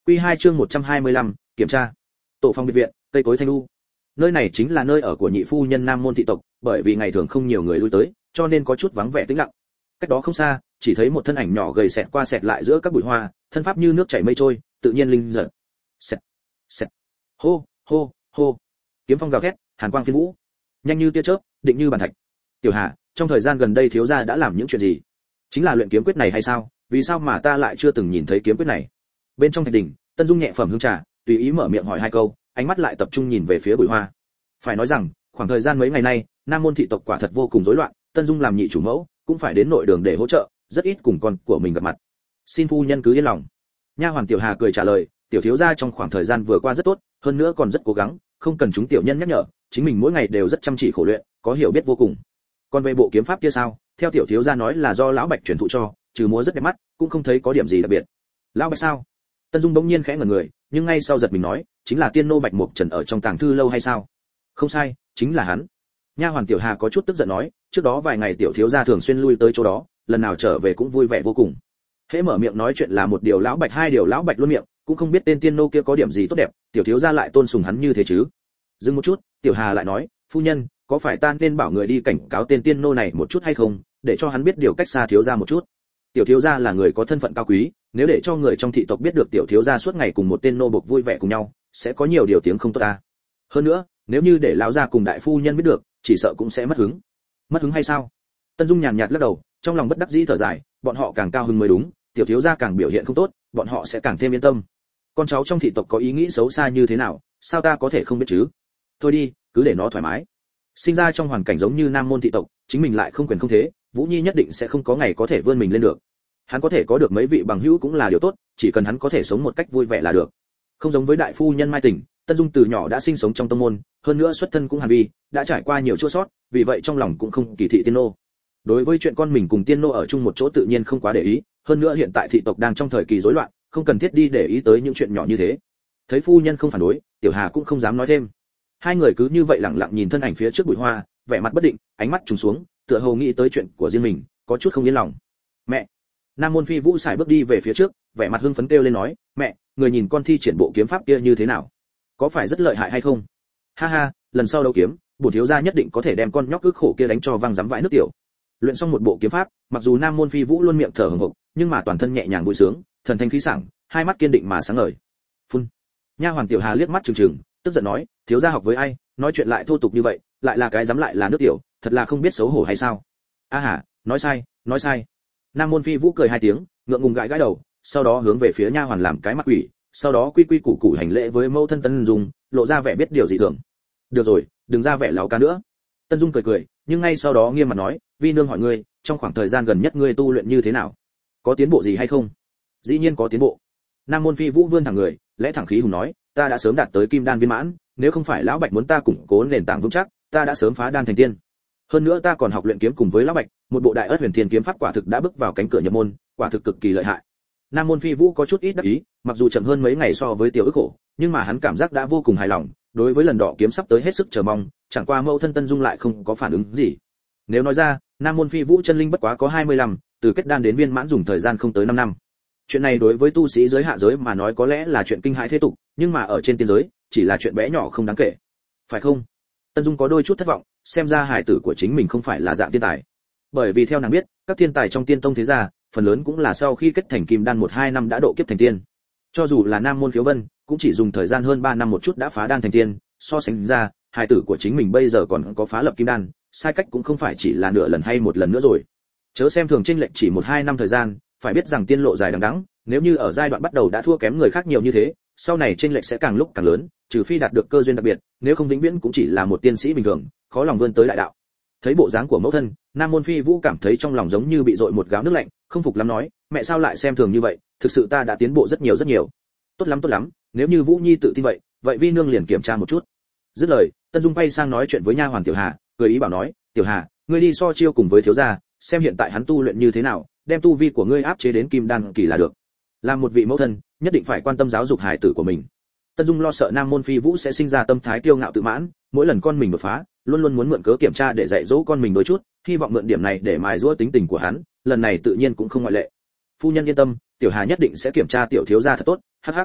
Quy 2 chương 125, kiểm tra. Tổ phòng biệt viện, cây cối thanh u. Nơi này chính là nơi ở của nhị phu nhân Nam môn thị tộc, bởi vì ngày thường không nhiều người lui tới, cho nên có chút vắng vẻ tĩnh lặng. Cách đó không xa, chỉ thấy một thân ảnh nhỏ gầy xẹt qua xẹt lại giữa các bụi hoa, thân pháp như nước chảy mây trôi, tự nhiên linh dật. Xẹt, xẹt. Hô, hô, hô. Kiếm phong gào thét, hàn quang phiên vũ. Nhanh như tia chớp, định như bàn thạch. Tiểu Hà, trong thời gian gần đây thiếu gia đã làm những chuyện gì? Chính là luyện kiếm quyết này hay sao? Vì sao mà ta lại chưa từng nhìn thấy kiếm quyết này? Bên trong thạch đỉnh, Tân Dung nhẹ phẩm hương trà, tùy ý mở miệng hỏi hai câu, ánh mắt lại tập trung nhìn về phía bụi hoa. Phải nói rằng, khoảng thời gian mấy ngày nay, Nam môn thị tộc quả thật vô cùng rối loạn, Tân Dung làm nhị chủ mẫu, cũng phải đến nội đường để hỗ trợ, rất ít cùng con của mình gặp mặt. Xin phu nhân cứ yên lòng. Nha hoàn Tiểu Hà cười trả lời, tiểu thiếu gia trong khoảng thời gian vừa qua rất tốt, hơn nữa còn rất cố gắng, không cần chúng tiểu nhân nhắc nhở, chính mình mỗi ngày đều rất chăm chỉ khổ luyện, có hiểu biết vô cùng. Còn về bộ kiếm pháp kia sao? Theo tiểu thiếu gia nói là do lão Bạch truyền thụ cho, trừ múa rất đẹp mắt, cũng không thấy có điểm gì đặc biệt. Lão Bạch sao? Tân Dung bỗng nhiên khẽ ngẩn người, nhưng ngay sau giật mình nói, chính là tiên nô Bạch Mục Trần ở trong tàng thư lâu hay sao? Không sai, chính là hắn. Nha hoàn Tiểu Hà có chút tức giận nói, trước đó vài ngày tiểu thiếu gia thường xuyên lui tới chỗ đó, lần nào trở về cũng vui vẻ vô cùng. Hễ mở miệng nói chuyện là một điều lão Bạch, hai điều lão Bạch luôn miệng, cũng không biết tên tiên nô kia có điểm gì tốt đẹp, tiểu thiếu gia lại tôn sùng hắn như thế chứ? Dừng một chút, Tiểu Hà lại nói, phu nhân, có phải ta nên bảo người đi cảnh cáo tên tiên nô này một chút hay không, để cho hắn biết điều cách xa thiếu gia một chút? Tiểu thiếu gia là người có thân phận cao quý, nếu để cho người trong thị tộc biết được tiểu thiếu gia suốt ngày cùng một tên nô bộc vui vẻ cùng nhau, sẽ có nhiều điều tiếng không tốt ta. Hơn nữa, nếu như để lão gia cùng đại phu nhân biết được, chỉ sợ cũng sẽ mất hứng. Mất hứng hay sao? Tân Dung nhàn nhạt lắc đầu, trong lòng bất đắc dĩ thở dài, bọn họ càng cao hứng mới đúng, tiểu thiếu gia càng biểu hiện không tốt, bọn họ sẽ càng thêm yên tâm. Con cháu trong thị tộc có ý nghĩ xấu xa như thế nào, sao ta có thể không biết chứ? Thôi đi, cứ để nó thoải mái. Sinh ra trong hoàn cảnh giống như Nam môn thị tộc, chính mình lại không quyền không thế, Vũ Nhi nhất định sẽ không có ngày có thể vươn mình lên được. Hắn có thể có được mấy vị bằng hữu cũng là điều tốt, chỉ cần hắn có thể sống một cách vui vẻ là được. Không giống với đại phu nhân Mai Tình, Tân Dung từ nhỏ đã sinh sống trong tông môn, hơn nữa xuất thân cũng hàn vi, đã trải qua nhiều chua sót, vì vậy trong lòng cũng không kỳ thị tiên nô. Đối với chuyện con mình cùng tiên nô ở chung một chỗ tự nhiên không quá để ý, hơn nữa hiện tại thị tộc đang trong thời kỳ rối loạn, không cần thiết đi để ý tới những chuyện nhỏ như thế. Thấy phu nhân không phản đối, Tiểu Hà cũng không dám nói thêm. Hai người cứ như vậy lặng lặng nhìn thân ảnh phía trước bụi hoa, vẻ mặt bất định, ánh mắt trùng xuống, tựa hồ nghĩ tới chuyện của riêng mình, có chút không yên lòng. Mẹ! Nam môn phi Vũ xài bước đi về phía trước, vẻ mặt hưng phấn kêu lên nói, mẹ, người nhìn con thi triển bộ kiếm pháp kia như thế nào? Có phải rất lợi hại hay không? Ha ha, lần sau đấu kiếm, bổn thiếu gia nhất định có thể đem con nhóc ức khổ kia đánh cho văng dám vãi nước tiểu. Luyện xong một bộ kiếm pháp, mặc dù Nam môn phi Vũ luôn miệng thở hổn hộc, nhưng mà toàn thân nhẹ nhàng vui sướng, thần thanh khí sảng, hai mắt kiên định mà sáng ngời. Phun. Nha hoàn Tiểu Hà liếc mắt trừng trừng, tức giận nói, thiếu gia học với ai, nói chuyện lại thô tục như vậy, lại là cái dám lại là nước tiểu, thật là không biết xấu hổ hay sao? A hà, nói sai, nói sai. Nam môn phi Vũ cười hai tiếng, ngượng ngùng gãi gãi đầu, sau đó hướng về phía nha hoàn làm cái mặt quỷ, sau đó quy quy củ củ hành lễ với mẫu thân Tân Dung, lộ ra vẻ biết điều gì thường. Được rồi, đừng ra vẻ láo cá nữa. Tân Dung cười cười, nhưng ngay sau đó nghiêm mặt nói, vi nương hỏi ngươi, trong khoảng thời gian gần nhất ngươi tu luyện như thế nào? Có tiến bộ gì hay không? Dĩ nhiên có tiến bộ. Nam môn phi Vũ vươn thẳng người, lẽ thẳng khí hùng nói, ta đã sớm đạt tới kim đan viên mãn, nếu không phải lão Bạch muốn ta củng cố nền tảng vững chắc, ta đã sớm phá đan thành tiên. Hơn nữa ta còn học luyện kiếm cùng với lão Bạch, một bộ đại ất huyền thiên kiếm pháp quả thực đã bước vào cánh cửa nhập môn, quả thực cực kỳ lợi hại. Nam môn phi Vũ có chút ít đắc ý, mặc dù chậm hơn mấy ngày so với tiểu ức khổ, nhưng mà hắn cảm giác đã vô cùng hài lòng, đối với lần đỏ kiếm sắp tới hết sức chờ mong, chẳng qua mẫu thân Tân Dung lại không có phản ứng gì. Nếu nói ra, Nam môn phi Vũ chân linh bất quá có 25, từ kết đan đến viên mãn dùng thời gian không tới 5 năm. Chuyện này đối với tu sĩ giới hạ giới mà nói có lẽ là chuyện kinh hãi thế tục, nhưng mà ở trên tiên giới, chỉ là chuyện bé nhỏ không đáng kể. Phải không? Tân Dung có đôi chút thất vọng, xem ra hài tử của chính mình không phải là dạng thiên tài. Bởi vì theo nàng biết, các thiên tài trong tiên tông thế gia, phần lớn cũng là sau khi kết thành kim đan 1-2 năm đã độ kiếp thành tiên. Cho dù là Nam môn Khiếu Vân, cũng chỉ dùng thời gian hơn 3 năm một chút đã phá đan thành tiên, so sánh ra, hài tử của chính mình bây giờ còn có phá lập kim đan, sai cách cũng không phải chỉ là nửa lần hay một lần nữa rồi. Chớ xem thường chênh lệch chỉ 1-2 năm thời gian, phải biết rằng tiên lộ dài đằng đẵng, nếu như ở giai đoạn bắt đầu đã thua kém người khác nhiều như thế, sau này chênh lệch sẽ càng lúc càng lớn, trừ phi đạt được cơ duyên đặc biệt, nếu không vĩnh viễn cũng chỉ là một tiên sĩ bình thường, khó lòng vươn tới đại đạo. Thấy bộ dáng của mẫu thân, Nam môn phi Vũ cảm thấy trong lòng giống như bị dội một gáo nước lạnh, không phục lắm nói, mẹ sao lại xem thường như vậy, thực sự ta đã tiến bộ rất nhiều rất nhiều. Tốt lắm, nếu như Vũ Nhi tự tin vậy, vậy vi nương liền kiểm tra một chút. Dứt lời, Tân Dung bay sang nói chuyện với nha hoàn Tiểu Hà, cười ý bảo nói, Tiểu Hà, ngươi đi so chiêu cùng với thiếu gia, xem hiện tại hắn tu luyện như thế nào, đem tu vi của ngươi áp chế đến kim đan kỳ là được. Làm một vị mẫu thân, nhất định phải quan tâm giáo dục hài tử của mình. Tân Dung lo sợ Nam môn phi Vũ sẽ sinh ra tâm thái kiêu ngạo tự mãn, mỗi lần con mình đột phá, luôn luôn muốn mượn cớ kiểm tra để dạy dỗ con mình đôi chút, hy vọng mượn điểm này để mài giũa tính tình của hắn, lần này tự nhiên cũng không ngoại lệ. Phu nhân yên tâm, Tiểu Hà nhất định sẽ kiểm tra tiểu thiếu gia thật tốt. Hắc hắc.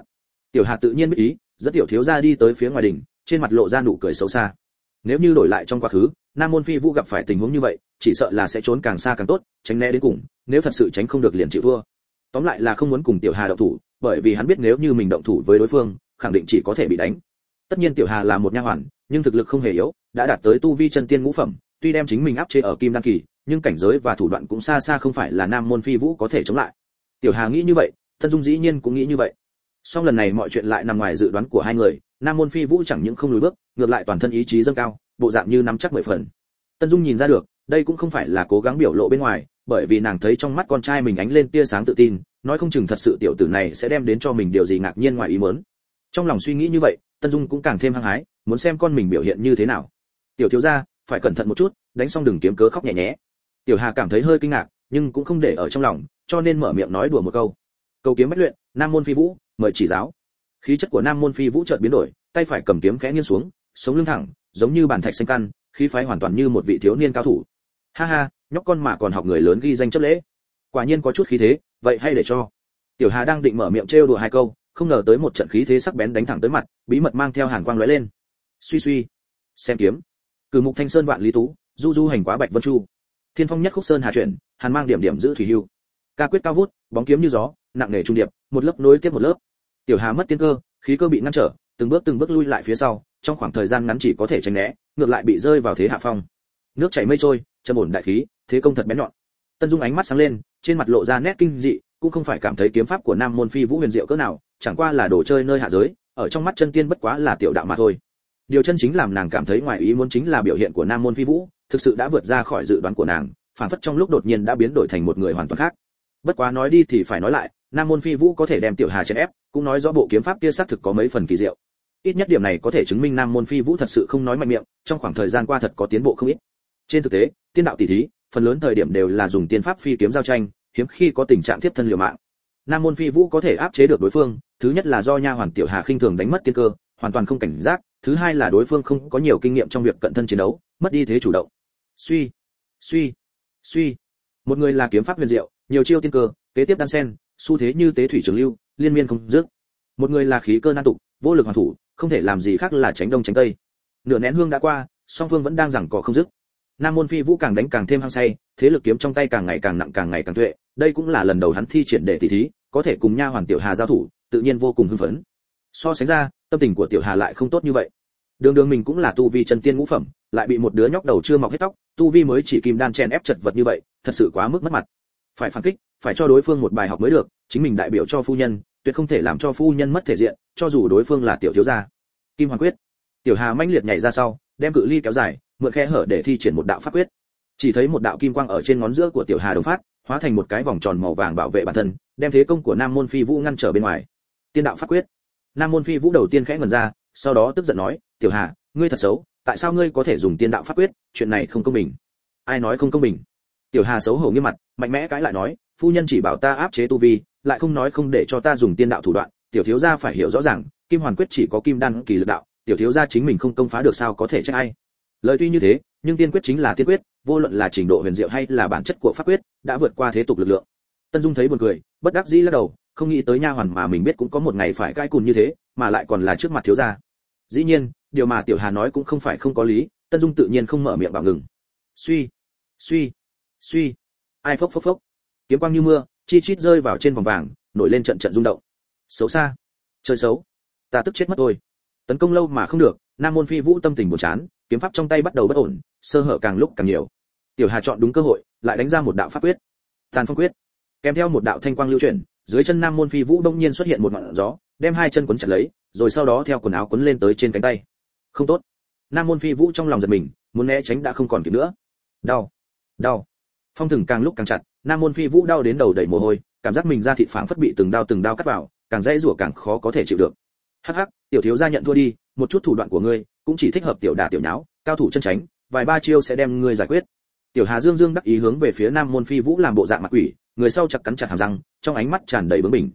Tiểu Hà tự nhiên biết ý, dẫn tiểu thiếu gia đi tới phía ngoài đỉnh, trên mặt lộ ra nụ cười xấu xa. Nếu như đổi lại trong quá khứ, Nam môn phi vũ gặp phải tình huống như vậy, chỉ sợ là sẽ trốn càng xa càng tốt, tránh né đến cùng, nếu thật sự tránh không được liền chịu thua. Tóm lại là không muốn cùng Tiểu Hà động thủ, bởi vì hắn biết nếu như mình động thủ với đối phương, khẳng định chỉ có thể bị đánh. Tất nhiên Tiểu Hà là một nha hoàn, nhưng thực lực không hề yếu, đã đạt tới tu vi chân tiên ngũ phẩm, tuy đem chính mình áp chế ở kim đan kỳ, nhưng cảnh giới và thủ đoạn cũng xa xa không phải là Nam môn phi vũ có thể chống lại. Tiểu Hà nghĩ như vậy, Tân Dung dĩ nhiên cũng nghĩ như vậy. Song lần này mọi chuyện lại nằm ngoài dự đoán của hai người, Nam môn phi vũ chẳng những không lùi bước, ngược lại toàn thân ý chí dâng cao, bộ dạng như nắm chắc 10 phần. Tân Dung nhìn ra được, đây cũng không phải là cố gắng biểu lộ bên ngoài, bởi vì nàng thấy trong mắt con trai mình ánh lên tia sáng tự tin, nói không chừng thật sự tiểu tử này sẽ đem đến cho mình điều gì ngạc nhiên ngoài ý muốn. Trong lòng suy nghĩ như vậy, Tân Dung cũng càng thêm hăng hái, muốn xem con mình biểu hiện như thế nào. Tiểu thiếu gia, phải cẩn thận một chút, đánh xong đừng kiếm cớ khóc nhẹ nhé. Tiểu Hà cảm thấy hơi kinh ngạc, nhưng cũng không để ở trong lòng, cho nên mở miệng nói đùa một câu. Câu kiếm bách luyện, Nam môn phi vũ, mời chỉ giáo. Khí chất của Nam môn phi vũ chợt biến đổi, tay phải cầm kiếm khẽ nghiêng xuống, sống lưng thẳng, giống như bàn thạch xanh căn, khí phái hoàn toàn như một vị thiếu niên cao thủ. Ha ha, nhóc con mà còn học người lớn ghi danh chấp lễ, quả nhiên có chút khí thế, vậy hay để cho. Tiểu Hà đang định mở miệng trêu đùa hai câu, không ngờ tới một trận khí thế sắc bén đánh thẳng tới mặt, bí mật mang theo hàn quang lóe lên. Suy suy, xem kiếm. Cử mục thanh sơn vạn lý tú, du du hành quá bạch vân chu. Thiên phong nhất khúc sơn hà chuyển, hàn mang điểm điểm giữ thủy hưu. Ca quyết cao vút, bóng kiếm như gió, nặng nề trung điệp, một lớp nối tiếp một lớp. Tiểu Hà mất tiên cơ, khí cơ bị ngăn trở, từng bước lui lại phía sau, trong khoảng thời gian ngắn chỉ có thể tránh né, ngược lại bị rơi vào thế hạ phong. Nước chảy mây trôi, trầm ổn đại khí, thế công thật bén nhọn. Tân Dung ánh mắt sáng lên, trên mặt lộ ra nét kinh dị, cũng không phải cảm thấy kiếm pháp của Nam môn phi vũ huyền diệu cỡ nào, chẳng qua là đồ chơi nơi hạ giới, ở trong mắt chân tiên bất quá là tiểu đạo mà thôi. Điều chân chính làm nàng cảm thấy ngoài ý muốn chính là biểu hiện của Nam môn phi vũ, thực sự đã vượt ra khỏi dự đoán của nàng, phản phất trong lúc đột nhiên đã biến đổi thành một người hoàn toàn khác. Bất quá nói đi thì phải nói lại, Nam môn phi vũ có thể đem tiểu Hà chèn ép, cũng nói rõ bộ kiếm pháp kia xác thực có mấy phần kỳ diệu. Ít nhất điểm này có thể chứng minh Nam môn phi vũ thật sự không nói mạnh miệng, trong khoảng thời gian qua thật có tiến bộ không ít. Trên thực tế, tiên đạo tỷ thí, phần lớn thời điểm đều là dùng tiên pháp phi kiếm giao tranh, hiếm khi có tình trạng tiếp thân liều mạng. Nam môn phi vũ có thể áp chế được đối phương, thứ nhất là do nha hoàn tiểu Hà khinh thường đánh mất tiên cơ, hoàn toàn không cảnh giác, thứ hai là đối phương không có nhiều kinh nghiệm trong việc cận thân chiến đấu, mất đi thế chủ động. Suy, suy, suy. Một người là kiếm pháp huyền diệu, nhiều chiêu tiên cơ, kế tiếp đan sen, xu thế như tế thủy trường lưu, liên miên không dứt. Một người là khí cơ nan tụ, vô lực hoàn thủ, không thể làm gì khác là tránh đông tránh tây. Nửa nén hương đã qua, song phương vẫn đang giằng co không dứt. Nam môn phi vũ càng đánh càng thêm hăng say, thế lực kiếm trong tay càng ngày càng nặng càng ngày càng tuệ, đây cũng là lần đầu hắn thi triển để tỷ thí, có thể cùng nha hoàn tiểu Hà giao thủ, tự nhiên vô cùng hưng phấn. So sánh ra, tâm tình của tiểu Hà lại không tốt như vậy. Đường đường mình cũng là tu vi chân tiên ngũ phẩm, lại bị một đứa nhóc đầu chưa mọc hết tóc, tu vi mới chỉ kim đan chen ép chật vật như vậy, thật sự quá mức mất mặt. Phải phản kích, phải cho đối phương một bài học mới được, chính mình đại biểu cho phu nhân, tuyệt không thể làm cho phu nhân mất thể diện, cho dù đối phương là tiểu thiếu gia. Kim Hoàn quyết. Tiểu Hà mãnh liệt nhảy ra sau, đem cự ly kéo dài, mượn khe hở để thi triển một đạo pháp quyết. Chỉ thấy một đạo kim quang ở trên ngón giữa của tiểu Hà đồng phát, hóa thành một cái vòng tròn màu vàng bảo vệ bản thân, đem thế công của Nam môn phi vũ ngăn trở bên ngoài. Tiên đạo pháp quyết. Nam môn phi vũ đầu tiên khẽ ngẩn ra, sau đó tức giận nói, "Tiểu Hà, ngươi thật xấu, tại sao ngươi có thể dùng tiên đạo pháp quyết, chuyện này không công bình." "Ai nói không công bình?" Tiểu Hà xấu hổ nghiêm mặt, mạnh mẽ cãi lại nói, "Phu nhân chỉ bảo ta áp chế tu vi, lại không nói không để cho ta dùng tiên đạo thủ đoạn, tiểu thiếu gia phải hiểu rõ ràng, Kim Hoàn quyết chỉ có kim đan kỳ lực đạo, tiểu thiếu gia chính mình không công phá được sao có thể trách ai." Lời tuy như thế, nhưng tiên quyết chính là tiên quyết, vô luận là trình độ huyền diệu hay là bản chất của pháp quyết, đã vượt qua thế tục lực lượng. Tân Dung thấy buồn cười, bất đắc dĩ lắc đầu, không nghĩ tới nha hoàn mà mình biết cũng có một ngày phải cãi cùn như thế, mà lại còn là trước mặt thiếu gia. Dĩ nhiên, điều mà tiểu Hà nói cũng không phải không có lý, Tân Dung tự nhiên không mở miệng bảo ngừng. Suy, suy, suy. Ai phốc phốc phốc. Kiếm quang như mưa, chi chít rơi vào trên vòng vàng, nổi lên trận trận rung động. Xấu xa, chơi xấu, ta tức chết mất tôi. Tấn công lâu mà không được, Nam môn phi vũ tâm tình buồn chán, kiếm pháp trong tay bắt đầu bất ổn, sơ hở càng lúc càng nhiều. Tiểu Hà chọn đúng cơ hội, lại đánh ra một đạo pháp quyết, Tàn Phong quyết. Kèm theo một đạo thanh quang lưu chuyển, dưới chân Nam môn phi vũ đông nhiên xuất hiện một ngọn gió, đem hai chân quấn chặt lấy, rồi sau đó theo quần áo quấn lên tới trên cánh tay. Không tốt. Nam môn phi vũ trong lòng giật mình, muốn né tránh đã không còn kịp nữa. Đau, đau. Phong thừng càng lúc càng chặt, Nam môn phi vũ đau đến đầu đầy mồ hôi, cảm giác mình da thịt phảng phất bị từng đao cắt vào, càng dễ rủa càng khó có thể chịu được. Hắc hắc, tiểu thiếu gia nhận thua đi, một chút thủ đoạn của ngươi cũng chỉ thích hợp tiểu đả tiểu nháo, cao thủ chân tránh, vài ba chiêu sẽ đem ngươi giải quyết. Tiểu Hà dương dương đắc ý hướng về phía Nam môn phi vũ làm bộ dạng mặt quỷ, người sau chặt cắn chặt hàm răng, trong ánh mắt tràn đầy bướng bỉnh.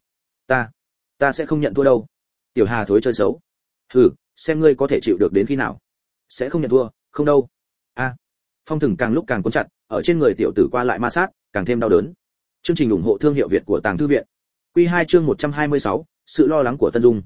Ta sẽ không nhận thua đâu. Tiểu Hà thối chơi xấu. Hừ, xem ngươi có thể chịu được đến khi nào. Sẽ không nhận thua, không đâu. A. Phong thừng càng lúc càng cuốn chặt, ở trên người tiểu tử qua lại ma sát, càng thêm đau đớn. Chương trình ủng hộ thương hiệu Việt của Tàng Thư viện. Quy 2 chương 126, sự lo lắng của Tân Dung.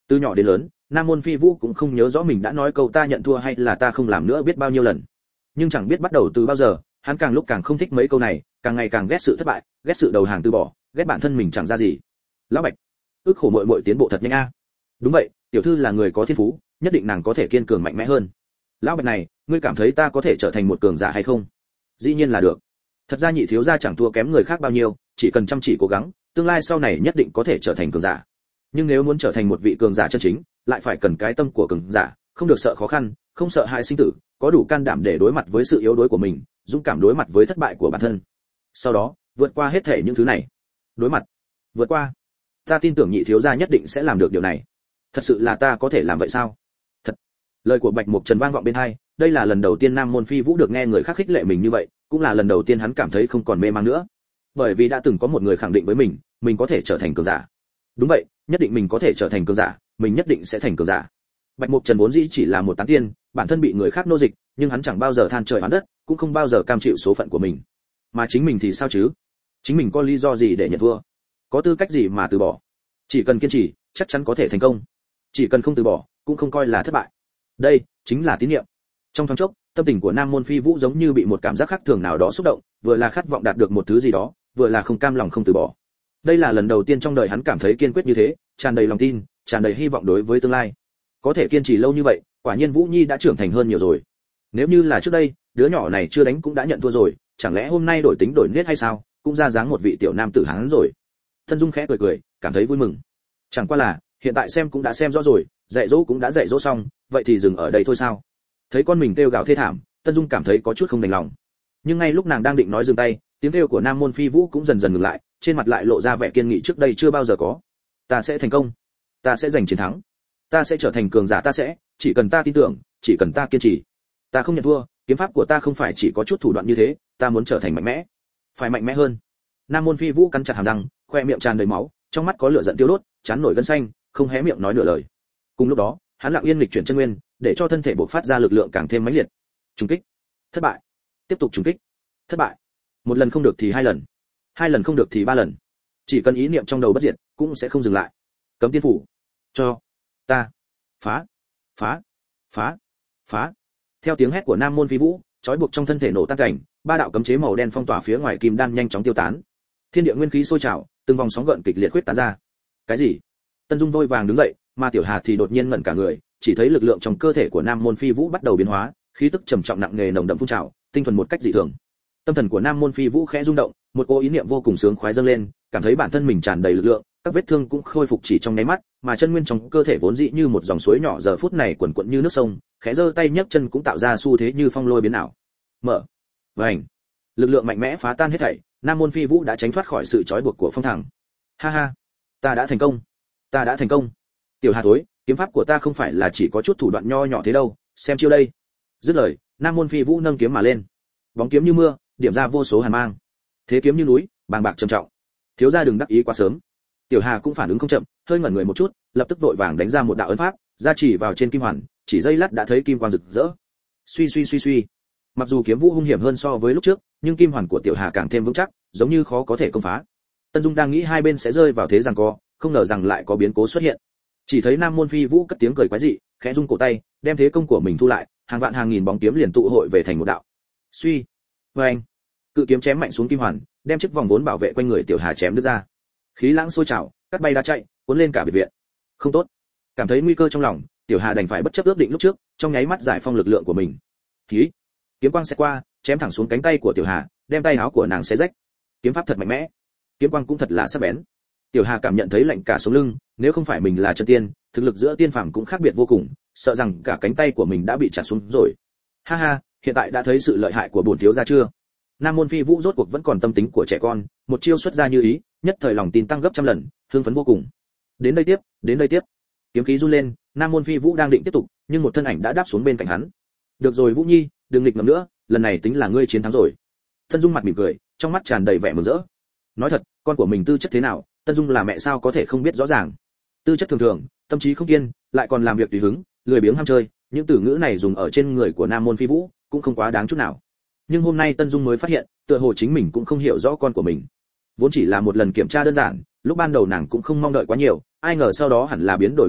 Từ nhỏ đến lớn, Nam Môn Phi Vũ cũng không nhớ rõ mình đã nói câu ta nhận thua hay là ta không làm nữa biết bao nhiêu lần. Nhưng chẳng biết bắt đầu từ bao giờ, hắn càng lúc càng không thích mấy câu này, càng ngày càng ghét sự thất bại, ghét sự đầu hàng từ bỏ, ghét bản thân mình chẳng ra gì. Lão Bạch, ức khổ muội muội tiến bộ thật nhanh a. Đúng vậy, tiểu thư là người có thiên phú, nhất định nàng có thể kiên cường mạnh mẽ hơn. Lão Bạch này, ngươi cảm thấy ta có thể trở thành một cường giả hay không? Dĩ nhiên là được. Thật ra nhị thiếu gia chẳng thua kém người khác bao nhiêu, chỉ cần chăm chỉ cố gắng, tương lai sau này nhất định có thể trở thành cường giả. Nhưng nếu muốn trở thành một vị cường giả chân chính, lại phải cần cái tâm của cường giả, không được sợ khó khăn, không sợ hại sinh tử, có đủ can đảm để đối mặt với sự yếu đuối của mình, dũng cảm đối mặt với thất bại của bản thân. Sau đó, vượt qua hết thể những thứ này. Đối mặt, vượt qua. Ta tin tưởng nhị thiếu gia nhất định sẽ làm được điều này. Thật sự là ta có thể làm vậy sao? Thật. Lời của Bạch Mục Trần vang vọng bên tai, đây là lần đầu tiên Nam Môn Phi Vũ được nghe người khác khích lệ mình như vậy, cũng là lần đầu tiên hắn cảm thấy không còn mê mang nữa. Bởi vì đã từng có một người khẳng định với mình có thể trở thành cường giả. Đúng vậy, nhất định mình có thể trở thành cường giả, mình nhất định sẽ thành cường giả. Bạch Mục Trần vốn dĩ chỉ là một tán tiên, bản thân bị người khác nô dịch, nhưng hắn chẳng bao giờ than trời oán đất, cũng không bao giờ cam chịu số phận của mình. Mà chính mình thì sao chứ? Chính mình có lý do gì để nhận thua? Có tư cách gì mà từ bỏ? Chỉ cần kiên trì, chắc chắn có thể thành công. Chỉ cần không từ bỏ, cũng không coi là thất bại. Đây chính là tín niệm. Trong thoáng chốc, tâm tình của Nam Môn Phi Vũ giống như bị một cảm giác khác thường nào đó xúc động, vừa là khát vọng đạt được một thứ gì đó, vừa là không cam lòng không từ bỏ. Đây là lần đầu tiên trong đời hắn cảm thấy kiên quyết như thế, tràn đầy lòng tin, tràn đầy hy vọng đối với tương lai. Có thể kiên trì lâu như vậy, quả nhiên Vũ Nhi đã trưởng thành hơn nhiều rồi. Nếu như là trước đây, đứa nhỏ này chưa đánh cũng đã nhận thua rồi, chẳng lẽ hôm nay đổi tính đổi nết hay sao, cũng ra dáng một vị tiểu nam tử hắn rồi. Thân Dung khẽ cười, cảm thấy vui mừng. Chẳng qua là, hiện tại xem cũng đã xem rõ rồi, dạy dỗ cũng đã dạy dỗ xong, vậy thì dừng ở đây thôi sao? Thấy con mình kêu gào thê thảm, Tân Dung cảm thấy có chút không đành lòng. Nhưng ngay lúc nàng đang định nói dừng tay, tiếng kêu của Nam Môn Phi Vũ cũng dần dần ngừng lại, trên mặt lại lộ ra vẻ kiên nghị trước đây chưa bao giờ có. Ta sẽ thành công, ta sẽ giành chiến thắng, ta sẽ trở thành cường giả, ta sẽ, chỉ cần ta tin tưởng, chỉ cần ta kiên trì, ta không nhận thua. Kiếm pháp của ta không phải chỉ có chút thủ đoạn như thế, ta muốn trở thành mạnh mẽ, phải mạnh mẽ hơn. Nam Môn Phi Vũ cắn chặt hàm răng, khoe miệng tràn đầy máu, trong mắt có lửa giận tiêu đốt, chán nổi gân xanh, không hé miệng nói nửa lời. Cùng lúc đó, hắn lặng yên nghịch chuyển chân nguyên, để cho thân thể bộc phát ra lực lượng càng thêm mãnh liệt. Trùng kích, thất bại, tiếp tục trùng kích, thất bại. Một lần không được thì hai lần, hai lần không được thì ba lần. Chỉ cần ý niệm trong đầu bất diệt, cũng sẽ không dừng lại. Cấm tiên phủ, cho ta phá, phá, phá, phá. Theo tiếng hét của Nam Môn Phi Vũ, trói buộc trong thân thể nổ tan cảnh, ba đạo cấm chế màu đen phong tỏa phía ngoài kim đan nhanh chóng tiêu tán. Thiên địa nguyên khí sôi trào, từng vòng sóng gợn kịch liệt quyết tán ra. Cái gì? Tân Dung vội vàng đứng dậy, mà Tiểu Hà thì đột nhiên ngẩn cả người, chỉ thấy lực lượng trong cơ thể của Nam Môn Phi Vũ bắt đầu biến hóa, khí tức trầm trọng nặng nề nồng đậm phun trào, tinh thuần một cách dị thường. Tâm thần của Nam Môn Phi Vũ khẽ rung động, một cỗ ý niệm vô cùng sướng khoái dâng lên, cảm thấy bản thân mình tràn đầy lực lượng, các vết thương cũng khôi phục chỉ trong nháy mắt, mà chân nguyên trong cơ thể vốn dĩ như một dòng suối nhỏ giờ phút này quần quật như nước sông, khẽ giơ tay nhấc chân cũng tạo ra xu thế như phong lôi biến ảo. Mở. Vành. Lực lượng mạnh mẽ phá tan hết thảy, Nam Môn Phi Vũ đã tránh thoát khỏi sự trói buộc của phong thẳng. Ha ha, ta đã thành công, ta đã thành công. Tiểu Hà thối, kiếm pháp của ta không phải là chỉ có chút thủ đoạn nho nhỏ thế đâu, xem chiêu đây. Dứt lời, Nam Môn Phi Vũ nâng kiếm mà lên, bóng kiếm như mưa, điểm ra vô số hàn mang. Thế kiếm như núi, bàng bạc trầm trọng. Thiếu gia đừng đắc ý quá sớm. Tiểu Hà cũng phản ứng không chậm, hơi ngẩn người một chút, lập tức vội vàng đánh ra một đạo ấn pháp, gia chỉ vào trên kim hoàn, chỉ giây lát đã thấy kim quang rực rỡ. Suy suy suy suy. Mặc dù kiếm vũ hung hiểm hơn so với lúc trước, nhưng kim hoàn của Tiểu Hà càng thêm vững chắc, giống như khó có thể công phá. Tân Dung đang nghĩ hai bên sẽ rơi vào thế giằng co, không ngờ rằng lại có biến cố xuất hiện. Chỉ thấy Nam Môn Phi Vũ cất tiếng cười quái dị, khẽ rung cổ tay, đem thế công của mình thu lại, hàng vạn hàng nghìn bóng kiếm liền tụ hội về thành một đạo. Suy. Oeng. Cự kiếm chém mạnh xuống kim hoàn, đem chiếc vòng vốn bảo vệ quanh người Tiểu Hà chém đứt ra. Khí lãng sôi trào, cắt bay đá chạy, cuốn lên cả biệt viện. Không tốt. Cảm thấy nguy cơ trong lòng, Tiểu Hà đành phải bất chấp ước định lúc trước, trong nháy mắt giải phong lực lượng của mình. Khí. Kiếm quang sẽ qua, chém thẳng xuống cánh tay của Tiểu Hà, đem tay áo của nàng xé rách. Kiếm pháp thật mạnh mẽ, kiếm quang cũng thật là sắc bén. Tiểu Hà cảm nhận thấy lạnh cả sống lưng, nếu không phải mình là chân tiên, thực lực giữa tiên phàm cũng khác biệt vô cùng, sợ rằng cả cánh tay của mình đã bị chặt xuống rồi. Ha ha, hiện tại đã thấy sự lợi hại của bổn thiếu gia chưa? Nam Môn Phi Vũ rốt cuộc vẫn còn tâm tính của trẻ con, một chiêu xuất ra như ý, nhất thời lòng tin tăng gấp trăm lần, hưng phấn vô cùng. Đến đây tiếp, đến đây tiếp. Kiếm khí run lên, Nam Môn Phi Vũ đang định tiếp tục, nhưng một thân ảnh đã đáp xuống bên cạnh hắn. Được rồi Vũ Nhi, đừng nghịch ngợm nữa, lần này tính là ngươi chiến thắng rồi. Tân Dung mặt mỉm cười, trong mắt tràn đầy vẻ mừng rỡ. Nói thật, con của mình tư chất thế nào, Tân Dung là mẹ sao có thể không biết rõ ràng. Tư chất thường thường, tâm trí không kiên, lại còn làm việc tùy hứng, lười biếng ham chơi, những từ ngữ này dùng ở trên người của Nam Môn Phi Vũ, cũng không quá đáng chút nào. Nhưng hôm nay Tân Dung mới phát hiện, tựa hồ chính mình cũng không hiểu rõ con của mình. Vốn chỉ là một lần kiểm tra đơn giản, lúc ban đầu nàng cũng không mong đợi quá nhiều, ai ngờ sau đó hẳn là biến đổi bất ngờ,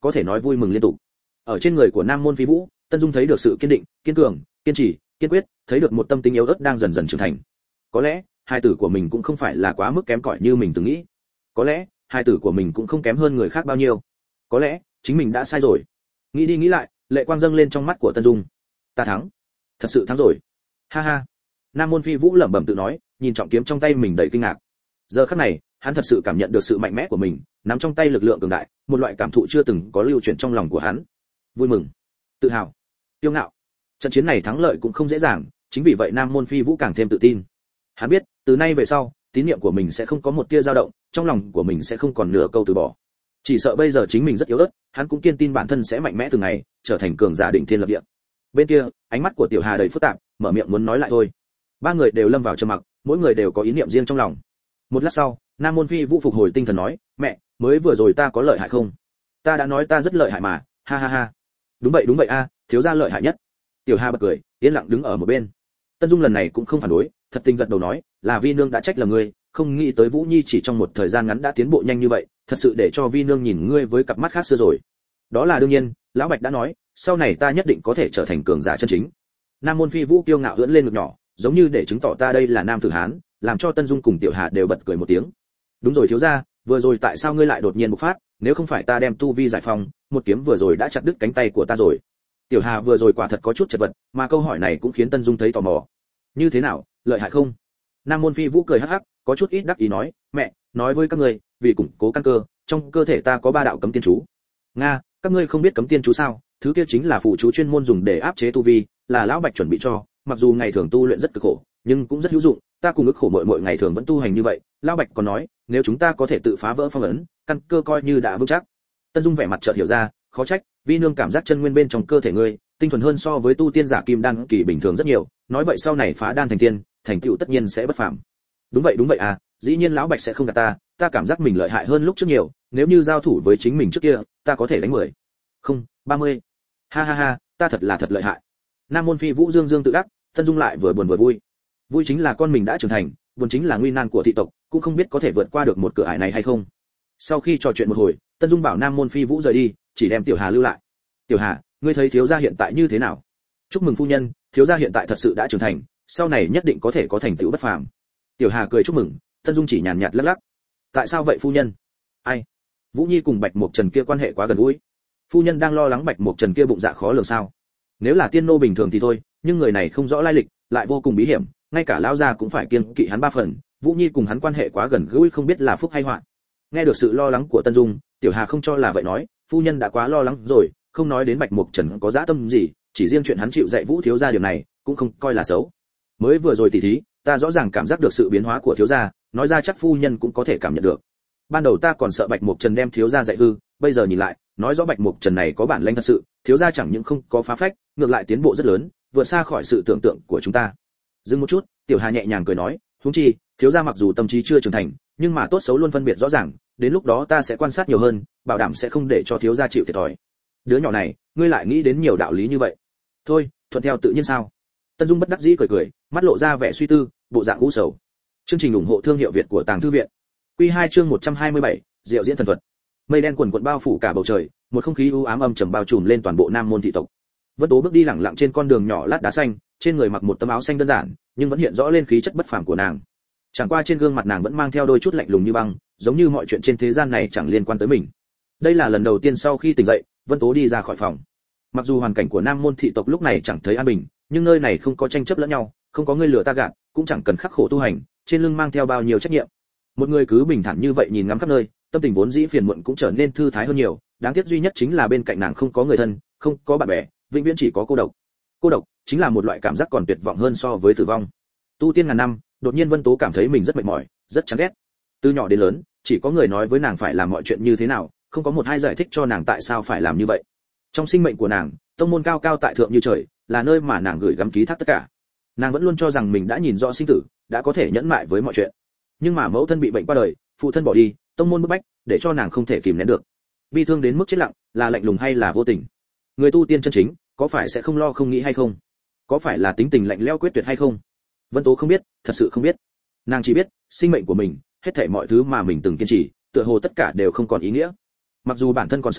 có thể nói vui mừng liên tục. Ở trên người của Nam Môn Phi Vũ, Tân Dung thấy được sự kiên định, kiên cường, kiên trì, kiên quyết, thấy được một tâm tính yếu ớt đang dần dần trưởng thành. Có lẽ hai tử của mình cũng không phải là quá mức kém cỏi như mình từng nghĩ. Có lẽ hai tử của mình cũng không kém hơn người khác bao nhiêu. Có lẽ chính mình đã sai rồi. Nghĩ đi nghĩ lại, lệ quang dâng lên trong mắt của Tân Dung. Ta thắng, thật sự thắng rồi. Ha ha. Nam Môn Phi Vũ lẩm bẩm tự nói, nhìn trọng kiếm trong tay mình đầy kinh ngạc. Giờ khắc này, hắn thật sự cảm nhận được sự mạnh mẽ của mình, nắm trong tay lực lượng cường đại, một loại cảm thụ chưa từng có lưu chuyển trong lòng của hắn. Vui mừng, tự hào, kiêu ngạo. Trận chiến này thắng lợi cũng không dễ dàng, chính vì vậy Nam Môn Phi Vũ càng thêm tự tin. Hắn biết, từ nay về sau, tín niệm của mình sẽ không có một tia dao động, trong lòng của mình sẽ không còn nửa câu từ bỏ. Chỉ sợ bây giờ chính mình rất yếu ớt, hắn cũng kiên tin bản thân sẽ mạnh mẽ từng ngày, trở thành cường giả đỉnh thiên lập địa. Bên kia, ánh mắt của Tiểu Hà đầy phức tạp, mở miệng muốn nói lại thôi. Ba người đều lâm vào trầm mặc, mỗi người đều có ý niệm riêng trong lòng. Một lát sau, Nam Môn Phi Vũ phục hồi tinh thần nói, mẹ, mới vừa rồi ta có lợi hại không? Ta đã nói ta rất lợi hại mà, ha ha ha. Đúng vậy a, thiếu gia lợi hại nhất. Tiểu Hà bật cười, yên lặng đứng ở một bên. Tân Dung lần này cũng không phản đối, thật tình gật đầu nói, là Vi nương đã trách là ngươi, không nghĩ tới Vũ Nhi chỉ trong một thời gian ngắn đã tiến bộ nhanh như vậy, thật sự để cho Vi nương nhìn ngươi với cặp mắt khác xưa rồi. Đó là đương nhiên, lão Bạch đã nói, sau này ta nhất định có thể trở thành cường giả chân chính. Nam Môn Phi Vũ kiêu ngạo ưỡn lên ngực nhỏ, giống như để chứng tỏ ta đây là nam tử hán, làm cho Tân Dung cùng Tiểu Hà đều bật cười một tiếng. Đúng rồi thiếu gia, vừa rồi tại sao ngươi lại đột nhiên bộc phát, nếu không phải ta đem tu vi giải phóng, một kiếm vừa rồi đã chặt đứt cánh tay của ta rồi. Tiểu Hà vừa rồi quả thật có chút chật vật, mà câu hỏi này cũng khiến Tân Dung thấy tò mò. Như thế nào, lợi hại không? Nam Môn Phi Vũ cười hắc hắc, có chút ít đắc ý nói, mẹ, nói với các ngươi, vì củng cố căn cơ, trong cơ thể ta có 3 đạo cấm tiên chú. Nga, các ngươi không biết cấm tiên chú sao? Thứ kia chính là phụ chú chuyên môn dùng để áp chế tu vi, là lão Bạch chuẩn bị cho, mặc dù ngày thường tu luyện rất cực khổ, nhưng cũng rất hữu dụng, ta cùng ức khổ mỗi ngày thường vẫn tu hành như vậy. Lão Bạch còn nói, nếu chúng ta có thể tự phá vỡ phong ấn, căn cơ coi như đã vững chắc. Tân Dung vẻ mặt chợt hiểu ra, khó trách, Vi nương cảm giác chân nguyên bên trong cơ thể ngươi, tinh thuần hơn so với tu tiên giả kim đan kỳ bình thường rất nhiều, nói vậy sau này phá đan thành tiên, thành tựu tất nhiên sẽ bất phàm. Đúng vậy à, dĩ nhiên lão Bạch sẽ không gạt ta cảm giác mình lợi hại hơn lúc trước nhiều, nếu như giao thủ với chính mình trước kia, ta có thể đánh 10. Không, 30. Ha ha ha, ta thật là thật lợi hại. Nam Môn Phi Vũ dương dương tự đắc, Tân Dung lại vừa buồn vừa vui. Vui chính là con mình đã trưởng thành, buồn chính là nguy nan của thị tộc, cũng không biết có thể vượt qua được một cửa ải này hay không. Sau khi trò chuyện một hồi, Tân Dung bảo Nam Môn Phi Vũ rời đi, chỉ đem Tiểu Hà lưu lại. Tiểu Hà, ngươi thấy thiếu gia hiện tại như thế nào? Chúc mừng phu nhân, thiếu gia hiện tại thật sự đã trưởng thành, sau này nhất định có thể có thành tựu bất phàm. Tiểu Hà cười chúc mừng, Tân Dung chỉ nhàn nhạt lắc lắc. Tại sao vậy phu nhân? Ai? Vũ Nhi cùng Bạch Mộc Trần kia quan hệ quá gần gũi. Phu nhân đang lo lắng Bạch Mộc Trần kia bụng dạ khó lường sao? Nếu là tiên nô bình thường thì thôi, nhưng người này không rõ lai lịch, lại vô cùng bí hiểm, ngay cả lão gia cũng phải kiêng kỵ hắn 3 phần. Vũ Nhi cùng hắn quan hệ quá gần gũi không biết là phúc hay họa. Nghe được sự lo lắng của Tân Dung, Tiểu Hà không cho là vậy nói, phu nhân đã quá lo lắng rồi, không nói đến Bạch Mộc Trần có dã tâm gì, chỉ riêng chuyện hắn chịu dạy Vũ thiếu gia điều này, cũng không coi là xấu. Mới vừa rồi tỉ thí, ta rõ ràng cảm giác được sự biến hóa của thiếu gia, nói ra chắc phu nhân cũng có thể cảm nhận được. Ban đầu ta còn sợ Bạch Mộc Trần đem thiếu gia dạy hư, bây giờ nhìn lại, nói rõ Bạch Mộc Trần này có bản lĩnh thật sự, thiếu gia chẳng những không có phá phách, ngược lại tiến bộ rất lớn, vượt xa khỏi sự tưởng tượng của chúng ta. Dừng một chút, Tiểu Hà nhẹ nhàng cười nói, huống chi, thiếu gia mặc dù tâm trí chưa trưởng thành, nhưng mà tốt xấu luôn phân biệt rõ ràng, đến lúc đó ta sẽ quan sát nhiều hơn, bảo đảm sẽ không để cho thiếu gia chịu thiệt thòi. Đứa nhỏ này, ngươi lại nghĩ đến nhiều đạo lý như vậy. Thôi, thuận theo tự nhiên sao? Tân Dung bất đắc dĩ cười cười, mắt lộ ra vẻ suy tư, bộ dạng u sầu. Chương trình ủng hộ thương hiệu Việt của Tàng Thư viện. Quy 2 chương 127, Diệu diễn thần thuật. Mây đen quần quần bao phủ cả bầu trời, một không khí u ám âm trầm bao trùm lên toàn bộ Nam Môn thị tộc. Vân Tố bước đi lẳng lặng trên con đường nhỏ lát đá xanh, trên người mặc một tấm áo xanh đơn giản, nhưng vẫn hiện rõ lên khí chất bất phàm của nàng. Chẳng qua trên gương mặt nàng vẫn mang theo đôi chút lạnh lùng như băng, giống như mọi chuyện trên thế gian này chẳng liên quan tới mình. Đây là lần đầu tiên sau khi tỉnh dậy, Vân Tố đi ra khỏi phòng. Mặc dù hoàn cảnh của Nam Môn thị tộc lúc này chẳng thấy an bình, nhưng nơi này không có tranh chấp lẫn nhau, không có ngươi lừa ta gạt, cũng chẳng cần khắc khổ tu hành, trên lưng mang theo bao nhiêu trách nhiệm. Một người cứ bình thản như vậy nhìn ngắm khắp nơi, tâm tình vốn dĩ phiền muộn cũng trở nên thư thái hơn nhiều, đáng tiếc duy nhất chính là bên cạnh nàng không có người thân, không có bạn bè, vĩnh viễn chỉ có cô độc. Cô độc chính là một loại cảm giác còn tuyệt vọng hơn so với tử vong. Tu tiên ngàn năm, đột nhiên Vân Tố cảm thấy mình rất mệt mỏi, rất chán ghét. Từ nhỏ đến lớn, chỉ có người nói với nàng phải làm mọi chuyện như thế nào, không có một hai giải thích cho nàng tại sao phải làm như vậy. Trong sinh mệnh của nàng, tông môn cao cao tại thượng như trời, là nơi mà nàng gửi gắm ký thác tất cả. Nàng vẫn luôn cho rằng mình đã nhìn rõ sinh tử, đã có thể nhẫn nại với mọi chuyện. Nhưng mà mẫu thân bị bệnh qua đời, phụ thân bỏ đi, tông môn bức bách, để cho nàng không thể kìm nén được. Bi thương đến mức chết lặng, là lạnh lùng hay là vô tình? Người tu tiên chân chính, có phải sẽ không lo không nghĩ hay không? Có phải là tính tình lạnh lẽo quyết tuyệt hay không? Vân Tố không biết, thật sự không biết. Nàng chỉ biết, sinh mệnh của mình, hết thảy mọi thứ mà mình từng kiên trì, tựa hồ tất cả đều không còn ý nghĩa. Mặc dù bản thân còn sống,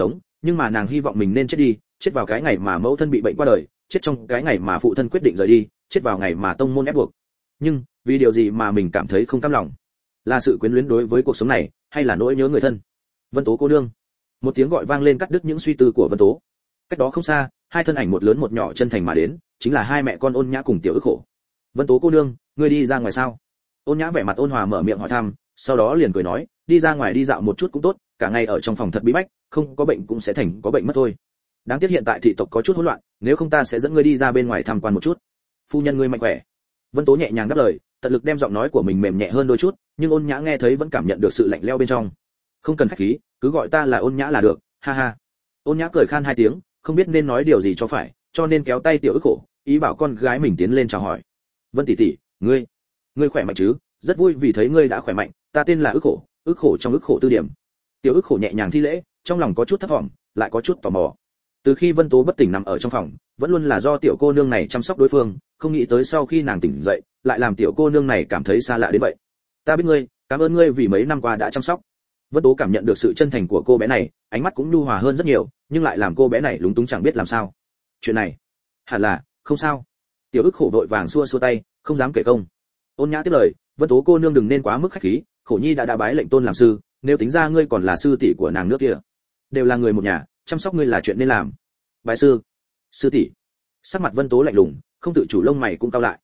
nhưng mà nàng hy vọng mình nên chết đi, chết vào cái ngày mà mẫu thân bị bệnh qua đời, chết trong cái ngày mà phụ thân quyết định rời đi, chết vào ngày mà tông môn ép buộc. Nhưng vì điều gì mà mình cảm thấy không cam lòng? Là sự quyến luyến đối với cuộc sống này, hay là nỗi nhớ người thân? Vân Tố cô nương. Một tiếng gọi vang lên cắt đứt những suy tư của Vân Tố. Cách đó không xa, hai thân ảnh một lớn một nhỏ chân thành mà đến, chính là hai mẹ con Ôn Nhã cùng Tiểu Ức Khổ. Vân Tố cô nương, ngươi đi ra ngoài sao? Ôn Nhã vẻ mặt ôn hòa mở miệng hỏi thăm, sau đó liền cười nói, đi ra ngoài đi dạo một chút cũng tốt, cả ngày ở trong phòng thật bí bách, không có bệnh cũng sẽ thành có bệnh mất thôi. Đáng tiếc hiện tại thị tộc có chút hỗn loạn, nếu không ta sẽ dẫn ngươi đi ra bên ngoài tham quan một chút. Phu nhân ngươi mạnh khỏe. Vân Tố nhẹ nhàng đáp lời, tận lực đem giọng nói của mình mềm nhẹ hơn đôi chút, nhưng Ôn Nhã nghe thấy vẫn cảm nhận được sự lạnh lẽo bên trong. Không cần khách khí, cứ gọi ta là Ôn Nhã là được, ha ha. Ôn Nhã cười khan hai tiếng, không biết nên nói điều gì cho phải, cho nên kéo tay Tiểu Ức Khổ, ý bảo con gái mình tiến lên chào hỏi. Vân tỷ tỷ, ngươi khỏe mạnh chứ? Rất vui vì thấy ngươi đã khỏe mạnh, ta tên là Ức Khổ trong Ức Khổ Tư Điểm. Tiểu Ức Khổ nhẹ nhàng thi lễ, trong lòng có chút thấp vọng, lại có chút tò mò. Từ khi Vân Tố bất tỉnh nằm ở trong phòng, vẫn luôn là do tiểu cô nương này chăm sóc đối phương, không nghĩ tới sau khi nàng tỉnh dậy, lại làm tiểu cô nương này cảm thấy xa lạ đến vậy. Ta biết ngươi, cảm ơn ngươi vì mấy năm qua đã chăm sóc. Vân Tố cảm nhận được sự chân thành của cô bé này, ánh mắt cũng nhu hòa hơn rất nhiều, nhưng lại làm cô bé này lúng túng chẳng biết làm sao. Chuyện này, hẳn là không sao. Tiểu Ức Khổ vội vàng xua xua tay, không dám kể công. Ôn Nhã tiếp lời, Vân Tố cô nương đừng nên quá mức khách khí, Khổ Nhi đã bái lệnh tôn làm sư, nếu tính ra ngươi còn là sư tỷ của nàng nước kia, đều là người một nhà, chăm sóc ngươi là chuyện nên làm. Bái sư tỷ. Sắc mặt Vân Tố lạnh lùng, không tự chủ lông mày cũng cau lại.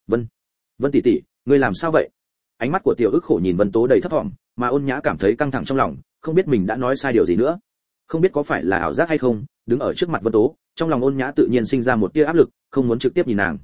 Vân tỷ tỷ, ngươi làm sao vậy? Ánh mắt của Tiểu Ức Khổ nhìn Vân Tố đầy thấp thỏm, mà Ôn Nhã cảm thấy căng thẳng trong lòng, không biết mình đã nói sai điều gì nữa, không biết có phải là ảo giác hay không. Đứng ở trước mặt Vân Tố, trong lòng Ôn Nhã tự nhiên sinh ra một tia áp lực, không muốn trực tiếp nhìn nàng.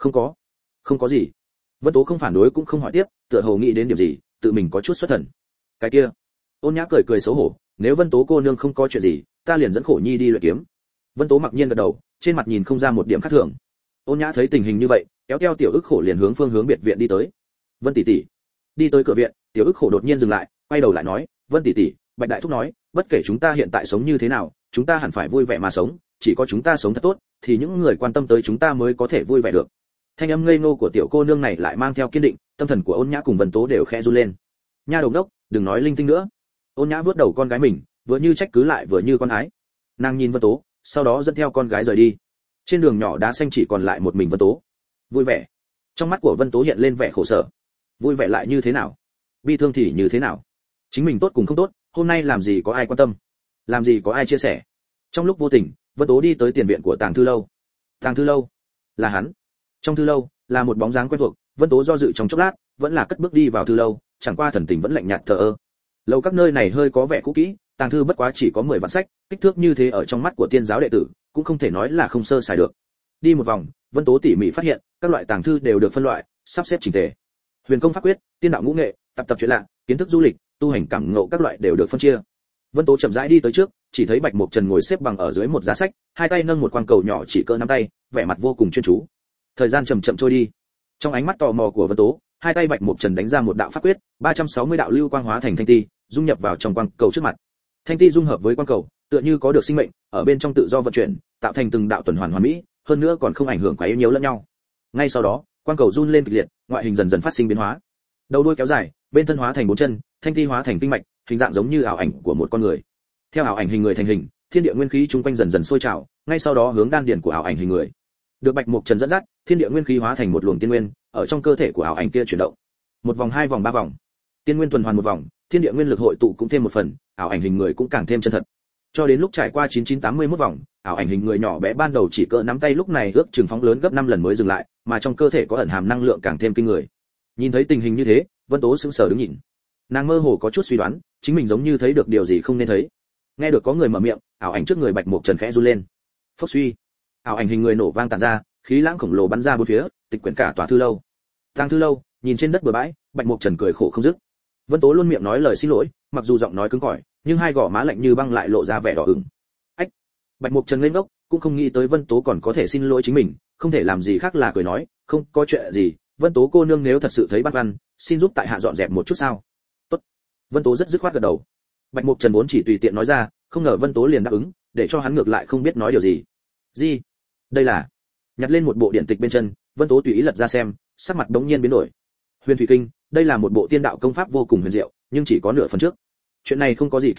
Không có gì. Vân Tố không phản đối cũng không hỏi tiếp, tựa hồ nghĩ đến điểm gì, tự mình có chút xuất thần. Cái kia. Ôn Nhã cười cười xấu hổ, nếu Vân Tố cô nương không có chuyện gì, ta liền dẫn Khổ Nhi đi luyện kiếm. Vân Tố mặc nhiên gật đầu, trên mặt nhìn không ra một điểm khác thường. Ôn Nhã thấy tình hình như vậy, kéo theo Tiểu Ức Khổ liền hướng phương hướng biệt viện đi tới. Vân tỷ tỷ. Đi tới cửa viện, Tiểu Ức Khổ đột nhiên dừng lại, quay đầu lại nói, Vân tỷ tỷ, Bạch đại thúc nói, bất kể chúng ta hiện tại sống như thế nào, chúng ta hẳn phải vui vẻ mà sống, chỉ có chúng ta sống thật tốt, thì những người quan tâm tới chúng ta mới có thể vui vẻ được. Thanh âm ngây ngô của tiểu cô nương này lại mang theo kiên định, tâm thần của Ôn Nhã cùng Vân Tố đều khẽ run lên. Nha đầu đốc, đừng nói linh tinh nữa. Ôn Nhã vuốt đầu con gái mình, vừa như trách cứ lại vừa như con ái. Nàng nhìn Vân Tố, sau đó dẫn theo con gái rời đi. Trên đường nhỏ đá xanh chỉ còn lại một mình Vân Tố. Vui vẻ. Trong mắt của Vân Tố hiện lên vẻ khổ sở. Vui vẻ lại như thế nào? Bi thương thì như thế nào? Chính mình tốt cùng không tốt, hôm nay làm gì có ai quan tâm, làm gì có ai chia sẻ. Trong lúc vô tình, Vân Tố đi tới tiền viện của Tàng Thư Lâu. Tàng Thư Lâu, là hắn. Trong thư lâu, là một bóng dáng quen thuộc, Vân Tố do dự trong chốc lát, vẫn là cất bước đi vào thư lâu, chẳng qua thần tình vẫn lạnh nhạt thờ ơ. Lâu các nơi này hơi có vẻ cũ kỹ, tàng thư bất quá chỉ có 10 vạn sách, kích thước như thế ở trong mắt của tiên giáo đệ tử, cũng không thể nói là không sơ sài được. Đi một vòng, Vân Tố tỉ mỉ phát hiện, các loại tàng thư đều được phân loại, sắp xếp chỉnh tề. Huyền công pháp quyết, tiên đạo ngũ nghệ, tập chuyện lạ, kiến thức du lịch, tu hành cảm ngộ các loại đều được phân chia. Vân Tố chậm rãi đi tới trước, chỉ thấy Bạch Mộc Trần ngồi xếp bằng ở dưới một giá sách, hai tay nâng một quang cầu nhỏ chỉ cỡ nắm tay, vẻ mặt vô cùng chuyên chú. Thời gian chậm chậm trôi đi. Trong ánh mắt tò mò của Vân Tố, hai tay Bạch Mộc Trần đánh ra một đạo pháp quyết, 360 đạo lưu quang hóa thành thanh ti, dung nhập vào trong quang cầu trước mặt. Thanh ti dung hợp với quang cầu, tựa như có được sinh mệnh, ở bên trong tự do vận chuyển, tạo thành từng đạo tuần hoàn hoàn mỹ, hơn nữa còn không ảnh hưởng quá yếu nhiều lẫn nhau. Ngay sau đó, quang cầu run lên kịch liệt, ngoại hình dần dần phát sinh biến hóa. Đầu đuôi kéo dài, bên thân hóa thành bốn chân, thanh ti hóa thành kinh mạch, hình dạng giống như ảo ảnh của một con người. Theo ảo ảnh hình người thành hình, thiên địa nguyên khí chung quanh dần dần sôi trào, ngay sau đó hướng đan điền của ảo ảnh hình người. Được Bạch Mộc Trần dẫn dắt, thiên địa nguyên khí hóa thành một luồng tiên nguyên, ở trong cơ thể của ảo ảnh kia chuyển động. Một vòng, hai vòng, ba vòng, tiên nguyên tuần hoàn một vòng, thiên địa nguyên lực hội tụ cũng thêm một phần, ảo ảnh hình người cũng càng thêm chân thật. Cho đến lúc trải qua 9981 vòng, ảo ảnh hình người nhỏ bé ban đầu chỉ cỡ nắm tay lúc này ước chừng phóng lớn gấp 5 lần mới dừng lại, mà trong cơ thể có ẩn hàm năng lượng càng thêm kinh người. Nhìn thấy tình hình như thế, Vân Tố sững sờ đứng nhìn. Nàng mơ hồ có chút suy đoán, chính mình giống như thấy được điều gì không nên thấy. Nghe được có người mở miệng, ảo ảnh trước người Bạch Mộc Trần khẽ run lên. Phốc suy, ảo ảnh hình người nổ vang tàn ra, khí lãng khổng lồ bắn ra bốn phía, tịch quyển cả tòa thư lâu. Tàng thư lâu, nhìn trên đất bừa bãi, Bạch Mộc Trần cười khổ không dứt. Vân Tố luôn miệng nói lời xin lỗi, mặc dù giọng nói cứng cỏi, nhưng hai gò má lạnh như băng lại lộ ra vẻ đỏ ửng. Ách! Bạch Mộc Trần lên ngốc, cũng không nghĩ tới Vân Tố còn có thể xin lỗi chính mình, không thể làm gì khác là cười nói, không có chuyện gì, Vân Tố cô nương nếu thật sự thấy băn khoăn, xin giúp tại hạ dọn dẹp một chút sao? Tốt. Vân Tố rất dứt khoát gật đầu. Bạch Mộc Trần vốn chỉ tùy tiện nói ra, không ngờ Vân Tố liền đáp ứng, để cho hắn ngược lại không biết nói điều gì. Gì? Đây là? Nhặt lên một bộ điển tịch bên chân, Vân Tố tùy ý lật ra xem, sắc mặt đống nhiên biến đổi. Huyền Thủy Kinh, đây là một bộ tiên đạo công pháp vô cùng huyền diệu, nhưng chỉ có nửa phần trước. Chuyện này không có gì kỳ lạ,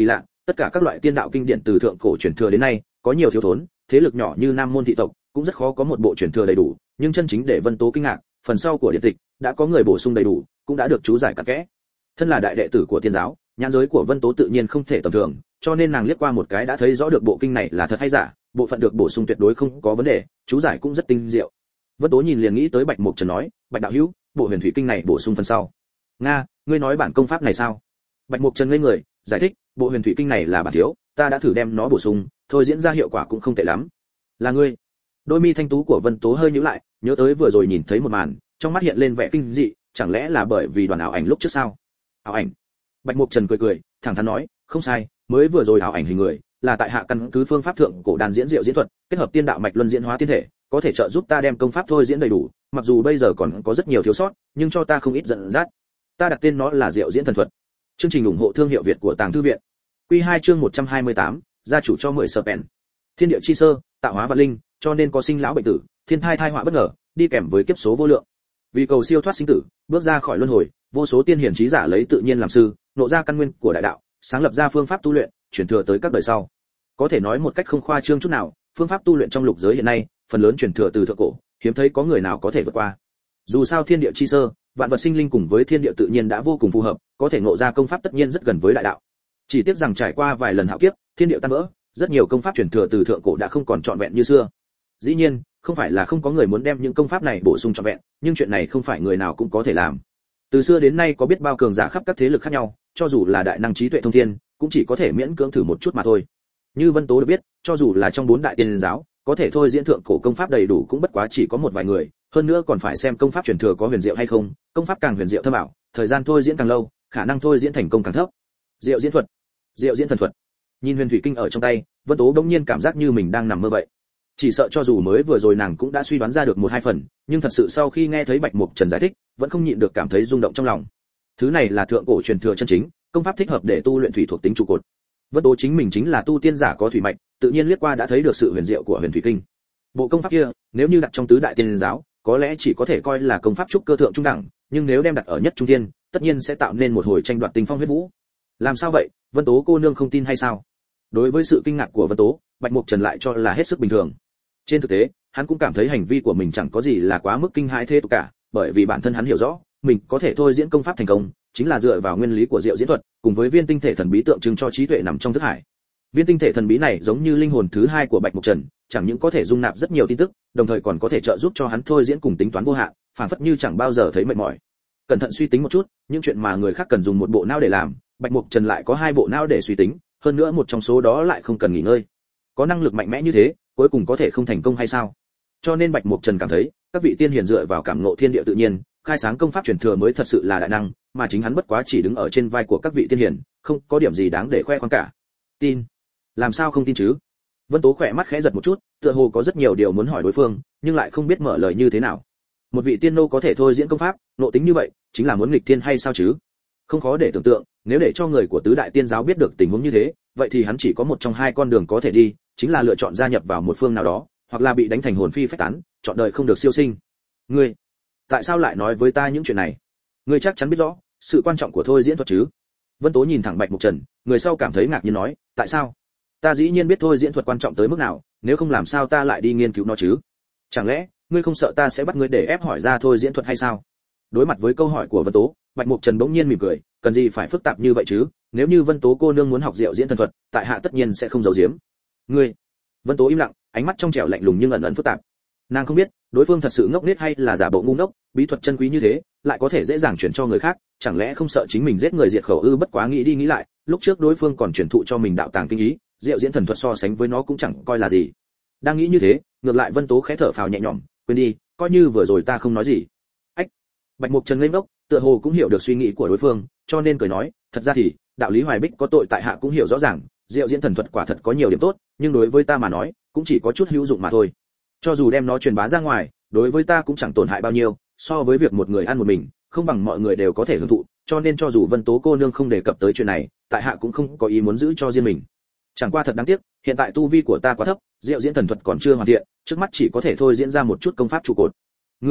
Tất cả các loại tiên đạo kinh điển từ thượng cổ truyền thừa đến nay, có nhiều thiếu thốn, thế lực nhỏ như Nam môn thị tộc cũng rất khó có một bộ truyền thừa đầy đủ, nhưng chân chính để Vân Tố kinh ngạc, phần sau của điện tịch đã có người bổ sung đầy đủ, cũng đã được chú giải cặn kẽ. Thân là đại đệ tử của tiên giáo, nhãn giới của Vân Tố tự nhiên không thể tầm thường, cho nên nàng liếc qua một cái đã thấy rõ được bộ kinh này là thật hay giả, bộ phận được bổ sung tuyệt đối không có vấn đề, chú giải cũng rất tinh diệu. Vân Tố nhìn liền nghĩ tới Bạch Mục Trần nói, Bạch đạo hữu, bộ huyền thủy kinh này bổ sung phần sau. Nga, ngươi nói bản công pháp này sao? Bạch Mục Trần ngây người, giải thích, bộ huyền thủy kinh này là bản thiếu, ta đã thử đem nó bổ sung, thôi diễn ra hiệu quả cũng không tệ lắm. Là ngươi? Đôi mi thanh tú của Vân Tố hơi nhíu lại, nhớ tới vừa rồi nhìn thấy một màn, trong mắt hiện lên vẻ kinh dị, chẳng lẽ là bởi vì đoàn ảo ảnh lúc trước sao? Ảo ảnh? Bạch Mục Trần cười cười, thẳng thắn nói, không sai, mới vừa rồi ảo ảnh hình người, là tại hạ căn cứ phương pháp thượng cổ đàn diễn diệu diễn thuật, kết hợp tiên đạo mạch luân diễn hóa tiên thể, có thể trợ giúp ta đem công pháp thôi diễn đầy đủ, mặc dù bây giờ còn có rất nhiều thiếu sót, nhưng cho ta không ít dẫn dắt. Ta đặt tên nó là Diệu Diễn Thần Thuật. Chương trình ủng hộ thương hiệu Việt của Tàng Thư viện. Quy 2 chương 128, gia chủ cho 10 serpent. Thiên địa chi sơ, tạo hóa vạn linh, cho nên có sinh lão bệnh tử, thiên tai họa bất ngờ, đi kèm với kiếp số vô lượng. Vì cầu siêu thoát sinh tử, bước ra khỏi luân hồi, vô số tiên hiển trí giả lấy tự nhiên làm sư, nộ ra căn nguyên của đại đạo, sáng lập ra phương pháp tu luyện, truyền thừa tới các đời sau. Có thể nói một cách không khoa trương chút nào, phương pháp tu luyện trong lục giới hiện nay, phần lớn truyền thừa từ thượng cổ, hiếm thấy có người nào có thể vượt qua. Dù sao thiên địa chi sơ, vạn vật sinh linh cùng với thiên địa tự nhiên đã vô cùng phù hợp, có thể ngộ ra công pháp tất nhiên rất gần với đại đạo. Chỉ tiếc rằng trải qua vài lần hạo kiếp, thiên địa tan vỡ, rất nhiều công pháp truyền thừa từ thượng cổ đã không còn trọn vẹn như xưa. Dĩ nhiên, không phải là không có người muốn đem những công pháp này bổ sung trọn vẹn, nhưng chuyện này không phải người nào cũng có thể làm. Từ xưa đến nay có biết bao cường giả khắp các thế lực khác nhau, cho dù là đại năng trí tuệ thông thiên, cũng chỉ có thể miễn cưỡng thử một chút mà thôi. Như Vân Tố được biết, cho dù là trong 4 đại tiên giáo, có thể thôi diễn thượng cổ công pháp đầy đủ cũng bất quá chỉ có một vài người, hơn nữa còn phải xem công pháp truyền thừa có huyền diệu hay không, công pháp càng huyền diệu thâm ảo, thời gian thôi diễn càng lâu, khả năng thôi diễn thành công càng thấp. Diệu diễn thuật, Diệu diễn thần thuật. Nhìn huyền thủy kinh ở trong tay, Vân Tố đống nhiên cảm giác như mình đang nằm mơ vậy. Chỉ sợ cho dù mới vừa rồi nàng cũng đã suy đoán ra được một hai phần, nhưng thật sự sau khi nghe thấy Bạch Mục Trần giải thích, vẫn không nhịn được cảm thấy rung động trong lòng. Thứ này là thượng cổ truyền thừa chân chính, công pháp thích hợp để tu luyện thủy thuộc tính trụ cột. Vân Tố chính mình chính là tu tiên giả có thủy mạch, tự nhiên liếc qua đã thấy được sự huyền diệu của huyền thủy kinh. Bộ công pháp kia, nếu như đặt trong tứ đại tiên giáo, có lẽ chỉ có thể coi là công pháp trúc cơ thượng trung đẳng, nhưng nếu đem đặt ở nhất trung thiên, tất nhiên sẽ tạo nên một hồi tranh đoạt tinh phong huyết vũ. Làm sao vậy, Vân Tố cô nương không tin hay sao? Đối với sự kinh ngạc của Vân Tố, Bạch Mục Trần lại cho là hết sức bình thường. Trên thực tế, hắn cũng cảm thấy hành vi của mình chẳng có gì là quá mức kinh hãi thế tục cả, bởi vì bản thân hắn hiểu rõ, mình có thể thôi diễn công pháp thành công, chính là dựa vào nguyên lý của Diệu diễn thuật, cùng với viên tinh thể thần bí tượng trưng cho trí tuệ nằm trong thức hải. Viên tinh thể thần bí này giống như linh hồn thứ hai của Bạch Mục Trần, chẳng những có thể dung nạp rất nhiều tin tức, đồng thời còn có thể trợ giúp cho hắn thôi diễn cùng tính toán vô hạn, phản phất như chẳng bao giờ thấy mệt mỏi. Cẩn thận suy tính một chút, những chuyện mà người khác cần dùng một bộ não để làm, Bạch Mục Trần lại có 2 bộ não để suy tính, hơn nữa một trong số đó lại không cần nghỉ ngơi. Có năng lực mạnh mẽ như thế, cuối cùng có thể không thành công hay sao? Cho nên Bạch Mục Trần cảm thấy, các vị tiên hiền dựa vào cảm ngộ thiên địa tự nhiên, khai sáng công pháp truyền thừa mới thật sự là đại năng, mà chính hắn bất quá chỉ đứng ở trên vai của các vị tiên hiền, không có điểm gì đáng để khoe khoang cả. Tin? Làm sao không tin chứ? Vân Tố khỏe mắt khẽ giật một chút, tựa hồ có rất nhiều điều muốn hỏi đối phương, nhưng lại không biết mở lời như thế nào. Một vị tiên nô có thể thôi diễn công pháp, nộ tính như vậy, chính là muốn nghịch thiên hay sao chứ? Không khó để tưởng tượng, nếu để cho người của tứ đại tiên giáo biết được tình huống như thế, vậy thì hắn chỉ có một trong 2 con đường có thể đi, chính là lựa chọn gia nhập vào một phương nào đó, hoặc là bị đánh thành hồn phi phách tán, chọn đời không được siêu sinh. Ngươi, tại sao lại nói với ta những chuyện này? Ngươi chắc chắn biết rõ sự quan trọng của thôi diễn thuật chứ? Vân Tố nhìn thẳng Bạch Mục Trần, người sau cảm thấy ngạc nhiên nói, tại sao? Ta dĩ nhiên biết thôi diễn thuật quan trọng tới mức nào, nếu không làm sao ta lại đi nghiên cứu nó chứ? Chẳng lẽ ngươi không sợ ta sẽ bắt ngươi để ép hỏi ra thôi diễn thuật hay sao? Đối mặt với câu hỏi của Vân Tố, Bạch Mục Trần bỗng nhiên mỉm cười, cần gì phải phức tạp như vậy chứ? Nếu như Vân Tố cô nương muốn học Diệu diễn thần thuật, tại hạ tất nhiên sẽ không giấu giếm. Ngươi? Vân Tố im lặng, ánh mắt trong trẻo lạnh lùng nhưng ẩn ẩn phức tạp. Nàng không biết, đối phương thật sự ngốc nghếch hay là giả bộ ngu ngốc, bí thuật chân quý như thế, lại có thể dễ dàng chuyển cho người khác, chẳng lẽ không sợ chính mình giết người diệt khẩu ư? Bất quá nghĩ đi nghĩ lại, lúc trước đối phương còn truyền thụ cho mình đạo tàng kinh ý, Diệu diễn thần thuật so sánh với nó cũng chẳng coi là gì. Đang nghĩ như thế, ngược lại Vân Tố khẽ thở phào nhẹ nhõm, quên đi, coi như vừa rồi ta không nói gì. Ách. Bạch Mục Trần ngây ngốc, tựa hồ cũng hiểu được suy nghĩ của đối phương, cho nên cười nói, thật ra thì, đạo lý Hoài Bích có tội tại hạ cũng hiểu rõ ràng, Diệu diễn thần thuật quả thật có nhiều điểm tốt, nhưng đối với ta mà nói, cũng chỉ có chút hữu dụng mà thôi. Cho dù đem nó truyền bá ra ngoài, đối với ta cũng chẳng tổn hại bao nhiêu, so với việc một người ăn một mình, không bằng mọi người đều có thể hưởng thụ, cho nên cho dù Vân Tố cô nương không đề cập tới chuyện này, tại hạ cũng không có ý muốn giữ cho riêng mình. Chẳng qua thật đáng tiếc, hiện tại tu vi của ta quá thấp, Diệu diễn thần thuật còn chưa hoàn thiện, trước mắt chỉ có thể thôi diễn ra một chút công pháp trụ cột.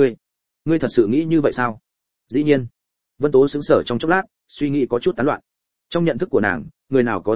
Ngươi thật sự nghĩ như vậy sao? Dĩ nhiên. Vân Tố sững sờ trong chốc lát, suy nghĩ có chút tán loạn. Trong nhận thức của nàng, người nào có thứ tốt,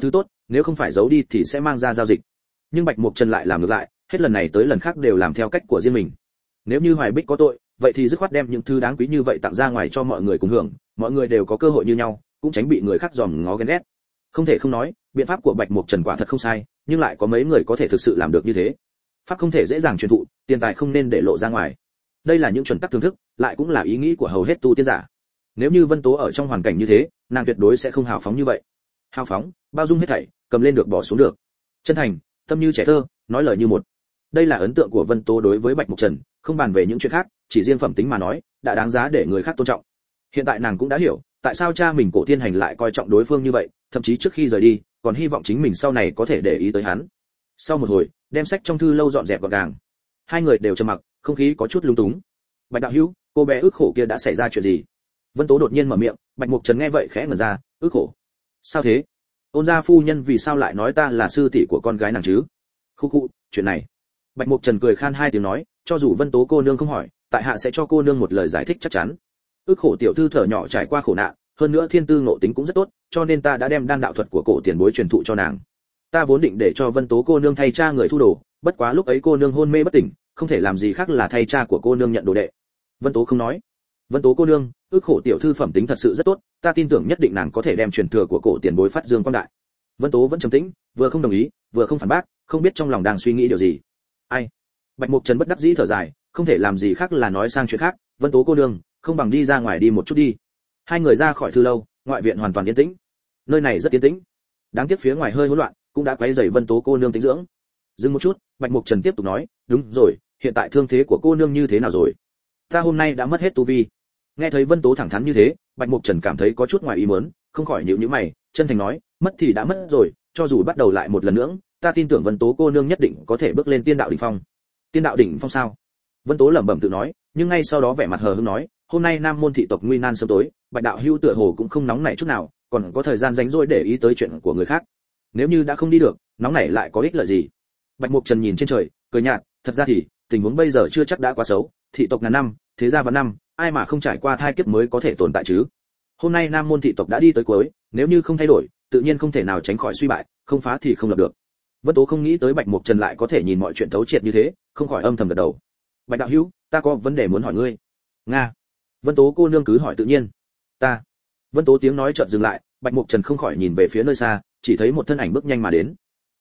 nếu không phải giấu đi thì sẽ mang ra giao dịch. Nhưng Bạch Mục Trần lại làm ngược lại, hết lần này tới lần khác đều làm theo cách của riêng mình. Nếu như Hoài Bích có tội, vậy thì dứt khoát đem những thứ đáng quý như vậy tặng ra ngoài cho mọi người cùng hưởng, mọi người đều có cơ hội như nhau, cũng tránh bị người khác dòm ngó ghen ghét. Không thể không nói, biện pháp của Bạch Mục Trần quả thật không sai, nhưng lại có mấy người có thể thực sự làm được như thế. Pháp không thể dễ dàng truyền thụ, tiền tài không nên để lộ ra ngoài. Đây là những chuẩn tắc thưởng thức, lại cũng là ý nghĩ của hầu hết tu tiên giả. Nếu như Vân Tố ở trong hoàn cảnh như thế, nàng tuyệt đối sẽ không hào phóng như vậy. Hào phóng, bao dung hết thảy, cầm lên được bỏ xuống được. Chân thành, tâm như trẻ thơ, nói lời như một. Đây là ấn tượng của Vân Tố đối với Bạch Mục Trần, không bàn về những chuyện khác, chỉ riêng phẩm tính mà nói, đã đáng giá để người khác tôn trọng. Hiện tại nàng cũng đã hiểu, tại sao cha mình Cổ Thiên Hành lại coi trọng đối phương như vậy, thậm chí trước khi rời đi, còn hy vọng chính mình sau này có thể để ý tới hắn. Sau một hồi, đem sách trong thư lâu dọn dẹp gọn gàng. Hai người đều trầm mặc, không khí có chút lung túng. Bạch đạo hữu, cô bé ức khổ kia đã xảy ra chuyện gì? Vân Tố đột nhiên mở miệng, Bạch Mục Trần nghe vậy khẽ ngẩn ra, ức khổ? Sao thế? Ôn gia phu nhân vì sao lại nói ta là sư tỷ của con gái nàng chứ? Khu khu, chuyện này. Bạch Mục Trần cười khan hai tiếng nói, cho dù Vân Tố cô nương không hỏi, tại hạ sẽ cho cô nương một lời giải thích chắc chắn. Ức khổ tiểu thư thở nhỏ trải qua khổ nạn, hơn nữa thiên tư ngộ tính cũng rất tốt, cho nên ta đã đem đan đạo thuật của cổ tiền bối truyền thụ cho nàng. Ta vốn định để cho Vân Tố cô nương thay cha người thu đồ, bất quá lúc ấy cô nương hôn mê bất tỉnh, không thể làm gì khác là thay cha của cô nương nhận đồ đệ. Vân Tố không nói. Vân Tố cô nương, ức khổ tiểu thư phẩm tính thật sự rất tốt, ta tin tưởng nhất định nàng có thể đem truyền thừa của cổ tiền bối phát dương quang đại. Vân Tố vẫn trầm tĩnh, vừa không đồng ý, vừa không phản bác, không biết trong lòng đang suy nghĩ điều gì. Ai? Bạch Mục Trần bất đắc dĩ thở dài, không thể làm gì khác là nói sang chuyện khác. Vân Tố cô nương, không bằng đi ra ngoài đi một chút đi. Hai người ra khỏi thư lâu, ngoại viện hoàn toàn yên tĩnh. Nơi này rất yên tĩnh. Đáng tiếc phía ngoài hơi hỗn loạn, cũng đã quấy rầy Vân Tố cô nương tĩnh dưỡng. Dừng một chút, Bạch Mục Trần tiếp tục nói, đúng rồi, hiện tại thương thế của cô nương như thế nào rồi? Ta hôm nay đã mất hết tu vi. Nghe thấy Vân Tố thẳng thắn như thế, Bạch Mục Trần cảm thấy có chút ngoài ý muốn, không khỏi nhíu nhíu mày, chân thành nói, mất thì đã mất rồi, cho dù bắt đầu lại một lần nữa, ta tin tưởng Vân Tố cô nương nhất định có thể bước lên tiên đạo đỉnh phong. Tiên đạo đỉnh phong sao? Vân Tố lẩm bẩm tự nói, nhưng ngay sau đó vẻ mặt hờ hững nói, hôm nay Nam môn thị tộc nguy nan sớm tối, Bạch đạo hữu tựa hồ cũng không nóng nảy chút nào, còn có thời gian rảnh rỗi để ý tới chuyện của người khác. Nếu như đã không đi được, nóng nảy lại có ích lợi gì? Bạch Mục Trần nhìn trên trời, cười nhạt, thật ra thì tình huống bây giờ chưa chắc đã quá xấu, thị tộc ngàn năm, thế gia vạn năm, ai mà không trải qua thai kiếp mới có thể tồn tại chứ? Hôm nay Nam môn thị tộc đã đi tới cuối, nếu như không thay đổi, tự nhiên không thể nào tránh khỏi suy bại, không phá thì không lập được. Vân Tố không nghĩ tới Bạch Mục Trần lại có thể nhìn mọi chuyện thấu triệt như thế, không khỏi âm thầm gật đầu. Bạch đạo hữu, ta có vấn đề muốn hỏi ngươi. Nga. Vân Tố cô nương cứ hỏi tự nhiên. Ta. Vân Tố tiếng nói chợt dừng lại, Bạch Mục Trần không khỏi nhìn về phía nơi xa, chỉ thấy một thân ảnh bước nhanh mà đến.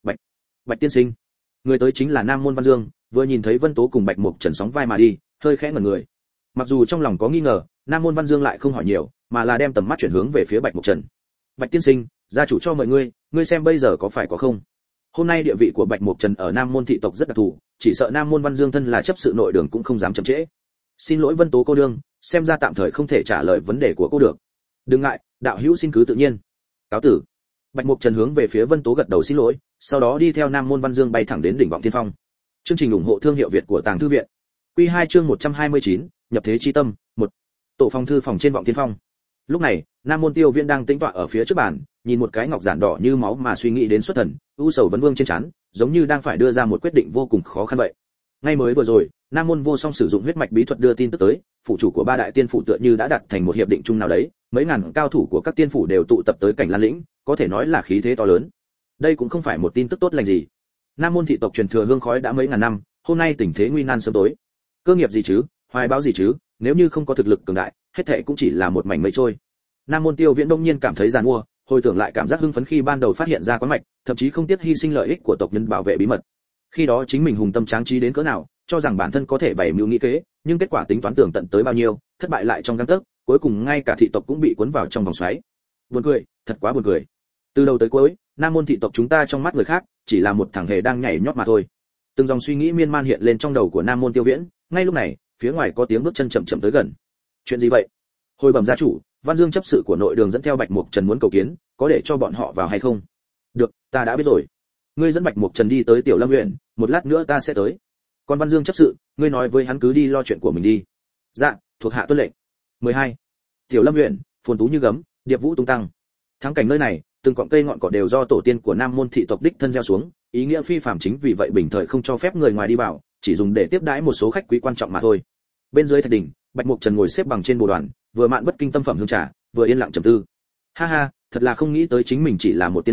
Bạch tiên sinh. Người tới chính là Nam môn Văn Dương, vừa nhìn thấy Vân Tố cùng Bạch Mục Trần sóng vai mà đi, hơi khẽ ngẩn người. Mặc dù trong lòng có nghi ngờ, Nam môn Văn Dương lại không hỏi nhiều, mà là đem tầm mắt chuyển hướng về phía Bạch Mục Trần. Bạch tiên sinh, gia chủ cho mời ngươi, ngươi xem bây giờ có phải có không? Hôm nay địa vị của Bạch Mục Trần ở Nam môn thị tộc rất đặc thù, chỉ sợ Nam môn Văn Dương thân là chấp sự nội đường cũng không dám chậm trễ. Xin lỗi Vân Tố cô đương, xem ra tạm thời không thể trả lời vấn đề của cô được. Đừng ngại, đạo hữu xin cứ tự nhiên. Cáo tử. Bạch Mục Trần hướng về phía Vân Tố gật đầu xin lỗi, sau đó đi theo Nam môn Văn Dương bay thẳng đến đỉnh Vọng Thiên Phong. Chương trình ủng hộ thương hiệu Việt của Tàng Thư viện. Quy 2 chương 129, nhập thế chi tâm, 1. Tổ phòng thư phòng trên Vọng Thiên Phong. Lúc này, Nam môn Tiêu Viễn đang tĩnh tọa ở phía trước bàn, nhìn một cái ngọc giản đỏ như máu mà suy nghĩ đến xuất thần, u sầu vấn vương trên trán, giống như đang phải đưa ra một quyết định vô cùng khó khăn vậy. Ngay mới vừa rồi, Nam môn Vô Song sử dụng huyết mạch bí thuật đưa tin tức tới, phụ chủ của ba đại tiên phủ tựa như đã đặt thành một hiệp định chung nào đấy, mấy ngàn cao thủ của các tiên phủ đều tụ tập tới cảnh Lan Lĩnh, có thể nói là khí thế to lớn. Đây cũng không phải một tin tức tốt lành gì. Nam môn thị tộc truyền thừa hương khói đã mấy ngàn năm, hôm nay tình thế nguy nan sớm tối. Cơ nghiệp gì chứ, hoài bão gì chứ, nếu như không có thực lực cường đại, hết thảy cũng chỉ là một mảnh mây trôi. Nam môn Tiêu Viễn đông nhiên cảm thấy giàn mua, hồi tưởng lại cảm giác hưng phấn khi ban đầu phát hiện ra quán mạch, thậm chí không tiếc hy sinh lợi ích của tộc nhân bảo vệ bí mật. Khi đó chính mình hùng tâm tráng trí đến cỡ nào, cho rằng bản thân có thể bày mưu nghĩ kế, nhưng kết quả tính toán tưởng tận tới bao nhiêu, thất bại lại trong gang tấc, cuối cùng ngay cả thị tộc cũng bị cuốn vào trong vòng xoáy. Buồn cười, thật quá buồn cười. Từ đầu tới cuối, Nam môn thị tộc chúng ta trong mắt người khác, chỉ là một thằng hề đang nhảy nhót mà thôi. Từng dòng suy nghĩ miên man hiện lên trong đầu của Nam môn Tiêu Viễn, ngay lúc này, phía ngoài có tiếng bước chân chậm chậm tới gần. Chuyện gì vậy? Hồi bẩm gia chủ, Văn Dương chấp sự của nội đường dẫn theo Bạch Mục Trần muốn cầu kiến, có để cho bọn họ vào hay không? Được, ta đã biết rồi. Ngươi dẫn Bạch Mục Trần đi tới Tiểu Lâm huyện, một lát nữa ta sẽ tới. Còn Văn Dương chấp sự, ngươi nói với hắn cứ đi lo chuyện của mình đi. Dạ, thuộc hạ tuân lệnh. 12. Tiểu Lâm huyện, phồn tú như gấm, điệp vũ tung tăng. Thắng cảnh nơi này, từng cọng cây ngọn cỏ đều do tổ tiên của Nam môn thị tộc đích thân gieo xuống, ý nghĩa phi phàm chính vì vậy bình thời không cho phép người ngoài đi vào, chỉ dùng để tiếp đãi một số khách quý quan trọng mà thôi. Bên dưới thạch đỉnh, Bạch Mục Trần ngồi xếp bằng trên bồ đoàn, vừa mạn bất kinh tâm phẩm hương trà, vừa yên lặng trầm tư. Ha ha, thật là không nghĩ tới chính mình chỉ là một tiên nô,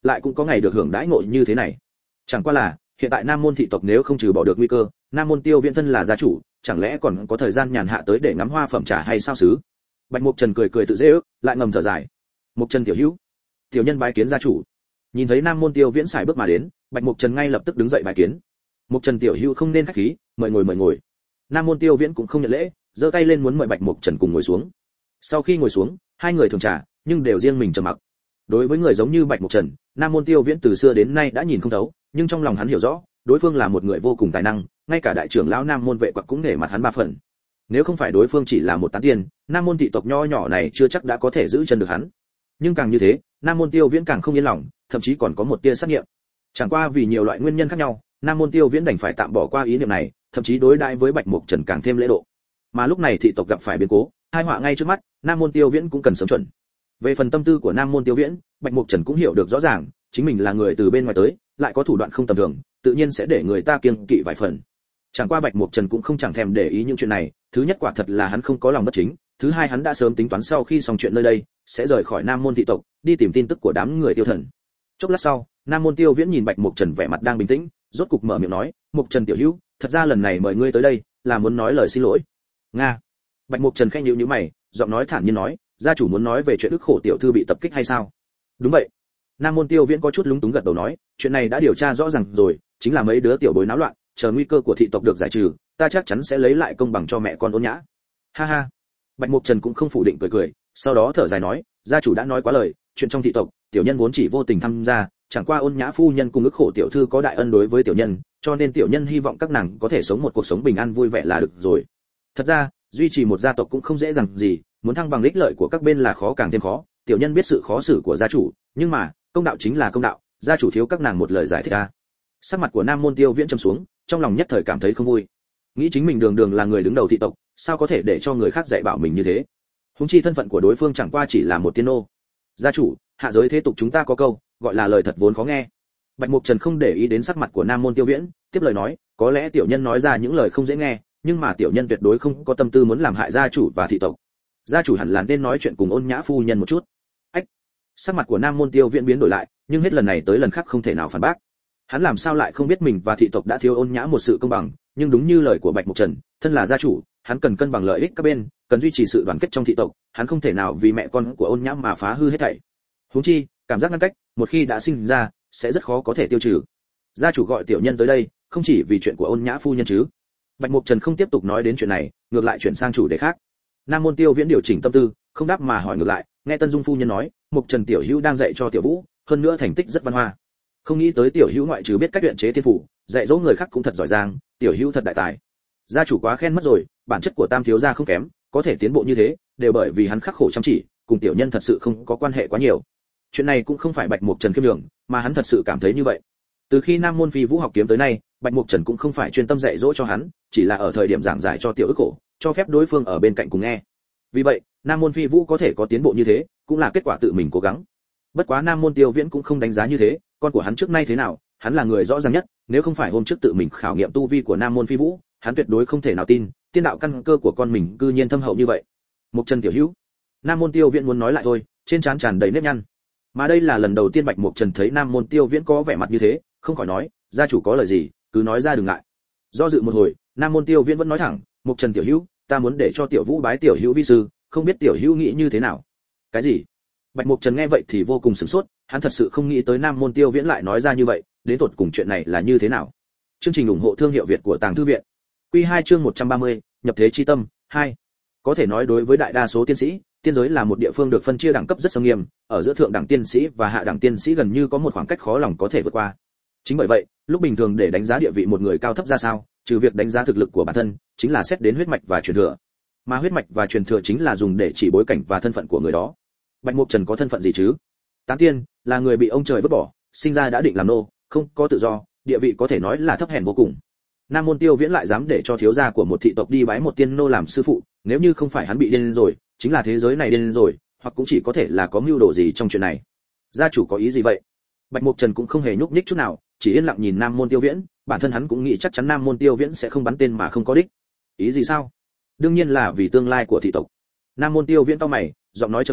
lại cũng có ngày được hưởng đãi ngộ như thế này. Chẳng qua là hiện tại Nam môn thị tộc nếu không trừ bỏ được nguy cơ, Nam môn Tiêu Viễn thân là gia chủ, chẳng lẽ còn có thời gian nhàn hạ tới để ngắm hoa phẩm trà hay sao xứ? Bạch Mục Trần cười cười tự dễ ước, lại ngầm thở dài. Mục Trần tiểu hữu, tiểu nhân bái kiến gia chủ. Nhìn thấy Nam môn Tiêu Viễn xài bước mà đến, Bạch Mục Trần ngay lập tức đứng dậy bái kiến. Mục Trần tiểu hữu không nên khách khí, mời ngồi mời ngồi. Nam môn Tiêu Viễn cũng không nhận lễ, giơ tay lên muốn mời Bạch Mục Trần cùng ngồi xuống. Sau khi ngồi xuống, hai người thưởng trà, nhưng đều riêng mình trầm mặc. Đối với người giống như Bạch Mục Trần, Nam môn Tiêu Viễn từ xưa đến nay đã nhìn không thấu, nhưng trong lòng hắn hiểu rõ, đối phương là một người vô cùng tài năng, ngay cả đại trưởng lão Nam môn vệ quặc cũng nể mặt hắn ba phần. Nếu không phải đối phương chỉ là một tán tiên, Nam môn thị tộc nho nhỏ này chưa chắc đã có thể giữ chân được hắn. Nhưng càng như thế, Nam môn Tiêu Viễn càng không yên lòng, thậm chí còn có một tia sát nghiệm. Chẳng qua vì nhiều loại nguyên nhân khác nhau, Nam môn Tiêu Viễn đành phải tạm bỏ qua ý niệm này, thậm chí đối đãi với Bạch Mục Trần càng thêm lễ độ. Mà lúc này thị tộc gặp phải biến cố, hai họa ngay trước mắt, Nam môn Tiêu Viễn cũng cần sớm chuẩn. Về phần tâm tư của Nam môn Tiêu Viễn, Bạch Mục Trần cũng hiểu được rõ ràng, chính mình là người từ bên ngoài tới, lại có thủ đoạn không tầm thường, tự nhiên sẽ để người ta kiêng kỵ vài phần. Chẳng qua Bạch Mục Trần cũng không chẳng thèm để ý những chuyện này, thứ nhất quả thật là hắn không có lòng bất chính, thứ hai hắn đã sớm tính toán sau khi xong chuyện nơi đây, sẽ rời khỏi Nam môn thị tộc, đi tìm tin tức của đám người Tiêu Thần. Chốc lát sau, Nam môn Tiêu Viễn nhìn Bạch Mục Trần vẻ mặt đang bình tĩnh, rốt cục mở miệng nói, "Mục Trần tiểu hữu, thật ra lần này mời ngươi tới đây, là muốn nói lời xin lỗi." "Nga." Bạch Mục Trần khẽ nhíu nhíu mày, giọng nói thản nhiên nói, "Gia chủ muốn nói về chuyện ức khổ tiểu thư bị tập kích hay sao?" "Đúng vậy." Nam môn Tiêu Viễn có chút lúng túng gật đầu nói, "Chuyện này đã điều tra rõ ràng rồi, chính là mấy đứa tiểu bối náo loạn, chờ nguy cơ của thị tộc được giải trừ, ta chắc chắn sẽ lấy lại công bằng cho mẹ con Ôn Nhã." "Ha ha." Bạch Mục Trần cũng không phủ định cười cười, sau đó thở dài nói, "Gia chủ đã nói quá lời, chuyện trong thị tộc, tiểu nhân vốn chỉ vô tình tham gia, chẳng qua Ôn Nhã phu nhân cùng ức khổ tiểu thư có đại ân đối với tiểu nhân, cho nên tiểu nhân hy vọng các nàng có thể sống một cuộc sống bình an vui vẻ là được rồi. Thật ra, duy trì một gia tộc cũng không dễ dàng gì, muốn thăng bằng ích lợi của các bên là khó càng thêm khó, tiểu nhân biết sự khó xử của gia chủ, nhưng mà, công đạo chính là công đạo, gia chủ thiếu các nàng một lời giải thích a." Sắc mặt của Nam môn Tiêu Viễn trầm xuống, trong lòng nhất thời cảm thấy không vui. Nghĩ chính mình đường đường là người đứng đầu thị tộc, sao có thể để cho người khác dạy bảo mình như thế? Huống chi thân phận của đối phương chẳng qua chỉ là một tiên nô. "Gia chủ, hạ giới thế tục chúng ta có câu, gọi là lời thật vốn khó nghe." Bạch Mục Trần không để ý đến sắc mặt của Nam môn Tiêu Viễn, tiếp lời nói, "Có lẽ tiểu nhân nói ra những lời không dễ nghe, nhưng mà tiểu nhân tuyệt đối không có tâm tư muốn làm hại gia chủ và thị tộc. Gia chủ hẳn là nên nói chuyện cùng Ôn Nhã phu nhân một chút." Ách. Sắc mặt của Nam môn Tiêu Viễn biến đổi lại, nhưng hết lần này tới lần khác không thể nào phản bác. Hắn làm sao lại không biết mình và thị tộc đã thiếu Ôn Nhã một sự công bằng, nhưng đúng như lời của Bạch Mục Trần, thân là gia chủ, hắn cần cân bằng lợi ích các bên, cần duy trì sự đoàn kết trong thị tộc, hắn không thể nào vì mẹ con của Ôn Nhã mà phá hư hết thảy. Huống chi, cảm giác ngăn cách, một khi đã sinh ra, sẽ rất khó có thể tiêu trừ. Gia chủ gọi tiểu nhân tới đây, không chỉ vì chuyện của Ôn Nhã phu nhân chứ? Bạch Mục Trần không tiếp tục nói đến chuyện này, ngược lại chuyển sang chủ đề khác. Nam môn Tiêu Viễn điều chỉnh tâm tư, không đáp mà hỏi ngược lại, nghe Tân Dung phu nhân nói, Mục Trần tiểu hữu đang dạy cho tiểu Vũ, hơn nữa thành tích rất văn hoa. Không nghĩ tới tiểu hữu ngoại trừ biết cách luyện chế tiên phủ, dạy dỗ người khác cũng thật giỏi giang, tiểu hữu thật đại tài. Gia chủ quá khen mất rồi, bản chất của Tam thiếu gia không kém, có thể tiến bộ như thế, đều bởi vì hắn khắc khổ chăm chỉ, cùng tiểu nhân thật sự không có quan hệ quá nhiều. Chuyện này cũng không phải Bạch Mục Trần kiêm nhường, mà hắn thật sự cảm thấy như vậy. Từ khi Nam môn Phi Vũ học kiếm tới nay, Bạch Mục Trần cũng không phải chuyên tâm dạy dỗ cho hắn, chỉ là ở thời điểm giảng giải cho tiểu ức khổ, cho phép đối phương ở bên cạnh cùng nghe. Vì vậy, Nam môn Phi Vũ có thể có tiến bộ như thế, cũng là kết quả tự mình cố gắng. Bất quá Nam môn Tiêu Viễn cũng không đánh giá như thế, con của hắn trước nay thế nào, hắn là người rõ ràng nhất, nếu không phải hôm trước tự mình khảo nghiệm tu vi của Nam môn Phi Vũ, hắn tuyệt đối không thể nào tin, tiên đạo căn cơ của con mình cư nhiên thâm hậu như vậy. Mục Trần tiểu hữu. Nam môn Tiêu Viễn muốn nói lại thôi, trên trán tràn đầy nếp nhăn. Mà đây là lần đầu tiên Bạch Mục Trần thấy Nam môn Tiêu Viễn có vẻ mặt như thế, không khỏi nói, gia chủ có lời gì, cứ nói ra đừng ngại. Do dự một hồi, Nam môn Tiêu Viễn vẫn nói thẳng, Mục Trần tiểu hữu, ta muốn để cho tiểu Vũ bái tiểu hữu vi sư, không biết tiểu hữu nghĩ như thế nào? Cái gì? Bạch Mục Trần nghe vậy thì vô cùng sửng sốt, hắn thật sự không nghĩ tới Nam môn Tiêu Viễn lại nói ra như vậy, đến tột cùng chuyện này là như thế nào? Chương trình ủng hộ thương hiệu Việt của Tàng Thư viện. Quy 2 chương 130, nhập thế chi tâm 2. Có thể nói đối với đại đa số tiên sĩ, tiên giới là một địa phương được phân chia đẳng cấp rất sâu nghiêm, ở giữa thượng đẳng tiên sĩ và hạ đẳng tiên sĩ gần như có một khoảng cách khó lòng có thể vượt qua. Chính bởi vậy, lúc bình thường để đánh giá địa vị một người cao thấp ra sao, trừ việc đánh giá thực lực của bản thân, chính là xét đến huyết mạch và truyền thừa. Mà huyết mạch và truyền thừa chính là dùng để chỉ bối cảnh và thân phận của người đó. Bạch Mục Trần có thân phận gì chứ? Tán tiên, là người bị ông trời vứt bỏ, sinh ra đã định làm nô, không có tự do, địa vị có thể nói là thấp hèn vô cùng. Nam môn Tiêu Viễn lại dám để cho thiếu gia của một thị tộc đi bái một tiên nô làm sư phụ, nếu như không phải hắn bị điên rồi, chính là thế giới này điên rồi, hoặc cũng chỉ có thể là có mưu đồ gì trong chuyện này. Gia chủ có ý gì vậy? Bạch Mục Trần cũng không hề nhúc nhích chút nào, chỉ yên lặng nhìn Nam môn Tiêu Viễn, bản thân hắn cũng nghĩ chắc chắn Nam môn Tiêu Viễn sẽ không bắn tên mà không có đích. Ý gì sao? Đương nhiên là vì tương lai của thị tộc. Nam môn Tiêu Viễn cau mày, giọng nói trầm trầm,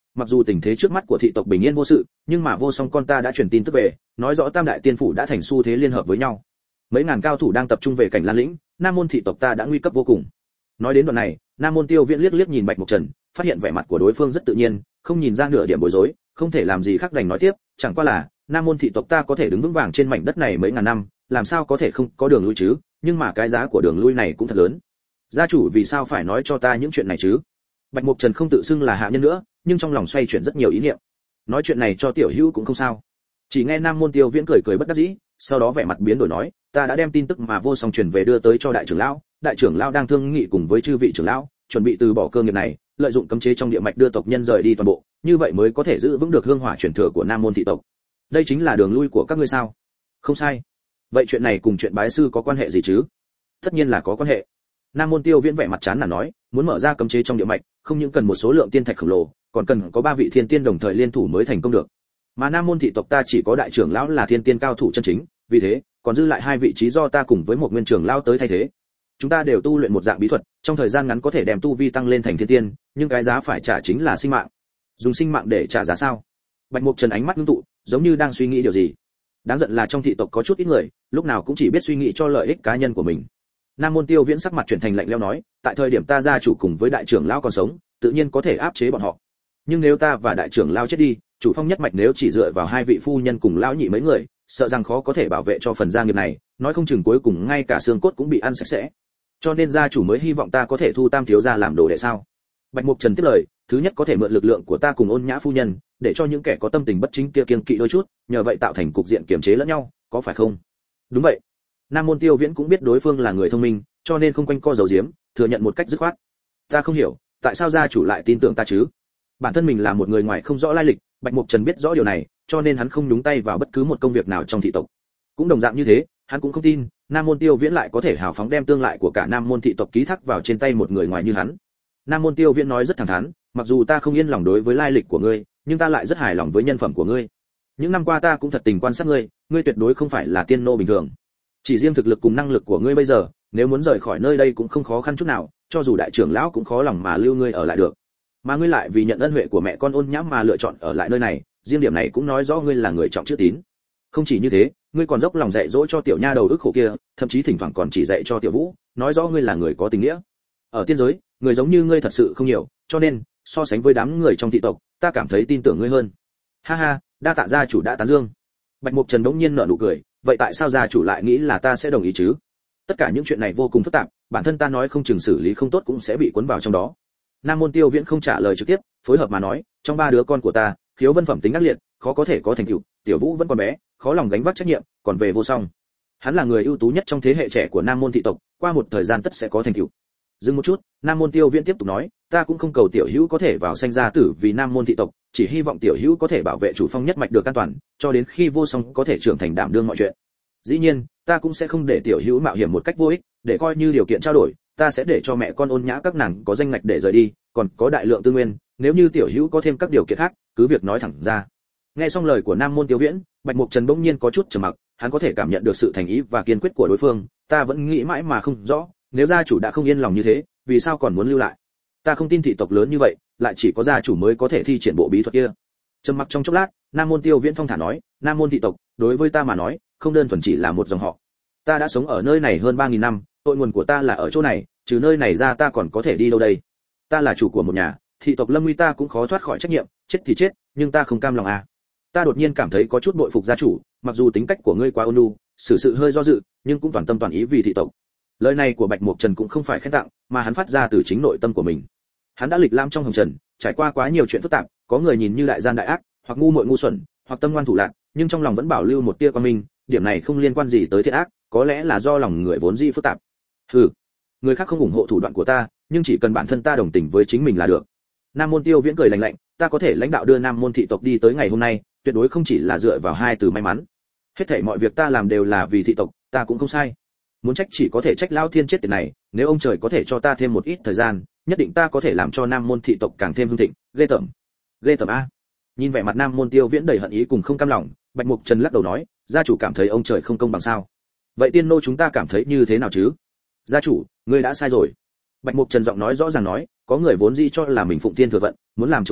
mặc dù tình thế trước mắt của thị tộc bình yên vô sự, nhưng mà Vô Song con ta đã truyền tin tức về, nói rõ Tam đại tiên phủ đã thành xu thế liên hợp với nhau. Mấy ngàn cao thủ đang tập trung về cảnh Lan lĩnh, Nam môn thị tộc ta đã nguy cấp vô cùng. Nói đến đoạn này, Nam môn Tiêu Viễn liếc liếc nhìn Bạch Mộc Trần, phát hiện vẻ mặt của đối phương rất tự nhiên, không nhìn ra nửa điểm bối rối, không thể làm gì khác đành nói tiếp, chẳng qua là Nam môn thị tộc ta có thể đứng vững vàng trên mảnh đất này mấy ngàn năm, làm sao có thể không có đường lui chứ, nhưng mà cái giá của đường lui này cũng thật lớn. Gia chủ vì sao phải nói cho ta những chuyện này chứ? Bạch Mộc Trần không tự xưng là hạ nhân nữa, nhưng trong lòng xoay chuyển rất nhiều ý niệm. Nói chuyện này cho tiểu hữu cũng không sao. Chỉ nghe Nam môn Tiêu Viễn cười cười bất đắc dĩ, sau đó vẻ mặt biến đổi nói, ta đã đem tin tức mà Vô Song truyền về đưa tới cho đại trưởng lão đang thương nghị cùng với chư vị trưởng lão, chuẩn bị từ bỏ cơ nghiệp này, lợi dụng cấm chế trong địa mạch đưa tộc nhân rời đi toàn bộ, như vậy mới có thể giữ vững được hương hỏa truyền thừa của Nam môn thị tộc. Đây chính là đường lui của các ngươi sao? Không sai. Vậy chuyện này cùng chuyện bái sư có quan hệ gì chứ? Tất nhiên là có quan hệ. Nam môn Tiêu Viễn vẻ mặt chán nản nói, muốn mở ra cấm chế trong địa mạch, không những cần một số lượng tiên thạch khổng lồ, còn cần có 3 vị thiên tiên đồng thời liên thủ mới thành công được. Mà Nam môn thị tộc ta chỉ có đại trưởng lão là thiên tiên cao thủ chân chính, vì thế, còn dư lại 2 vị trí do ta cùng với một nguyên trưởng lão tới thay thế. Chúng ta đều tu luyện một dạng bí thuật, trong thời gian ngắn có thể đem tu vi tăng lên thành thiên tiên, nhưng cái giá phải trả chính là sinh mạng. Dùng sinh mạng để trả giá sao? Bạch Mộc Trần ánh mắt ngưng tụ, giống như đang suy nghĩ điều gì. Đáng giận là trong thị tộc có chút ít người, lúc nào cũng chỉ biết suy nghĩ cho lợi ích cá nhân của mình. Nam môn Tiêu Viễn sắc mặt chuyển thành lạnh lẽo nói, tại thời điểm ta gia chủ cùng với đại trưởng lão còn sống, tự nhiên có thể áp chế bọn họ. Nhưng nếu ta và đại trưởng lão chết đi, chủ phong nhất mạch nếu chỉ dựa vào 2 vị phu nhân cùng lão nhị mấy người, sợ rằng khó có thể bảo vệ cho phần gia nghiệp này, nói không chừng cuối cùng ngay cả xương cốt cũng bị ăn sạch sẽ. Cho nên gia chủ mới hy vọng ta có thể thu Tam thiếu gia làm đồ đệ sao? Bạch Mộc Trần tiếp lời, thứ nhất có thể mượn lực lượng của ta cùng Ôn Nhã phu nhân, để cho những kẻ có tâm tình bất chính kia kiêng kỵ đôi chút, nhờ vậy tạo thành cục diện kiềm chế lẫn nhau, có phải không? Đúng vậy. Nam môn Tiêu Viễn cũng biết đối phương là người thông minh, cho nên không quanh co giấu giếm, thừa nhận một cách dứt khoát. Ta không hiểu, tại sao gia chủ lại tin tưởng ta chứ? Bản thân mình là một người ngoài không rõ lai lịch, Bạch Mộc Trần biết rõ điều này, cho nên hắn không nhúng tay vào bất cứ một công việc nào trong thị tộc. Cũng đồng dạng như thế, hắn cũng không tin Nam môn Tiêu Viễn lại có thể hào phóng đem tương lai của cả Nam môn thị tộc ký thác vào trên tay một người ngoài như hắn. Nam môn Tiêu Viễn nói rất thẳng thắn, mặc dù ta không yên lòng đối với lai lịch của ngươi, nhưng ta lại rất hài lòng với nhân phẩm của ngươi. Những năm qua ta cũng thật tình quan sát ngươi, ngươi tuyệt đối không phải là tiên nô bình thường. Chỉ riêng thực lực cùng năng lực của ngươi bây giờ, nếu muốn rời khỏi nơi đây cũng không khó khăn chút nào, cho dù đại trưởng lão cũng khó lòng mà lưu ngươi ở lại được. Mà ngươi lại vì nhận ân huệ của mẹ con Ôn Nhã mà lựa chọn ở lại nơi này, riêng điểm này cũng nói rõ ngươi là người trọng chữ tín. Không chỉ như thế, ngươi còn dốc lòng dạy dỗ cho tiểu nha đầu ức khổ kia, thậm chí thỉnh thoảng còn chỉ dạy cho tiểu Vũ, nói rõ ngươi là người có tình nghĩa. Ở tiên giới, người giống như ngươi thật sự không nhiều, cho nên so sánh với đám người trong thị tộc, ta cảm thấy tin tưởng ngươi hơn. Ha ha, đa tạ gia chủ đã tán dương. Bạch Mộc Trần đống nhiên nở nụ cười, vậy tại sao gia chủ lại nghĩ là ta sẽ đồng ý chứ? Tất cả những chuyện này vô cùng phức tạp, bản thân ta nói không chừng xử lý không tốt cũng sẽ bị cuốn vào trong đó. Nam môn Tiêu Viễn không trả lời trực tiếp, phối hợp mà nói, trong 3 đứa con của ta, Khiếu Vân phẩm tính ác liệt, khó có thể có thành tựu, tiểu Vũ vẫn còn bé, khó lòng gánh vác trách nhiệm, còn về Vô Song, hắn là người ưu tú nhất trong thế hệ trẻ của Nam môn thị tộc, qua một thời gian tất sẽ có thành tựu. Dừng một chút, Nam môn Tiêu Viễn tiếp tục nói, ta cũng không cầu tiểu hữu có thể vào sanh ra tử vì Nam môn thị tộc, chỉ hy vọng tiểu hữu có thể bảo vệ chủ phong nhất mạch được an toàn, cho đến khi Vô Song có thể trưởng thành đảm đương mọi chuyện. Dĩ nhiên, ta cũng sẽ không để tiểu hữu mạo hiểm một cách vô ích, để coi như điều kiện trao đổi, ta sẽ để cho mẹ con Ôn Nhã các nàng có danh ngạch để rời đi, còn có đại lượng tư nguyên, nếu như tiểu hữu có thêm các điều kiện khác, cứ việc nói thẳng ra. Nghe xong lời của Nam môn Tiêu Viễn, Bạch Mộc Trần bỗng nhiên có chút trầm mặc, hắn có thể cảm nhận được sự thành ý và kiên quyết của đối phương, ta vẫn nghĩ mãi mà không rõ, nếu gia chủ đã không yên lòng như thế, vì sao còn muốn lưu lại? Ta không tin thị tộc lớn như vậy, lại chỉ có gia chủ mới có thể thi triển bộ bí thuật kia. Trầm mặc trong chốc lát, Nam môn Tiêu Viễn thong thả nói, Nam môn thị tộc, đối với ta mà nói, không đơn thuần chỉ là một dòng họ. Ta đã sống ở nơi này hơn 3000 năm, tội nguồn của ta là ở chỗ này, trừ nơi này ra ta còn có thể đi đâu đây? Ta là chủ của một nhà, thị tộc lâm nguy ta cũng khó thoát khỏi trách nhiệm, chết thì chết, nhưng ta không cam lòng à. Ta đột nhiên cảm thấy có chút bội phục gia chủ, mặc dù tính cách của ngươi quá ôn nhu, xử sự hơi do dự, nhưng cũng toàn tâm toàn ý vì thị tộc. Lời này của Bạch Mộc Trần cũng không phải khen tặng, mà hắn phát ra từ chính nội tâm của mình. Hắn đã lịch lãm trong hồng trần, trải qua quá nhiều chuyện phức tạp, có người nhìn như đại gian đại ác, hoặc ngu muội ngu xuẩn, hoặc tâm ngoan thủ lạn, nhưng trong lòng vẫn bảo lưu một tia quan minh, điểm này không liên quan gì tới thiện ác, có lẽ là do lòng người vốn dĩ phức tạp. Hừ, người khác không ủng hộ thủ đoạn của ta, nhưng chỉ cần bản thân ta đồng tình với chính mình là được. Nam môn Tiêu Viễn cười lạnh lạnh, ta có thể lãnh đạo đưa Nam môn thị tộc đi tới ngày hôm nay, tuyệt đối không chỉ là dựa vào 2 từ may mắn. Hết thảy mọi việc ta làm đều là vì thị tộc, ta cũng không sai. Muốn trách chỉ có thể trách Lão Thiên chết tiệt này, nếu ông trời có thể cho ta thêm một ít thời gian, nhất định ta có thể làm cho Nam môn thị tộc càng thêm hưng thịnh. Ghê tởm a. Nhìn vẻ mặt Nam môn Tiêu Viễn đầy hận ý cùng không cam lòng, Bạch Mộc Trần lắc đầu nói, gia chủ cảm thấy ông trời không công bằng sao? Vậy tiên nô chúng ta cảm thấy như thế nào chứ? Gia chủ, ngươi đã sai rồi. Bạch Mộc Trần giọng nói rõ ràng nói, có người vốn dĩ cho là mình phụng tiên thừa vận, muốn làm chúa tể,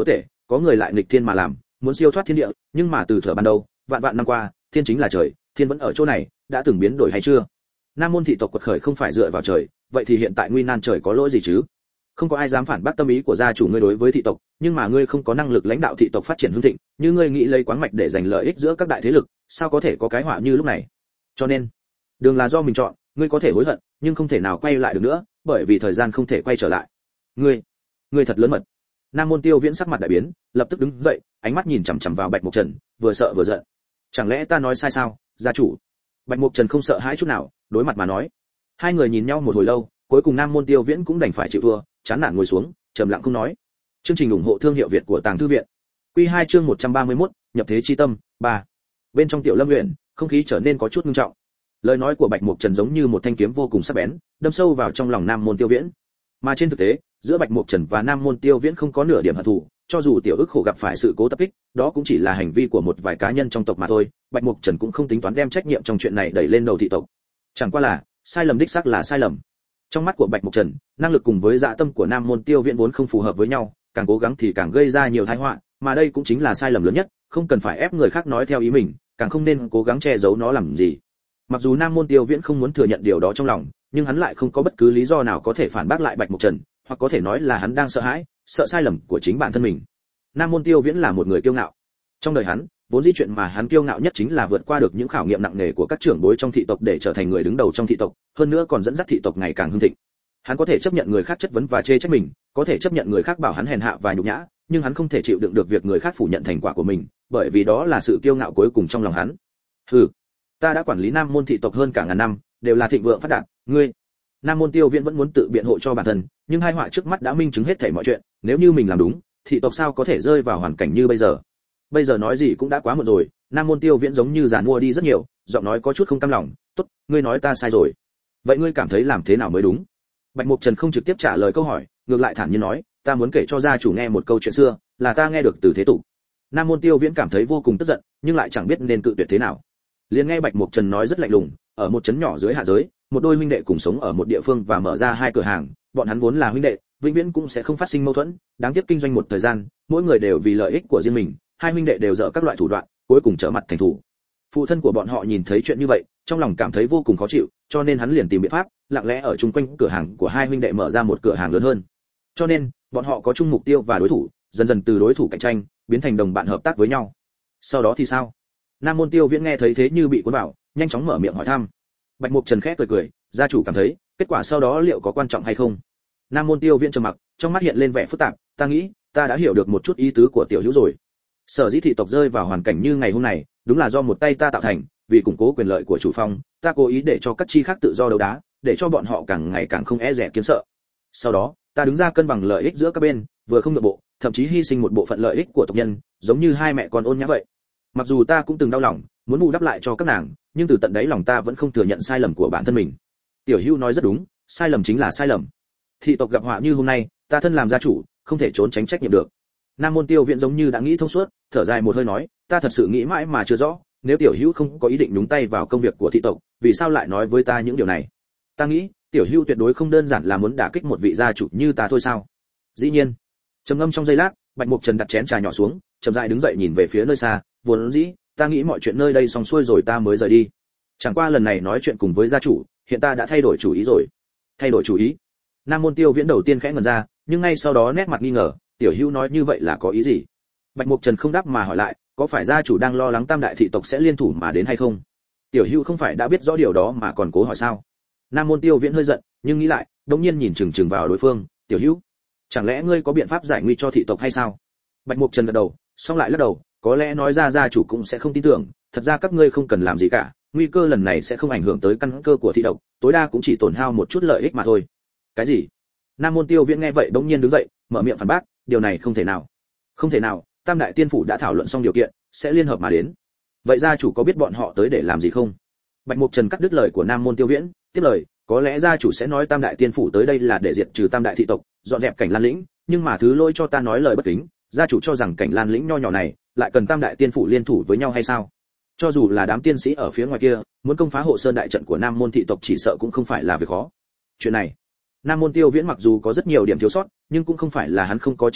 có người lại nghịch thiên mà làm, muốn siêu thoát thiên địa, nhưng mà từ thuở ban đầu, vạn vạn năm qua, thiên chính là trời, thiên vẫn ở chỗ này, đã từng biến đổi hay chưa? Nam môn thị tộc quật khởi không phải dựa vào trời, vậy thì hiện tại nguy nan trời có lỗi gì chứ? Không có ai dám phản bác tâm ý của gia chủ ngươi đối với thị tộc, nhưng mà ngươi không có năng lực lãnh đạo thị tộc phát triển hưng thịnh, như ngươi nghĩ lấy quán mạch để giành lợi ích giữa các đại thế lực, sao có thể có cái họa như lúc này? Cho nên, đường là do mình chọn, ngươi có thể hối hận, nhưng không thể nào quay lại được nữa, bởi vì thời gian không thể quay trở lại. Ngươi thật lớn mật. Nam môn Tiêu Viễn sắc mặt đại biến, lập tức đứng dậy, ánh mắt nhìn chằm chằm vào Bạch Mộc Trần, vừa sợ vừa giận. Chẳng lẽ ta nói sai sao, gia chủ? Bạch Mộc Trần không sợ hãi chút nào, đối mặt mà nói. Hai người nhìn nhau một hồi lâu, cuối cùng Nam môn Tiêu Viễn cũng đành phải chịu thua, chán nản ngồi xuống, trầm lặng không nói. Chương trình ủng hộ thương hiệu Việt của Tàng Thư viện. Quy 2 chương 131, nhập thế chi tâm 3. Bên trong Tiểu Lâm huyện, không khí trở nên có chút nghiêm trọng. Lời nói của Bạch Mộc Trần giống như một thanh kiếm vô cùng sắc bén, đâm sâu vào trong lòng Nam môn Tiêu Viễn. Mà trên thực tế, giữa Bạch Mộc Trần và Nam môn Tiêu Viễn không có nửa điểm hận thù, cho dù Tiểu Ức khổ gặp phải sự cố tập kích, đó cũng chỉ là hành vi của một vài cá nhân trong tộc mà thôi, Bạch Mộc Trần cũng không tính toán đem trách nhiệm trong chuyện này đẩy lên đầu thị tộc. Chẳng qua là, sai lầm đích xác là sai lầm. Trong mắt của Bạch Mộc Trần, năng lực cùng với dạ tâm của Nam môn Tiêu Viễn vốn không phù hợp với nhau, càng cố gắng thì càng gây ra nhiều tai họa, mà đây cũng chính là sai lầm lớn nhất, không cần phải ép người khác nói theo ý mình, càng không nên cố gắng che giấu nó làm gì. Mặc dù Nam môn Tiêu Viễn không muốn thừa nhận điều đó trong lòng, nhưng hắn lại không có bất cứ lý do nào có thể phản bác lại Bạch Mộc Trần, hoặc có thể nói là hắn đang sợ hãi, sợ sai lầm của chính bản thân mình. Nam môn Tiêu Viễn là một người kiêu ngạo. Trong đời hắn, vốn dĩ chuyện mà hắn kiêu ngạo nhất chính là vượt qua được những khảo nghiệm nặng nề của các trưởng bối trong thị tộc để trở thành người đứng đầu trong thị tộc, hơn nữa còn dẫn dắt thị tộc ngày càng hưng thịnh. Hắn có thể chấp nhận người khác chất vấn và chê trách mình, có thể chấp nhận người khác bảo hắn hèn hạ và nhục nhã, nhưng hắn không thể chịu đựng được việc người khác phủ nhận thành quả của mình, bởi vì đó là sự kiêu ngạo cuối cùng trong lòng hắn. Hừ, ta đã quản lý Nam môn thị tộc hơn cả ngàn năm, đều là thịnh vượng phát đạt, ngươi. Nam môn Tiêu Viễn vẫn muốn tự biện hộ cho bản thân, nhưng hai họa trước mắt đã minh chứng hết thảy mọi chuyện, nếu như mình làm đúng, thị tộc sao có thể rơi vào hoàn cảnh như bây giờ. Bây giờ nói gì cũng đã quá muộn rồi. Nam môn Tiêu Viễn giống như giàn mua đi rất nhiều, giọng nói có chút không cam lòng. Tốt, ngươi nói ta sai rồi, vậy ngươi cảm thấy làm thế nào mới đúng? Bạch Mộc Trần không trực tiếp trả lời câu hỏi, ngược lại thản nhiên nói, ta muốn kể cho gia chủ nghe một câu chuyện xưa, là ta nghe được từ thế tục. Nam môn Tiêu Viễn cảm thấy vô cùng tức giận, nhưng lại chẳng biết nên cự tuyệt thế nào. Liền nghe Bạch Mộc Trần nói rất lạnh lùng, ở một trấn nhỏ dưới hạ giới, một đôi huynh đệ cùng sống ở một địa phương và mở ra hai cửa hàng, bọn hắn vốn là huynh đệ, vĩnh viễn cũng sẽ không phát sinh mâu thuẫn, đáng tiếc kinh doanh một thời gian, mỗi người đều vì lợi ích của riêng mình, hai huynh đệ đều dở các loại thủ đoạn, cuối cùng trở mặt thành thù. Phụ thân của bọn họ nhìn thấy chuyện như vậy, trong lòng cảm thấy vô cùng khó chịu, cho nên hắn liền tìm biện pháp, lặng lẽ ở chung quanh cửa hàng của hai huynh đệ mở ra một cửa hàng lớn hơn. Cho nên, bọn họ có chung mục tiêu và đối thủ, dần dần từ đối thủ cạnh tranh biến thành đồng bạn hợp tác với nhau. Sau đó thì sao? Nam môn Tiêu Viễn nghe thấy thế như bị cuốn vào, nhanh chóng mở miệng hỏi thăm. Bạch Mộc Trần khẽ cười cười, gia chủ cảm thấy, kết quả sau đó liệu có quan trọng hay không? Nam môn Tiêu Viễn trầm mặc, trong mắt hiện lên vẻ phức tạp, ta nghĩ, ta đã hiểu được một chút ý tứ của tiểu hữu rồi. Sở dĩ thị tộc rơi vào hoàn cảnh như ngày hôm này, đúng là do một tay ta tạo thành, vì củng cố quyền lợi của chủ phong, ta cố ý để cho các chi khác tự do đấu đá, để cho bọn họ càng ngày càng không e dè kiến sợ. Sau đó, ta đứng ra cân bằng lợi ích giữa các bên, vừa không nhượng bộ, thậm chí hy sinh một bộ phận lợi ích của tộc nhân, giống như hai mẹ con ôn nhã vậy. Mặc dù ta cũng từng đau lòng, muốn bù đắp lại cho các nàng, nhưng từ tận đáy lòng ta vẫn không thừa nhận sai lầm của bản thân mình. Tiểu Hữu nói rất đúng, sai lầm chính là sai lầm. Thị tộc gặp họa như hôm nay, ta thân làm gia chủ, không thể trốn tránh trách nhiệm được. Nam môn Tiêu Viễn giống như đã nghĩ thông suốt, thở dài một hơi nói, ta thật sự nghĩ mãi mà chưa rõ, nếu tiểu Hữu không có ý định nhúng tay vào công việc của thị tộc, vì sao lại nói với ta những điều này? Ta nghĩ, tiểu Hữu tuyệt đối không đơn giản là muốn đả kích một vị gia chủ như ta thôi sao? Dĩ nhiên. Trầm ngâm trong giây lát, Bạch Mộc Trần đặt chén trà nhỏ xuống, chậm rãi đứng dậy nhìn về phía nơi xa, vốn dĩ, ta nghĩ mọi chuyện nơi đây xong xuôi rồi ta mới rời đi. Chẳng qua lần này nói chuyện cùng với gia chủ, hiện ta đã thay đổi chủ ý rồi. Thay đổi chủ ý? Nam môn Tiêu Viễn đầu tiên khẽ ngẩn ra, nhưng ngay sau đó nét mặt nghi ngờ, tiểu Hữu nói như vậy là có ý gì? Bạch Mộc Trần không đáp mà hỏi lại, có phải gia chủ đang lo lắng tam đại thị tộc sẽ liên thủ mà đến hay không? Tiểu Hữu không phải đã biết rõ điều đó mà còn cố hỏi sao? Nam môn Tiêu Viễn hơi giận, nhưng nghĩ lại, đột nhiên nhìn chừng chừng vào đối phương, tiểu Hữu, chẳng lẽ ngươi có biện pháp giải nguy cho thị tộc hay sao? Bạch Mộc Trần gật đầu, xong lại lắc đầu, có lẽ nói ra gia chủ cũng sẽ không tin tưởng, thật ra các ngươi không cần làm gì cả, nguy cơ lần này sẽ không ảnh hưởng tới căn cơ của thị tộc, tối đa cũng chỉ tổn hao một chút lợi ích mà thôi. Cái gì? Nam môn Tiêu Viễn nghe vậy bỗng nhiên đứng dậy, mở miệng phản bác, điều này không thể nào. Không thể nào, tam đại tiên phủ đã thảo luận xong điều kiện, sẽ liên hợp mà đến. Vậy gia chủ có biết bọn họ tới để làm gì không? Bạch Mộc Trần cắt đứt lời của Nam môn Tiêu Viễn, tiếp lời, có lẽ gia chủ sẽ nói tam đại tiên phủ tới đây là để diệt trừ tam đại thị tộc, dọn dẹp Cảnh Lan lĩnh, nhưng mà thứ lỗi cho ta nói lời bất kính, gia chủ cho rằng Cảnh Lan lĩnh nho nhỏ này lại cần tam đại tiên phủ liên thủ với nhau hay sao? Cho dù là đám tiên sĩ ở phía ngoài kia, muốn công phá hộ sơn đại trận của Nam môn thị tộc chỉ sợ cũng không phải là việc khó. Chuyện này, Nam môn Tiêu Viễn mặc dù có rất nhiều điểm thiếu sót, nhưng cũng không phải là hắn không có trí tuệ,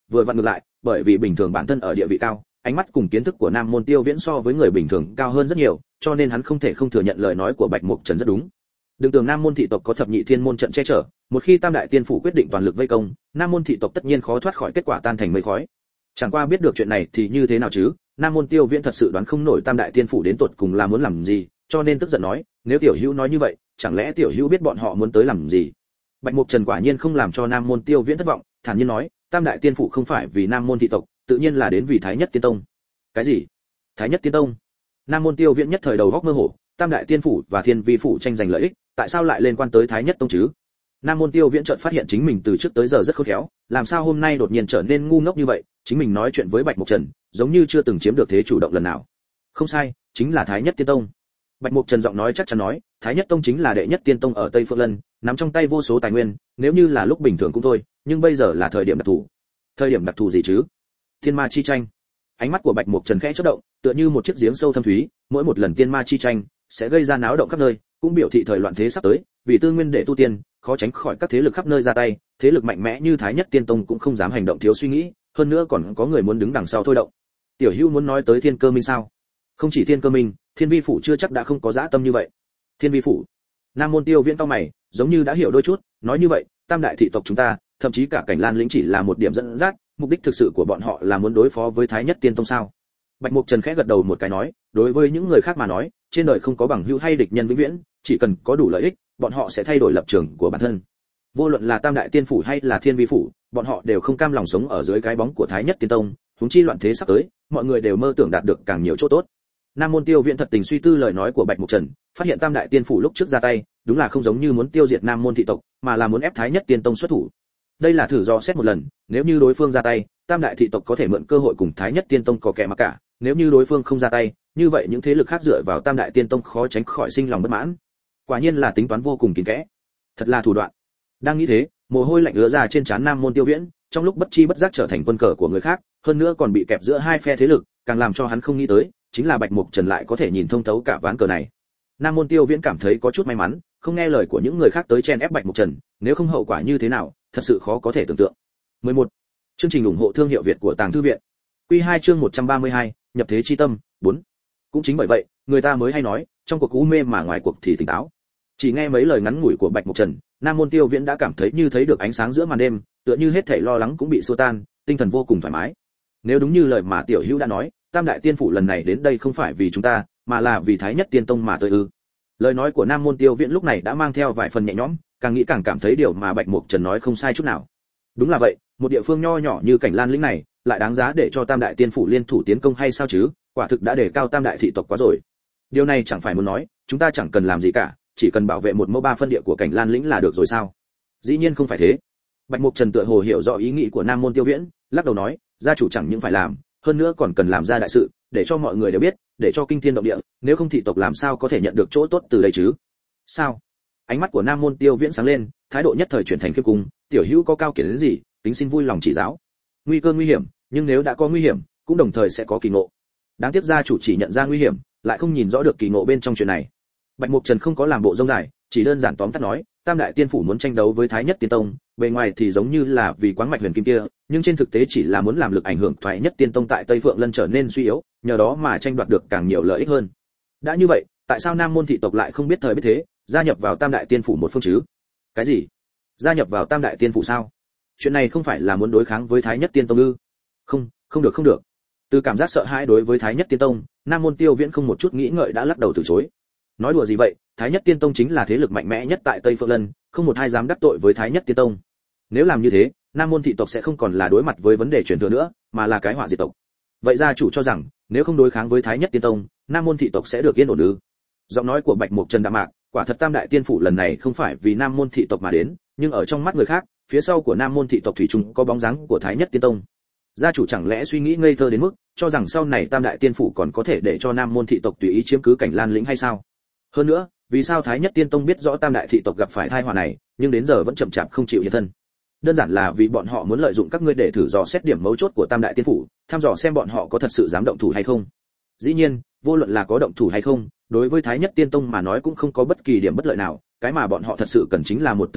vừa vặn ngược lại, bởi vì bình thường bản thân ở địa vị cao, ánh mắt cùng kiến thức của Nam Môn Tiêu Viễn so với người bình thường cao hơn rất nhiều, cho nên hắn không thể không thừa nhận lời nói của Bạch Mục Trần rất đúng. Đừng tưởng Nam Môn thị tộc có thập nhị thiên môn trận che chở, một khi Tam đại tiên phủ quyết định toàn lực vây công, Nam Môn thị tộc tất nhiên khó thoát khỏi kết quả tan thành mây khói. Chẳng qua biết được chuyện này thì như thế nào chứ, Nam Môn Tiêu Viễn thật sự đoán không nổi Tam đại tiên phủ đến tột cùng là muốn làm gì, cho nên tức giận nói, nếu tiểu hữu nói như vậy, chẳng lẽ tiểu hữu biết bọn họ muốn tới làm gì? Bạch Mục Trần quả nhiên không làm cho Nam Môn Tiêu Viễn thất vọng, thản nhiên nói, Tam đại tiên phủ không phải vì Nam Môn thị tộc, tự nhiên là đến vì Thái Nhất Tiên Tông. Cái gì? Thái Nhất Tiên Tông? Nam Môn Tiêu Viễn nhất thời đầu góc mơ hồ, Tam đại tiên phủ và Thiên Vi phủ tranh giành lợi ích, tại sao lại liên quan tới Thái Nhất Tông chứ? Nam Môn Tiêu Viễn chợt phát hiện chính mình từ trước tới giờ rất khôn khéo, làm sao hôm nay đột nhiên trở nên ngu ngốc như vậy? Chính mình nói chuyện với Bạch Mục Trần, giống như chưa từng chiếm được thế chủ động lần nào. Không sai, chính là Thái Nhất Tiên Tông. Bạch Mục Trần giọng nói chắc chắn nói, Thái Nhất Tông chính là đệ nhất tiên tông ở Tây Phượng Lân, nắm trong tay vô số tài nguyên, nếu như là lúc bình thường cũng thôi, nhưng bây giờ là thời điểm đặc thù. Thời điểm đặc thù gì chứ? Thiên ma chi tranh. Ánh mắt của Bạch Mục Trần khẽ chớp động, tựa như một chiếc giếng sâu thâm thúy, mỗi một lần tiên ma chi tranh sẽ gây ra náo động khắp nơi, cũng biểu thị thời loạn thế sắp tới, vì tư nguyên để tu tiên, khó tránh khỏi các thế lực khắp nơi ra tay, thế lực mạnh mẽ như Thái Nhất Tiên Tông cũng không dám hành động thiếu suy nghĩ, hơn nữa còn có người muốn đứng đằng sau thôi động. Tiểu Hữu muốn nói tới Thiên Cơ Minh sao? Không chỉ Thiên Cơ Minh, Thiên Vi phủ chưa chắc đã không có dã tâm như vậy. Thiên Vi phủ? Nam Môn Tiêu Viễn cau mày, giống như đã hiểu đôi chút, nói như vậy, Tam đại thị tộc chúng ta, thậm chí cả Cảnh Lan lĩnh chỉ là một điểm dẫn dắt, mục đích thực sự của bọn họ là muốn đối phó với Thái Nhất Tiên Tông sao? Bạch Mục Trần khẽ gật đầu một cái nói, đối với những người khác mà nói, trên đời không có bằng hữu hay địch nhân vĩnh viễn, chỉ cần có đủ lợi ích, bọn họ sẽ thay đổi lập trường của bản thân. Vô luận là Tam đại tiên phủ hay là Thiên Vi phủ, bọn họ đều không cam lòng sống ở dưới cái bóng của Thái Nhất Tiên Tông, huống chi loạn thế sắp tới, mọi người đều mơ tưởng đạt được càng nhiều chỗ tốt. Nam Môn Tiêu Viễn thật tình suy tư lời nói của Bạch Mục Trần, phát hiện Tam đại tiên phủ lúc trước ra tay, đúng là không giống như muốn tiêu diệt Nam Môn thị tộc, mà là muốn ép Thái Nhất Tiên Tông xuất thủ. Đây là thử dò xét một lần, nếu như đối phương ra tay, Tam đại thị tộc có thể mượn cơ hội cùng Thái Nhất Tiên Tông có kẻ mà cả, nếu như đối phương không ra tay, như vậy những thế lực khác dựa vào Tam đại tiên tông khó tránh khỏi sinh lòng bất mãn. Quả nhiên là tính toán vô cùng kín kẽ, thật là thủ đoạn. Đang nghĩ thế, mồ hôi lạnh ứa ra trên trán Nam Môn Tiêu Viễn, trong lúc bất chi bất giác trở thành quân cờ của người khác, hơn nữa còn bị kẹp giữa hai phe thế lực, càng làm cho hắn không nghĩ tới, chính là Bạch Mục Trần lại có thể nhìn thông thấu cả ván cờ này. Nam Môn Tiêu Viễn cảm thấy có chút may mắn, không nghe lời của những người khác tới chen ép Bạch Mục Trần, nếu không hậu quả như thế nào, thật sự khó có thể tưởng tượng. 11. Chương trình ủng hộ thương hiệu Việt của Tàng Thư viện. Quy 2 chương 132, nhập thế chi tâm, 4. Cũng chính bởi vậy, người ta mới hay nói, trong cuộc u mê mà ngoài cuộc thì tỉnh táo. Chỉ nghe mấy lời ngắn ngủi của Bạch Mục Trần, Nam Môn Tiêu Viễn đã cảm thấy như thấy được ánh sáng giữa màn đêm, tựa như hết thảy lo lắng cũng bị xua tan, tinh thần vô cùng thoải mái. Nếu đúng như lời mà Tiểu Hữu đã nói, Tam đại tiên phủ lần này đến đây không phải vì chúng ta, mà là vì Thái Nhất Tiên Tông mà tới ư? Lời nói của Nam Môn Tiêu Viễn lúc này đã mang theo vài phần nhẹ nhõm, càng nghĩ càng cảm thấy điều mà Bạch Mục Trần nói không sai chút nào. Đúng là vậy, một địa phương nho nhỏ như Cảnh Lan lĩnh này, lại đáng giá để cho Tam đại tiên phủ liên thủ tiến công hay sao chứ? Quả thực đã đề cao Tam đại thị tộc quá rồi. Điều này chẳng phải muốn nói, chúng ta chẳng cần làm gì cả, chỉ cần bảo vệ một mẫu ba phân địa của Cảnh Lan lĩnh là được rồi sao? Dĩ nhiên không phải thế. Bạch Mục Trần tựa hồ hiểu rõ ý nghĩ của Nam Môn Tiêu Viễn, lắc đầu nói, gia chủ chẳng những phải làm, hơn nữa còn cần làm ra đại sự, để cho mọi người đều biết, để cho kinh thiên động địa, nếu không thị tộc làm sao có thể nhận được chỗ tốt từ đây chứ? Sao? Ánh mắt của Nam Môn Tiêu Viễn sáng lên, thái độ nhất thời chuyển thành khiêm cung, Tiểu Hữu có cao kiến đến gì, tính xin vui lòng chỉ giáo. Nguy cơ nguy hiểm, nhưng nếu đã có nguy hiểm, cũng đồng thời sẽ có kỳ ngộ. Đáng tiếc gia chủ chỉ nhận ra nguy hiểm, lại không nhìn rõ được kỳ ngộ bên trong chuyện này. Bạch Mục Trần không có làm bộ rông dài, chỉ đơn giản tóm tắt nói, Tam đại tiên phủ muốn tranh đấu với Thái Nhất Tiên Tông, bề ngoài thì giống như là vì quáng mạch huyền kim kia, nhưng trên thực tế chỉ là muốn làm lực ảnh hưởng Thái Nhất Tiên Tông tại Tây Phượng Lân trở nên suy yếu, nhờ đó mà tranh đoạt được càng nhiều lợi ích hơn. Đã như vậy, tại sao Nam Môn thị tộc lại không biết thời biết thế, gia nhập vào Tam đại tiên phủ một phương chứ? Cái gì? Gia nhập vào Tam đại tiên phủ sao? Chuyện này không phải là muốn đối kháng với Thái Nhất Tiên Tông ư? Không, không được. Từ cảm giác sợ hãi đối với Thái Nhất Tiên Tông, Nam Môn Tiêu Viễn không một chút nghĩ ngợi đã lắc đầu từ chối. Nói đùa gì vậy, Thái Nhất Tiên Tông chính là thế lực mạnh mẽ nhất tại Tây Phượng Lân, không một ai dám đắc tội với Thái Nhất Tiên Tông. Nếu làm như thế, Nam Môn thị tộc sẽ không còn là đối mặt với vấn đề truyền thừa nữa, mà là cái họa diệt tộc. Vậy gia chủ cho rằng, nếu không đối kháng với Thái Nhất Tiên Tông, Nam Môn thị tộc sẽ được yên ổn ư? Giọng nói của Bạch Mục Trần đạm mạc, quả thật Tam đại tiên phủ lần này không phải vì Nam Môn thị tộc mà đến, nhưng ở trong mắt người khác, phía sau của Nam Môn thị tộc thủy chung có bóng dáng của Thái Nhất Tiên Tông. Gia chủ chẳng lẽ suy nghĩ ngây thơ đến mức cho rằng sau này Tam đại tiên phủ còn có thể để cho Nam Môn thị tộc tùy ý chiếm cứ Cảnh Lan lĩnh hay sao? Hơn nữa, vì sao Thái Nhất Tiên Tông biết rõ Tam đại thị tộc gặp phải tai họa này, nhưng đến giờ vẫn chậm chạp không chịu hiện thân? Đơn giản là vì bọn họ muốn lợi dụng các ngươi để thử dò xét điểm mấu chốt của Tam đại tiên phủ, thăm dò xem bọn họ có thật sự dám động thủ hay không. Dĩ nhiên, vô luận là có động thủ hay không, đối với Thái Nhất Tiên Tông mà nói cũng không có bất kỳ điểm bất lợi nào, cái mà bọn họ thật sự cần chính là một thời cơ,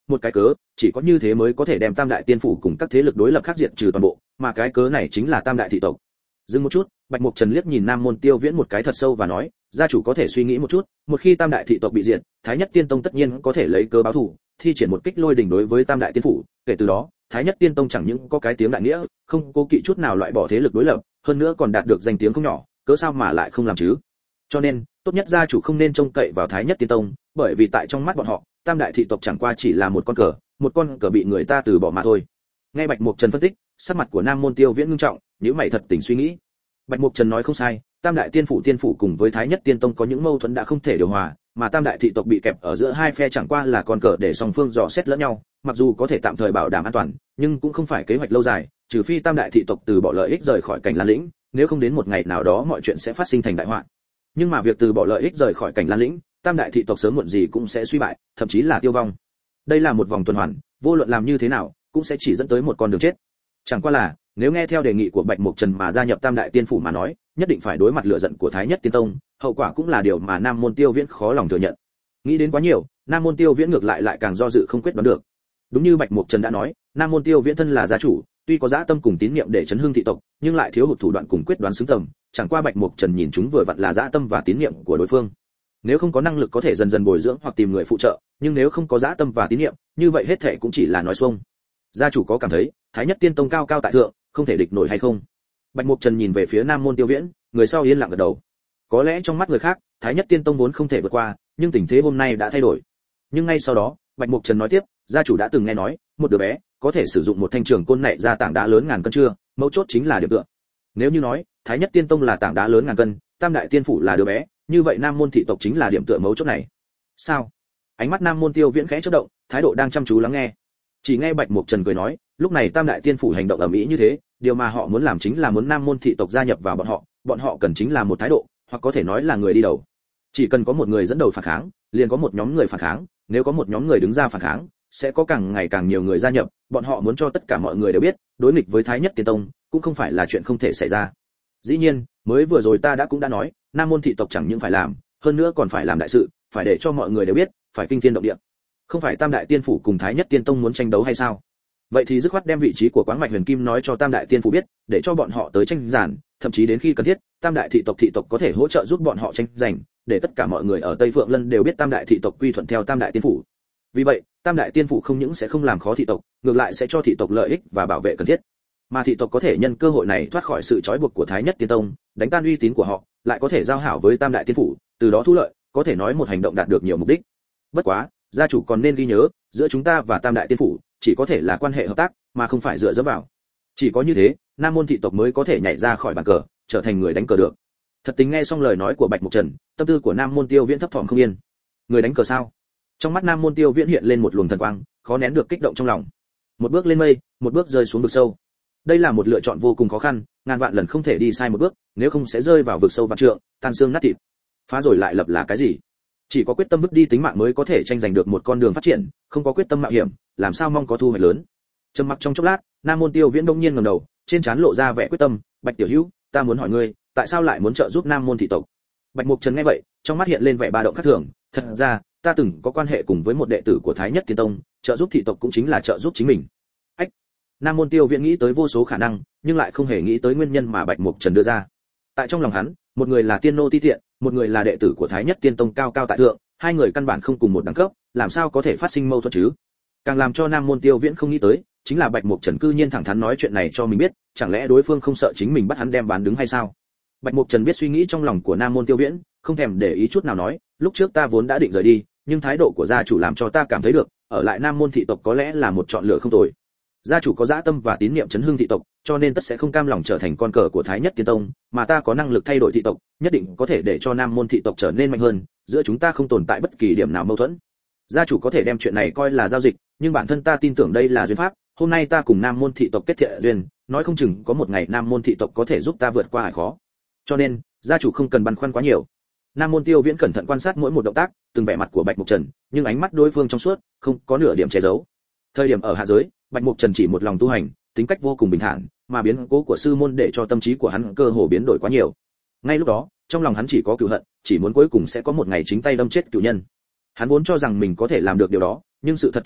một cái cớ, chỉ có như thế mới có thể đem tam đại tiên phủ cùng các thế lực đối lập khác diệt trừ toàn bộ, mà cái cớ này chính là tam đại thị tộc. Dừng một chút, Bạch Mục Trần liếc nhìn Nam Môn Tiêu Viễn một cái thật sâu và nói, gia chủ có thể suy nghĩ một chút, một khi tam đại thị tộc bị diệt, Thái Nhất Tiên Tông tất nhiên có thể lấy cớ báo thù, thi triển một kích lôi đỉnh đối với tam đại tiên phủ, kể từ đó, Thái Nhất Tiên Tông chẳng những có cái tiếng đại nghĩa, không cố kỵ chút nào loại bỏ thế lực đối lập, hơn nữa còn đạt được danh tiếng không nhỏ, cớ sao mà lại không làm chứ? Cho nên, tốt nhất gia chủ không nên trông cậy vào Thái Nhất Tiên Tông, bởi vì tại trong mắt bọn họ, tam đại thị tộc chẳng qua chỉ là một con cờ bị người ta từ bỏ mà thôi. Nghe Bạch Mục Trần phân tích, sắc mặt của Nam Môn Tiêu Viễn ngưng trọng, nhíu mày thật tình suy nghĩ. Bạch Mục Trần nói không sai, tam đại tiên phủ cùng với Thái Nhất Tiên Tông có những mâu thuẫn đã không thể điều hòa, mà tam đại thị tộc bị kẹp ở giữa hai phe chẳng qua là con cờ để song phương dò xét lẫn nhau, mặc dù có thể tạm thời bảo đảm an toàn, nhưng cũng không phải kế hoạch lâu dài, trừ phi tam đại thị tộc từ bỏ lợi ích rời khỏi cảnh Lan Lĩnh, nếu không đến một ngày nào đó mọi chuyện sẽ phát sinh thành đại họa. Nhưng mà việc từ bỏ lợi ích rời khỏi cảnh Lan Lĩnh, tam đại thị tộc sớm muộn gì cũng sẽ suy bại, thậm chí là tiêu vong. Đây là một vòng tuần hoàn, vô luận làm như thế nào, cũng sẽ chỉ dẫn tới một con đường chết. Chẳng qua là, nếu nghe theo đề nghị của Bạch Mục Trần mà gia nhập tam đại tiên phủ mà nói, nhất định phải đối mặt lửa giận của Thái Nhất Tiên Tông, hậu quả cũng là điều mà Nam Môn Tiêu Viễn khó lòng thừa nhận. Nghĩ đến quá nhiều, Nam Môn Tiêu Viễn ngược lại càng do dự không quyết đoán được. Đúng như Bạch Mục Trần đã nói, Nam Môn Tiêu Viễn thân là gia chủ, tuy có dã tâm cùng tín niệm để chấn hưng thị tộc, nhưng lại thiếu hụt thủ đoạn cùng quyết đoán xứng tầm, chẳng qua Bạch Mục Trần nhìn chúng vừa vặn là dã tâm và tín niệm của đối phương. Nếu không có năng lực có thể dần dần bồi dưỡng hoặc tìm người phụ trợ, nhưng nếu không có dã tâm và tín niệm, như vậy hết thảy cũng chỉ là nói xuông. Gia chủ có cảm thấy, Thái Nhất Tiên Tông cao cao tại thượng, không thể địch nổi hay không? Bạch Mục Trần nhìn về phía Nam Môn Tiêu Viễn, người sau yên lặng gật đầu. Có lẽ trong mắt người khác, Thái Nhất Tiên Tông vốn không thể vượt qua, nhưng tình thế hôm nay đã thay đổi. Nhưng ngay sau đó, Bạch Mục Trần nói tiếp, gia chủ đã từng nghe nói, một đứa bé có thể sử dụng một thanh trường côn nảy ra tảng đá lớn ngàn cân chưa? Mấu chốt chính là điểm tựa. Nếu như nói, Thái Nhất Tiên Tông là tảng đá lớn ngàn cân, Tam đại tiên phủ là đứa bé, như vậy Nam Môn thị tộc chính là điểm tựa mấu chốt này. Sao? Ánh mắt Nam Môn Tiêu Viễn khẽ chớp động, thái độ đang chăm chú lắng nghe. Chỉ nghe Bạch Mục Trần cười nói, lúc này Tam đại tiên phủ hành động ầm ĩ như thế, điều mà họ muốn làm chính là muốn Nam Môn thị tộc gia nhập vào bọn họ cần chính là một thái độ, hoặc có thể nói là người đi đầu. Chỉ cần có một người dẫn đầu phản kháng, liền có một nhóm người phản kháng, nếu có một nhóm người đứng ra phản kháng, sẽ có càng ngày càng nhiều người gia nhập, bọn họ muốn cho tất cả mọi người đều biết, đối nghịch với Thái Nhất Tiên Tông cũng không phải là chuyện không thể xảy ra. Dĩ nhiên, mới vừa rồi ta cũng đã nói, Nam Môn thị tộc chẳng những phải làm, hơn nữa còn phải làm đại sự, phải để cho mọi người đều biết, phải kinh thiên động địa. Không phải Tam đại tiên phủ cùng Thái Nhất Tiên Tông muốn tranh đấu hay sao? Vậy thì dứt khoát đem vị trí của Quáng Mạch Huyền Kim nói cho Tam đại tiên phủ biết, để cho bọn họ tới tranh giành, thậm chí đến khi cần thiết, Tam đại thị tộc có thể hỗ trợ giúp bọn họ tranh giành, để tất cả mọi người ở Tây Phượng Lân đều biết Tam đại thị tộc quy thuận theo Tam đại tiên phủ. Vì vậy, Tam đại tiên phủ không những sẽ không làm khó thị tộc, ngược lại sẽ cho thị tộc lợi ích và bảo vệ cần thiết. Mà thị tộc có thể nhân cơ hội này thoát khỏi sự trói buộc của Thái Nhất Tiên Tông, đánh tan uy tín của họ, lại có thể giao hảo với Tam đại tiên phủ, từ đó thu lợi, có thể nói một hành động đạt được nhiều mục đích. Bất quá, gia chủ còn nên ghi nhớ, giữa chúng ta và Tam đại tiên phủ chỉ có thể là quan hệ hợp tác, mà không phải dựa dẫm vào. Chỉ có như thế, Nam Môn thị tộc mới có thể nhảy ra khỏi bàn cờ, trở thành người đánh cờ được. Thật tình nghe xong lời nói của Bạch Mục Trần, tâm tư của Nam Môn Tiêu Viễn thấp thỏm không yên. Người đánh cờ sao? Trong mắt Nam Môn Tiêu Viễn hiện lên một luồng thần quang, khó nén được kích động trong lòng. Một bước lên mây, một bước rơi xuống vực sâu. Đây là một lựa chọn vô cùng khó khăn, ngàn vạn lần không thể đi sai một bước, nếu không sẽ rơi vào vực sâu vạn trượng, tan xương nát thịt. Phá rồi lại lập là cái gì? Chỉ có quyết tâm vứt đi tính mạng mới có thể tranh giành được một con đường phát triển, không có quyết tâm mạo hiểm, làm sao mong có thu hoạch lớn. Trầm mặc trong chốc lát, Nam Môn Tiêu Viễn đông nhiên ngẩng đầu, trên trán lộ ra vẻ quyết tâm, "Bạch tiểu hữu, ta muốn hỏi ngươi, tại sao lại muốn trợ giúp Nam Môn thị tộc?" Bạch Mục Trần nghe vậy, trong mắt hiện lên vẻ ba động khác thường, "Thật ra, ta từng có quan hệ cùng với một đệ tử của Thái Nhất Tiên Tông, trợ giúp thị tộc cũng chính là trợ giúp chính mình." Ách. Nam Môn Tiêu Viễn nghĩ tới vô số khả năng, nhưng lại không hề nghĩ tới nguyên nhân mà Bạch Mục Trần đưa ra. Tại trong lòng hắn, một người là tiên nô ti tiện, một người là đệ tử của Thái Nhất Tiên Tông cao cao tại thượng, hai người căn bản không cùng một đẳng cấp, làm sao có thể phát sinh mâu thuẫn chứ? Càng làm cho Nam Môn Tiêu Viễn không nghĩ tới, chính là Bạch Mục Trần cư nhiên thẳng thắn nói chuyện này cho mình biết, chẳng lẽ đối phương không sợ chính mình bắt hắn đem bán đứng hay sao? Bạch Mục Trần biết suy nghĩ trong lòng của Nam Môn Tiêu Viễn, không thèm để ý chút nào nói, lúc trước ta vốn đã định rời đi, nhưng thái độ của gia chủ làm cho ta cảm thấy được, ở lại Nam Môn thị tộc có lẽ là một chọn lựa không tồi. Gia chủ có dã tâm và tín niệm chấn hưng thị tộc, cho nên tất sẽ không cam lòng trở thành con cờ của Thái Nhất Tiên Tông, mà ta có năng lực thay đổi thị tộc, nhất định có thể để cho Nam Môn thị tộc trở nên mạnh hơn, giữa chúng ta không tồn tại bất kỳ điểm nào mâu thuẫn. Gia chủ có thể đem chuyện này coi là giao dịch, nhưng bản thân ta tin tưởng đây là duyên pháp, hôm nay ta cùng Nam Môn thị tộc kết thiện duyên, nói không chừng có một ngày Nam Môn thị tộc có thể giúp ta vượt qua hải khó. Cho nên, gia chủ không cần băn khoăn quá nhiều. Nam Môn Tiêu Viễn cẩn thận quan sát mỗi một động tác, từng vẻ mặt của Bạch Mục Trần, nhưng ánh mắt đối phương trong suốt, không có nửa điểm che giấu. Thời điểm ở hạ giới, Bạch Mục Trần chỉ một lòng tu hành, tính cách vô cùng bình thản, mà biến cố của sư môn để cho tâm trí của hắn cơ hồ biến đổi quá nhiều. Ngay lúc đó, trong lòng hắn chỉ có cừu hận, chỉ muốn cuối cùng sẽ có một ngày chính tay đâm chết cửu nhân. Hắn vốn cho rằng mình có thể làm được điều đó, nhưng sự thật chứng minh,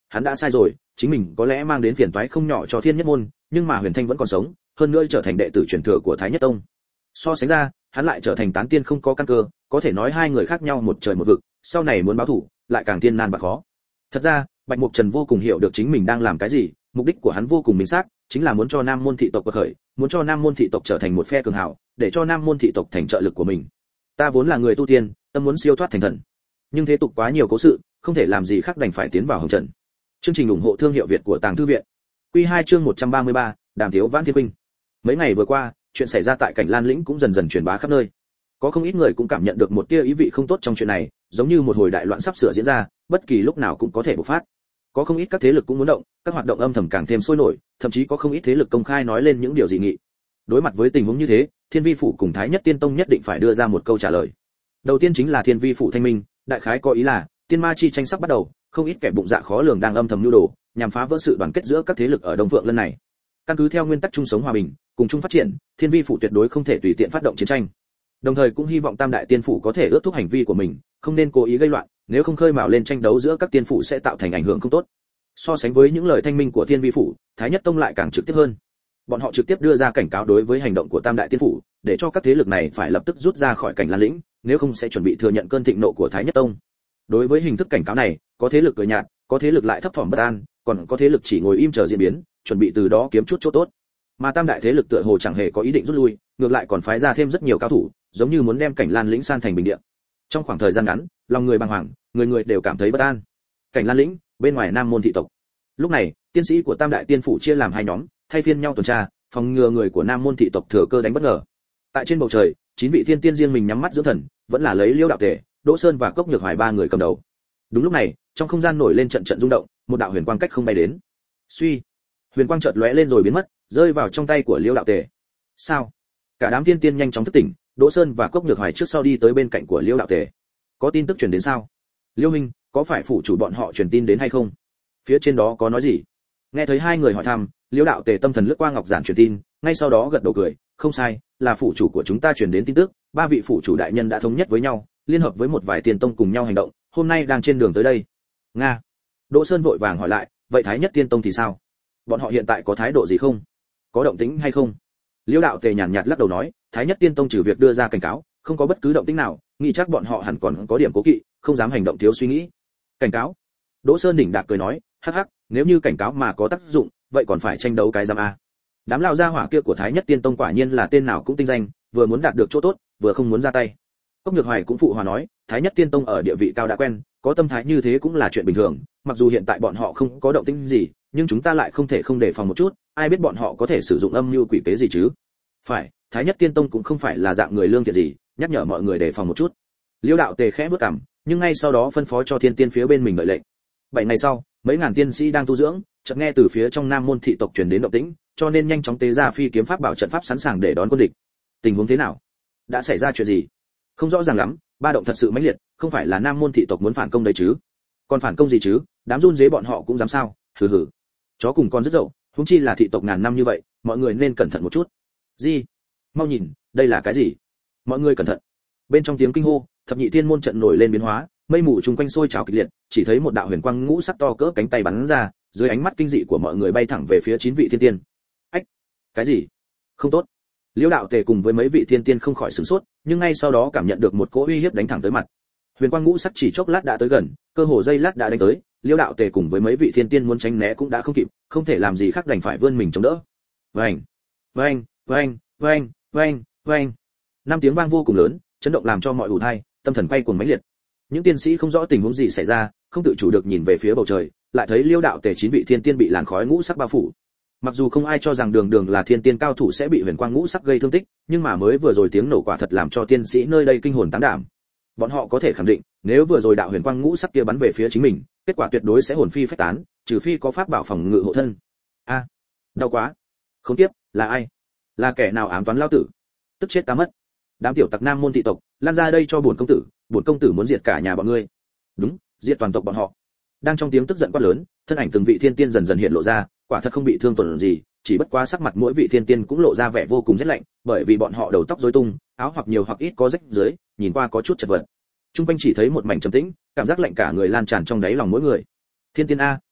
hắn đã sai rồi, chính mình có lẽ mang đến phiền toái không nhỏ cho Thiên Nhất môn, nhưng mà Huyền Thanh vẫn còn sống, hơn nữa trở thành đệ tử truyền thừa của Thái Nhất tông. So sánh ra, hắn lại trở thành tán tiên không có căn cơ, có thể nói hai người khác nhau một trời một vực, sau này muốn báo thù, lại càng thiên nan và khó. Thật ra, Bạch Mục Trần vô cùng hiểu được chính mình đang làm cái gì, mục đích của hắn vô cùng minh xác, chính là muốn cho Nam môn thị tộc quật khởi, muốn cho Nam môn thị tộc trở thành một phe cường hào, để cho Nam môn thị tộc thành trợ lực của mình. Ta vốn là người tu tiên, tâm muốn siêu thoát thành thần, nhưng thế tục quá nhiều cố sự, không thể làm gì khác đành phải tiến vào hồng trần. Chương trình ủng hộ thương hiệu Việt của Tàng Thư viện. Quy 2 chương 133, Đàm Tiếu Vãn Thiên Huynh. Mấy ngày vừa qua, chuyện xảy ra tại Cảnh Lan lĩnh cũng dần dần truyền bá khắp nơi. Có không ít người cũng cảm nhận được một tia ý vị không tốt trong chuyện này, giống như một hồi đại loạn sắp sửa diễn ra, bất kỳ lúc nào cũng có thể bộc phát. Có không ít các thế lực cũng muốn động, các hoạt động âm thầm càng thêm sôi nổi, thậm chí có không ít thế lực công khai nói lên những điều dị nghị. Đối mặt với tình huống như thế, Thiên Vi phủ cùng Thái Nhất Tiên tông nhất định phải đưa ra một câu trả lời. Đầu tiên chính là Thiên Vi phủ thanh minh, đại khái có ý là tiên ma chi tranh sắp bắt đầu, không ít kẻ bụng dạ khó lường đang âm thầm nhu đồ, nhằm phá vỡ sự đoàn kết giữa các thế lực ở Đông Vượng lần này. Căn cứ theo nguyên tắc chung sống hòa bình, cùng chung phát triển, Thiên Vi phủ tuyệt đối không thể tùy tiện phát động chiến tranh. Đồng thời cũng hy vọng Tam đại tiên phủ có thể ước thúc hành vi của mình, không nên cố ý gây loạn, nếu không khơi mào lên tranh đấu giữa các tiên phủ sẽ tạo thành ảnh hưởng không tốt. So sánh với những lời thanh minh của Thiên Vi phủ, Thái Nhất tông lại càng trực tiếp hơn. Bọn họ trực tiếp đưa ra cảnh cáo đối với hành động của Tam đại tiên phủ, để cho các thế lực này phải lập tức rút ra khỏi Cảnh Lan lĩnh, nếu không sẽ chuẩn bị thừa nhận cơn thịnh nộ của Thái Nhất tông. Đối với hình thức cảnh cáo này, có thế lực cười nhạt, có thế lực lại thấp thỏm bất an, còn có thế lực chỉ ngồi im chờ diễn biến, chuẩn bị từ đó kiếm chút chỗ tốt. Mà Tam đại thế lực tựa hồ chẳng hề có ý định rút lui, ngược lại còn phái ra thêm rất nhiều cao thủ, giống như muốn đem Cảnh Lan lĩnh san thành bình địa. Trong khoảng thời gian ngắn, lòng người bàng hoàng, người người đều cảm thấy bất an. Cảnh Lan lĩnh, bên ngoài Nam môn thị tộc. Lúc này, tiên sĩ của Tam đại tiên phủ chia làm hai nhóm, thay phiên nhau tuần tra, phòng ngừa người của Nam môn thị tộc thừa cơ đánh bất ngờ. Tại trên bầu trời, 9 vị thiên tiên riêng mình nhắm mắt dưỡng thần, vẫn là lấy Liêu Đạo Tề, Đỗ Sơn và Cốc Nhược Hoài ba người cầm đầu. Đúng lúc này, trong không gian nổi lên trận trận rung động, một đạo huyền quang cách không bay đến. Suy, huyền quang chợt lóe lên rồi biến mất, rơi vào trong tay của Liêu Đạo Tề. Sao? Cả đám tiên tiên nhanh chóng thức tỉnh, Đỗ Sơn và Cốc Nhược Hoài trước sau đi tới bên cạnh của Liêu Đạo Tề. Có tin tức truyền đến sao? Liêu Minh, có phải phủ chủ bọn họ truyền tin đến hay không? Phía trên đó có nói gì? Nghe thấy hai người hỏi thăm, Liêu Đạo Tề tâm thần lướt qua ngọc giản truyền tin, ngay sau đó gật đầu cười, không sai, là phủ chủ của chúng ta truyền đến tin tức, ba vị phủ chủ đại nhân đã thống nhất với nhau, liên hợp với một vài tiền tông cùng nhau hành động, hôm nay đang trên đường tới đây. Nga. Đỗ Sơn vội vàng hỏi lại, vậy Thái Nhất Tiên tông thì sao? Bọn họ hiện tại có thái độ gì không? Có động tĩnh hay không? Liêu Đạo Tề nhàn nhạt lắc đầu nói, Thái Nhất Tiên tông trừ việc đưa ra cảnh cáo, không có bất cứ động tĩnh nào, nghĩ chắc bọn họ hẳn còn có điểm cố kỵ, không dám hành động thiếu suy nghĩ. Cảnh cáo? Đỗ Sơn đỉnh đạc cười nói, hắc hắc, nếu như cảnh cáo mà có tác dụng, vậy còn phải tranh đấu cái giam a. Đám lão gia hỏa kia của Thái Nhất Tiên tông quả nhiên là tên nào cũng tinh danh, vừa muốn đạt được chỗ tốt, vừa không muốn ra tay. Cốc Nhược Hoài cũng phụ hòa nói, Thái Nhất Tiên tông ở địa vị cao đã quen, có tâm thái như thế cũng là chuyện bình thường, mặc dù hiện tại bọn họ không có động tĩnh gì, nhưng chúng ta lại không thể không đề phòng một chút, ai biết bọn họ có thể sử dụng âm mưu quỷ kế gì chứ? Phải, Thái Nhất Tiên tông cũng không phải là dạng người lương thiện gì, nhắc nhở mọi người đề phòng một chút. Liêu Đạo Tề khẽ bước cằm, nhưng ngay sau đó phân phó cho thiên tiên phía bên mình đợi lệnh. 7 ngày sau, mấy ngàn tiên sĩ đang tu dưỡng, chợt nghe từ phía trong Nam môn thị tộc truyền đến động tĩnh, cho nên nhanh chóng tế ra phi kiếm pháp bảo trận pháp sẵn sàng để đón quân địch. Tình huống thế nào? Đã xảy ra chuyện gì? Không rõ ràng lắm, ba động thật sự mãnh liệt, không phải là Nam môn thị tộc muốn phản công đấy chứ? Còn phản công gì chứ? Đám run rế bọn họ cũng dám sao? Hừ hừ. Chó cùng con rất dậu, huống chi là thị tộc ngàn năm như vậy, mọi người nên cẩn thận một chút. Gì? Mau nhìn, đây là cái gì? Mọi người cẩn thận. Bên trong tiếng kinh hô, thập nhị thiên môn trận nổi lên biến hóa, mây mù chung quanh sôi trào kịch liệt, chỉ thấy một đạo huyền quang ngũ sắc to cỡ cánh tay bắn ra, dưới ánh mắt kinh dị của mọi người bay thẳng về phía 9 vị thiên tiên. Ách, cái gì? Không tốt. Liêu Đạo Tề cùng với mấy vị thiên tiên không khỏi sửng sốt, nhưng ngay sau đó cảm nhận được một cỗ uy hiếp đánh thẳng tới mặt. Huyền quang ngũ sắc chỉ chốc lát đã tới gần, cơ hồ giây lát đã đánh tới, Liêu Đạo Tề cùng với mấy vị thiên tiên muốn tránh né cũng đã không kịp, không thể làm gì khác đành phải vươn mình chống đỡ. Vành, vành, vành, vành, vành, vành. 5 tiếng vang vô cùng lớn, chấn động làm cho mọi ù tai, tâm thần quay cuồng mãnh liệt. Những tiên sĩ không rõ tình huống gì xảy ra, không tự chủ được nhìn về phía bầu trời, lại thấy Liêu Đạo Tề 9 vị thiên tiên bị làn khói ngũ sắc bao phủ. Mặc dù không ai cho rằng đường đường là thiên tiên cao thủ sẽ bị huyền quang ngũ sắc gây thương tích, nhưng mà mới vừa rồi tiếng nổ quả thật làm cho tiên sĩ nơi đây kinh hồn táng đảm. Bọn họ có thể khẳng định, nếu vừa rồi đạo huyền quang ngũ sắc kia bắn về phía chính mình, kết quả tuyệt đối sẽ hồn phi phách tán, trừ phi có pháp bảo phòng ngự hộ thân. A, đau quá. Không tiếp, là ai? Là kẻ nào ám toán lao tử? Tức chết ta mất. Đám tiểu tặc Nam môn thị tộc, lan ra đây cho bổn công tử muốn diệt cả nhà bọn ngươi. Đúng, diệt toàn tộc bọn họ. Đang trong tiếng tức giận quát lớn, thân ảnh từng vị thiên tiên dần dần hiện lộ ra, quả thật không bị thương tổn gì, chỉ bất quá sắc mặt mỗi vị thiên tiên cũng lộ ra vẻ vô cùng rét lạnh, bởi vì bọn họ đầu tóc rối tung, áo hoặc nhiều hoặc ít có rách rưới, nhìn qua có chút chật vật. Trung quanh chỉ thấy một mảnh trầm tĩnh, cảm giác lạnh cả người lan tràn trong đáy lòng mỗi người. Thiên tiên a,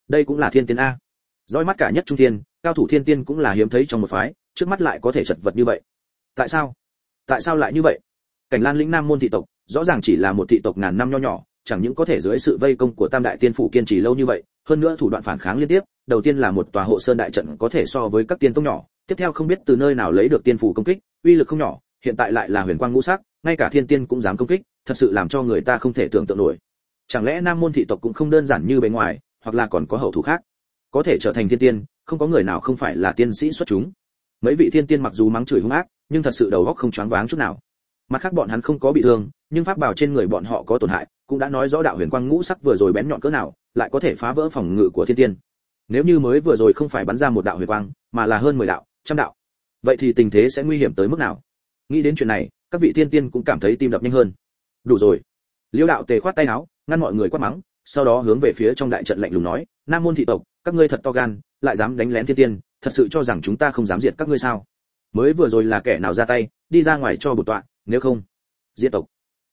đây cũng là thiên tiên a. Dõi mắt cả nhất trung thiên, cao thủ thiên tiên cũng là hiếm thấy trong một phái, trước mắt lại có thể chật vật như vậy. Tại sao lại như vậy? Cảnh Lan lĩnh Nam môn thị tộc, rõ ràng chỉ là một thị tộc ngàn năm nho nhỏ, chẳng những có thể dưới sự vây công của Tam đại tiên phủ kiên trì lâu như vậy, hơn nữa thủ đoạn phản kháng liên tiếp, đầu tiên là một tòa hộ sơn đại trận có thể so với các tiên tông nhỏ, tiếp theo không biết từ nơi nào lấy được tiên phủ công kích, uy lực không nhỏ, hiện tại lại là huyền quang ngũ sắc, ngay cả thiên tiên cũng dám công kích, thật sự làm cho người ta không thể tưởng tượng nổi. Chẳng lẽ Nam môn thị tộc cũng không đơn giản như bề ngoài, hoặc là còn có hậu thủ khác? Có thể trở thành thiên tiên, không có người nào không phải là tiên sĩ xuất chúng. Mấy vị thiên tiên mặc dù mắng chửi hung ác, nhưng thật sự đầu óc không choáng váng chút nào. Mặt khác bọn hắn không có bị thương, nhưng pháp bào trên người bọn họ có tổn hại, cũng đã nói rõ đạo huyền quang ngũ sắc vừa rồi bén nhọn cỡ nào, lại có thể phá vỡ phòng ngự của thiên tiên. Nếu như mới vừa rồi không phải bắn ra một đạo huyền quang, mà là hơn 10 đạo, trăm đạo, vậy thì tình thế sẽ nguy hiểm tới mức nào? Nghĩ đến chuyện này, các vị thiên tiên cũng cảm thấy tim đập nhanh hơn. Đủ rồi. Liêu đạo tề khoát tay áo, ngăn mọi người quát mắng, sau đó hướng về phía trong đại trận lạnh lùng nói, Nam môn thị tộc, các ngươi thật to gan, lại dám đánh lén thiên tiên, thật sự cho rằng chúng ta không dám diệt các ngươi sao? Mới vừa rồi là kẻ nào ra tay, đi ra ngoài cho bổn tọa, nếu không, diệt tộc.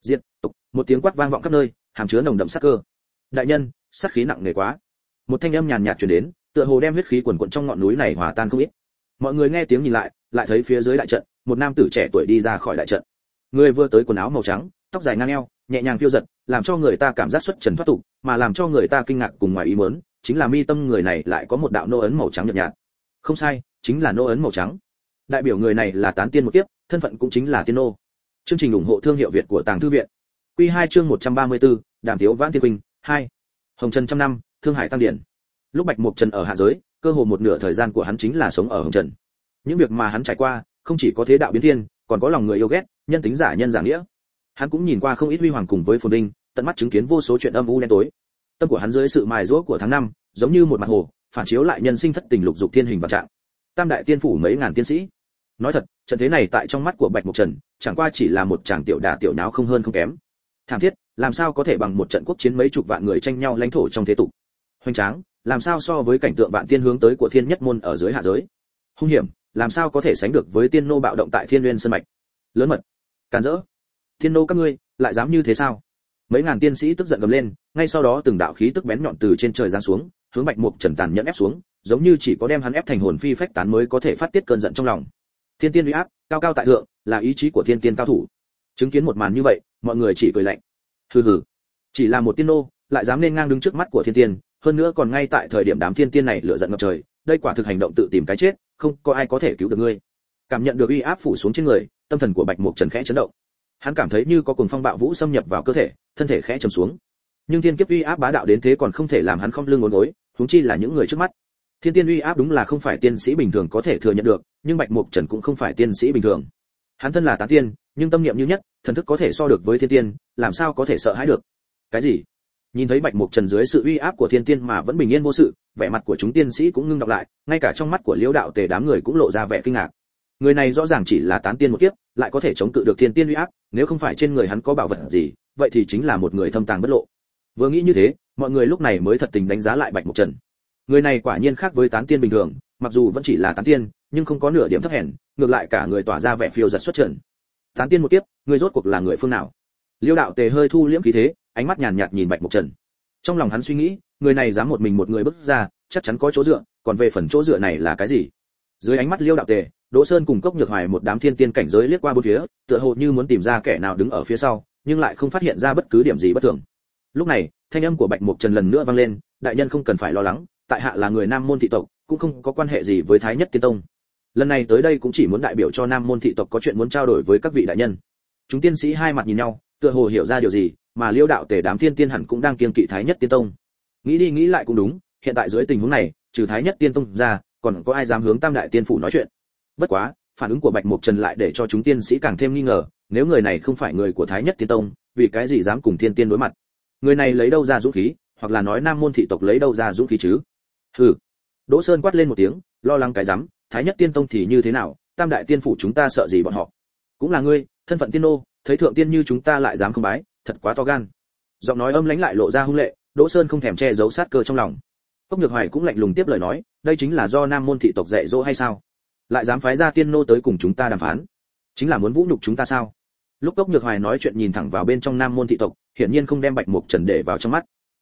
Một tiếng quát vang vọng khắp nơi, hàm chứa nồng đậm sát cơ. Đại nhân, sát khí nặng nề quá. Một thanh âm nhàn nhạt truyền đến, tựa hồ đem huyết khí quần quần trong ngọn núi này hòa tan không ít. Mọi người nghe tiếng nhìn lại, lại thấy phía dưới đại trận, một nam tử trẻ tuổi đi ra khỏi đại trận. Người vừa tới quần áo màu trắng, tóc dài ngang eo, nhẹ nhàng phiêu giật, làm cho người ta cảm giác xuất trần thoát tục, mà làm cho người ta kinh ngạc cùng ngoài ý muốn, chính là mi tâm người này lại có một đạo nô ấn màu trắng nhợt nhạt. Không sai, chính là nô ấn màu trắng. Đại biểu người này là tán tiên một kiếp, thân phận cũng chính là tiên nô. Chương trình ủng hộ thương hiệu Việt của Tàng Thư viện. Quy 2 chương 134, Đàm Tiếu Vãn Thiên Quỳnh 2. Hồng Trần trăm năm, Thương Hải tăng điển. Lúc Bạch Mục Trần ở hạ giới, cơ hồ một nửa thời gian của hắn chính là sống ở Hồng Trần. Những việc mà hắn trải qua, không chỉ có thế đạo biến thiên, còn có lòng người yêu ghét, nhân tính giả nhân giả nghĩa. Hắn cũng nhìn qua không ít huy hoàng cùng với phồn vinh, tận mắt chứng kiến vô số chuyện âm u đen tối. Tâm của hắn dưới sự mài giũa của tháng năm, giống như một mặt hồ, phản chiếu lại nhân sinh thất tình lục dục thiên hình vạn trạng. Tam đại tiên phủ mấy ngàn tiên sĩ. Nói thật, trận thế này tại trong mắt của Bạch Mục Trần, chẳng qua chỉ là một tràng tiểu đả tiểu náo không hơn không kém. Thảm thiết, làm sao có thể bằng một trận quốc chiến mấy chục vạn người tranh nhau lãnh thổ trong thế tục. Hoành tráng, làm sao so với cảnh tượng vạn tiên hướng tới của thiên nhất môn ở dưới hạ giới. Hung hiểm, làm sao có thể sánh được với tiên nô bạo động tại Thiên Nguyên sơn mạch. Lớn mật, càn rỡ. Thiên nô các ngươi, lại dám như thế sao? Mấy ngàn tiên sĩ tức giận gầm lên, ngay sau đó từng đạo khí tức bén nhọn từ trên trời giáng xuống, hướng Bạch Mục Trần tàn nhẫn ép xuống, giống như chỉ có đem hắn ép thành hồn phi phách tán mới có thể phát tiết cơn giận trong lòng. Thiên tiên uy áp, cao cao tại thượng, là ý chí của thiên tiên cao thủ. Chứng kiến một màn như vậy, mọi người chỉ cười lạnh. Hừ hừ, chỉ là một tiên nô, lại dám nên ngang đứng trước mắt của thiên tiên, hơn nữa còn ngay tại thời điểm đám thiên tiên này lửa giận ngập trời, đây quả thực hành động tự tìm cái chết, không có ai có thể cứu được ngươi. Cảm nhận được uy áp phủ xuống trên người, tâm thần của Bạch Mục Trần khẽ chấn động. Hắn cảm thấy như có cuồng phong bạo vũ xâm nhập vào cơ thể, thân thể khẽ trầm xuống. Nhưng thiên kiếp uy áp bá đạo đến thế còn không thể làm hắn không lưng uốn gối, huống chi là những người trước mắt. Thiên tiên uy áp đúng là không phải tiên sĩ bình thường có thể thừa nhận được, nhưng Bạch Mục Trần cũng không phải tiên sĩ bình thường. Hắn thân là tán tiên, nhưng tâm niệm như nhất, thần thức có thể so được với thiên tiên, làm sao có thể sợ hãi được? Cái gì? Nhìn thấy Bạch Mục Trần dưới sự uy áp của thiên tiên mà vẫn bình yên vô sự, vẻ mặt của chúng tiên sĩ cũng ngưng đọng lại, ngay cả trong mắt của Liễu đạo tề đám người cũng lộ ra vẻ kinh ngạc. Người này rõ ràng chỉ là tán tiên một kiếp, lại có thể chống cự được thiên tiên uy áp, nếu không phải trên người hắn có bảo vật gì, vậy thì chính là một người thâm tàng bất lộ. Vừa nghĩ như thế, mọi người lúc này mới thật tình đánh giá lại Bạch Mục Trần. Người này quả nhiên khác với tán tiên bình thường, mặc dù vẫn chỉ là tán tiên, nhưng không có nửa điểm thấp hèn, ngược lại cả người tỏa ra vẻ phiêu dật xuất trần. Tán tiên một kiếp, người rốt cuộc là người phương nào? Liêu đạo tề hơi thu liễm khí thế, ánh mắt nhàn nhạt nhìn Bạch Mục Trần. Trong lòng hắn suy nghĩ, người này dám một mình một người bước ra, chắc chắn có chỗ dựa, còn về phần chỗ dựa này là cái gì? Dưới ánh mắt Liêu đạo tề, Đỗ Sơn cùng Cốc Nhược Hoài một đám thiên tiên cảnh giới liếc qua bốn phía, tựa hồ như muốn tìm ra kẻ nào đứng ở phía sau, nhưng lại không phát hiện ra bất cứ điểm gì bất thường. Lúc này, thanh âm của Bạch Mục Trần lần nữa vang lên, đại nhân không cần phải lo lắng, tại hạ là người Nam môn thị tộc, cũng không có quan hệ gì với Thái Nhất Tiên Tông. Lần này tới đây cũng chỉ muốn đại biểu cho Nam môn thị tộc có chuyện muốn trao đổi với các vị đại nhân. Chúng tiên sĩ hai mặt nhìn nhau, tựa hồ hiểu ra điều gì, mà Liêu đạo tề đám thiên tiên hẳn cũng đang kiêng kỵ Thái Nhất Tiên Tông. Nghĩ đi nghĩ lại cũng đúng, hiện tại dưới tình huống này, trừ Thái Nhất Tiên Tông ra, còn có ai dám hướng Tam đại tiên phủ nói chuyện? Bất quá, phản ứng của Bạch Mục Trần lại để cho chúng tiên sĩ càng thêm nghi ngờ, nếu người này không phải người của Thái Nhất Tiên Tông, vì cái gì dám cùng thiên tiên đối mặt? Người này lấy đâu ra dũng khí, hoặc là nói Nam môn thị tộc lấy đâu ra dũng khí chứ? Hừ. Đỗ Sơn quát lên một tiếng, lo lắng cái rắm, Thái Nhất Tiên Tông thì như thế nào, Tam đại tiên phủ chúng ta sợ gì bọn họ? Cũng là ngươi, thân phận tiên nô, thấy thượng tiên như chúng ta lại dám không bái, thật quá to gan. Giọng nói âm lãnh lại lộ ra hung lệ, Đỗ Sơn không thèm che giấu sát cơ trong lòng. Cốc Nhược Hoài cũng lạnh lùng tiếp lời nói, đây chính là do Nam môn thị tộc dạy dỗ hay sao? Lại dám phái ra tiên nô tới cùng chúng ta đàm phán, chính là muốn vũ nhục chúng ta sao? Lúc Cốc Nhược Hoài nói chuyện nhìn thẳng vào bên trong Nam môn thị tộc, hiển nhiên không đem Bạch Mục Trần để vào trong mắt.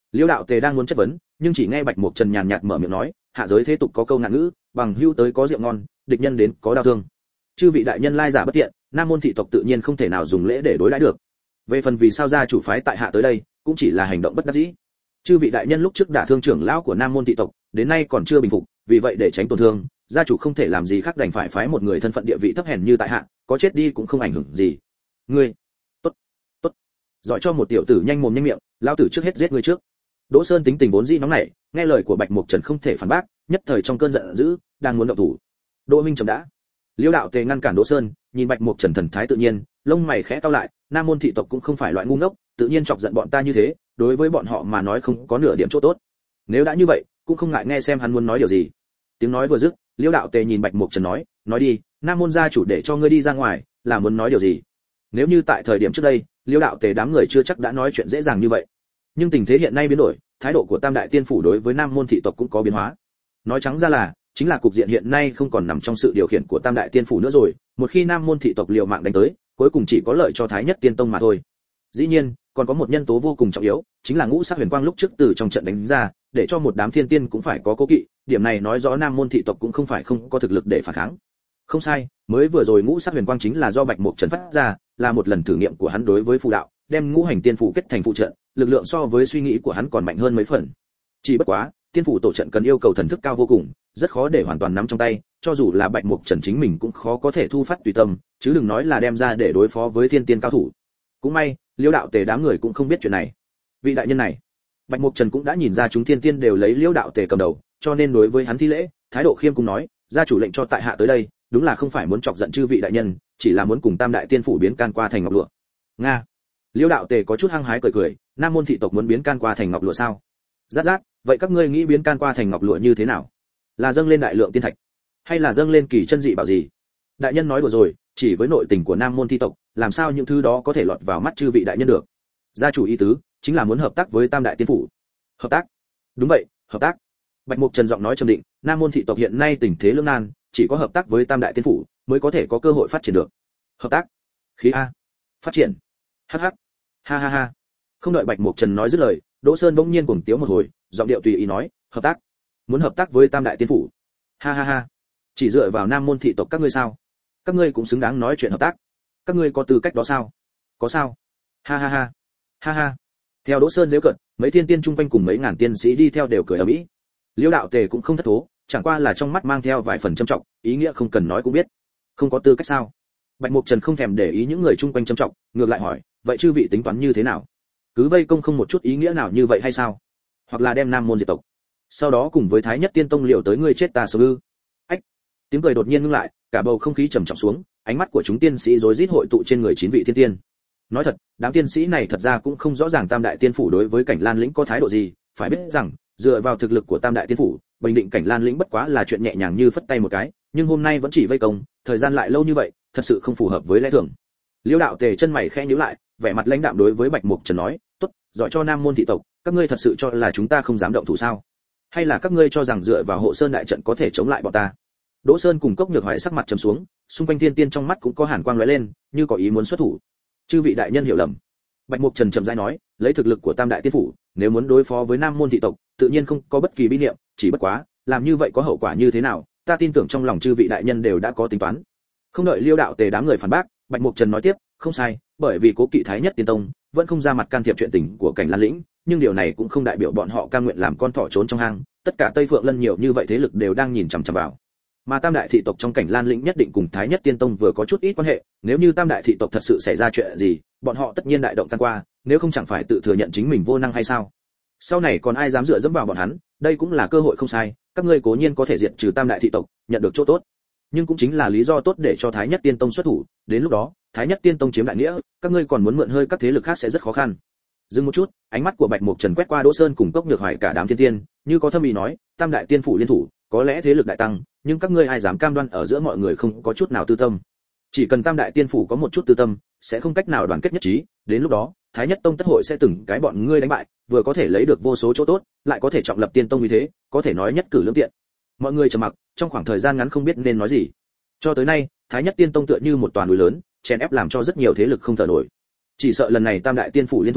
Liêu đạo tề đang muốn chất vấn, nhưng chỉ nghe Bạch Mục Trần nhàn nhạt mở miệng nói, hạ giới thế tục có câu ngạn ngữ, bằng hữu tới có rượu ngon, địch nhân đến có đao thương. Chư vị đại nhân lai giả bất tiện, Nam môn thị tộc tự nhiên không thể nào dùng lễ để đối đãi được. Về phần vì sao gia chủ phái tại hạ tới đây, cũng chỉ là hành động bất đắc dĩ. Chư vị đại nhân lúc trước đả thương trưởng lão của Nam môn thị tộc, đến nay còn chưa bình phục, vì vậy để tránh tổn thương, gia chủ không thể làm gì khác đành phải phái một người thân phận địa vị thấp hèn như tại hạ, có chết đi cũng không ảnh hưởng gì. Ngươi, tốt, tốt, giỏi cho một tiểu tử nhanh mồm nhanh miệng, lão tử trước hết giết ngươi trước. Đỗ Sơn tính tình vốn dĩ nóng nảy, nghe lời của Bạch Mục Trần không thể phản bác, nhất thời trong cơn giận dữ, đang muốn động thủ. Đỗ Minh chậm đã. Liêu đạo tề ngăn cản Đỗ Sơn, nhìn Bạch Mục Trần thần thái tự nhiên, lông mày khẽ cau lại, Nam môn thị tộc cũng không phải loại ngu ngốc, tự nhiên chọc giận bọn ta như thế, đối với bọn họ mà nói không có nửa điểm chỗ tốt. Nếu đã như vậy, cũng không ngại nghe xem hắn muốn nói điều gì. Tiếng nói vừa dứt, Liêu đạo tề nhìn Bạch Mục Trần nói đi, Nam môn gia chủ để cho ngươi đi ra ngoài, là muốn nói điều gì? Nếu như tại thời điểm trước đây, Liêu đạo tề đám người chưa chắc đã nói chuyện dễ dàng như vậy. Nhưng tình thế hiện nay biến đổi, thái độ của Tam đại tiên phủ đối với Nam môn thị tộc cũng có biến hóa. Nói trắng ra là, chính là cục diện hiện nay không còn nằm trong sự điều khiển của Tam đại tiên phủ nữa rồi, một khi Nam môn thị tộc liều mạng đánh tới, cuối cùng chỉ có lợi cho Thái Nhất Tiên Tông mà thôi. Dĩ nhiên, còn có một nhân tố vô cùng trọng yếu, chính là Ngũ Sắc Huyền Quang lúc trước từ trong trận đánh ra, để cho một đám thiên tiên cũng phải có cố kỵ, điểm này nói rõ Nam môn thị tộc cũng không phải không có thực lực để phản kháng. Không sai, mới vừa rồi Ngũ Sắc Huyền Quang chính là do Bạch Mục Trần phát ra, là một lần thử nghiệm của hắn đối với phù đạo, đem ngũ hành tiên phủ kết thành phụ trận, lực lượng so với suy nghĩ của hắn còn mạnh hơn mấy phần. Chỉ bất quá, tiên phủ tổ trận cần yêu cầu thần thức cao vô cùng, rất khó để hoàn toàn nắm trong tay, cho dù là Bạch Mục Trần chính mình cũng khó có thể thu phát tùy tâm, chứ đừng nói là đem ra để đối phó với thiên tiên cao thủ. Cũng may, Liêu đạo tề đám người cũng không biết chuyện này. Vị đại nhân này, Bạch Mục Trần cũng đã nhìn ra chúng thiên tiên đều lấy Liêu đạo tề cầm đầu, cho nên đối với hắn thi lễ, thái độ khiêm cung nói, gia chủ lệnh cho tại hạ tới đây, đúng là không phải muốn chọc giận chư vị đại nhân, chỉ là muốn cùng Tam đại tiên phủ biến can qua thành ngọc lụa. Nga. Liêu đạo tề có chút hăng hái cười cười, Nam môn thị tộc muốn biến can qua thành ngọc lụa sao? Rát rát, vậy các ngươi nghĩ biến can qua thành ngọc lụa như thế nào? Là dâng lên đại lượng tiên thạch, hay là dâng lên kỳ chân dị bảo gì? Đại nhân nói đùa rồi, chỉ với nội tình của Nam môn thị tộc, làm sao những thứ đó có thể lọt vào mắt chư vị đại nhân được? Gia chủ ý tứ chính là muốn hợp tác với Tam đại tiên phủ. Hợp tác? Đúng vậy, hợp tác. Bạch Mục Trần giọng nói trầm định, Nam môn thị tộc hiện nay tình thế lưỡng nan, chỉ có hợp tác với Tam đại tiên phủ mới có thể có cơ hội phát triển được. Hợp tác? Khí a. Phát triển. Hắc hắc. Ha ha ha. Không đợi Bạch Mục Trần nói dứt lời, Đỗ Sơn bỗng nhiên cuồng tiếu một hồi, giọng điệu tùy ý nói, hợp tác? Muốn hợp tác với Tam đại tiên phủ? Ha ha ha. Chỉ dựa vào Nam môn thị tộc các ngươi sao? Các ngươi cũng xứng đáng nói chuyện hợp tác? Các ngươi có tư cách đó sao? Có sao? Ha ha ha. Ha ha. Theo Đỗ Sơn giễu cợt, mấy thiên tiên chung quanh cùng mấy ngàn tiên sĩ đi theo đều cười ầm ĩ. Liêu đạo tề cũng không thất thố, chẳng qua là trong mắt mang theo vài phần trầm trọng, ý nghĩa không cần nói cũng biết. Không có tư cách sao? Bạch Mục Trần không thèm để ý những người chung quanh trầm trọng, ngược lại hỏi, vậy chư vị tính toán như thế nào? Cứ vây công không một chút ý nghĩa nào như vậy hay sao? Hoặc là đem Nam môn diệt tộc, sau đó cùng với Thái Nhất Tiên Tông liều tới ngươi chết ta sống ư? Ách! Tiếng cười đột nhiên ngưng lại, cả bầu không khí trầm trọng xuống, ánh mắt của chúng tiên sĩ rối rít hội tụ trên người 9 vị thiên tiên. Nói thật, đám tiên sĩ này thật ra cũng không rõ ràng Tam đại tiên phủ đối với Cảnh Lan lĩnh có thái độ gì, phải biết rằng, dựa vào thực lực của Tam đại tiên phủ, bình định Cảnh Lan lĩnh bất quá là chuyện nhẹ nhàng như phất tay một cái, nhưng hôm nay vẫn chỉ vây công, thời gian lại lâu như vậy, thật sự không phù hợp với lẽ thường. Liêu đạo tề chân mày khẽ nhíu lại, vẻ mặt lãnh đạm đối với Bạch Mục Trần nói, "Tốt, giỏi cho Nam môn thị tộc, các ngươi thật sự cho là chúng ta không dám động thủ sao? Hay là các ngươi cho rằng dựa vào Hộ Sơn đại trận có thể chống lại bọn ta?" Đỗ Sơn cùng Cốc Nhược Hoài sắc mặt trầm xuống, xung quanh thiên tiên trong mắt cũng có hàn quang lóe lên, như có ý muốn xuất thủ. Chư vị đại nhân hiểu lầm. Bạch Mục Trần chậm rãi nói, lấy thực lực của Tam đại tiên phủ, nếu muốn đối phó với Nam môn thị tộc, tự nhiên không có bất kỳ bi niệm, chỉ bất quá, làm như vậy có hậu quả như thế nào, ta tin tưởng trong lòng chư vị đại nhân đều đã có tính toán. Không đợi Liêu đạo tề đám người phản bác, Bạch Mục Trần nói tiếp, không sai, bởi vì Cố Kỵ Thái Nhất Tiên Tông vẫn không ra mặt can thiệp chuyện tình của Cảnh Lan lĩnh, nhưng điều này cũng không đại biểu bọn họ cam nguyện làm con thỏ trốn trong hang, tất cả Tây Phượng Lân nhiều như vậy thế lực đều đang nhìn chằm chằm vào. Mà Tam đại thị tộc trong Cảnh Lan lĩnh nhất định cùng Thái Nhất Tiên Tông vừa có chút ít quan hệ, nếu như Tam đại thị tộc thật sự xảy ra chuyện gì, bọn họ tất nhiên đại động can qua, nếu không chẳng phải tự thừa nhận chính mình vô năng hay sao? Sau này còn ai dám dựa dẫm vào bọn hắn, đây cũng là cơ hội không sai, các ngươi cố nhiên có thể diệt trừ Tam đại thị tộc, nhận được chỗ tốt, nhưng cũng chính là lý do tốt để cho Thái Nhất Tiên Tông xuất thủ, đến lúc đó, Thái Nhất Tiên Tông chiếm đại nghĩa, các ngươi còn muốn mượn hơi các thế lực khác sẽ rất khó khăn. Dừng một chút, ánh mắt của Bạch Mục Trần quét qua Đỗ Sơn cùng Cốc Nhược Hoài cả đám thiên tiên, như có thâm ý nói, Tam đại tiên phủ liên thủ, có lẽ thế lực đại tăng, nhưng các ngươi ai dám cam đoan ở giữa mọi người không có chút nào tư tâm? Chỉ cần Tam đại tiên phủ có một chút tư tâm, sẽ không cách nào đoàn kết nhất trí, đến lúc đó, Thái Nhất Tông tất hội sẽ từng cái bọn ngươi đánh bại, vừa có thể lấy được vô số chỗ tốt, lại có thể trọng lập Tiên Tông như thế, có thể nói nhất cử lưỡng tiện. Mọi người trầm mặc, trong khoảng thời gian ngắn không biết nên nói gì. Cho tới nay, Thái Nhất Tiên Tông tựa như một toàn núi lớn, chèn ép làm cho rất nhiều thế lực không thở nổi. Chỉ sợ lần này Tam đại tiên phủ liên thủ,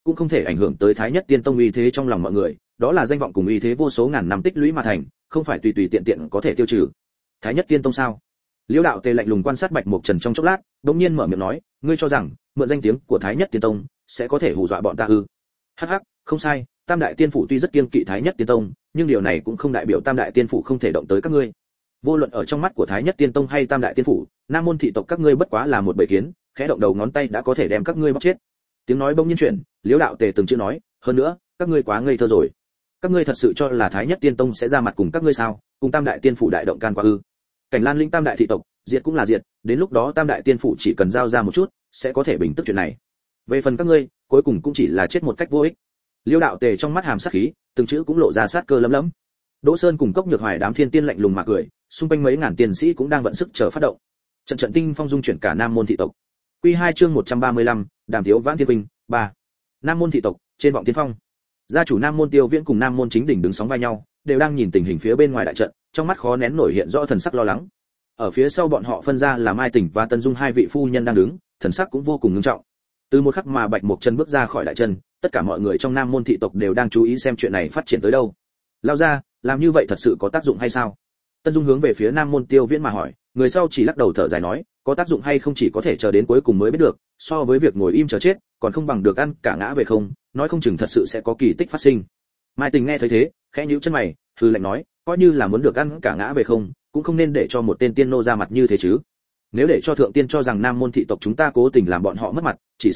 cũng không thể ảnh hưởng tới Thái Nhất Tiên Tông uy thế trong lòng mọi người, đó là danh vọng cùng uy thế vô số ngàn năm tích lũy mà thành, không phải tùy tùy tiện tiện có thể tiêu trừ. Thái Nhất Tiên Tông sao? Liễu đạo tề lạnh lùng quan sát Bạch Mộc Trần trong chốc lát, đống nhiên mở miệng nói, ngươi cho rằng mượn danh tiếng của Thái Nhất Tiên Tông sẽ có thể hù dọa bọn ta ư? Hắc hắc, không sai, Tam đại tiên phủ tuy rất kiêng kỵ Thái Nhất Tiên Tông, nhưng điều này cũng không đại biểu Tam đại tiên phủ không thể động tới các ngươi. Vô luận ở trong mắt của Thái Nhất Tiên Tông hay Tam đại tiên phủ, Nam môn thị tộc các ngươi bất quá là một bầy kiến, khẽ động đầu ngón tay đã có thể đem các ngươi bóc chết. Tiếng nói bỗng nhiên chuyển, Liễu đạo tề từng chữ nói, hơn nữa, các ngươi quá ngây thơ rồi. Các ngươi thật sự cho là Thái Nhất Tiên Tông sẽ ra mặt cùng các ngươi sao? Cùng Tam đại tiên phủ đại động can qua ư? Cảnh Lan Linh Tam đại thị tộc, diệt cũng là diệt, đến lúc đó Tam đại tiên phủ chỉ cần giao ra một chút, sẽ có thể bình tức chuyện này. Về phần các ngươi, cuối cùng cũng chỉ là chết một cách vô ích. Liêu đạo tề trong mắt hàm sát khí, từng chữ cũng lộ ra sát cơ lấm lấm. Đỗ Sơn cùng Cốc Nhược Hoài đám thiên tiên lạnh lùng mà cười, xung quanh mấy ngàn tiên sĩ cũng đang vận sức chờ phát động. Trận trận tinh phong dung chuyển cả Nam môn thị tộc. Quy 2 chương 135, Đàm Tiếu Vãn Thiên Vinh, 3. Nam môn thị tộc, trên vọng tiên phong. Gia chủ Nam môn Tiêu Viễn cùng Nam môn Chính Đỉnh đứng sóng vai nhau, đều đang nhìn tình hình phía bên ngoài đại trận, trong mắt khó nén nổi hiện rõ thần sắc lo lắng. Ở phía sau bọn họ phân ra là Mai Tỉnh và Tân Dung hai vị phu nhân đang đứng, thần sắc cũng vô cùng nghiêm trọng. Từ một khắc mà Bạch Mộc Chân bước ra khỏi đại trận, tất cả mọi người trong Nam môn thị tộc đều đang chú ý xem chuyện này phát triển tới đâu. Lao ra, làm như vậy thật sự có tác dụng hay sao? Tân Dung hướng về phía Nam môn Tiêu Viễn mà hỏi, người sau chỉ lắc đầu thở dài nói, có tác dụng hay không chỉ có thể chờ đến cuối cùng mới biết được, so với việc ngồi im chờ chết, còn không bằng được ăn cả ngã về không, nói không chừng thật sự sẽ có kỳ tích phát sinh. Mai Tình nghe thấy thế, khẽ nhíu chân mày, hừ lạnh nói, coi như là muốn được ăn cả ngã về không, cũng không nên để cho một tên tiên nô ra mặt như thế chứ. Nếu để cho thượng tiên cho rằng Nam môn thị tộc chúng ta cố tình làm bọn họ mất mặt, chỉ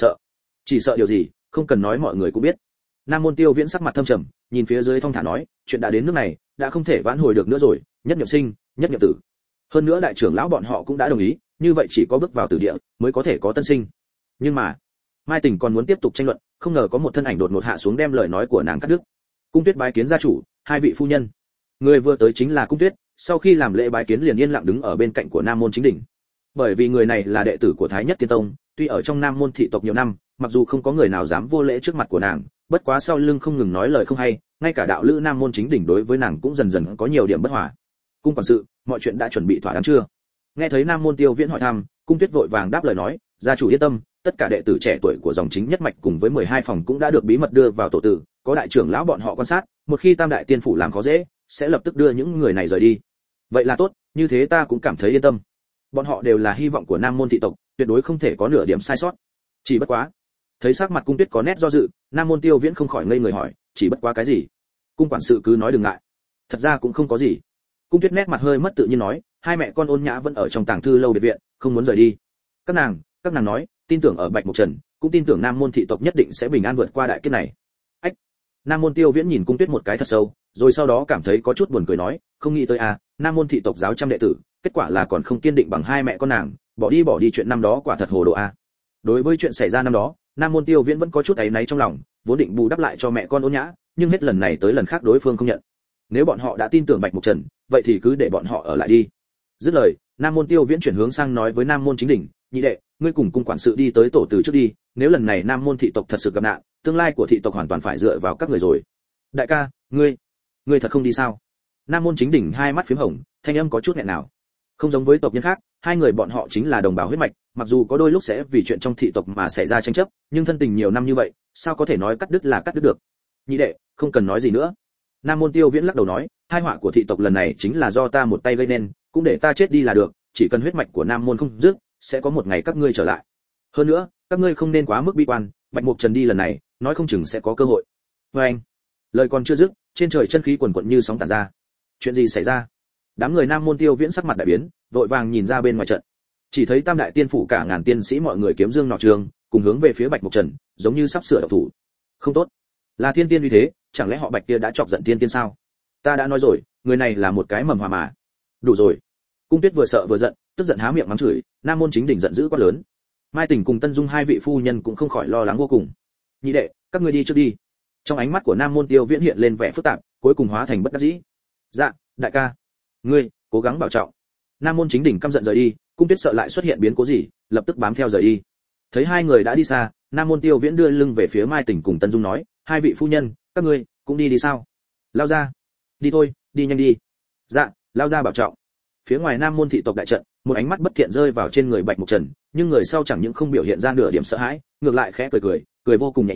sợ điều gì, không cần nói mọi người cũng biết. Nam môn Tiêu Viễn sắc mặt thâm trầm, nhìn phía dưới thong thả nói, chuyện đã đến nước này, đã không thể vãn hồi được nữa rồi, nhất niệm sinh, nhất niệm tử. Hơn nữa đại trưởng lão bọn họ cũng đã đồng ý, như vậy chỉ có bước vào tử địa mới có thể có tân sinh. Nhưng mà, Mai Tình còn muốn tiếp tục tranh luận, không ngờ có một thân ảnh đột ngột hạ xuống đem lời nói của nàng cắt đứt. Cung Tuyết bái kiến gia chủ, hai vị phu nhân. Người vừa tới chính là Cung Tuyết, sau khi làm lễ bái kiến liền yên lặng đứng ở bên cạnh của Nam môn Chính Đỉnh. Bởi vì người này là đệ tử của Thái Nhất Tiên Tông, tuy ở trong Nam môn thị tộc nhiều năm, mặc dù không có người nào dám vô lễ trước mặt của nàng, bất quá sau lưng không ngừng nói lời không hay, ngay cả đạo lữ Nam môn Chính Đỉnh đối với nàng cũng dần dần có nhiều điểm bất hòa. Cung quản sự, mọi chuyện đã chuẩn bị thỏa đáng chưa? Nghe thấy Nam môn Tiêu Viễn hỏi thăm, Cung Tuyết vội vàng đáp lời nói, gia chủ yên tâm, tất cả đệ tử trẻ tuổi của dòng chính nhất mạch cùng với 12 phòng cũng đã được bí mật đưa vào tổ tử, có đại trưởng lão bọn họ quan sát, một khi Tam đại tiên phủ làm khó dễ, sẽ lập tức đưa những người này rời đi. Vậy là tốt, như thế ta cũng cảm thấy yên tâm. Bọn họ đều là hy vọng của Nam môn thị tộc, tuyệt đối không thể có nửa điểm sai sót. Chỉ bất quá, thấy sắc mặt Cung Tuyết có nét do dự, Nam môn Tiêu Viễn không khỏi ngây người hỏi, chỉ bất quá cái gì? Cung quản sự cứ nói đừng ngại. Thật ra cũng không có gì. Cung Tuyết nét mặt hơi mất tự nhiên nói, hai mẹ con Ôn Nhã vẫn ở trong tàng thư lâu biệt viện, không muốn rời đi. Các nàng nói, tin tưởng ở Bạch Mộc Trần, cũng tin tưởng Nam môn thị tộc nhất định sẽ bình an vượt qua đại kiếp này. Ách. Nam môn Tiêu Viễn nhìn Cung Tuyết một cái thật sâu, rồi sau đó cảm thấy có chút buồn cười nói, không nghĩ tới Nam môn thị tộc giáo trăm đệ tử, kết quả là còn không kiên định bằng hai mẹ con nàng, bỏ đi chuyện năm đó quả thật hồ đồ Đối với chuyện xảy ra năm đó, Nam môn Tiêu Viễn vẫn có chút áy náy trong lòng, vốn định bù đắp lại cho mẹ con Ôn Nhã, nhưng hết lần này tới lần khác đối phương không nhận. Nếu bọn họ đã tin tưởng Bạch Mộc Trần, vậy thì cứ để bọn họ ở lại đi. Dứt lời, Nam môn Tiêu Viễn chuyển hướng sang nói với Nam môn Chính Đỉnh, nhị đệ, ngươi cùng cung quản sự đi tới tổ từ trước đi, nếu lần này Nam môn thị tộc thật sự gặp nạn, tương lai của thị tộc hoàn toàn phải dựa vào các người rồi. Đại ca, ngươi thật không đi sao? Nam môn Chính Đỉnh hai mắt phím hồng, thanh âm có chút nghẹn nào. Không giống với tộc nhân khác, hai người bọn họ chính là đồng bào huyết mạch, mặc dù có đôi lúc sẽ vì chuyện trong thị tộc mà xảy ra tranh chấp, nhưng thân tình nhiều năm như vậy, sao có thể nói cắt đứt là cắt đứt được? Nhị đệ, không cần nói gì nữa. Nam môn Tiêu Viễn lắc đầu nói, hai họa của thị tộc lần này chính là do ta một tay gây nên, cũng để ta chết đi là được, chỉ cần huyết mạch của Nam môn không dứt, sẽ có một ngày các ngươi trở lại. Hơn nữa, các ngươi không nên quá mức bi quan, Bạch Mộc Trần đi lần này, nói không chừng sẽ có cơ hội. Và anh, lời còn chưa dứt, trên trời chân khí quần quật như sóng tản ra. Chuyện gì xảy ra? Đám người Nam môn Tiêu Viễn sắc mặt đại biến, vội vàng nhìn ra bên ngoài trận. Chỉ thấy Tam đại tiên phủ cả ngàn tiên sĩ mọi người kiếm dương nọ trường, cùng hướng về phía Bạch Mộc Trần, giống như sắp sửa động thủ. Không tốt, là thiên tiên uy thế, chẳng lẽ họ Bạch kia đã chọc giận thiên tiên sao? Ta đã nói rồi, người này là một cái mầm hòa mà. Đủ rồi. Cung Tuyết vừa sợ vừa giận, tức giận há miệng mắng chửi, Nam môn Chính Đỉnh giận dữ quá lớn. Mai Tình cùng Tân Dung hai vị phu nhân cũng không khỏi lo lắng vô cùng. Nhị đệ, các ngươi đi trước đi. Trong ánh mắt của Nam môn Tiêu Viễn hiện lên vẻ phức tạp, cuối cùng hóa thành bất đắc dĩ. Dạ, đại ca. Ngươi, cố gắng bảo trọng. Nam môn Chính Đỉnh căm giận rời đi, Cung Tuyết sợ lại xuất hiện biến cố gì, lập tức bám theo rời đi. Thấy hai người đã đi xa, Nam môn Tiêu Viễn đưa lưng về phía Mai Tình cùng Tân Dung nói, hai vị phu nhân, các ngươi cũng đi sao? Lao ra. Đi thôi, đi nhanh đi. Dạ, lao ra bảo trọng. Phía ngoài Nam môn thị tộc đại trận, một ánh mắt bất thiện rơi vào trên người Bạch Mộc Trần, nhưng người sau chẳng những không biểu hiện ra nửa điểm sợ hãi, ngược lại khẽ cười vô cùng nhẹ nhàng,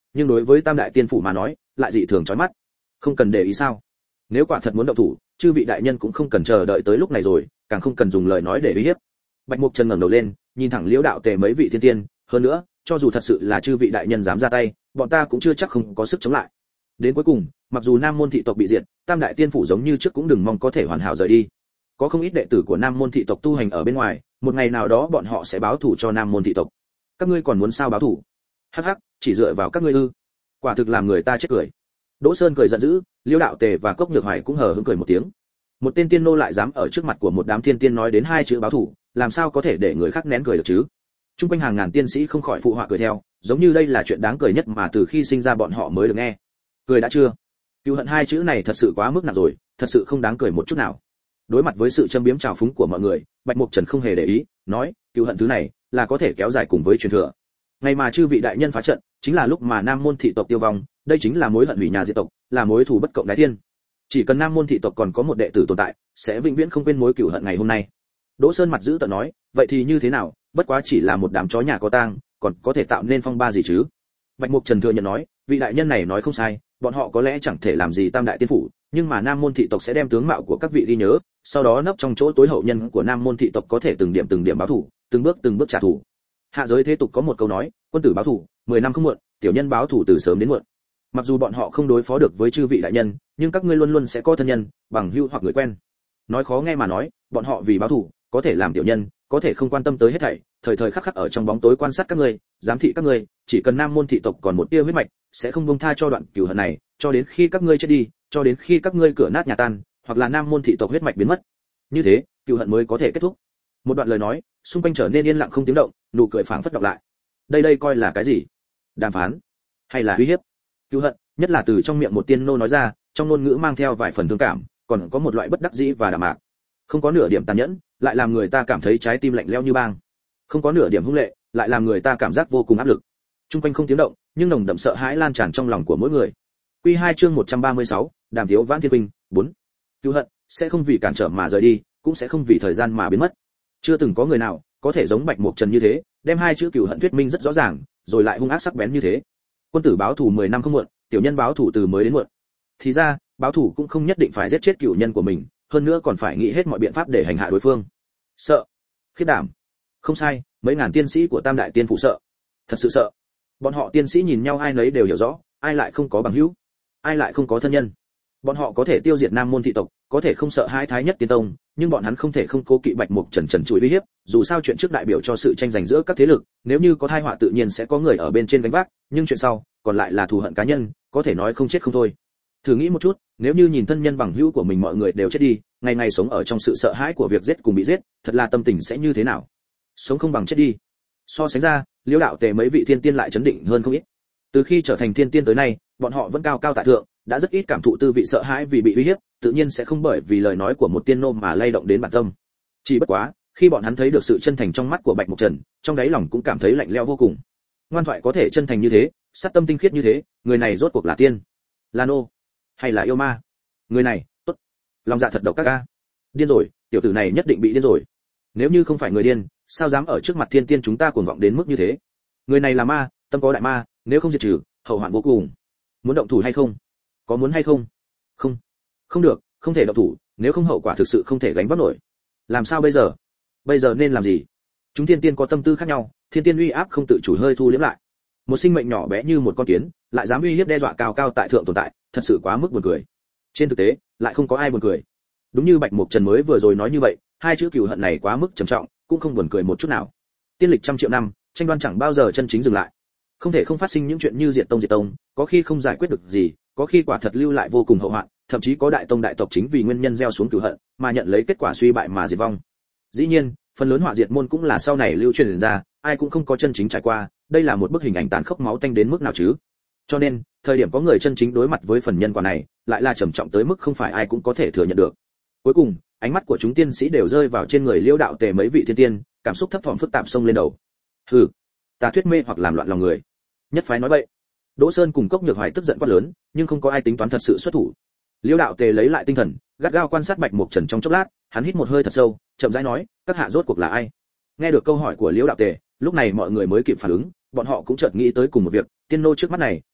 nhưng đối với tam đại tiên phủ mà nói lại dị thường chói mắt. Không cần để ý sao? Nếu quả thật muốn động thủ, chư vị đại nhân cũng không cần chờ đợi tới lúc này rồi, càng không cần dùng lời nói để uy hiếp. Bạch Mục Trần ngẩng đầu lên, nhìn thẳng Liễu Đạo Tề mấy vị thiên tiên, hơn nữa, cho dù thật sự là chư vị đại nhân dám ra tay, bọn ta cũng chưa chắc không có sức chống lại. Đến cuối cùng, mặc dù Nam môn thị tộc bị diệt, tam đại tiên phủ giống như trước cũng đừng mong có thể hoàn hảo rời đi. Có không ít đệ tử của Nam môn thị tộc tu hành ở bên ngoài, một ngày nào đó bọn họ sẽ báo thù cho Nam môn thị tộc. Các ngươi còn muốn sao báo thù? Hắc hắc, chỉ dựa vào các ngươi ư? Quả thực làm người ta chết cười. Đỗ Sơn cười giận dữ, Liễu Đạo Tề và Cốc Nhược Hoài cũng hờ hững cười một tiếng. Một tên tiên nô lại dám ở trước mặt của một đám thiên tiên nói đến hai chữ báo thù, làm sao có thể để người khác nén cười được chứ? Trung quanh hàng ngàn tiên sĩ không khỏi phụ họa cười theo, giống như đây là chuyện đáng cười nhất mà từ khi sinh ra bọn họ mới được nghe. Cười đã chưa? Cừu hận hai chữ này thật sự quá mức nặng rồi, thật sự không đáng cười một chút nào. Đối mặt với sự châm biếm trào phúng của mọi người, Bạch Mục Trần không hề để ý, nói, cừu hận thứ này là có thể kéo dài cùng với truyền thừa. Ngày mà chư vị đại nhân phá trận, chính là lúc mà Nam môn thị tộc tiêu vong, đây chính là mối hận hủy nhà diệt tộc, là mối thù bất cộng đái thiên. Chỉ cần Nam môn thị tộc còn có một đệ tử tồn tại, sẽ vĩnh viễn không quên mối cừu hận ngày hôm nay. Đỗ Sơn mặt giữ tợn nói, vậy thì như thế nào, bất quá chỉ là một đám chó nhà có tang, còn có thể tạo nên phong ba gì chứ? Bạch Mục Trần thừa nhận nói, vị đại nhân này nói không sai, bọn họ có lẽ chẳng thể làm gì tam đại tiên phủ, nhưng mà Nam môn thị tộc sẽ đem tướng mạo của các vị ghi nhớ, sau đó nấp trong chỗ tối hậu nhân của Nam môn thị tộc có thể từng điểm báo thù, từng bước trả thù. Hạ giới thế tục có một câu nói, quân tử báo thù, 10 năm không muộn, tiểu nhân báo thù từ sớm đến muộn. Mặc dù bọn họ không đối phó được với chư vị đại nhân, nhưng các ngươi luôn luôn sẽ có thân nhân, bằng hữu hoặc người quen. Nói khó nghe mà nói, bọn họ vì báo thù, có thể làm tiểu nhân, có thể không quan tâm tới hết thảy, thời thời khắc khắc ở trong bóng tối quan sát các ngươi, giám thị các ngươi, chỉ cần Nam môn thị tộc còn một tia huyết mạch, sẽ không buông tha cho đoạn cừu hận này, cho đến khi các ngươi chết đi, cho đến khi các ngươi cửa nát nhà tan, hoặc là Nam môn thị tộc huyết mạch biến mất. Như thế, cừu hận mới có thể kết thúc. Một đoạn lời nói, xung quanh trở nên yên lặng không tiếng động, nụ cười phảng phất đọc lại. Đây coi là cái gì? Đàm phán hay là uy hiếp? Cừu hận, nhất là từ trong miệng một tiên nô nói ra, trong ngôn ngữ mang theo vài phần thương cảm, còn có một loại bất đắc dĩ và đạm mạc. Không có nửa điểm tàn nhẫn, lại làm người ta cảm thấy trái tim lạnh lẽo như băng. Không có nửa điểm hung lệ, lại làm người ta cảm giác vô cùng áp lực. Trung quanh không tiếng động, nhưng nồng đậm sợ hãi lan tràn trong lòng của mỗi người. Quy 2 chương 136, Đàm Tiếu Vãn Thiên Huynh, 4. Cừu hận sẽ không vì cản trở mà rời đi, cũng sẽ không vì thời gian mà biến mất. Chưa từng có người nào có thể giống Bạch Mục Trần như thế, đem hai chữ cừu hận thuyết minh rất rõ ràng, rồi lại hung ác sắc bén như thế. Quân tử báo thù 10 năm không muộn, tiểu nhân báo thù từ mới đến muộn. Thì ra, báo thù cũng không nhất định phải giết chết cừu nhân của mình, hơn nữa còn phải nghĩ hết mọi biện pháp để hành hạ đối phương. Sợ, khiếp đảm. Không sai, mấy ngàn tiên sĩ của Tam đại tiên phủ sợ. Thật sự sợ. Bọn họ tiên sĩ nhìn nhau ai nấy đều hiểu rõ, ai lại không có bằng hữu, ai lại không có thân nhân. Bọn họ có thể tiêu diệt Nam môn thị tộc, có thể không sợ hai thái nhất tiên tông, nhưng bọn hắn không thể không cố kỵ Bạch Mục Trần trần trụi uy hiếp, dù sao chuyện trước đại biểu cho sự tranh giành giữa các thế lực, nếu như có tai họa tự nhiên sẽ có người ở bên trên gánh vác, nhưng chuyện sau, còn lại là thù hận cá nhân, có thể nói không chết không thôi. Thử nghĩ một chút, nếu như nhìn thân nhân bằng hữu của mình mọi người đều chết đi, ngày ngày sống ở trong sự sợ hãi của việc giết cùng bị giết, thật là tâm tình sẽ như thế nào? Sống không bằng chết đi. So sánh ra, Liễu Đạo Tề mấy vị thiên tiên lại chấn định hơn không ít. Từ khi trở thành thiên tiên tới nay, bọn họ vẫn cao cao tại thượng, đã rất ít cảm thụ tư vị sợ hãi vì bị uy hiếp, tự nhiên sẽ không bởi vì lời nói của một tiên nô mà lay động đến bản tâm. Chỉ bất quá, khi bọn hắn thấy được sự chân thành trong mắt của Bạch Mục Trần, trong đáy lòng cũng cảm thấy lạnh lẽo vô cùng. Ngoan thoại có thể chân thành như thế, sát tâm tinh khiết như thế, người này rốt cuộc là tiên, là nô, hay là yêu ma? Người này, tốt, lòng dạ thật độc các ca. Điên rồi, tiểu tử này nhất định bị điên rồi. Nếu như không phải người điên, sao dám ở trước mặt thiên tiên chúng ta cuồng vọng đến mức như thế? Người này là ma, tâm có đại ma, nếu không diệt trừ, hậu hoạn vô cùng. Muốn động thủ hay không? Có muốn hay không? Không, không được, không thể động thủ, nếu không hậu quả thực sự không thể gánh vác nổi. Làm sao bây giờ? Bây giờ nên làm gì? Chúng thiên tiên có tâm tư khác nhau, thiên tiên uy áp không tự chủ hơi thu liễm lại. Một sinh mệnh nhỏ bé như một con kiến, lại dám uy hiếp đe dọa cao cao tại thượng tồn tại, thật sự quá mức buồn cười. Trên thực tế, lại không có ai buồn cười. Đúng như Bạch Mục Trần mới vừa rồi nói như vậy, hai chữ cừu hận này quá mức trầm trọng, cũng không buồn cười một chút nào. Tiên lịch trăm triệu năm, tranh đoan chẳng bao giờ chân chính dừng lại. Không thể không phát sinh những chuyện như diệt tông, có khi không giải quyết được gì, có khi quả thật lưu lại vô cùng hậu hoạn, thậm chí có đại tông đại tộc chính vì nguyên nhân gieo xuống cừu hận, mà nhận lấy kết quả suy bại mà diệt vong. Dĩ nhiên, phần lớn họa diệt môn cũng là sau này lưu truyền ra, ai cũng không có chân chính trải qua, đây là một bức hình ảnh tàn khốc máu tanh đến mức nào chứ? Cho nên, thời điểm có người chân chính đối mặt với phần nhân quả này, lại là trầm trọng tới mức không phải ai cũng có thể thừa nhận được. Cuối cùng, ánh mắt của chúng tiên sĩ đều rơi vào trên người Liễu Đạo Tề mấy vị thiên tiên, cảm xúc thấp thỏm phức tạp xông lên đầu. Hừ, ta thuyết mê hoặc làm loạn lòng người. Nhất phái nói vậy. Đỗ Sơn cùng Cốc Nhược Hoài tức giận quát lớn, nhưng không có ai tính toán thật sự xuất thủ. Liễu Đạo Tề lấy lại tinh thần, gắt gao quan sát Bạch Mục Trần trong chốc lát, hắn hít một hơi thật sâu, chậm rãi nói, các hạ rốt cuộc là ai? Nghe được câu hỏi của Liễu Đạo Tề, lúc này mọi người mới kịp phản ứng, bọn họ cũng chợt nghĩ tới cùng một việc, tiên nô trước mắt này,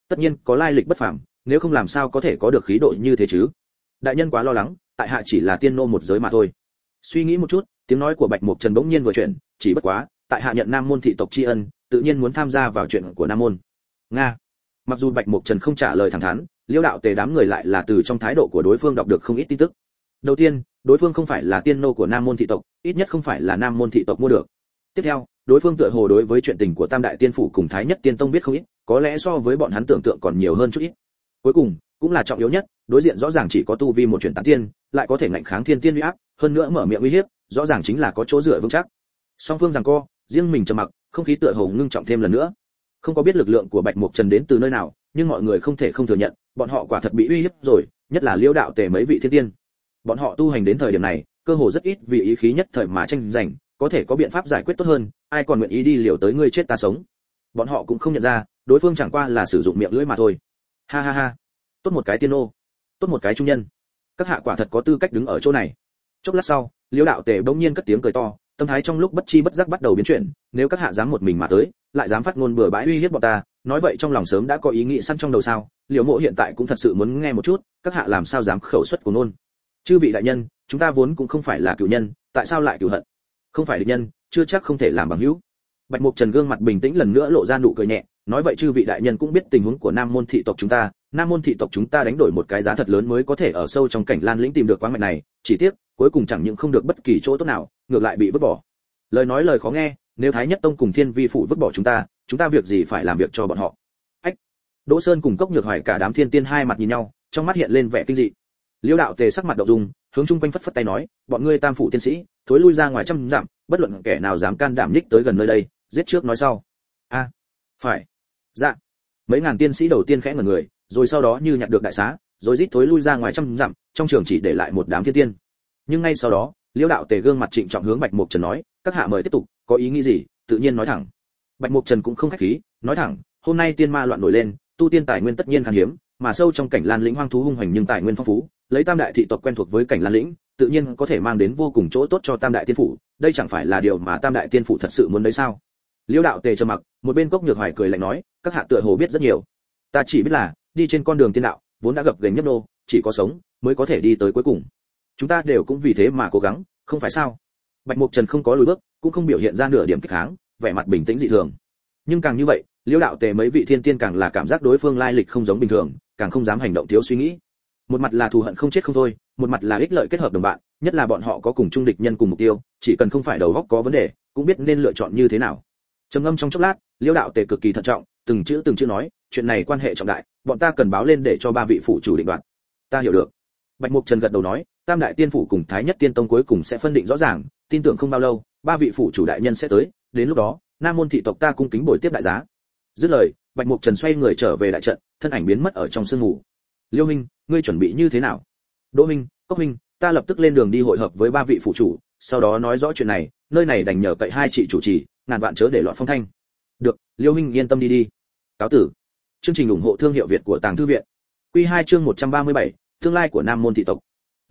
tất nhiên có lai lịch bất phàm, nếu không làm sao có thể có được khí độ như thế chứ? Đại nhân quá lo lắng, tại hạ chỉ là tiên nô một giới mà thôi. Suy nghĩ một chút, tiếng nói của Bạch Mục Trần bỗng nhiên vừa chuyển, chỉ bất quá, tại hạ nhận Nam môn thị tộc tri ân, tự nhiên muốn tham gia vào chuyện của Nam môn. Nga. Mặc dù Bạch Mục Trần không trả lời thẳng thắn, Liễu đạo tề đám người lại là từ trong thái độ của đối phương đọc được không ít tin tức. Đầu tiên, đối phương không phải là tiên nô của Nam môn thị tộc, ít nhất không phải là Nam môn thị tộc mua được. Tiếp theo, đối phương tựa hồ đối với chuyện tình của Tam đại tiên phủ cùng Thái nhất tiên tông biết không ít, có lẽ so với bọn hắn tưởng tượng còn nhiều hơn chút ít. Cuối cùng, cũng là trọng yếu nhất, đối diện rõ ràng chỉ có tu vi một chuyển tán tiên, lại có thể ngạnh kháng thiên tiên uy áp, hơn nữa mở miệng uy hiếp, rõ ràng chính là có chỗ dựa vững chắc. Song phương giằng co, riêng mình trầm mặc, không khí tựa hồ ngưng trọng thêm lần nữa. Không có biết lực lượng của Bạch Mục Trần đến từ nơi nào, nhưng mọi người không thể không thừa nhận, bọn họ quả thật bị uy hiếp rồi, nhất là Liễu đạo tề mấy vị thiên tiên. Bọn họ tu hành đến thời điểm này, cơ hồ rất ít vì ý khí nhất thời mà tranh giành, có thể có biện pháp giải quyết tốt hơn, ai còn nguyện ý đi liều tới ngươi chết ta sống. Bọn họ cũng không nhận ra, đối phương chẳng qua là sử dụng miệng lưỡi mà thôi. Ha ha ha, tốt một cái tiên ô, tốt một cái trung nhân, các hạ quả thật có tư cách đứng ở chỗ này. Chốc lát sau, Liễu đạo tề bỗng nhiên cất tiếng cười to, tâm thái trong lúc bất chi bất giác bắt đầu biến chuyển, nếu các hạ dám một mình mà tới, lại dám phát ngôn bừa bãi uy hiếp bọn ta, nói vậy trong lòng sớm đã có ý nghĩ sẵn trong đầu sao? Liễu Mộ hiện tại cũng thật sự muốn nghe một chút, các hạ làm sao dám khẩu xuất của nôn? Chư vị đại nhân, chúng ta vốn cũng không phải là cửu nhân, tại sao lại cửu hận? Không phải địch nhân, chưa chắc không thể làm bằng hữu. Bạch Mục Trần gương mặt bình tĩnh lần nữa lộ ra nụ cười nhẹ, nói vậy chư vị đại nhân cũng biết tình huống của Nam môn thị tộc chúng ta, Nam môn thị tộc chúng ta đánh đổi một cái giá thật lớn mới có thể ở sâu trong cảnh Lan lĩnh tìm được quáng mạch này, chỉ tiếc, cuối cùng chẳng những không được bất kỳ chỗ tốt nào, ngược lại bị vứt bỏ. Lời nói lời khó nghe, nếu Thái Nhất Tông cùng Thiên Vi phụ vứt bỏ chúng ta việc gì phải làm việc cho bọn họ? Ách. Đỗ Sơn cùng Cốc Nhược Hoài cả đám thiên tiên hai mặt nhìn nhau, trong mắt hiện lên vẻ kinh dị. Liễu đạo tề sắc mặt động dung, hướng chung quanh phất phất tay nói, bọn ngươi Tam phủ tiên sĩ, thối lui ra ngoài trăm dặm, bất luận kẻ nào dám can đảm nhích tới gần nơi đây, giết trước nói sau. A. Phải. Dạ. Mấy ngàn tiên sĩ đầu tiên khẽ ngẩn người, rồi sau đó như nhặt được đại xá, rồi rít thối lui ra ngoài trăm dặm, trong trường chỉ để lại một đám thiên tiên. Nhưng ngay sau đó, Liễu đạo tề gương mặt trịnh trọng hướng Bạch Mục Trần nói, các hạ mời tiếp tục, có ý nghĩ gì, tự nhiên nói thẳng. Bạch Mục Trần cũng không khách khí, nói thẳng, hôm nay tiên ma loạn nổi lên, tu tiên tài nguyên tất nhiên khan hiếm, mà sâu trong cảnh Lan lĩnh hoang thú hung hoành nhưng tài nguyên phong phú, lấy Tam đại thị tộc quen thuộc với cảnh Lan lĩnh, tự nhiên có thể mang đến vô cùng chỗ tốt cho Tam đại tiên phủ, đây chẳng phải là điều mà Tam đại tiên phủ thật sự muốn đấy sao? Liễu đạo tề trầm mặc, một bên Cốc Nhược Hoài cười lạnh nói, các hạ tựa hồ biết rất nhiều. Ta chỉ biết là, đi trên con đường tiên đạo, vốn đã gập ghềnh nhấp nô, chỉ có sống mới có thể đi tới cuối cùng. Chúng ta đều cũng vì thế mà cố gắng, không phải sao? Bạch Mục Trần không có lùi bước, cũng không biểu hiện ra nửa điểm kích kháng, vẻ mặt bình tĩnh dị thường. Nhưng càng như vậy, Liễu đạo tề mấy vị thiên tiên càng là cảm giác đối phương lai lịch không giống bình thường, càng không dám hành động thiếu suy nghĩ. Một mặt là thù hận không chết không thôi, một mặt là ích lợi kết hợp đồng bạn, nhất là bọn họ có cùng chung địch nhân cùng mục tiêu, chỉ cần không phải đầu óc có vấn đề, cũng biết nên lựa chọn như thế nào. Trầm ngâm trong chốc lát, Liễu đạo tề cực kỳ thận trọng, từng chữ nói, chuyện này quan hệ trọng đại, bọn ta cần báo lên để cho ba vị phụ chủ định đoạt. Ta hiểu được. Bạch Mục Trần gật đầu nói, Tam đại tiên phủ cùng Thái nhất tiên tông cuối cùng sẽ phân định rõ ràng, tin tưởng không bao lâu, ba vị phụ chủ đại nhân sẽ tới, đến lúc đó, Nam môn thị tộc ta cung kính bồi tiếp đại giá. Dứt lời, Bạch Mục Trần xoay người trở về đại trận, thân ảnh biến mất ở trong sương mù. Liêu Minh, ngươi chuẩn bị như thế nào? Đỗ Minh, Cốc Minh, ta lập tức lên đường đi hội hợp với ba vị phụ chủ, sau đó nói rõ chuyện này, nơi này đành nhờ cậy hai chị chủ trì, ngàn vạn chớ để loạn phong thanh. Được, Liêu Minh yên tâm đi. Cáo tử. Chương trình ủng hộ thương hiệu Việt của Tàng Thư viện. Quy 2 chương 137, tương lai của Nam môn thị tộc.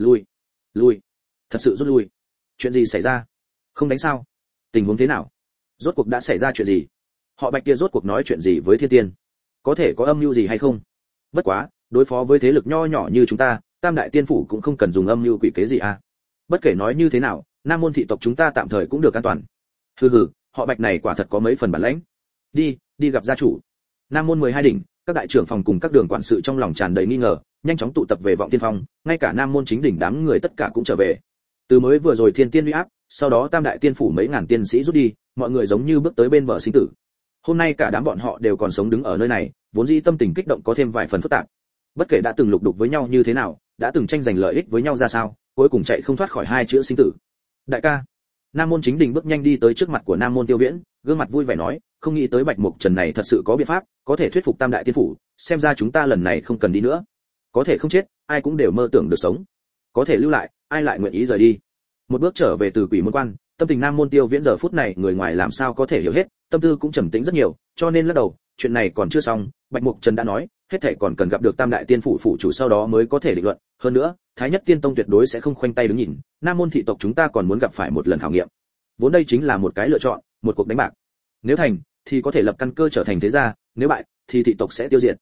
Lui. Thật sự rút lui. Chuyện gì xảy ra? Không đánh sao? Tình huống thế nào? Rốt cuộc đã xảy ra chuyện gì? Họ Bạch kia rốt cuộc nói chuyện gì với thiên tiên? Có thể có âm mưu gì hay không? Bất quá, đối phó với thế lực nho nhỏ như chúng ta, Tam đại tiên phủ cũng không cần dùng âm mưu quỷ kế gì à? Bất kể nói như thế nào, Nam môn thị tộc chúng ta tạm thời cũng được an toàn. Hừ, họ Bạch này quả thật có mấy phần bản lĩnh. Đi gặp gia chủ. Nam môn 12 đỉnh, các đại trưởng phòng cùng các đường quản sự trong lòng tràn đầy nghi ngờ, nhanh chóng tụ tập về Vọng Tiên Phong, ngay cả Nam môn chính đỉnh đám người tất cả cũng trở về. Từ mới vừa rồi thiên tiên uy áp, sau đó Tam đại tiên phủ mấy ngàn tiên sĩ rút đi, mọi người giống như bước tới bên bờ sinh tử. Hôm nay cả đám bọn họ đều còn sống đứng ở nơi này, vốn dĩ tâm tình kích động có thêm vài phần phức tạp. Bất kể đã từng lục đục với nhau như thế nào, đã từng tranh giành lợi ích với nhau ra sao, cuối cùng chạy không thoát khỏi hai chữ sinh tử. Đại ca. Nam môn chính đình bước nhanh đi tới trước mặt của Nam môn Tiêu Viễn, gương mặt vui vẻ nói, không nghĩ tới Bạch Mục Trần này thật sự có biện pháp, có thể thuyết phục Tam đại tiên phủ, xem ra chúng ta lần này không cần đi nữa. Có thể không chết, ai cũng đều mơ tưởng được sống. Có thể lưu lại, ai lại nguyện ý rời đi. Một bước trở về từ Quỷ Môn Quan, tâm tình Nam môn Tiêu Viễn giờ phút này người ngoài làm sao có thể hiểu hết, tâm tư cũng trầm tĩnh rất nhiều, cho nên lắc đầu, chuyện này còn chưa xong, Bạch Mục Trần đã nói, hết thảy còn cần gặp được Tam đại tiên phủ phụ chủ sau đó mới có thể định luận, hơn nữa, Thái nhất tiên tông tuyệt đối sẽ không khoanh tay đứng nhìn, Nam môn thị tộc chúng ta còn muốn gặp phải một lần khảo nghiệm. Vốn đây chính là một cái lựa chọn, một cuộc đánh bạc. Nếu thành, thì có thể lập căn cơ trở thành thế gia, nếu bại, thì thị tộc sẽ tiêu diệt.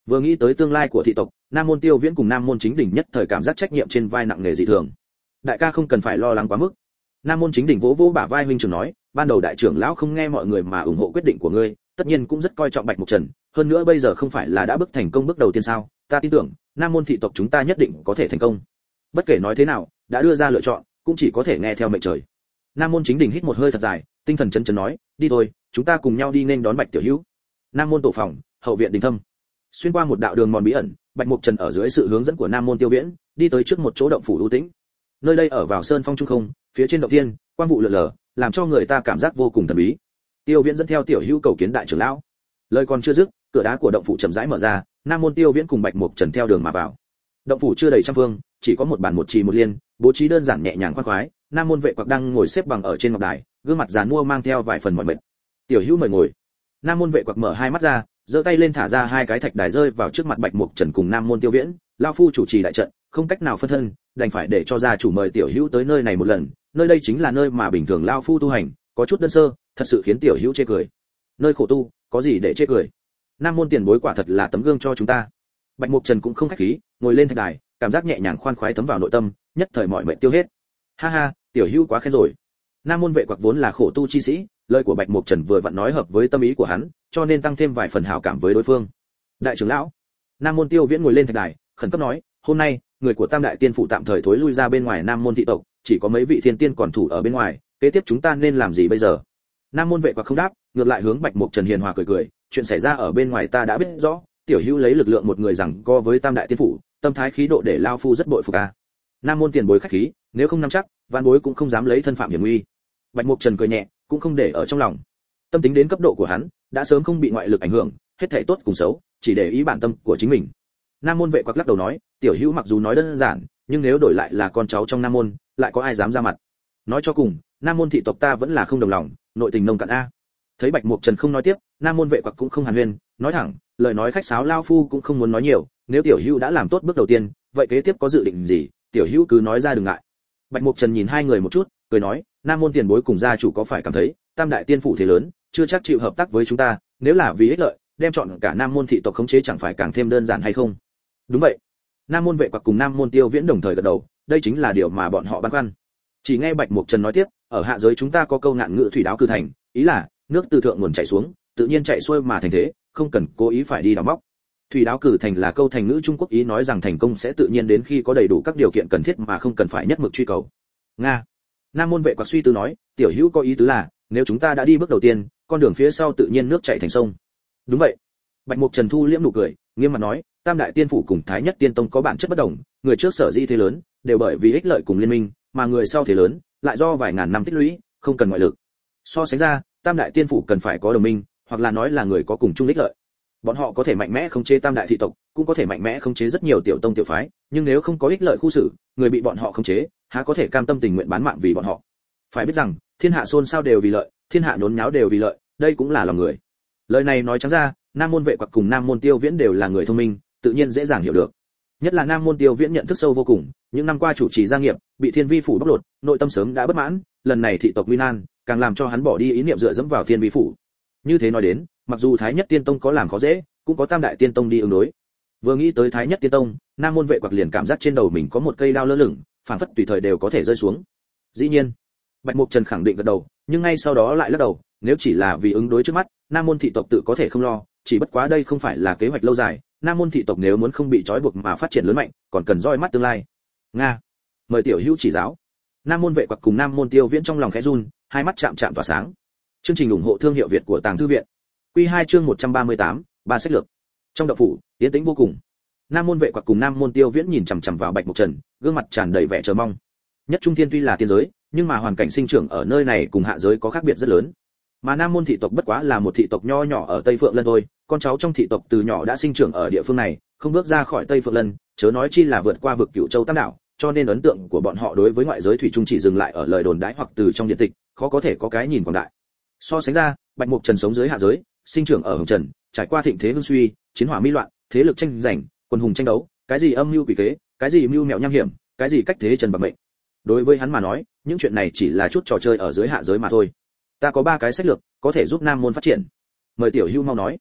Vừa nghĩ tới tương lai của thị tộc, Nam môn Tiêu Viễn cùng Nam môn Chính Đỉnh nhất thời cảm giác trách nhiệm trên vai nặng nề dị thường. Đại ca không cần phải lo lắng quá mức. Nam môn Chính Đỉnh vỗ vỗ bả vai huynh trưởng nói, ban đầu đại trưởng lão không nghe mọi người mà ủng hộ quyết định của ngươi, tất nhiên cũng rất coi trọng Bạch Mục Trần, hơn nữa bây giờ không phải là đã bước thành công bước đầu tiên sao? Ta tin tưởng, Nam môn thị tộc chúng ta nhất định có thể thành công. Bất kể nói thế nào, đã đưa ra lựa chọn, cũng chỉ có thể nghe theo mệnh trời. Nam môn Chính Đỉnh hít một hơi thật dài, tinh thần chấn chấn nói, đi thôi, chúng ta cùng nhau đi nên đón Bạch tiểu hữu. Nam môn tổ phòng, hậu viện đình thâm. Xuyên qua một đạo đường mòn bí ẩn, Bạch Mục Trần ở dưới sự hướng dẫn của Nam môn Tiêu Viễn, đi tới trước một chỗ động phủ u tĩnh. Nơi đây ở vào sơn phong trung không, phía trên động thiên, quang vụ lượn lờ, làm cho người ta cảm giác vô cùng thần bí. Tiêu Viễn dẫn theo tiểu hữu cầu kiến đại trưởng lão. Lời còn chưa dứt, cửa đá của động phủ chậm rãi mở ra, Nam môn Tiêu Viễn cùng Bạch Mục Trần theo đường mà vào. Động phủ chưa đầy trăm phương, chỉ có một bàn một trì một liên, bố trí đơn giản nhẹ nhàng khoan khoái. Nam môn vệ quặc đang ngồi xếp bằng ở trên ngọc đài, gương mặt già nua mang theo vài phần mỏi mệt. Tiểu hữu mời ngồi. Nam môn vệ quặc mở hai mắt ra, giơ tay lên thả ra hai cái thạch đài rơi vào trước mặt Bạch Mục Trần cùng Nam môn Tiêu Viễn. Lão phu chủ trì đại trận, không cách nào phân thân, đành phải để cho gia chủ mời tiểu hữu tới nơi này một lần. Nơi đây chính là nơi mà bình thường lão phu tu hành, có chút đơn sơ, thật sự khiến tiểu hữu chê cười. Nơi khổ tu, có gì để chê cười? Nam môn tiền bối quả thật là tấm gương cho chúng ta. Bạch Mục Trần cũng không khách khí, ngồi lên thạch đài, cảm giác nhẹ nhàng khoan khoái thấm vào nội tâm, nhất thời mọi mệt tiêu hết. Ha ha, tiểu hữu quá khen rồi. Nam môn vệ quặc vốn là khổ tu chi sĩ, lời của Bạch Mục Trần vừa vặn nói hợp với tâm ý của hắn, cho nên tăng thêm vài phần hảo cảm với đối phương. Đại trưởng lão, Nam môn Tiêu Viễn ngồi lên thạch đài, khẩn cấp nói, hôm nay, người của Tam đại tiên phủ tạm thời thối lui ra bên ngoài Nam môn thị tộc, chỉ có mấy vị thiên tiên còn thủ ở bên ngoài, kế tiếp chúng ta nên làm gì bây giờ? Nam môn vệ quặc không đáp, ngược lại hướng Bạch Mục Trần hiền hòa cười cười, chuyện xảy ra ở bên ngoài ta đã biết rõ, tiểu hữu lấy lực lượng một người rằng co với Tam đại tiên phủ, tâm thái khí độ để lao phu rất bội phục a. Nam môn tiền bối khách khí, nếu không nắm chắc, vạn bối cũng không dám lấy thân phạm hiểm nguy. Bạch Mục Trần cười nhẹ, cũng không để ở trong lòng. Tâm tính đến cấp độ của hắn, đã sớm không bị ngoại lực ảnh hưởng, hết thảy tốt cùng xấu, chỉ để ý bản tâm của chính mình. Nam môn vệ quặc lắc đầu nói, tiểu hữu mặc dù nói đơn giản, nhưng nếu đổi lại là con cháu trong Nam môn, lại có ai dám ra mặt? Nói cho cùng, Nam môn thị tộc ta vẫn là không đồng lòng, nội tình nông cạn a. Thấy Bạch Mục Trần không nói tiếp, Nam môn vệ quặc cũng không hàn huyên, nói thẳng, lời nói khách sáo lao phu cũng không muốn nói nhiều, nếu tiểu hữu đã làm tốt bước đầu tiên, vậy kế tiếp có dự định gì, tiểu hữu cứ nói ra đừng ngại. Bạch Mục Trần nhìn hai người một chút, cười nói, Nam môn tiền bối cùng gia chủ có phải cảm thấy, Tam đại tiên phủ thế lớn, chưa chắc chịu hợp tác với chúng ta, nếu là vì ích lợi, đem chọn cả Nam môn thị tộc khống chế chẳng phải càng thêm đơn giản hay không? Đúng vậy. Nam môn vệ quặc cùng Nam môn Tiêu Viễn đồng thời gật đầu, đây chính là điều mà bọn họ băn khoăn. Chỉ nghe Bạch Mục Trần nói tiếp, ở hạ giới chúng ta có câu ngạn ngữ thủy đáo cử thành, ý là nước từ thượng nguồn chảy xuống, tự nhiên chảy xuôi mà thành thế, không cần cố ý phải đi đào móc. Thủy đáo cử thành là câu thành ngữ Trung Quốc ý nói rằng thành công sẽ tự nhiên đến khi có đầy đủ các điều kiện cần thiết mà không cần phải nhất mực truy cầu. Nga. Nam môn vệ quặc suy tư nói, tiểu hữu có ý tứ là, nếu chúng ta đã đi bước đầu tiên, con đường phía sau tự nhiên nước chảy thành sông. Đúng vậy. Bạch Mục Trần thu liễm nụ cười, nghiêm mặt nói, Tam đại tiên phủ cùng Thái Nhất Tiên Tông có bản chất bất đồng, người trước sở di thế lớn, đều bởi vì ích lợi cùng liên minh, mà người sau thế lớn, lại do vài ngàn năm tích lũy, không cần ngoại lực. So sánh ra, Tam đại tiên phủ cần phải có đồng minh, hoặc là nói là người có cùng chung ích lợi. Bọn họ có thể mạnh mẽ khống chế Tam đại thị tộc, cũng có thể mạnh mẽ khống chế rất nhiều tiểu tông tiểu phái, nhưng nếu không có ích lợi khu xử, người bị bọn họ khống chế, há có thể cam tâm tình nguyện bán mạng vì bọn họ. Phải biết rằng, thiên hạ xôn xao đều vì lợi, thiên hạ nhốn nháo đều vì lợi, đây cũng là lòng người. Lời này nói trắng ra, Nam môn vệ quặc cùng Nam môn Tiêu Viễn đều là người thông minh, tự nhiên dễ dàng hiểu được. Nhất là Nam môn Tiêu Viễn nhận thức sâu vô cùng, những năm qua chủ trì gia nghiệp, bị Thiên Vi phủ bóc lột, nội tâm sớm đã bất mãn, lần này thị tộc nguy nan, càng làm cho hắn bỏ đi ý niệm dựa dẫm vào Thiên Vi phủ. Như thế nói đến, mặc dù Thái Nhất Tiên Tông có làm khó dễ, cũng có Tam đại tiên tông đi ứng đối. Vừa nghĩ tới Thái Nhất Tiên Tông, Nam môn vệ quặc liền cảm giác trên đầu mình có một cây đao lơ lửng, phảng phất tùy thời đều có thể rơi xuống. Dĩ nhiên, Bạch Mục Trần khẳng định gật đầu, nhưng ngay sau đó lại lắc đầu, nếu chỉ là vì ứng đối trước mắt, Nam môn thị tộc tự có thể không lo, chỉ bất quá đây không phải là kế hoạch lâu dài, Nam môn thị tộc nếu muốn không bị trói buộc mà phát triển lớn mạnh, còn cần roi mắt tương lai. Nga, mời tiểu hữu chỉ giáo. Nam môn vệ quặc cùng Nam môn Tiêu Viễn trong lòng khẽ run, hai mắt chạm chạm tỏa sáng. Chương trình ủng hộ thương hiệu Việt của Tàng Thư viện. Quy 2 chương 138, ba sách lược. Trong động phủ, yên tĩnh vô cùng. Nam môn vệ quặc cùng Nam môn Tiêu Viễn nhìn chằm chằm vào Bạch Mục Trần, gương mặt tràn đầy vẻ chờ mong. Nhất Trung Thiên tuy là tiên giới, nhưng mà hoàn cảnh sinh trưởng ở nơi này cùng hạ giới có khác biệt rất lớn. Mà Nam môn thị tộc bất quá là một thị tộc nho nhỏ ở Tây Phượng Lân thôi, con cháu trong thị tộc từ nhỏ đã sinh trưởng ở địa phương này, không bước ra khỏi Tây Phượng Lân, chớ nói chi là vượt qua vực Cửu Châu Tam Đảo, cho nên ấn tượng của bọn họ đối với ngoại giới thủy chung chỉ dừng lại ở lời đồn đãi hoặc từ trong điện tịch, khó có thể có cái nhìn quảng đại. So sánh ra, Bạch Mục Trần sống dưới hạ giới, sinh trưởng ở Hồng Trần, trải qua thịnh thế hưng suy, chiến hỏa mỹ loạn, thế lực tranh giành, quân hùng tranh đấu, cái gì âm mưu quỷ kế, cái gì mưu mẹo nham hiểm, cái gì cách thế trần bạc mệnh. Đối với hắn mà nói, những chuyện này chỉ là chút trò chơi ở dưới hạ giới mà thôi. Ta có 3 cái sách lược, có thể giúp Nam môn phát triển. Mời tiểu hữu mau nói.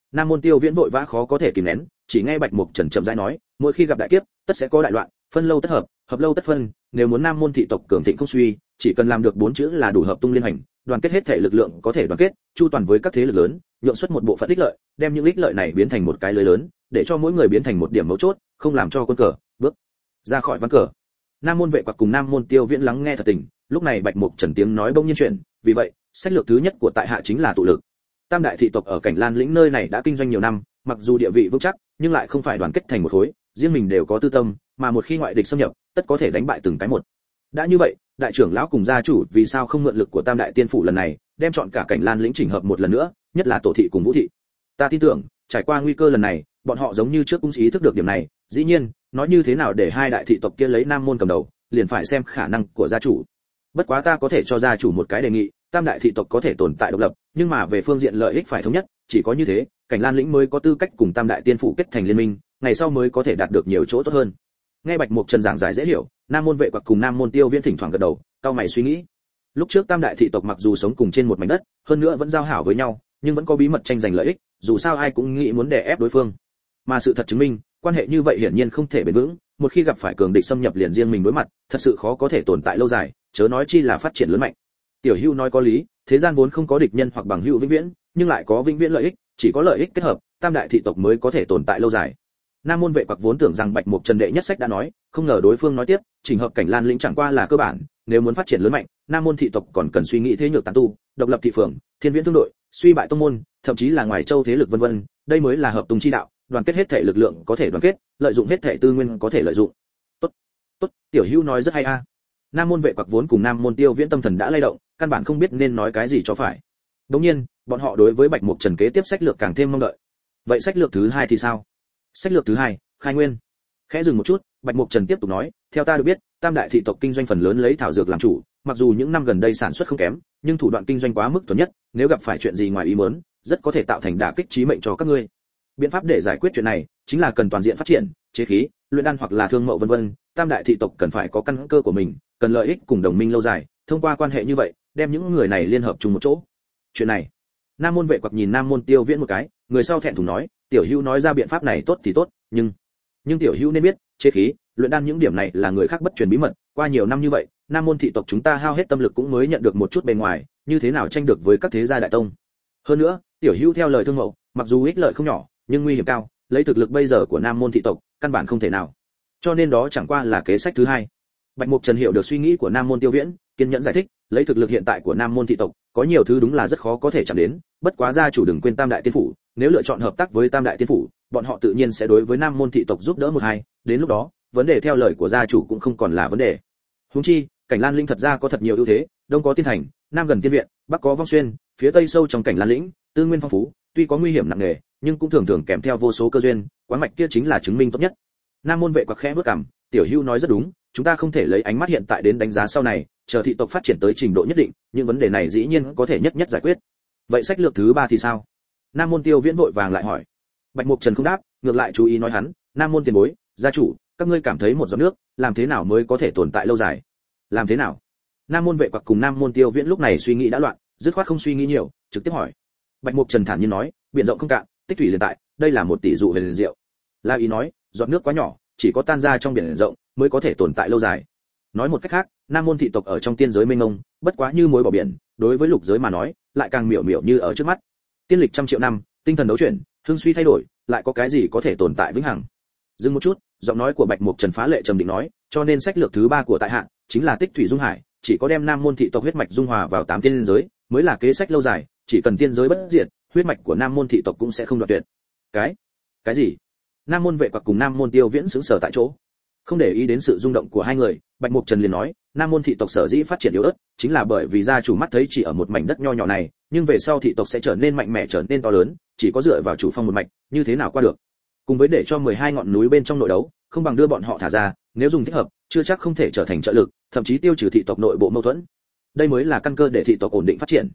Nam môn Tiêu Viễn vội vã khó có thể kìm nén, chỉ nghe Bạch Mục Trần chậm rãi nói, mỗi khi gặp đại kiếp, tất sẽ có đại loạn, phân lâu tất hợp, hợp lâu tất phân, nếu muốn Nam môn thị tộc cường thịnh không suy, chỉ cần làm được 4 chữ là đủ, hợp tung liên hành, đoàn kết hết thể lực lượng có thể đoàn kết, chu toàn với các thế lực lớn, nhượng xuất một bộ phận ích lợi, đem những ích lợi này biến thành một cái lưới lớn, để cho mỗi người biến thành một điểm mấu chốt, không làm cho quân cờ bước ra khỏi ván cờ. Nam môn Vệ Quặc cùng Nam môn Tiêu Viễn lắng nghe thật tình, lúc này Bạch Mục Trần tiếng nói bỗng nhiên chuyển, vì vậy, sách lược thứ nhất của tại hạ chính là tụ lực. Tam đại thị tộc ở Cảnh Lan lĩnh nơi này đã kinh doanh nhiều năm, mặc dù địa vị vững chắc, nhưng lại không phải đoàn kết thành một khối, riêng mình đều có tư tâm, mà một khi ngoại địch xâm nhập, tất có thể đánh bại từng cái một. Đã như vậy, đại trưởng lão cùng gia chủ vì sao không mượn lực của Tam đại tiên phủ lần này, đem chọn cả Cảnh Lan lĩnh chỉnh hợp một lần nữa, nhất là Tổ thị cùng Vũ thị. Ta tin tưởng, trải qua nguy cơ lần này, bọn họ giống như trước cũng ý thức được điểm này, dĩ nhiên, nói như thế nào để hai đại thị tộc kia lấy Nam môn cầm đầu, liền phải xem khả năng của gia chủ. Bất quá ta có thể cho gia chủ một cái đề nghị, Tam đại thị tộc có thể tồn tại độc lập, nhưng mà về phương diện lợi ích phải thống nhất, chỉ có như thế, Cảnh Lan lĩnh mới có tư cách cùng Tam đại tiên phủ kết thành liên minh, ngày sau mới có thể đạt được nhiều chỗ tốt hơn. Nghe Bạch Mục Trần giảng giải dễ hiểu, Nam môn Vệ Quặc cùng Nam môn Tiêu Viễn thỉnh thoảng gật đầu, cau mày suy nghĩ. Lúc trước Tam đại thị tộc mặc dù sống cùng trên một mảnh đất, hơn nữa vẫn giao hảo với nhau, nhưng vẫn có bí mật tranh giành lợi ích, dù sao ai cũng nghĩ muốn đè ép đối phương. Mà sự thật chứng minh, quan hệ như vậy hiển nhiên không thể bền vững, một khi gặp phải cường địch xâm nhập liền riêng mình đối mặt, thật sự khó có thể tồn tại lâu dài, chớ nói chi là phát triển lớn mạnh. Tiểu Hưu nói có lý, thế gian vốn không có địch nhân hoặc bằng hữu vĩnh viễn, nhưng lại có vĩnh viễn lợi ích, chỉ có lợi ích kết hợp, Tam đại thị tộc mới có thể tồn tại lâu dài. Nam môn Vệ Quặc vốn tưởng rằng Bạch Mục Trần đệ nhất sách đã nói, không ngờ đối phương nói tiếp, chỉnh hợp Cảnh Lan lĩnh chẳng qua là cơ bản, nếu muốn phát triển lớn mạnh, Nam môn thị tộc còn cần suy nghĩ thế nhược tán tu, độc lập thị phường, thiên viễn thương đội, suy bại tông môn, thậm chí là ngoài châu thế lực vân vân, đây mới là hợp tung chi đạo, đoàn kết hết thể lực lượng có thể đoàn kết, lợi dụng hết thể tư nguyên có thể lợi dụng. Tốt, tốt, Tiểu Hưu nói rất hay a. Nam môn Vệ Quặc vốn cùng Nam môn Tiêu Viễn tâm thần đã lay động, căn bản không biết nên nói cái gì cho phải. Đương nhiên, bọn họ đối với Bạch Mục Trần kế tiếp sách lược càng thêm mong đợi. Vậy sách lược thứ hai thì sao? Sách lược thứ hai, khai nguyên. Khẽ dừng một chút, Bạch Mục Trần tiếp tục nói, theo ta được biết, Tam đại thị tộc kinh doanh phần lớn lấy thảo dược làm chủ, mặc dù những năm gần đây sản xuất không kém, nhưng thủ đoạn kinh doanh quá mức thuần nhất, nếu gặp phải chuyện gì ngoài ý muốn, rất có thể tạo thành đả kích chí mệnh cho các ngươi. Biện pháp để giải quyết chuyện này, chính là cần toàn diện phát triển, chế khí, luyện đan hoặc là thương mậu vân vân, Tam đại thị tộc cần phải có căn cơ của mình, cần lợi ích cùng đồng minh lâu dài, thông qua quan hệ như vậy, đem những người này liên hợp chung một chỗ. Chuyện này, Nam môn Vệ Quặc nhìn Nam môn Tiêu Viễn một cái, người sau thẹn thùng nói, Tiểu Hữu nói ra biện pháp này tốt thì tốt, nhưng Tiểu Hữu nên biết, chế khí, luyện đan những điểm này là người khác bất truyền bí mật, qua nhiều năm như vậy, Nam môn thị tộc chúng ta hao hết tâm lực cũng mới nhận được một chút bề ngoài, như thế nào tranh được với các thế gia đại tông. Hơn nữa, Tiểu Hữu theo lời thương mậu, mặc dù ích lợi không nhỏ, nhưng nguy hiểm cao, lấy thực lực bây giờ của Nam môn thị tộc, căn bản không thể nào. Cho nên đó chẳng qua là kế sách thứ hai. Bạch Mục Trần hiểu được suy nghĩ của Nam môn Tiêu Viễn, kiên nhẫn giải thích, lấy thực lực hiện tại của Nam môn thị tộc, có nhiều thứ đúng là rất khó có thể chạm đến, bất quá gia chủ đừng quên Tam đại tiên phủ, nếu lựa chọn hợp tác với Tam đại tiên phủ, bọn họ tự nhiên sẽ đối với Nam môn thị tộc giúp đỡ một hai, đến lúc đó, vấn đề theo lời của gia chủ cũng không còn là vấn đề. Huống chi, Cảnh Lan lĩnh thật ra có thật nhiều ưu thế, đông có tiên thành, nam gần tiên viện, bắc có vong xuyên, phía tây sâu trong Cảnh Lan lĩnh, tư nguyên phong phú, tuy có nguy hiểm nặng nề, nhưng cũng thường thường kèm theo vô số cơ duyên, quán mạch kia chính là chứng minh tốt nhất. Nam môn Vệ Quặc khẽ bước cằm, Tiểu Hữu nói rất đúng, chúng ta không thể lấy ánh mắt hiện tại đến đánh giá sau này, chờ thị tộc phát triển tới trình độ nhất định, những vấn đề này dĩ nhiên có thể nhất nhất giải quyết. Vậy sách lược thứ ba thì sao? Nam môn Tiêu Viễn vội vàng lại hỏi. Bạch Mục Trần không đáp, ngược lại chú ý nói hắn, Nam môn tiền bối, gia chủ, các ngươi cảm thấy một giọt nước, làm thế nào mới có thể tồn tại lâu dài? Làm thế nào? Nam môn Vệ Quặc cùng Nam môn Tiêu Viễn lúc này suy nghĩ đã loạn, dứt khoát không suy nghĩ nhiều, trực tiếp hỏi. Bạch Mục Trần thản nhiên nói, biển rộng không cạn, tích thủy liền tại, đây là một tỷ dụ về liền diệu. La ý nói, giọt nước quá nhỏ, chỉ có tan ra trong biển rộng mới có thể tồn tại lâu dài. Nói một cách khác, Nam môn thị tộc ở trong tiên giới mênh mông, bất quá như muối bỏ biển, đối với lục giới mà nói, lại càng miểu miểu như ở trước mắt. Tiên lịch trăm triệu năm, tinh thần đấu chuyển, hương suy thay đổi, lại có cái gì có thể tồn tại vĩnh hằng? Dừng một chút, giọng nói của Bạch Mục Trần phá lệ trầm định nói, cho nên sách lược thứ ba của tại hạ chính là tích thủy dung hải, chỉ có đem Nam môn thị tộc huyết mạch dung hòa vào 8 tiên giới, mới là kế sách lâu dài, chỉ cần tiên giới bất diệt, huyết mạch của Nam môn thị tộc cũng sẽ không đoạn tuyệt. Cái gì? Nam môn Vệ Quặc cùng Nam môn Tiêu Viễn sững sờ tại chỗ. Không để ý đến sự rung động của hai người, Bạch Mục Trần liền nói, Nam môn thị tộc sở dĩ phát triển yếu ớt, chính là bởi vì gia chủ mắt thấy chỉ ở một mảnh đất nho nhỏ này, nhưng về sau thị tộc sẽ trở nên mạnh mẽ, trở nên to lớn, chỉ có dựa vào chủ phong một mạch, như thế nào qua được? Cùng với để cho 12 ngọn núi bên trong nội đấu, không bằng đưa bọn họ thả ra, nếu dùng thích hợp, chưa chắc không thể trở thành trợ lực, thậm chí tiêu trừ thị tộc nội bộ mâu thuẫn. Đây mới là căn cơ để thị tộc ổn định phát triển.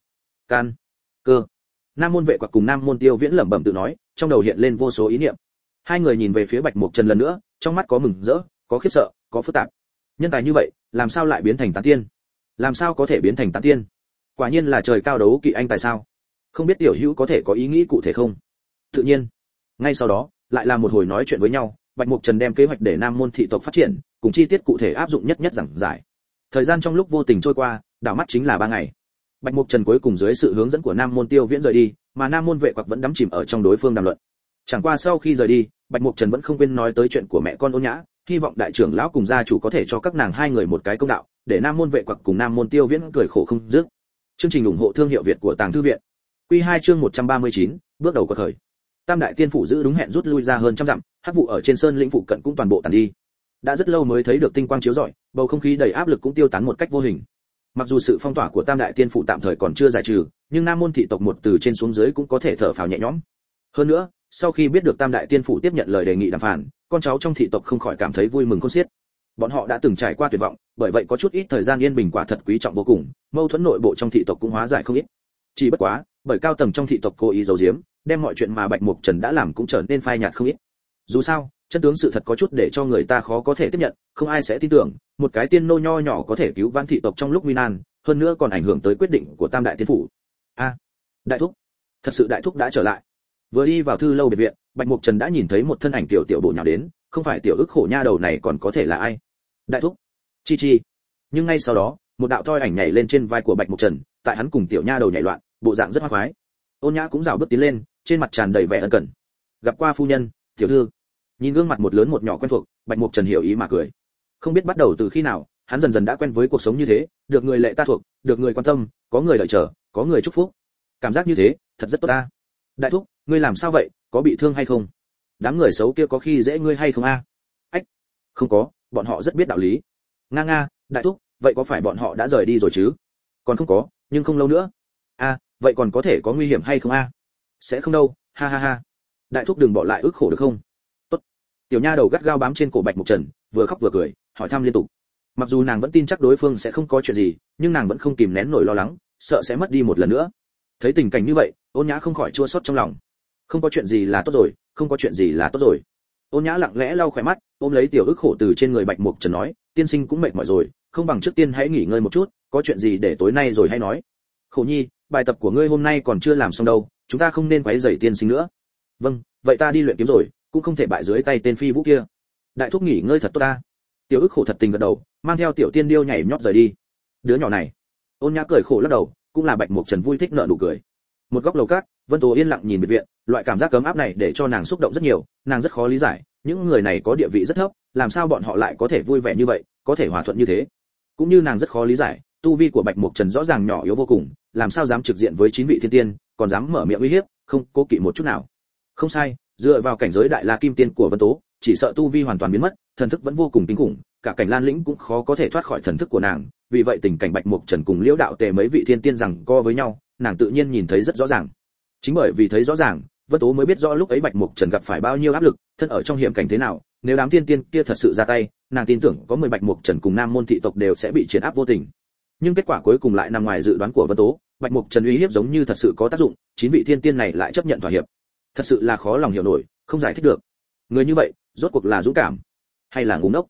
Cơ. Nam môn Vệ Quặc cùng Nam môn Tiêu Viễn lẩm bẩm tự nói, trong đầu hiện lên vô số ý niệm. Hai người nhìn về phía Bạch Mục Trần lần nữa, trong mắt có mừng rỡ, có khiếp sợ, có phức tạp. Nhân tài như vậy, làm sao lại biến thành tán tiên? Làm sao có thể biến thành tán tiên? Quả nhiên là trời cao đấu kỵ anh tại sao? Không biết Tiểu Hữu có thể có ý nghĩ cụ thể không? Tự nhiên, ngay sau đó lại là một hồi nói chuyện với nhau, Bạch Mục Trần đem kế hoạch để Nam môn thị tộc phát triển, cùng chi tiết cụ thể áp dụng nhất giảng giải. Thời gian trong lúc vô tình trôi qua, đảo mắt chính là 3 ngày. Bạch Mục Trần cuối cùng dưới sự hướng dẫn của Nam môn Tiêu Viễn rời đi, mà Nam môn Vệ Quặc vẫn đắm chìm ở trong đối phương đàm luận. Chẳng qua sau khi rời đi, Bạch Mục Trần vẫn không quên nói tới chuyện của mẹ con Ôn Nhã, hy vọng đại trưởng lão cùng gia chủ có thể cho các nàng hai người một cái công đạo, để Nam môn Vệ Quặc cùng Nam môn Tiêu Viễn cười khổ không dứt. Chương trình ủng hộ thương hiệu Việt của Tàng Thư viện. Quy 2 chương 139, bước đầu của thời. Tam đại tiên phủ giữ đúng hẹn rút lui ra hơn trăm dặm, hắc vụ ở trên sơn lĩnh phụ cận cũng toàn bộ tàn đi. Đã rất lâu mới thấy được tinh quang chiếu rọi, bầu không khí đầy áp lực cũng tiêu tán một cách vô hình. Mặc dù sự phong tỏa của Tam đại tiên phủ tạm thời còn chưa giải trừ, nhưng Nam môn thị tộc một từ trên xuống dưới cũng có thể thở phào nhẹ nhõm. Hơn nữa, sau khi biết được Tam đại tiên phủ tiếp nhận lời đề nghị đàm phán, con cháu trong thị tộc không khỏi cảm thấy vui mừng khôn xiết. Bọn họ đã từng trải qua tuyệt vọng, bởi vậy có chút ít thời gian yên bình quả thật quý trọng vô cùng, mâu thuẫn nội bộ trong thị tộc cũng hóa giải không ít. Chỉ bất quá, bởi cao tầng trong thị tộc cố ý giấu giếm, đem mọi chuyện mà Bạch Mục Trần đã làm cũng trở nên phai nhạt không ít. Dù sao, chân tướng sự thật có chút để cho người ta khó có thể tiếp nhận, không ai sẽ tin tưởng, một cái tiên nô nho nhỏ có thể cứu vãn thị tộc trong lúc nguy nan, hơn nữa còn ảnh hưởng tới quyết định của Tam đại tiên phủ. Đại thúc, thật sự đại thúc đã trở lại. Vừa đi vào thư lâu biệt viện, Bạch Mục Trần đã nhìn thấy một thân ảnh tiểu tiểu bộ nhào đến, không phải tiểu ức khổ nha đầu này còn có thể là ai? Đại thúc, chi chi. Nhưng ngay sau đó, một đạo thoi ảnh nhảy lên trên vai của Bạch Mục Trần, tại hắn cùng tiểu nha đầu nhảy loạn, bộ dạng rất hoa khoái. Ôn Nhã cũng rảo bước tiến lên, trên mặt tràn đầy vẻ ân cần. Gặp qua phu nhân, tiểu thư. Nhìn gương mặt một lớn một nhỏ quen thuộc, Bạch Mục Trần hiểu ý mà cười. Không biết bắt đầu từ khi nào, hắn dần dần đã quen với cuộc sống như thế, được người lệ ta thuộc, được người quan tâm, có người đợi chờ, có người chúc phúc. Cảm giác như thế, thật rất tốt ta. Đại thúc, ngươi làm sao vậy, có bị thương hay không? Đám người xấu kia có khi dễ ngươi hay không a? Ách, không có, bọn họ rất biết đạo lý. Nga, đại thúc, vậy có phải bọn họ đã rời đi rồi chứ? Còn không có, nhưng không lâu nữa. Vậy còn có thể có nguy hiểm hay không a? Sẽ không đâu, ha ha ha. Đại thúc đừng bỏ lại ức khổ được không? Tốt. Tiểu nha đầu gắt gao bám trên cổ Bạch Mục Trần, vừa khóc vừa cười, hỏi thăm liên tục. Mặc dù nàng vẫn tin chắc đối phương sẽ không có chuyện gì, nhưng nàng vẫn không kìm nén nổi lo lắng, sợ sẽ mất đi một lần nữa. Thấy tình cảnh như vậy, Ôn Nhã không khỏi chua xót trong lòng. Không có chuyện gì là tốt rồi, không có chuyện gì là tốt rồi. Ôn Nhã lặng lẽ lau khóe mắt, ôm lấy tiểu ức khổ từ trên người Bạch Mục Trần nói, tiên sinh cũng mệt mỏi rồi, không bằng trước tiên hãy nghỉ ngơi một chút, có chuyện gì để tối nay rồi hãy nói. Khổ nhi, bài tập của ngươi hôm nay còn chưa làm xong đâu, chúng ta không nên quấy rầy tiên sinh nữa. Vâng, vậy ta đi luyện kiếm rồi, cũng không thể bại dưới tay tên phi vũ kia. Đại thúc nghỉ ngơi thật tốt ta. Tiểu ức khổ thật tình gật đầu, mang theo tiểu tiên điêu nhảy nhót rời đi. Đứa nhỏ này. Ôn Nhã cười khổ lắc đầu, cũng là Bạch Mục Trần vui thích nở nụ cười. Một góc lầu cát, Vân Tố yên lặng nhìn biệt viện, loại cảm giác cấm áp này để cho nàng xúc động rất nhiều, nàng rất khó lý giải, những người này có địa vị rất thấp, làm sao bọn họ lại có thể vui vẻ như vậy, có thể hòa thuận như thế. Cũng như nàng rất khó lý giải, tu vi của Bạch Mục Trần rõ ràng nhỏ yếu vô cùng, làm sao dám trực diện với 9 vị thiên tiên, còn dám mở miệng uy hiếp, không cố kỵ một chút nào. Không sai, dựa vào cảnh giới đại la kim tiên của Vân Tố, chỉ sợ tu vi hoàn toàn biến mất, thần thức vẫn vô cùng kinh khủng, cả cảnh Lan Lĩnh cũng khó có thể thoát khỏi thần thức của nàng, vì vậy tình cảnh Bạch Mục Trần cùng Liễu Đạo Tề mấy vị thiên tiên rằng co với nhau, nàng tự nhiên nhìn thấy rất rõ ràng. Chính bởi vì thấy rõ ràng, Vân Tố mới biết rõ lúc ấy Bạch Mục Trần gặp phải bao nhiêu áp lực, thân ở trong hiểm cảnh thế nào, nếu đám thiên tiên kia thật sự ra tay, nàng tin tưởng có 10 Bạch Mục Trần cùng Nam môn thị tộc đều sẽ bị chiến áp vô tình. Nhưng kết quả cuối cùng lại nằm ngoài dự đoán của Vân Tố, Bạch Mục Trần uy hiếp giống như thật sự có tác dụng, 9 vị thiên tiên này lại chấp nhận thỏa hiệp. Thật sự là khó lòng hiểu nổi, không giải thích được. Người như vậy, rốt cuộc là dũng cảm hay là ngu ngốc?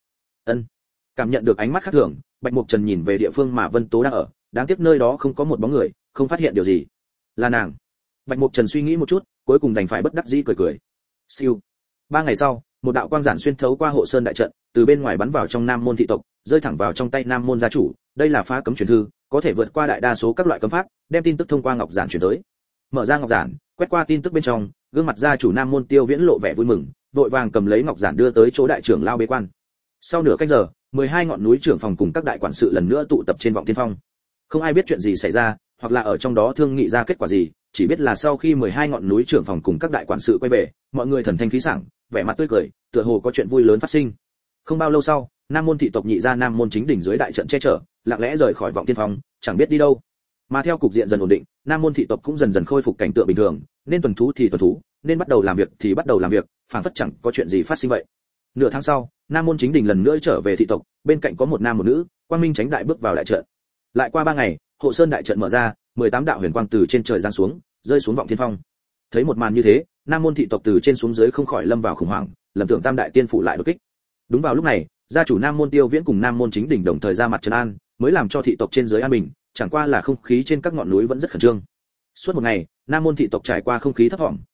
Cảm nhận được ánh mắt khác thường, Bạch Mục Trần nhìn về địa phương mà Vân Tố đang ở, đáng tiếc nơi đó không có một bóng người, không phát hiện điều gì. Là nàng. Bạch Mục Trần suy nghĩ một chút, cuối cùng đành phải bất đắc dĩ cười cười. Siêu. 3 ngày sau, một đạo quang giản xuyên thấu qua hộ sơn đại trận, từ bên ngoài bắn vào trong Nam môn thị tộc, rơi thẳng vào trong tay Nam môn gia chủ. Đây là phá cấm truyền thư, có thể vượt qua đại đa số các loại cấm pháp, đem tin tức thông qua ngọc giản truyền tới. Mở ra ngọc giản, quét qua tin tức bên trong, gương mặt gia chủ Nam môn Tiêu Viễn lộ vẻ vui mừng, vội vàng cầm lấy ngọc giản đưa tới chỗ đại trưởng lao bế quan. Sau nửa canh giờ, 12 ngọn núi trưởng phòng cùng các đại quản sự lần nữa tụ tập trên vọng tiên phong. Không ai biết chuyện gì xảy ra, hoặc là ở trong đó thương nghị ra kết quả gì, chỉ biết là sau khi 12 ngọn núi trưởng phòng cùng các đại quản sự quay về, mọi người thần thanh khí sảng, vẻ mặt tươi cười, tựa hồ có chuyện vui lớn phát sinh. Không bao lâu sau, Nam môn thị tộc nhị gia Nam môn chính đỉnh dưới đại trận che chở, lặng lẽ rời khỏi vọng tiên phong, chẳng biết đi đâu. Mà theo cục diện dần ổn định, Nam môn thị tộc cũng dần dần khôi phục cảnh tượng bình thường, nên tuần thú thì tuần thú, nên bắt đầu làm việc thì bắt đầu làm việc, phảng phất chẳng có chuyện gì phát sinh vậy. Nửa tháng sau, Nam môn chính đỉnh lần nữa trở về thị tộc, bên cạnh có một nam một nữ, quang minh chánh đại bước vào đại trận. Lại qua 3 ngày, hộ sơn đại trận mở ra, 18 đạo huyền quang từ trên trời giáng xuống, rơi xuống vọng thiên phong. Thấy một màn như thế, Nam môn thị tộc từ trên xuống dưới không khỏi lâm vào khủng hoảng, lầm tưởng Tam đại tiên phủ lại đột kích. Đúng vào lúc này, gia chủ Nam môn Tiêu Viễn cùng Nam môn chính đỉnh đồng thời ra mặt trấn an, mới làm cho thị tộc trên dưới an bình, chẳng qua là không khí trên các ngọn núi vẫn rất khẩn trương. Suốt một ngày, Nam môn thị tộc trải qua không khí thấp thỏm,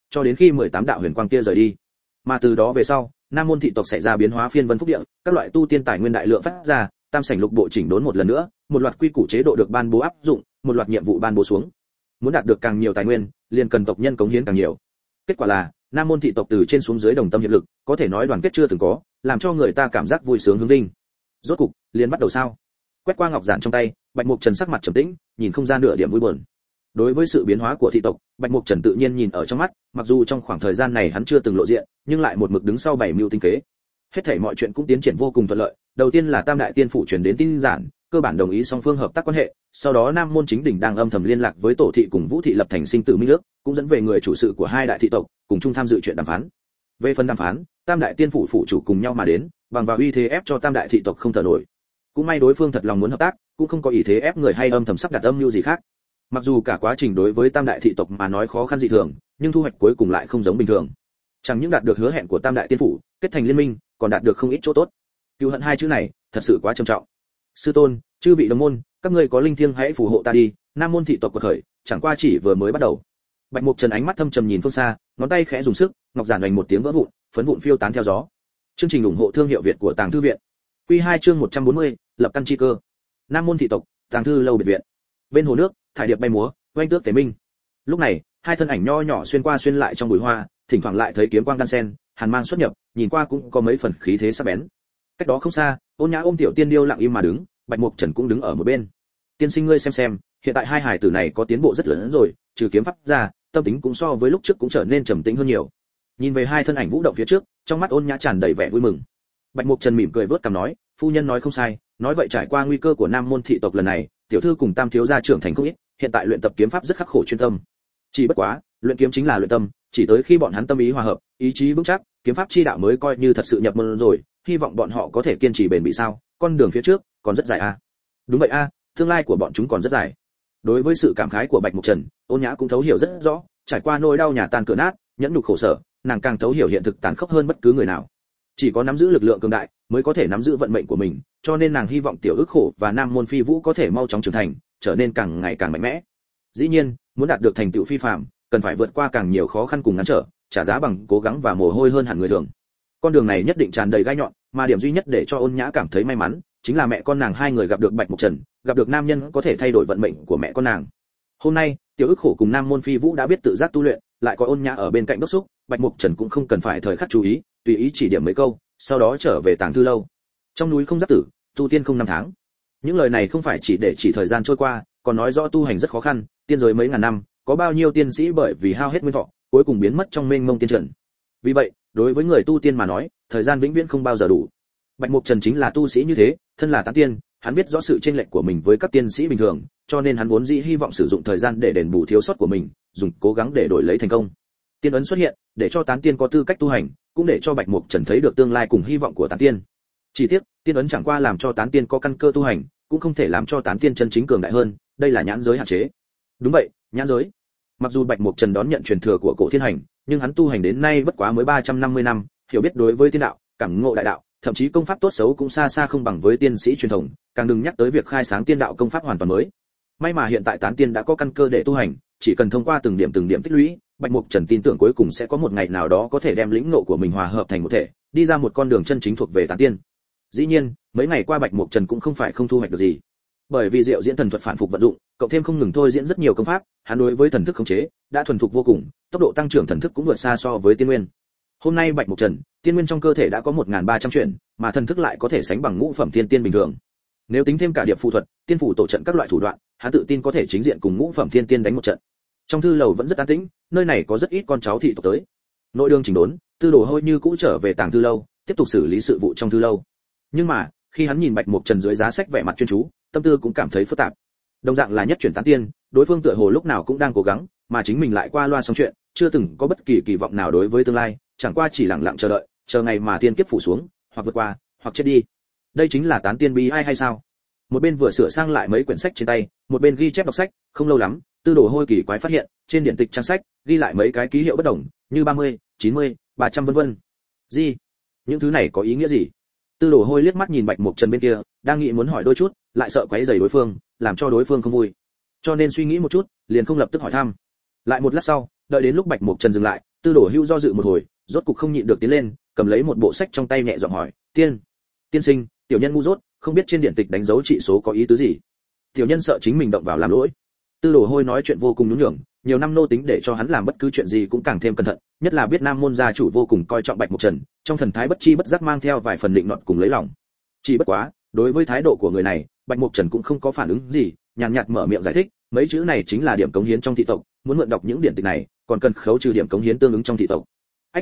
cho đến khi 18 đạo huyền quang kia rời đi. Mà từ đó về sau, Nam môn thị tộc xảy ra biến hóa phiên vân phúc địa, các loại tu tiên tài nguyên đại lượng phát ra, tam sảnh lục bộ chỉnh đốn một lần nữa, một loạt quy củ chế độ được ban bố áp dụng, một loạt nhiệm vụ ban bố xuống. Muốn đạt được càng nhiều tài nguyên, liền cần tộc nhân cống hiến càng nhiều. Kết quả là, Nam môn thị tộc từ trên xuống dưới đồng tâm hiệp lực, có thể nói đoàn kết chưa từng có, làm cho người ta cảm giác vui sướng hứng vinh. Rốt cục, liền bắt đầu sao? Quét qua ngọc giản trong tay, Bạch Mục Trần sắc mặt trầm tĩnh, nhìn không ra nửa điểm vui buồn. Đối với sự biến hóa của thị tộc, Bạch Mục Trần tự nhiên nhìn ở trong mắt, mặc dù trong khoảng thời gian này hắn chưa từng lộ diện, nhưng lại một mực đứng sau bảy mưu tinh kế. Hết thảy mọi chuyện cũng tiến triển vô cùng thuận lợi, đầu tiên là Tam đại tiên phủ truyền đến tin giản, cơ bản đồng ý song phương hợp tác quan hệ, sau đó Nam môn chính đỉnh đang âm thầm liên lạc với Tổ thị cùng Vũ thị lập thành sinh tử minh ước, cũng dẫn về người chủ sự của hai đại thị tộc, cùng chung tham dự chuyện đàm phán. Về phần đàm phán, Tam đại tiên phủ phụ chủ cùng nhau mà đến, bằng vào uy thế ép cho Tam đại thị tộc không thở nổi. Cũng may đối phương thật lòng muốn hợp tác, cũng không có ý thế ép người hay âm thầm sắp đặt âm mưu gì khác. Mặc dù cả quá trình đối với Tam đại thị tộc mà nói khó khăn dị thường, nhưng thu hoạch cuối cùng lại không giống bình thường. Chẳng những đạt được hứa hẹn của Tam đại tiên phủ, kết thành liên minh, còn đạt được không ít chỗ tốt. Cừu hận hai chữ này, thật sự quá trầm trọng. Sư tôn, chư vị đồng môn, các ngươi có linh thiêng hãy phù hộ ta đi, Nam môn thị tộc quật khởi, chẳng qua chỉ vừa mới bắt đầu. Bạch Mục Trần ánh mắt thâm trầm nhìn phương xa, ngón tay khẽ dùng sức, ngọc giản vành một tiếng vỡ vụn, phấn vụn phiêu tán theo gió. Chương trình ủng hộ thương hiệu Việt của Tàng Thư viện. Quy 2 chương 140, lập căn chi cơ. Nam môn thị tộc, Tàng Thư lâu biệt viện. Bên hồ nước, thải điệp bay múa, oanh tước tế minh. Lúc này, hai thân ảnh nho nhỏ xuyên qua xuyên lại trong bụi hoa, thỉnh thoảng lại thấy kiếm quang đan sen, hàn mang xuất nhập, nhìn qua cũng có mấy phần khí thế sắc bén. Cách đó không xa, Ôn Nhã ôm tiểu tiên điêu lặng im mà đứng, Bạch Mục Trần cũng đứng ở một bên. Tiên sinh ngươi xem, hiện tại hai hài tử này có tiến bộ rất lớn rồi, trừ kiếm pháp ra, tâm tính cũng so với lúc trước cũng trở nên trầm tĩnh hơn nhiều. Nhìn về hai thân ảnh vũ động phía trước, trong mắt Ôn Nhã tràn đầy vẻ vui mừng. Bạch Mục Trần mỉm cười vớt cằm nói, phu nhân nói không sai, nói vậy trải qua nguy cơ của Nam môn thị tộc lần này, tiểu thư cùng Tam thiếu gia trưởng thành không ít, hiện tại luyện tập kiếm pháp rất khắc khổ chuyên tâm. Chỉ bất quá, luyện kiếm chính là luyện tâm, chỉ tới khi bọn hắn tâm ý hòa hợp, ý chí vững chắc, kiếm pháp chi đạo mới coi như thật sự nhập môn rồi, hy vọng bọn họ có thể kiên trì bền bỉ sao, con đường phía trước còn rất dài a. Đúng vậy a, tương lai của bọn chúng còn rất dài. Đối với sự cảm khái của Bạch Mục Trần, Ôn Nhã cũng thấu hiểu rất rõ, trải qua nỗi đau nhà tan cửa nát, nhẫn nhục khổ sở, nàng càng thấu hiểu hiện thực tàn khốc hơn bất cứ người nào. Chỉ có nắm giữ lực lượng cường đại, mới có thể nắm giữ vận mệnh của mình, cho nên nàng hy vọng tiểu ức khổ và Nam môn phi vũ có thể mau chóng trưởng thành, trở nên càng ngày càng mạnh mẽ. Dĩ nhiên, muốn đạt được thành tựu phi phàm, cần phải vượt qua càng nhiều khó khăn cùng ngăn trở, trả giá bằng cố gắng và mồ hôi hơn hẳn người thường. Con đường này nhất định tràn đầy gai nhọn, mà điểm duy nhất để cho Ôn Nhã cảm thấy may mắn, chính là mẹ con nàng hai người gặp được Bạch Mục Trần, gặp được nam nhân có thể thay đổi vận mệnh của mẹ con nàng. Hôm nay, tiểu ức khổ cùng Nam môn phi vũ đã biết tự giác tu luyện, lại có Ôn Nhã ở bên cạnh đốc thúc, Bạch Mục Trần cũng không cần phải thời khắc chú ý, tùy ý chỉ điểm mấy câu, sau đó trở về Tàng Thư lâu. Trong núi không giác tử, tu tiên không năm tháng. Những lời này không phải chỉ để chỉ thời gian trôi qua, còn nói rõ tu hành rất khó khăn, tiên giới mấy ngàn năm, có bao nhiêu tiên sĩ bởi vì hao hết nguyên thọ, cuối cùng biến mất trong mênh mông tiên trận. Vì vậy, đối với người tu tiên mà nói, thời gian vĩnh viễn không bao giờ đủ. Bạch Mục Trần chính là tu sĩ như thế, thân là tán tiên, hắn biết rõ sự chênh lệch của mình với các tiên sĩ bình thường, cho nên hắn vốn dĩ hy vọng sử dụng thời gian để đền bù thiếu sót của mình, dùng cố gắng để đổi lấy thành công. Tiên ấn xuất hiện, để cho tán tiên có tư cách tu hành, cũng để cho Bạch Mục Trần thấy được tương lai cùng hy vọng của tán tiên. Chỉ tiếc, tiên ấn chẳng qua làm cho tán tiên có căn cơ tu hành, cũng không thể làm cho tán tiên chân chính cường đại hơn, đây là nhãn giới hạn chế. Đúng vậy, nhãn giới. Mặc dù Bạch Mục Trần đón nhận truyền thừa của Cổ Thiên Hành, nhưng hắn tu hành đến nay bất quá mới 350 năm, hiểu biết đối với tiên đạo, cảm ngộ đại đạo, thậm chí công pháp tốt xấu cũng xa xa không bằng với tiên sĩ truyền thống, càng đừng nhắc tới việc khai sáng tiên đạo công pháp hoàn toàn mới. May mà hiện tại tán tiên đã có căn cơ để tu hành, chỉ cần thông qua từng điểm tích lũy, Bạch Mục Trần tin tưởng cuối cùng sẽ có một ngày nào đó có thể đem lĩnh ngộ của mình hòa hợp thành một thể, đi ra một con đường chân chính thuộc về tán tiên. Dĩ nhiên, mấy ngày qua Bạch Mục Trần cũng không phải không thu hoạch được gì. Bởi vì Diệu Diễn Thần thuật phản phục vận dụng, cộng thêm không ngừng thôi diễn rất nhiều công pháp, hắn đối với thần thức khống chế đã thuần thục vô cùng, tốc độ tăng trưởng thần thức cũng vượt xa so với tiên nguyên. Hôm nay Bạch Mục Trần, tiên nguyên trong cơ thể đã có 1300 chuyển, mà thần thức lại có thể sánh bằng ngũ phẩm tiên tiên bình thường. Nếu tính thêm cả điệp phù thuật, tiên phủ tổ trận các loại thủ đoạn, hắn tự tin có thể chính diện cùng ngũ phẩm tiên tiên đánh một trận. Trong thư lầu vẫn rất an tĩnh, nơi này có rất ít con cháu thị tộc tới. Nội đường chỉnh đốn, Tư Đồ Hôi như cũ trở về Tàng Thư lâu, tiếp tục xử lý sự vụ trong thư lâu. Nhưng mà, khi hắn nhìn Bạch Mục Trần dưới giá sách vẻ mặt chuyên chú, tâm tư cũng cảm thấy phức tạp. Đồng dạng là nhất chuyển tán tiên, đối phương tựa hồ lúc nào cũng đang cố gắng, mà chính mình lại qua loa xong chuyện, chưa từng có bất kỳ kỳ vọng nào đối với tương lai, chẳng qua chỉ lặng lặng chờ đợi, chờ ngày mà tiên kiếp phủ xuống, hoặc vượt qua, hoặc chết đi. Đây chính là tán tiên bi ai hay sao? Một bên vừa sửa sang lại mấy quyển sách trên tay, một bên ghi chép đọc sách, không lâu lắm, Tư Đồ Hôi kỳ quái phát hiện, trên điển tịch trang sách, ghi lại mấy cái ký hiệu bất đồng, như 30, 90, 300 vân vân. Gì? Những thứ này có ý nghĩa gì? Tư Đồ Hôi liếc mắt nhìn Bạch Mục Trần bên kia, đang nghĩ muốn hỏi đôi chút, lại sợ quấy rầy đối phương, làm cho đối phương không vui. Cho nên suy nghĩ một chút, liền không lập tức hỏi thăm. Lại một lát sau, đợi đến lúc Bạch Mục Trần dừng lại, Tư Đồ Hưu do dự một hồi, rốt cục không nhịn được tiến lên, cầm lấy một bộ sách trong tay nhẹ giọng hỏi, tiên sinh, tiểu nhân ngu dốt, không biết trên điện tịch đánh dấu trị số có ý tứ gì. Tiểu nhân sợ chính mình động vào làm lỗi. Tư Đồ Hôi nói chuyện vô cùng nhún nhường, nhiều năm nô tính để cho hắn làm bất cứ chuyện gì cũng càng thêm cẩn thận, nhất là biết Nam môn gia chủ vô cùng coi trọng Bạch Mộc Trần, trong thần thái bất chi bất giác mang theo vài phần định nọt cùng lấy lòng. Chỉ bất quá, đối với thái độ của người này, Bạch Mộc Trần cũng không có phản ứng gì, nhàn nhạt mở miệng giải thích, mấy chữ này chính là điểm cống hiến trong thị tộc, muốn mượn đọc những điển tịch này, còn cần khấu trừ điểm cống hiến tương ứng trong thị tộc. Ách,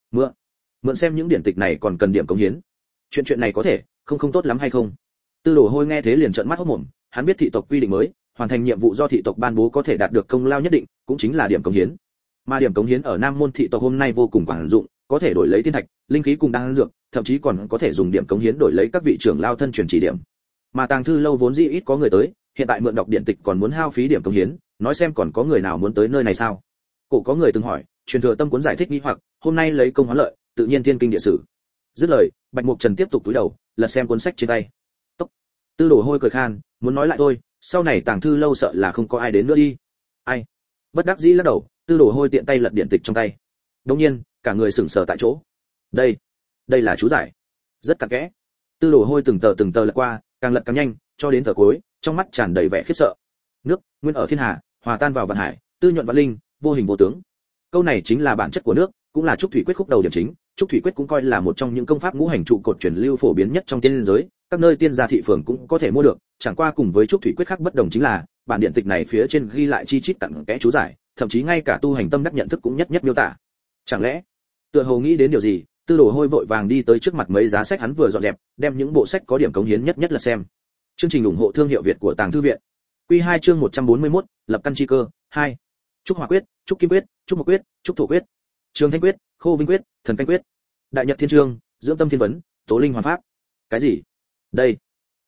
mượn xem những điển tịch này còn cần điểm cống hiến. Chuyện này có thể, không tốt lắm hay không? Tư Đồ Hôi nghe thế liền trợn mắt hốt mồm, hắn biết thị tộc quy định mới, hoàn thành nhiệm vụ do thị tộc ban bố có thể đạt được công lao nhất định, cũng chính là điểm cống hiến. Mà điểm cống hiến ở Nam môn thị tộc hôm nay vô cùng quan dụng, có thể đổi lấy tiên thạch, linh khí cùng đan dược, thậm chí còn có thể dùng điểm cống hiến đổi lấy các vị trưởng lao thân truyền chỉ điểm. Mà Tàng Thư Lâu vốn dĩ ít có người tới, hiện tại mượn đọc điện tịch còn muốn hao phí điểm cống hiến, nói xem còn có người nào muốn tới nơi này sao? Cổ có người từng hỏi, truyền thừa tâm cuốn giải thích nghi hoặc, hôm nay lấy công hóa lợi, tự nhiên thiên kinh địa sử. Dứt lời, Bạch Mộc Trần tiếp tục cúi đầu, lật xem cuốn sách trên tay. Tốc. Tư Đồ Hôi cười khan, muốn nói lại thôi, sau này Tàng Thư Lâu sợ là không có ai đến nữa đi. Ai? Bất đắc dĩ lắc đầu, Tư Đồ Hôi tiện tay lật điện tịch trong tay. Đương nhiên, cả người sững sờ tại chỗ. Đây là chú giải. Rất cặn kẽ. Tư Đồ Hôi từng tờ lật qua, càng lật càng nhanh, cho đến tờ cuối, trong mắt tràn đầy vẻ khiếp sợ. Nước, nguyên ở thiên hà, hòa tan vào vạn hải, tư nhuận vạn linh, vô hình vô tướng. Câu này chính là bản chất của nước, cũng là trúc thủy quyết khúc đầu điểm chính. Trúc thủy quyết cũng coi là một trong những công pháp ngũ hành trụ cột truyền lưu phổ biến nhất trong tiên giới, các nơi tiên gia thị phường cũng có thể mua được, chẳng qua cùng với trúc thủy quyết khác bất đồng chính là, bản điện tịch này phía trên ghi lại chi chít cặn kẽ chú giải, thậm chí ngay cả tu hành tâm đắc nhận thức cũng nhất nhất miêu tả. Chẳng lẽ, tựa hồ nghĩ đến điều gì, Tư Đồ Hôi vội vàng đi tới trước mặt mấy giá sách hắn vừa dọn dẹp, đem những bộ sách có điểm cống hiến nhất là xem. Chương trình ủng hộ thương hiệu Việt của Tàng Thư viện. Quy 2 chương 141, lập căn chi cơ, 2. Trúc Hỏa quyết, Trúc Kim quyết, Trúc Mộc quyết, Trúc Thổ quyết, Trường Thanh quyết, Khô Vinh quyết, Thần Canh quyết, Đại Nhật Thiên Chương, Dưỡng Tâm Thiên Vấn, Tố Linh Hoàn pháp. Cái gì? Đây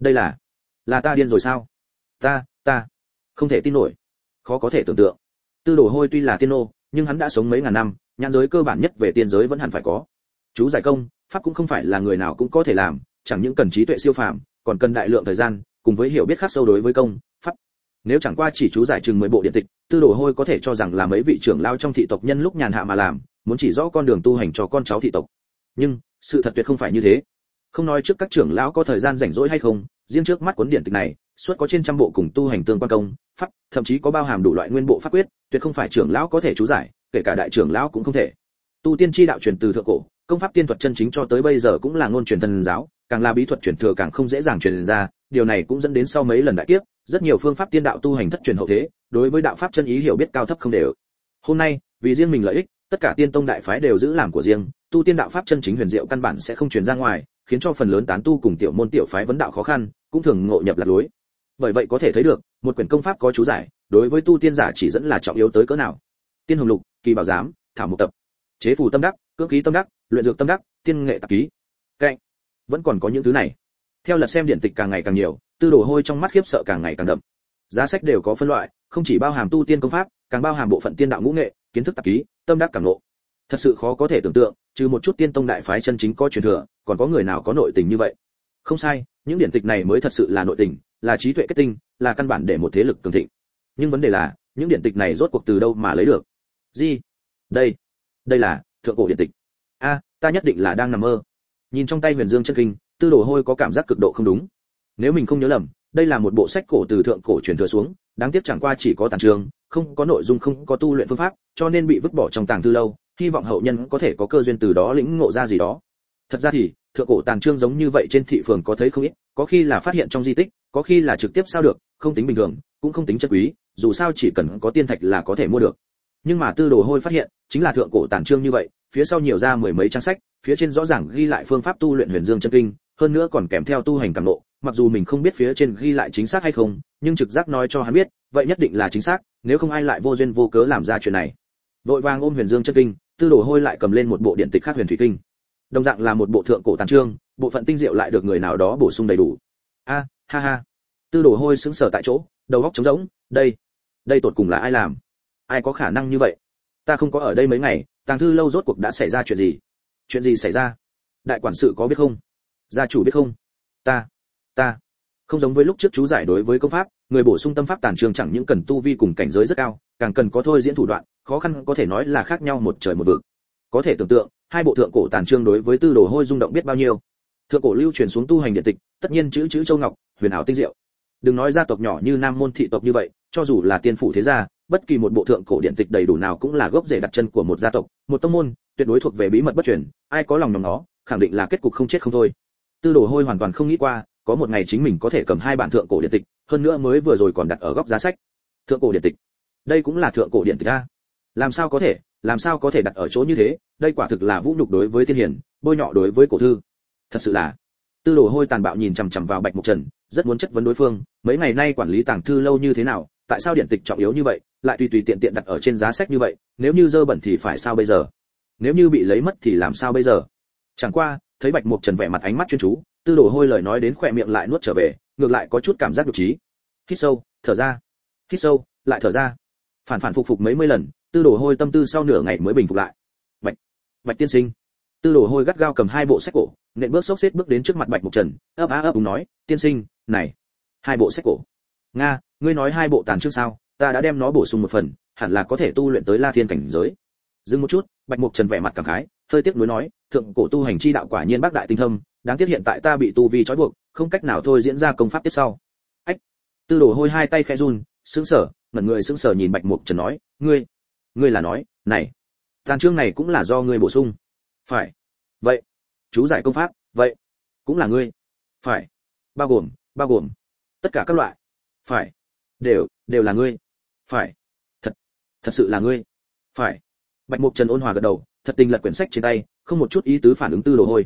là ta điên rồi sao? Ta không thể tin nổi, khó có thể tưởng tượng. Tư Đồ Hôi tuy là tiên nô, nhưng hắn đã sống mấy ngàn năm, nhãn giới cơ bản nhất về tiên giới vẫn hẳn phải có. Chú giải công, pháp cũng không phải là người nào cũng có thể làm, chẳng những cần trí tuệ siêu phàm, còn cần đại lượng thời gian, cùng với hiểu biết khắc sâu đối với công, pháp. Nếu chẳng qua chỉ chú giải chừng 10 bộ điện tịch, Tư Đồ Hôi có thể cho rằng là mấy vị trưởng lao trong thị tộc nhân lúc nhàn hạ mà làm, muốn chỉ rõ con đường tu hành cho con cháu thị tộc. Nhưng, sự thật tuyệt không phải như thế. Không nói trước các trưởng lão có thời gian rảnh rỗi hay không, riêng trước mắt cuốn điện tịch này, suốt có trên trăm bộ cùng tu hành tương quan công, pháp, thậm chí có bao hàm đủ loại nguyên bộ pháp quyết, tuyệt không phải trưởng lão có thể chú giải, kể cả đại trưởng lão cũng không thể. Tu tiên chi đạo truyền từ thượng cổ, công pháp tiên thuật chân chính cho tới bây giờ cũng là ngôn truyền thần giáo, càng là bí thuật truyền thừa càng không dễ dàng truyền ra, điều này cũng dẫn đến sau mấy lần đại kiếp, rất nhiều phương pháp tiên đạo tu hành thất truyền hậu thế, đối với đạo pháp chân ý hiểu biết cao thấp không đều. Hôm nay, vì riêng mình lợi ích, tất cả tiên tông đại phái đều giữ làm của riêng, tu tiên đạo pháp chân chính huyền diệu căn bản sẽ không truyền ra ngoài, khiến cho phần lớn tán tu cùng tiểu môn tiểu phái vấn đạo khó khăn, cũng thường ngộ nhập lạc lối. Bởi vậy có thể thấy được, một quyển công pháp có chú giải, đối với tu tiên giả chỉ dẫn là trọng yếu tới cỡ nào. Tiên hồng lục, kỳ bảo giám, thảo mục tập, chế phù tâm đắc, cưỡng khí tâm đắc, luyện dược tâm đắc, tiên nghệ tạp ký. Cạnh, vẫn còn có những thứ này. Theo lật xem điển tịch càng ngày càng nhiều, Tư Đồ Hôi trong mắt khiếp sợ càng ngày càng đậm. Giá sách đều có phân loại, không chỉ bao hàm tu tiên công pháp, càng bao hàm bộ phận tiên đạo ngũ nghệ, kiến thức tạp ký, tâm đắc cảm ngộ. Thật sự khó có thể tưởng tượng, trừ một chút tiên tông đại phái chân chính có truyền thừa, còn có người nào có nội tình như vậy. Không sai, những điển tịch này mới thật sự là nội tình, là trí tuệ kết tinh, là căn bản để một thế lực cường thịnh. Nhưng vấn đề là, những điển tịch này rốt cuộc từ đâu mà lấy được? Gì? Đây là thượng cổ điển tịch. Ta nhất định là đang nằm mơ. Nhìn trong tay Huyền Dương chân kinh, Tư Đồ Hôi có cảm giác cực độ không đúng. Nếu mình không nhớ lầm, đây là một bộ sách cổ từ thượng cổ truyền thừa xuống, đáng tiếc chẳng qua chỉ có tản chương, không có nội dung, không có tu luyện phương pháp, cho nên bị vứt bỏ trong Tàng Thư Lâu, hy vọng hậu nhân có thể có cơ duyên từ đó lĩnh ngộ ra gì đó. Thật ra thì, thượng cổ tàn chương giống như vậy trên thị phường có thấy không ít, có khi là phát hiện trong di tích, có khi là trực tiếp sao được, không tính bình thường, cũng không tính chất quý, dù sao chỉ cần có tiên thạch là có thể mua được. Nhưng mà Tư Đồ Hôi phát hiện, chính là thượng cổ tàn chương như vậy, phía sau nhiều ra mười mấy trang sách, phía trên rõ ràng ghi lại phương pháp tu luyện Huyền Dương chân kinh, hơn nữa còn kèm theo tu hành cảm ngộ, mặc dù mình không biết phía trên ghi lại chính xác hay không, nhưng trực giác nói cho hắn biết, vậy nhất định là chính xác, nếu không ai lại vô duyên vô cớ làm ra chuyện này. Vội vàng ôm Huyền Dương chân kinh, Tư Đồ Hôi lại cầm lên một bộ điện tịch khác Huyền Thủy kinh. Đồng dạng là một bộ thượng cổ tàn chương, bộ phận tinh diệu lại được người nào đó bổ sung đầy đủ. Ha. Tư Đồ Hôi sững sờ tại chỗ, đầu óc trống rỗng, đây tột cùng là ai làm? Ai có khả năng như vậy? Ta không có ở đây mấy ngày, Tàng Thư Lâu rốt cuộc đã xảy ra chuyện gì? Chuyện gì xảy ra? Đại quản sự có biết không? Gia chủ biết không? Ta không giống với lúc trước chú giải đối với công pháp, người bổ sung tâm pháp tàn chương chẳng những cần tu vi cùng cảnh giới rất cao, càng cần có thôi diễn thủ đoạn, khó khăn có thể nói là khác nhau một trời một vực. Có thể tưởng tượng, hai bộ thượng cổ tàn chương đối với Tư Đồ Hôi rung động biết bao nhiêu. Thượng cổ lưu truyền xuống tu hành điện tịch, tất nhiên chữ chữ châu ngọc, huyền ảo tinh diệu. Đừng nói gia tộc nhỏ như Nam môn thị tộc như vậy, cho dù là tiên phủ thế gia, bất kỳ một bộ thượng cổ điện tịch đầy đủ nào cũng là gốc rễ đặt chân của một gia tộc, một tông môn, tuyệt đối thuộc về bí mật bất truyền, ai có lòng nòng nó, khẳng định là kết cục không chết không thôi. Tư Đồ Hôi hoàn toàn không nghĩ qua, có một ngày chính mình có thể cầm hai bản thượng cổ điện tịch, hơn nữa mới vừa rồi còn đặt ở góc giá sách. Thượng cổ điện tịch, đây cũng là thượng cổ điện tịch a? Làm sao có thể đặt ở chỗ như thế, đây quả thực là vũ nhục đối với tiên hiền, bôi nhọ đối với cổ thư. Thật sự là. Tư Đồ Hôi tàn bạo nhìn chằm chằm vào Bạch Mục Trần, rất muốn chất vấn đối phương, mấy ngày nay quản lý tàng thư lâu như thế nào, tại sao điện tịch trọng yếu như vậy, lại tùy tùy tiện tiện đặt ở trên giá sách như vậy, nếu như dơ bẩn thì phải sao bây giờ? Nếu như bị lấy mất thì làm sao bây giờ? Chẳng qua, thấy Bạch Mục Trần vẻ mặt ánh mắt chuyên chú, Tư Đồ Hôi lời nói đến khỏe miệng lại nuốt trở về, ngược lại có chút cảm giác nhục trí. Hít sâu, thở ra. Hít sâu, lại thở ra. Phản phản phục phục mấy mươi lần, Tư Đồ Hôi tâm tư sau nửa ngày mới bình phục lại. Bạch tiên sinh. Tư Đồ Hôi gắt gao cầm hai bộ sách cổ, nện bước xốc xếp bước đến trước mặt Bạch Mục Trần, ấp á ấp úng nói, tiên sinh, này, hai bộ sách cổ. Nga, ngươi nói hai bộ tàn chương sao? Ta đã đem nó bổ sung một phần, hẳn là có thể tu luyện tới La Thiên cảnh giới. Dừng một chút, Bạch Mục Trần vẻ mặt cảm khái, hơi tiếc nuối nói, thượng cổ tu hành chi đạo quả nhiên bác đại tinh thâm, đáng tiếc hiện tại ta bị tu vi trói buộc, không cách nào thôi diễn ra công pháp tiếp sau. Ách. Tư Đồ Hôi hai tay khẽ run, sững sờ, ngẩn người sững sờ nhìn Bạch Mục Trần nói, ngươi là nói, này, tàn chương này cũng là do ngươi bổ sung? Phải. Vậy, chú giải công pháp, vậy cũng là ngươi? Phải. Bao gồm tất cả các loại? Phải. Đều là ngươi? Phải. Thật sự là ngươi? Phải. Bạch Mục Trần ôn hòa gật đầu, thật tình lật quyển sách trên tay, không một chút ý tứ phản ứng Tư Đồ Hôi.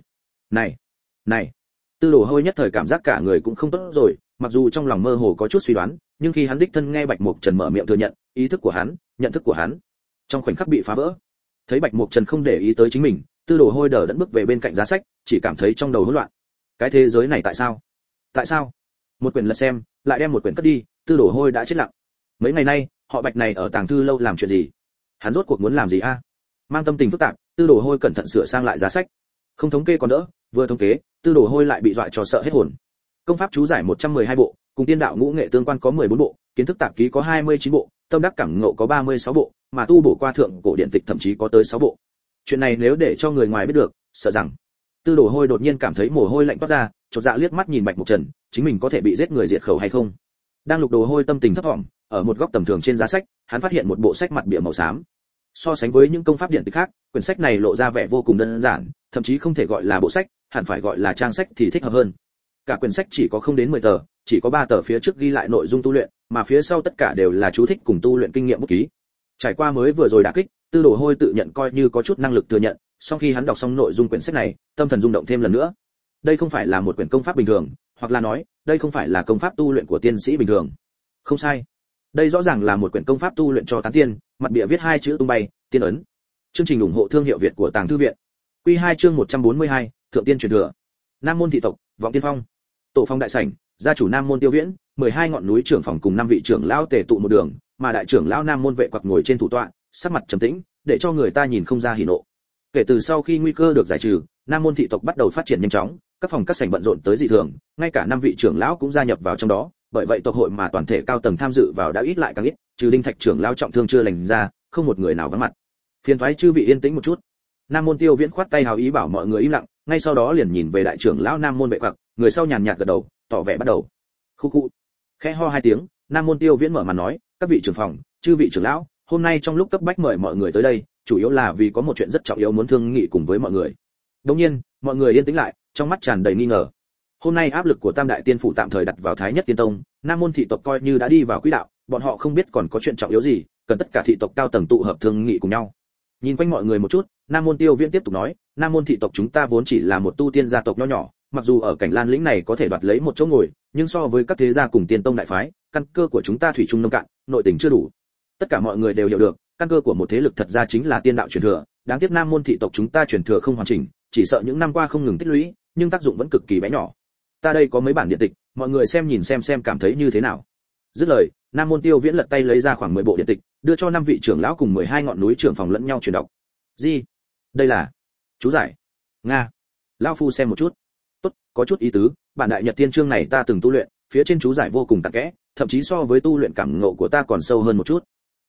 Này. Tư Đồ Hôi nhất thời cảm giác cả người cũng không tốt rồi, mặc dù trong lòng mơ hồ có chút suy đoán, nhưng khi hắn đích thân nghe Bạch Mục Trần mở miệng thừa nhận, ý thức của hắn, nhận thức của hắn, trong khoảnh khắc bị phá vỡ. Thấy Bạch Mục Trần không để ý tới chính mình, Tư Đồ Hôi đờ đẫn bước về bên cạnh giá sách, chỉ cảm thấy trong đầu hỗn loạn. Cái thế giới này tại sao? Một quyển lật xem, lại đem một quyển cất đi, Tư Đồ Hôi đã chết lặng. Mấy ngày nay, họ Bạch này ở tàng thư lâu làm chuyện gì? Hắn rốt cuộc muốn làm gì a? Mang tâm tình phức tạp, Tư Đồ Hôi cẩn thận sửa sang lại giá sách. Không thống kê còn đỡ, vừa thống kê, Tư Đồ Hôi lại bị dọa cho sợ hết hồn. Công pháp chú giải 112 bộ, cùng tiên đạo ngũ nghệ tương quan có 14 bộ, kiến thức tạp ký có 29 bộ, tâm đắc cảm ngộ có 36 bộ, mà tu bổ qua thượng cổ điện tịch thậm chí có tới 6 bộ. Chuyện này nếu để cho người ngoài biết được, sợ rằng. Tư Đồ Hôi đột nhiên cảm thấy mồ hôi lạnh toát ra, chột dạ liếc mắt nhìn Bạch Mục Trần, chính mình có thể bị giết người diệt khẩu hay không? Đang lục Đồ Hôi tâm tình thấp vọng, ở một góc tầm thường trên giá sách, hắn phát hiện một bộ sách mặt bìa màu xám. So sánh với những công pháp điện tịch khác, quyển sách này lộ ra vẻ vô cùng đơn giản, thậm chí không thể gọi là bộ sách, hẳn phải gọi là trang sách thì thích hợp hơn. Cả quyển sách chỉ có không đến 10 tờ, chỉ có 3 tờ phía trước ghi lại nội dung tu luyện, mà phía sau tất cả đều là chú thích cùng tu luyện kinh nghiệm bút ký. Trải qua mới vừa rồi đả kích, Tư Đồ Hôi tự nhận coi như có chút năng lực thừa nhận, sau khi hắn đọc xong nội dung quyển sách này, tâm thần rung động thêm lần nữa. Đây không phải là một quyển công pháp bình thường, hoặc là nói, đây không phải là công pháp tu luyện của tiên sĩ bình thường. Không sai. Đây rõ ràng là một quyển công pháp tu luyện cho tán tiên, mặt bìa viết hai chữ tung bay, tiên ấn. Chương trình ủng hộ thương hiệu Việt của Tàng Thư viện. Quy 2 chương 142, Thượng tiên truyền thừa. Nam môn thị tộc, Vọng Tiên Phong. Tổ phong đại sảnh, gia chủ Nam môn Tiêu Viễn, 12 ngọn núi trưởng phòng cùng 5 vị trưởng lão tề tụ một đường, mà đại trưởng lão Nam môn Vệ Quặc ngồi trên thủ tọa, sắc mặt trầm tĩnh, để cho người ta nhìn không ra hỉ nộ. Kể từ sau khi nguy cơ được giải trừ, Nam môn thị tộc bắt đầu phát triển nhanh chóng, các phòng các sảnh bận rộn tới dị thường, ngay cả 5 vị trưởng lão cũng gia nhập vào trong đó, bởi vậy tộc hội mà toàn thể cao tầng tham dự vào đã ít lại càng ít, trừ Đinh Thạch trưởng lão trọng thương chưa lành ra, không một người nào vắng mặt. Phiền toái chư vị yên tĩnh một chút. Nam môn Tiêu Viễn khoát tay hào ý bảo mọi người im lặng, ngay sau đó liền nhìn về đại trưởng lão Nam môn Vệ Quặc, người sau nhàn nhạt gật đầu, tỏ vẻ bắt đầu. Khu khu. Khẽ ho hai tiếng, Nam môn Tiêu Viễn mở màn nói, các vị trưởng phòng, chư vị trưởng lão, hôm nay trong lúc cấp bách mời mọi người tới đây, chủ yếu là vì có một chuyện rất trọng yếu muốn thương nghị cùng với mọi người. Đương nhiên, mọi người yên tĩnh lại, trong mắt tràn đầy nghi ngờ. Hôm nay áp lực của Tam đại tiên phủ tạm thời đặt vào Thái Nhất Tiên Tông, Nam môn thị tộc coi như đã đi vào quỹ đạo, bọn họ không biết còn có chuyện trọng yếu gì, cần tất cả thị tộc cao tầng tụ hợp thương nghị cùng nhau. Nhìn quanh mọi người một chút, Nam môn Tiêu Viễn tiếp tục nói, Nam môn thị tộc chúng ta vốn chỉ là một tu tiên gia tộc nho nhỏ, mặc dù ở cảnh Lan lĩnh này có thể đoạt lấy một chỗ ngồi, nhưng so với các thế gia cùng tiên tông đại phái, căn cơ của chúng ta thủy chung nông cạn, nội tình chưa đủ. Tất cả mọi người đều hiểu được, căn cơ của một thế lực thật ra chính là tiên đạo truyền thừa, đáng tiếc Nam môn thị tộc chúng ta truyền thừa không hoàn chỉnh, chỉ sợ những năm qua không ngừng tích lũy, nhưng tác dụng vẫn cực kỳ bé nhỏ. Ta đây có mấy bản điện tịch, mọi người xem nhìn xem cảm thấy như thế nào. Dứt lời, Nam môn Tiêu Viễn lật tay lấy ra khoảng 10 bộ điện tịch, đưa cho 5 vị trưởng lão cùng 12 ngọn núi trưởng phòng lẫn nhau truyền đọc. Gì? Đây là chú giải? Nga. Lão phu xem một chút. Tốt, có chút ý tứ, bản đại nhật thiên chương này ta từng tu luyện, phía trên chú giải vô cùng tạc kẽ, thậm chí so với tu luyện cảm ngộ của ta còn sâu hơn một chút.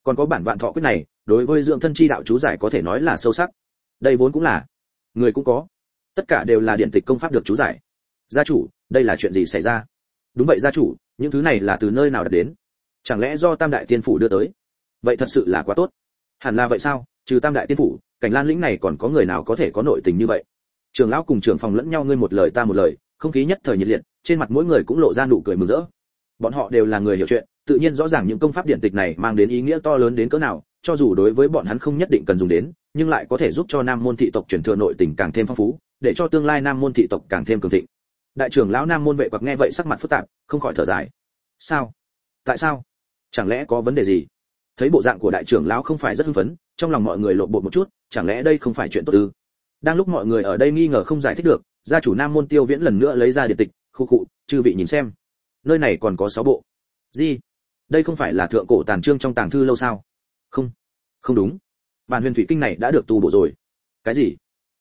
Còn có bản vạn thọ quyết này, đối với dưỡng thân chi đạo chú giải có thể nói là sâu sắc. Đây vốn cũng là, người cũng có, tất cả đều là điển tịch công pháp được chú giải. Gia chủ, đây là chuyện gì xảy ra? Đúng vậy gia chủ, những thứ này là từ nơi nào đạt đến? Chẳng lẽ do Tam đại tiên phủ đưa tới? Vậy thật sự là quá tốt. Hẳn là vậy sao? Trừ Tam đại tiên phủ, Cảnh Lan lĩnh này còn có người nào có thể có nội tình như vậy? Trưởng lão cùng trưởng phòng lẫn nhau ngươi một lời ta một lời, không khí nhất thời nhiệt liệt, trên mặt mỗi người cũng lộ ra nụ cười mừng rỡ. Bọn họ đều là người hiểu chuyện, tự nhiên rõ ràng những công pháp điển tịch này mang đến ý nghĩa to lớn đến cỡ nào, cho dù đối với bọn hắn không nhất định cần dùng đến, nhưng lại có thể giúp cho Nam môn thị tộc truyền thừa nội tình càng thêm phong phú, để cho tương lai Nam môn thị tộc càng thêm cường thịnh. Đại trưởng lão Nam môn vệ quặc nghe vậy sắc mặt phức tạp, không khỏi thở dài. Sao? Tại sao? Chẳng lẽ có vấn đề gì? Thấy bộ dạng của đại trưởng lão không phải rất hưng phấn, trong lòng mọi người lộn bột một chút, chẳng lẽ đây không phải chuyện tốt ư? Đang lúc mọi người ở đây nghi ngờ không giải thích được, gia chủ Nam môn Tiêu Viễn lần nữa lấy ra điển tịch, khu khụ, chư vị nhìn xem, nơi này còn có 6 bộ. Gì? Đây không phải là thượng cổ tàn chương trong tàng thư lâu sao? Không, không đúng. Bản Huyền Thủy Kinh này đã được tu bổ rồi. Cái gì?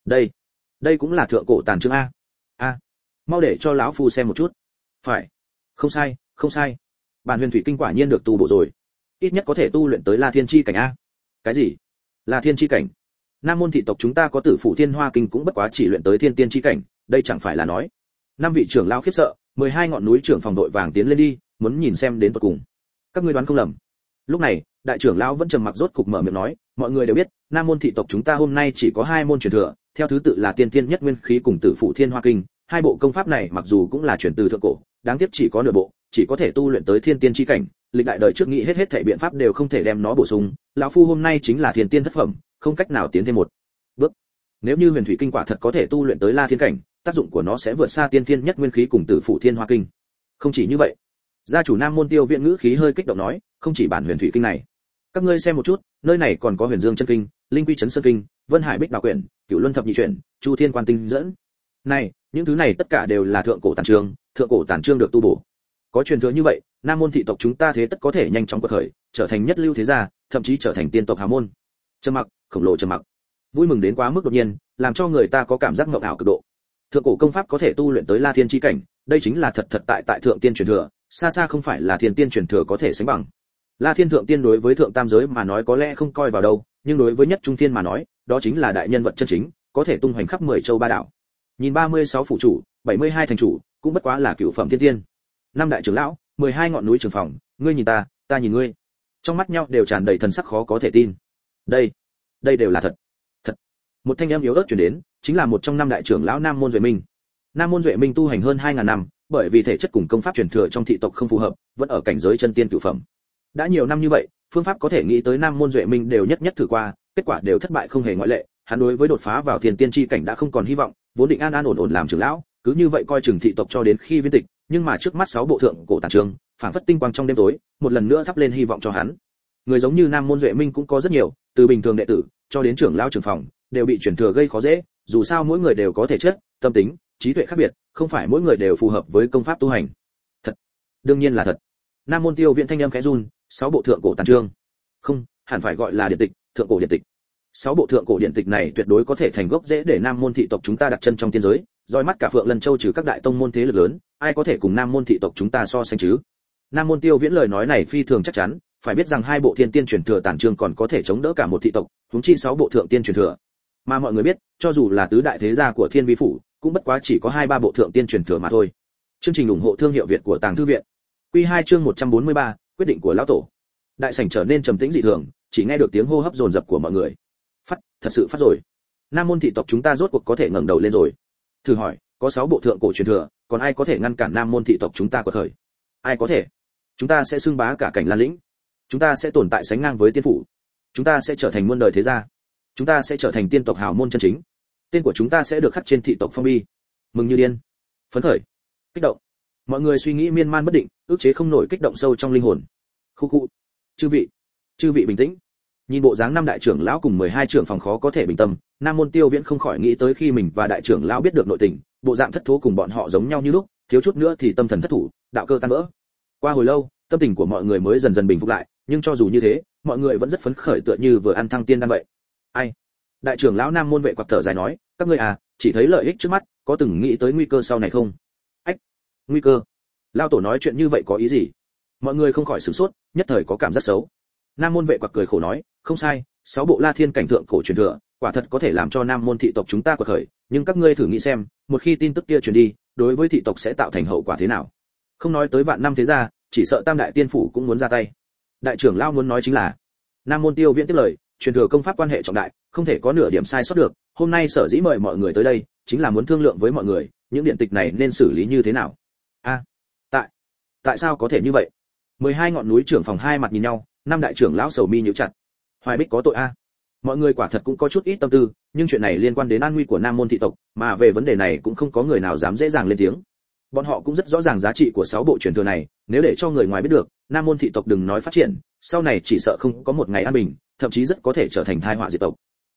Đây cũng là thượng cổ tàn chương a. A, mau để cho lão phu xem một chút. Phải, không sai, không sai. Bản Huyền Thủy Kinh quả nhiên được tu bổ rồi. Ít nhất có thể tu luyện tới La Thiên chi cảnh a. Cái gì? La Thiên chi cảnh? Nam môn thị tộc chúng ta có Tử Phủ Thiên Hoa Kinh cũng bất quá chỉ luyện tới Thiên Tiên chi cảnh, đây chẳng phải là nói. Năm vị trưởng lão khiếp sợ, 12 ngọn núi trưởng phòng đội vàng tiến lên đi, muốn nhìn xem đến tận cùng. Các ngươi đoán không lầm. Lúc này, đại trưởng lão vẫn trầm mặc rốt cục mở miệng nói, mọi người đều biết, Nam môn thị tộc chúng ta hôm nay chỉ có 2 môn truyền thừa, theo thứ tự là Tiên Tiên Nhất Nguyên Khí cùng Tử Phủ Thiên Hoa Kinh, hai bộ công pháp này mặc dù cũng là truyền từ thượng cổ, đáng tiếc chỉ có nửa bộ, chỉ có thể tu luyện tới Thiên Tiên chi cảnh, lịch đại đời trước nghĩ hết thảy biện pháp đều không thể đem nó bổ sung, lão phu hôm nay chính là Thiên Tiên thất phẩm, không cách nào tiến thêm một bước. Nếu như Huyền Thủy Kinh quả thật có thể tu luyện tới La Thiên cảnh, tác dụng của nó sẽ vượt xa Tiên Tiên Nhất Nguyên Khí cùng Tử Phủ Thiên Hoa Kinh. Không chỉ như vậy, gia chủ Nam môn Tiêu Viễn ngữ khí hơi kích động nói, không chỉ bản Huyền Thủy Kinh này, các ngươi xem một chút, nơi này còn có Huyền Dương chân kinh, Linh Quy Chấn Sơn kinh, Vân Hải Bích Đào quyển, Cửu Luân thập nhị chuyển, Chu Thiên Quan tinh dẫn. Này, những thứ này tất cả đều là thượng cổ tàn chương được tu bổ. Có truyền thừa như vậy, Nam môn thị tộc chúng ta thế tất có thể nhanh chóng quật khởi, trở thành nhất lưu thế gia, thậm chí trở thành tiên tộc hào môn. Trầm mặc, khổng lồ trầm mặc. Vui mừng đến quá mức đột nhiên, làm cho người ta có cảm giác ngộng ảo cực độ. Thượng cổ công pháp có thể tu luyện tới La Thiên chi cảnh, đây chính là thật tại thượng tiên truyền thừa, xa xa không phải là thiên tiên truyền thừa có thể sánh bằng. La Thiên thượng tiên đối với thượng tam giới mà nói có lẽ không coi vào đâu, nhưng đối với nhất trung thiên mà nói, đó chính là đại nhân vật chân chính, có thể tung hoành khắp 10 châu ba đảo. Nhìn 36 phủ chủ, 72 thành chủ, cũng bất quá là cửu phẩm thiên tiên. Năm đại trưởng lão, 12 ngọn núi trường phòng, ngươi nhìn ta nhìn ngươi. Trong mắt nhau đều tràn đầy thần sắc khó có thể tin. Đây đều là thật. Một thanh âm yếu ớt truyền đến, chính là một trong năm đại trưởng lão Nam môn Duệ Minh. Nam môn Duệ Minh tu hành hơn 2000 năm, bởi vì thể chất cùng công pháp truyền thừa trong thị tộc không phù hợp, vẫn ở cảnh giới chân tiên cửu phẩm. Đã nhiều năm như vậy, phương pháp có thể nghĩ tới Nam môn Duệ Minh đều nhất thử qua, kết quả đều thất bại không hề ngoại lệ, hắn đối với đột phá vào thiên tiên chi cảnh đã không còn hy vọng, vốn định an ổn làm trưởng lão, cứ như vậy coi chừng thị tộc cho đến khi viên tịch, nhưng mà trước mắt 6 bộ thượng cổ tàn chương, phảng phất tinh quang trong đêm tối, một lần nữa thắp lên hy vọng cho hắn. Người giống như Nam môn Duệ Minh cũng có rất nhiều, từ bình thường đệ tử cho đến trưởng lão trưởng phòng, đều bị chuyển thừa gây khó dễ, dù sao mỗi người đều có thể chất, tâm tính, trí tuệ khác biệt, không phải mỗi người đều phù hợp với công pháp tu hành. Thật, đương nhiên là thật. Nam môn Tiêu Viễn thanh âm khẽ run, 6 bộ thượng cổ tàn chương. Không, hẳn phải gọi là điện tịch, thượng cổ điện tịch. 6 bộ thượng cổ điện tịch này tuyệt đối có thể thành gốc rễ để Nam môn thị tộc chúng ta đặt chân trong tiên giới, roi mắt cả Phượng Lân Châu trừ các đại tông môn thế lực lớn, ai có thể cùng Nam môn thị tộc chúng ta so sánh chứ? Nam môn Tiêu Viễn lời nói này phi thường chắc chắn, phải biết rằng 2 bộ thiên tiên truyền thừa tàn chương còn có thể chống đỡ cả một thị tộc, huống chi 6 bộ thượng tiên truyền thừa. Mà mọi người biết, cho dù là tứ đại thế gia của Thiên Vi phủ, cũng bất quá chỉ có 2-3 bộ thượng tiên truyền thừa mà thôi. Chương trình ủng hộ thương hiệu Việt của Tàng Thư viện. Quy 2 chương 143, quyết định của lão tổ. Đại sảnh trở nên trầm tĩnh dị thường, chỉ nghe được tiếng hô hấp dồn dập của mọi người. Thật sự phát rồi. Nam môn thị tộc chúng ta rốt cuộc có thể ngẩng đầu lên rồi. Thử hỏi, có 6 bộ thượng cổ truyền thừa, còn ai có thể ngăn cản Nam môn thị tộc chúng ta quật khởi? Ai có thể? Chúng ta sẽ xưng bá cả cảnh Lan lĩnh. Chúng ta sẽ tồn tại sánh ngang với tiên phủ. Chúng ta sẽ trở thành muôn đời thế gia. Chúng ta sẽ trở thành tiên tộc hào môn chân chính. Tên của chúng ta sẽ được khắc trên thị tộc phong bì. Mừng như điên, phấn khởi, kích động. Mọi người suy nghĩ miên man bất định, ức chế không nổi kích động sâu trong linh hồn. Khu. Chư vị bình tĩnh. Nhìn bộ dáng năm đại trưởng lão cùng 12 trưởng phòng khó có thể bình tâm, Nam môn Tiêu Viễn không khỏi nghĩ tới khi mình và đại trưởng lão biết được nội tình, bộ dạng thất thố cùng bọn họ giống nhau như lúc, thiếu chút nữa thì tâm thần thất thủ, đạo cơ tan vỡ. Qua hồi lâu, tâm tình của mọi người mới dần dần bình phục lại, nhưng cho dù như thế, mọi người vẫn rất phấn khởi tựa như vừa ăn thăng tiên đan vậy. Ai? Đại trưởng lão Nam môn vệ quặc thở dài nói, các ngươi à, chỉ thấy lợi ích trước mắt, có từng nghĩ tới nguy cơ sau này không? Ách, nguy cơ? Lão tổ nói chuyện như vậy có ý gì? Mọi người không khỏi sửng sốt, nhất thời có cảm giác xấu. Nam môn vệ quặc cười khổ nói, không sai, 6 bộ La Thiên cảnh thượng cổ truyền thừa, quả thật có thể làm cho Nam môn thị tộc chúng ta quật khởi, nhưng các ngươi thử nghĩ xem, một khi tin tức kia truyền đi, đối với thị tộc sẽ tạo thành hậu quả thế nào? Không nói tới vạn năm thế gia, chỉ sợ Tam đại tiên phủ cũng muốn ra tay. Đại trưởng lão muốn nói chính là, Nam môn Tiêu Viễn tiếp lời, truyền thừa công pháp quan hệ trọng đại, không thể có nửa điểm sai sót được, hôm nay sở dĩ mời mọi người tới đây, chính là muốn thương lượng với mọi người, những điện tịch này nên xử lý như thế nào. Tại sao có thể như vậy? 12 ngọn núi trưởng phòng hai mặt nhìn nhau, năm đại trưởng lão sầu mi nhíu chặt. Hoài Bích có tội a. Mọi người quả thật cũng có chút ít tâm tư, nhưng chuyện này liên quan đến an nguy của Nam môn thị tộc, mà về vấn đề này cũng không có người nào dám dễ dàng lên tiếng. Bọn họ cũng rất rõ ràng giá trị của 6 bộ truyền thừa này, nếu để cho người ngoài biết được, Nam môn thị tộc đừng nói phát triển, sau này chỉ sợ không có một ngày an bình, thậm chí rất có thể trở thành tai họa diệt tộc.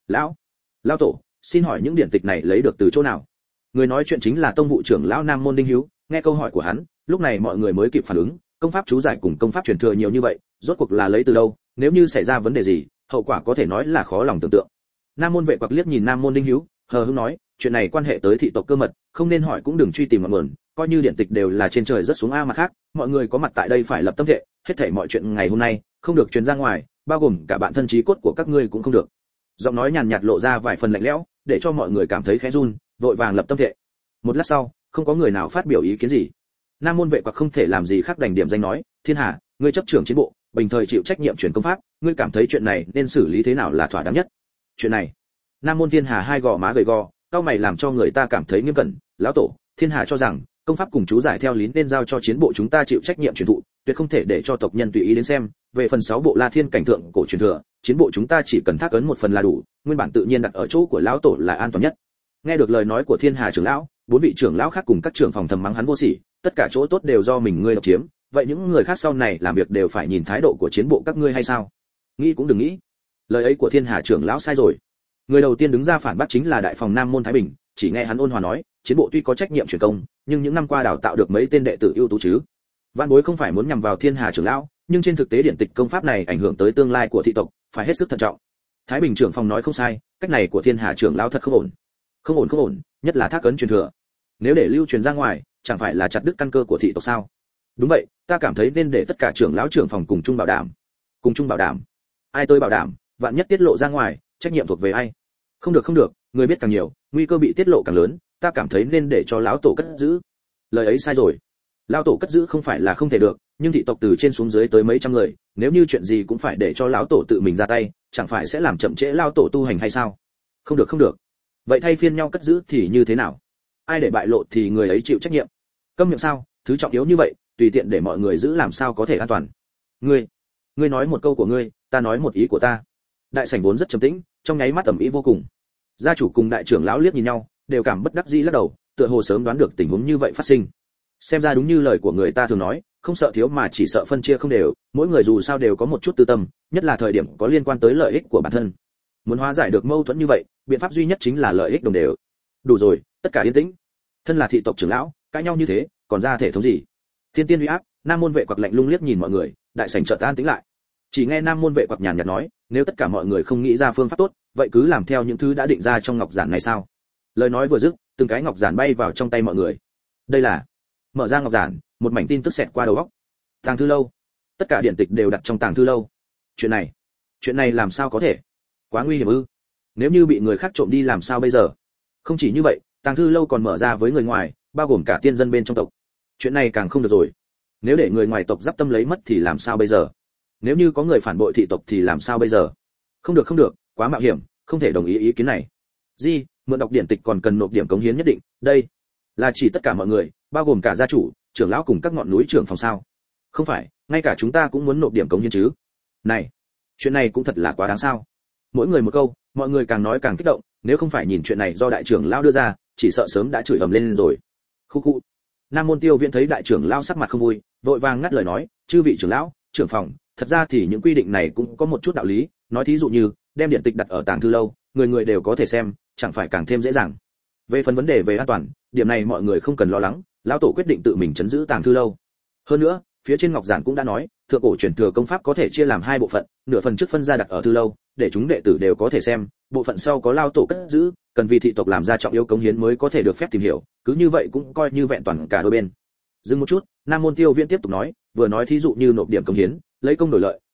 Lão tổ, xin hỏi những điển tịch này lấy được từ chỗ nào? Người nói chuyện chính là tông vụ trưởng lão Nam môn Đinh Hiếu, nghe câu hỏi của hắn, lúc này mọi người mới kịp phản ứng, công pháp chú giải cùng công pháp truyền thừa nhiều như vậy, rốt cuộc là lấy từ đâu, nếu như xảy ra vấn đề gì, hậu quả có thể nói là khó lòng tưởng tượng. Nam môn vệ quặc liếc nhìn Nam môn Đinh Hiếu, hờ hững nói, chuyện này quan hệ tới thị tộc cơ mật, không nên hỏi cũng đừng truy tìm ngọn nguồn, coi như điển tịch đều là trên trời rất xuống a mà khác, mọi người có mặt tại đây phải lập tâm thệ, hết thảy mọi chuyện ngày hôm nay không được truyền ra ngoài, bao gồm cả bạn thân chí cốt của các ngươi cũng không được. Giọng nói nhàn nhạt lộ ra vài phần lạnh lẽo, để cho mọi người cảm thấy khẽ run, vội vàng lập tâm thệ. Một lát sau, không có người nào phát biểu ý kiến gì. Nam môn vệ quặc không thể làm gì khác đành điểm danh nói, Thiên Hà, ngươi chấp trưởng chiến bộ, bình thời chịu trách nhiệm truyền công pháp, ngươi cảm thấy chuyện này nên xử lý thế nào là thỏa đáng nhất? Chuyện này, Nam môn Thiên Hà hai gò má gầy gò, cau mày làm cho người ta cảm thấy nghiêm cẩn. Lão tổ, Thiên Hà cho rằng công pháp cùng chú giải theo lý nên giao cho chiến bộ chúng ta chịu trách nhiệm truyền thụ, tuyệt không thể để cho tộc nhân tùy ý đến xem. Về phần 6 bộ La Thiên cảnh thượng cổ truyền thừa, chiến bộ chúng ta chỉ cần thác ấn một phần là đủ, nguyên bản tự nhiên đặt ở chỗ của lão tổ là an toàn nhất. Nghe được lời nói của Thiên Hà trưởng lão, 4 vị trưởng lão khác cùng các trưởng phòng thầm mắng hắn vô sỉ, tất cả chỗ tốt đều do mình ngươi độc chiếm, vậy những người khác sau này làm việc đều phải nhìn thái độ của chiến bộ các ngươi hay sao? Nghĩ cũng đừng nghĩ. Lời ấy của Thiên Hà trưởng lão sai rồi. Người đầu tiên đứng ra phản bác chính là đại phòng Nam môn Thái Bình, chỉ nghe hắn ôn hòa nói, chiến bộ tuy có trách nhiệm truyền công, nhưng những năm qua đào tạo được mấy tên đệ tử ưu tú chứ. Vạn bối không phải muốn nhằm vào Thiên Hà trưởng lão, nhưng trên thực tế điển tịch công pháp này ảnh hưởng tới tương lai của thị tộc, phải hết sức thận trọng. Thái Bình trưởng phòng nói không sai, cách này của Thiên Hà trưởng lão thật không ổn. Không ổn, nhất là thác ấn truyền thừa. Nếu để lưu truyền ra ngoài, chẳng phải là chặt đứt căn cơ của thị tộc sao? Đúng vậy, ta cảm thấy nên để tất cả trưởng lão trưởng phòng cùng chung bảo đảm. Cùng chung bảo đảm? Ai tôi bảo đảm, vạn nhất tiết lộ ra ngoài, trách nhiệm thuộc về ai? Không được, người biết càng nhiều, nguy cơ bị tiết lộ càng lớn, ta cảm thấy nên để cho lão tổ cất giữ. Lời ấy sai rồi. Lão tổ cất giữ không phải là không thể được, nhưng thị tộc từ trên xuống dưới tới mấy trăm người, nếu như chuyện gì cũng phải để cho lão tổ tự mình ra tay, chẳng phải sẽ làm chậm trễ lão tổ tu hành hay sao? Không được. Vậy thay phiên nhau cất giữ thì như thế nào? Ai để bại lộ thì người ấy chịu trách nhiệm. Câm miệng sao? Thứ trọng yếu như vậy, tùy tiện để mọi người giữ làm sao có thể an toàn. Ngươi nói một câu của ngươi, ta nói một ý của ta. Đại sảnh vốn rất trầm tĩnh, trong nháy mắt ầm ĩ vô cùng. Gia chủ cùng đại trưởng lão liếc nhìn nhau, đều cảm bất đắc dĩ lắc đầu, tựa hồ sớm đoán được tình huống như vậy phát sinh. Xem ra đúng như lời của người ta thường nói, không sợ thiếu mà chỉ sợ phân chia không đều, mỗi người dù sao đều có một chút tư tâm, nhất là thời điểm có liên quan tới lợi ích của bản thân. Muốn hóa giải được mâu thuẫn như vậy, biện pháp duy nhất chính là lợi ích đồng đều. Đủ rồi, tất cả yên tĩnh. Thân là thị tộc trưởng lão, cãi nhau như thế, còn ra thể thống gì? Thiên tiên uy áp, Nam môn vệ quặc lạnh lùng liếc nhìn mọi người, đại sảnh chợt an tĩnh lại. Chỉ nghe Nam môn vệ quặc nhàn nhạt nói, nếu tất cả mọi người không nghĩ ra phương pháp tốt, vậy cứ làm theo những thứ đã định ra trong ngọc giản này sao? Lời nói vừa dứt, từng cái ngọc giản bay vào trong tay mọi người. Đây là, mở ra ngọc giản, một mảnh tin tức xẹt qua đầu óc. Tàng thư lâu. Tất cả điện tịch đều đặt trong tàng thư lâu. Chuyện này làm sao có thể? Quá nguy hiểm ư? Nếu như bị người khác trộm đi làm sao bây giờ? Không chỉ như vậy, tàng thư lâu còn mở ra với người ngoài, bao gồm cả tiên dân bên trong tộc. Chuyện này càng không được rồi. Nếu để người ngoài tộc giáp tâm lấy mất thì làm sao bây giờ? Nếu như có người phản bội thị tộc thì làm sao bây giờ? Không được, quá mạo hiểm, không thể đồng ý ý kiến này. Mượn đọc điển tịch còn cần nộp điểm cống hiến nhất định, đây là chỉ tất cả mọi người, bao gồm cả gia chủ, trưởng lão cùng các ngọn núi trưởng phòng sao? Không phải, ngay cả chúng ta cũng muốn nộp điểm cống hiến chứ? Này, chuyện này cũng thật là quá đáng sao? Mỗi người một câu, mọi người càng nói càng kích động, nếu không phải nhìn chuyện này do đại trưởng lão đưa ra, chỉ sợ sớm đã chửi ầm lên rồi. Khu. Nam môn Tiêu Viễn thấy đại trưởng lão sắc mặt không vui, vội vàng ngắt lời nói, chư vị trưởng lão, trưởng phòng, thật ra thì những quy định này cũng có một chút đạo lý, nói thí dụ như đem điện tịch đặt ở tàng thư lâu, người đều có thể xem, chẳng phải càng thêm dễ dàng. Về phần vấn đề về an toàn, điểm này mọi người không cần lo lắng, lão tổ quyết định tự mình trấn giữ tàng thư lâu. Hơn nữa, phía trên ngọc giản cũng đã nói, thượng cổ truyền thừa công pháp có thể chia làm 2 bộ phận, nửa phần trước phân ra đặt ở thư lâu, để chúng đệ tử đều có thể xem, bộ phận sau có lão tổ cất giữ, cần vì thị tộc làm ra trọng yếu cống hiến mới có thể được phép tìm hiểu, cứ như vậy cũng coi như vẹn toàn cả đôi bên. Dừng một chút, Nam môn Tiêu Viễn tiếp tục nói, vừa nói thí dụ như nộp điểm cống hiến, lấy công đổi lợi,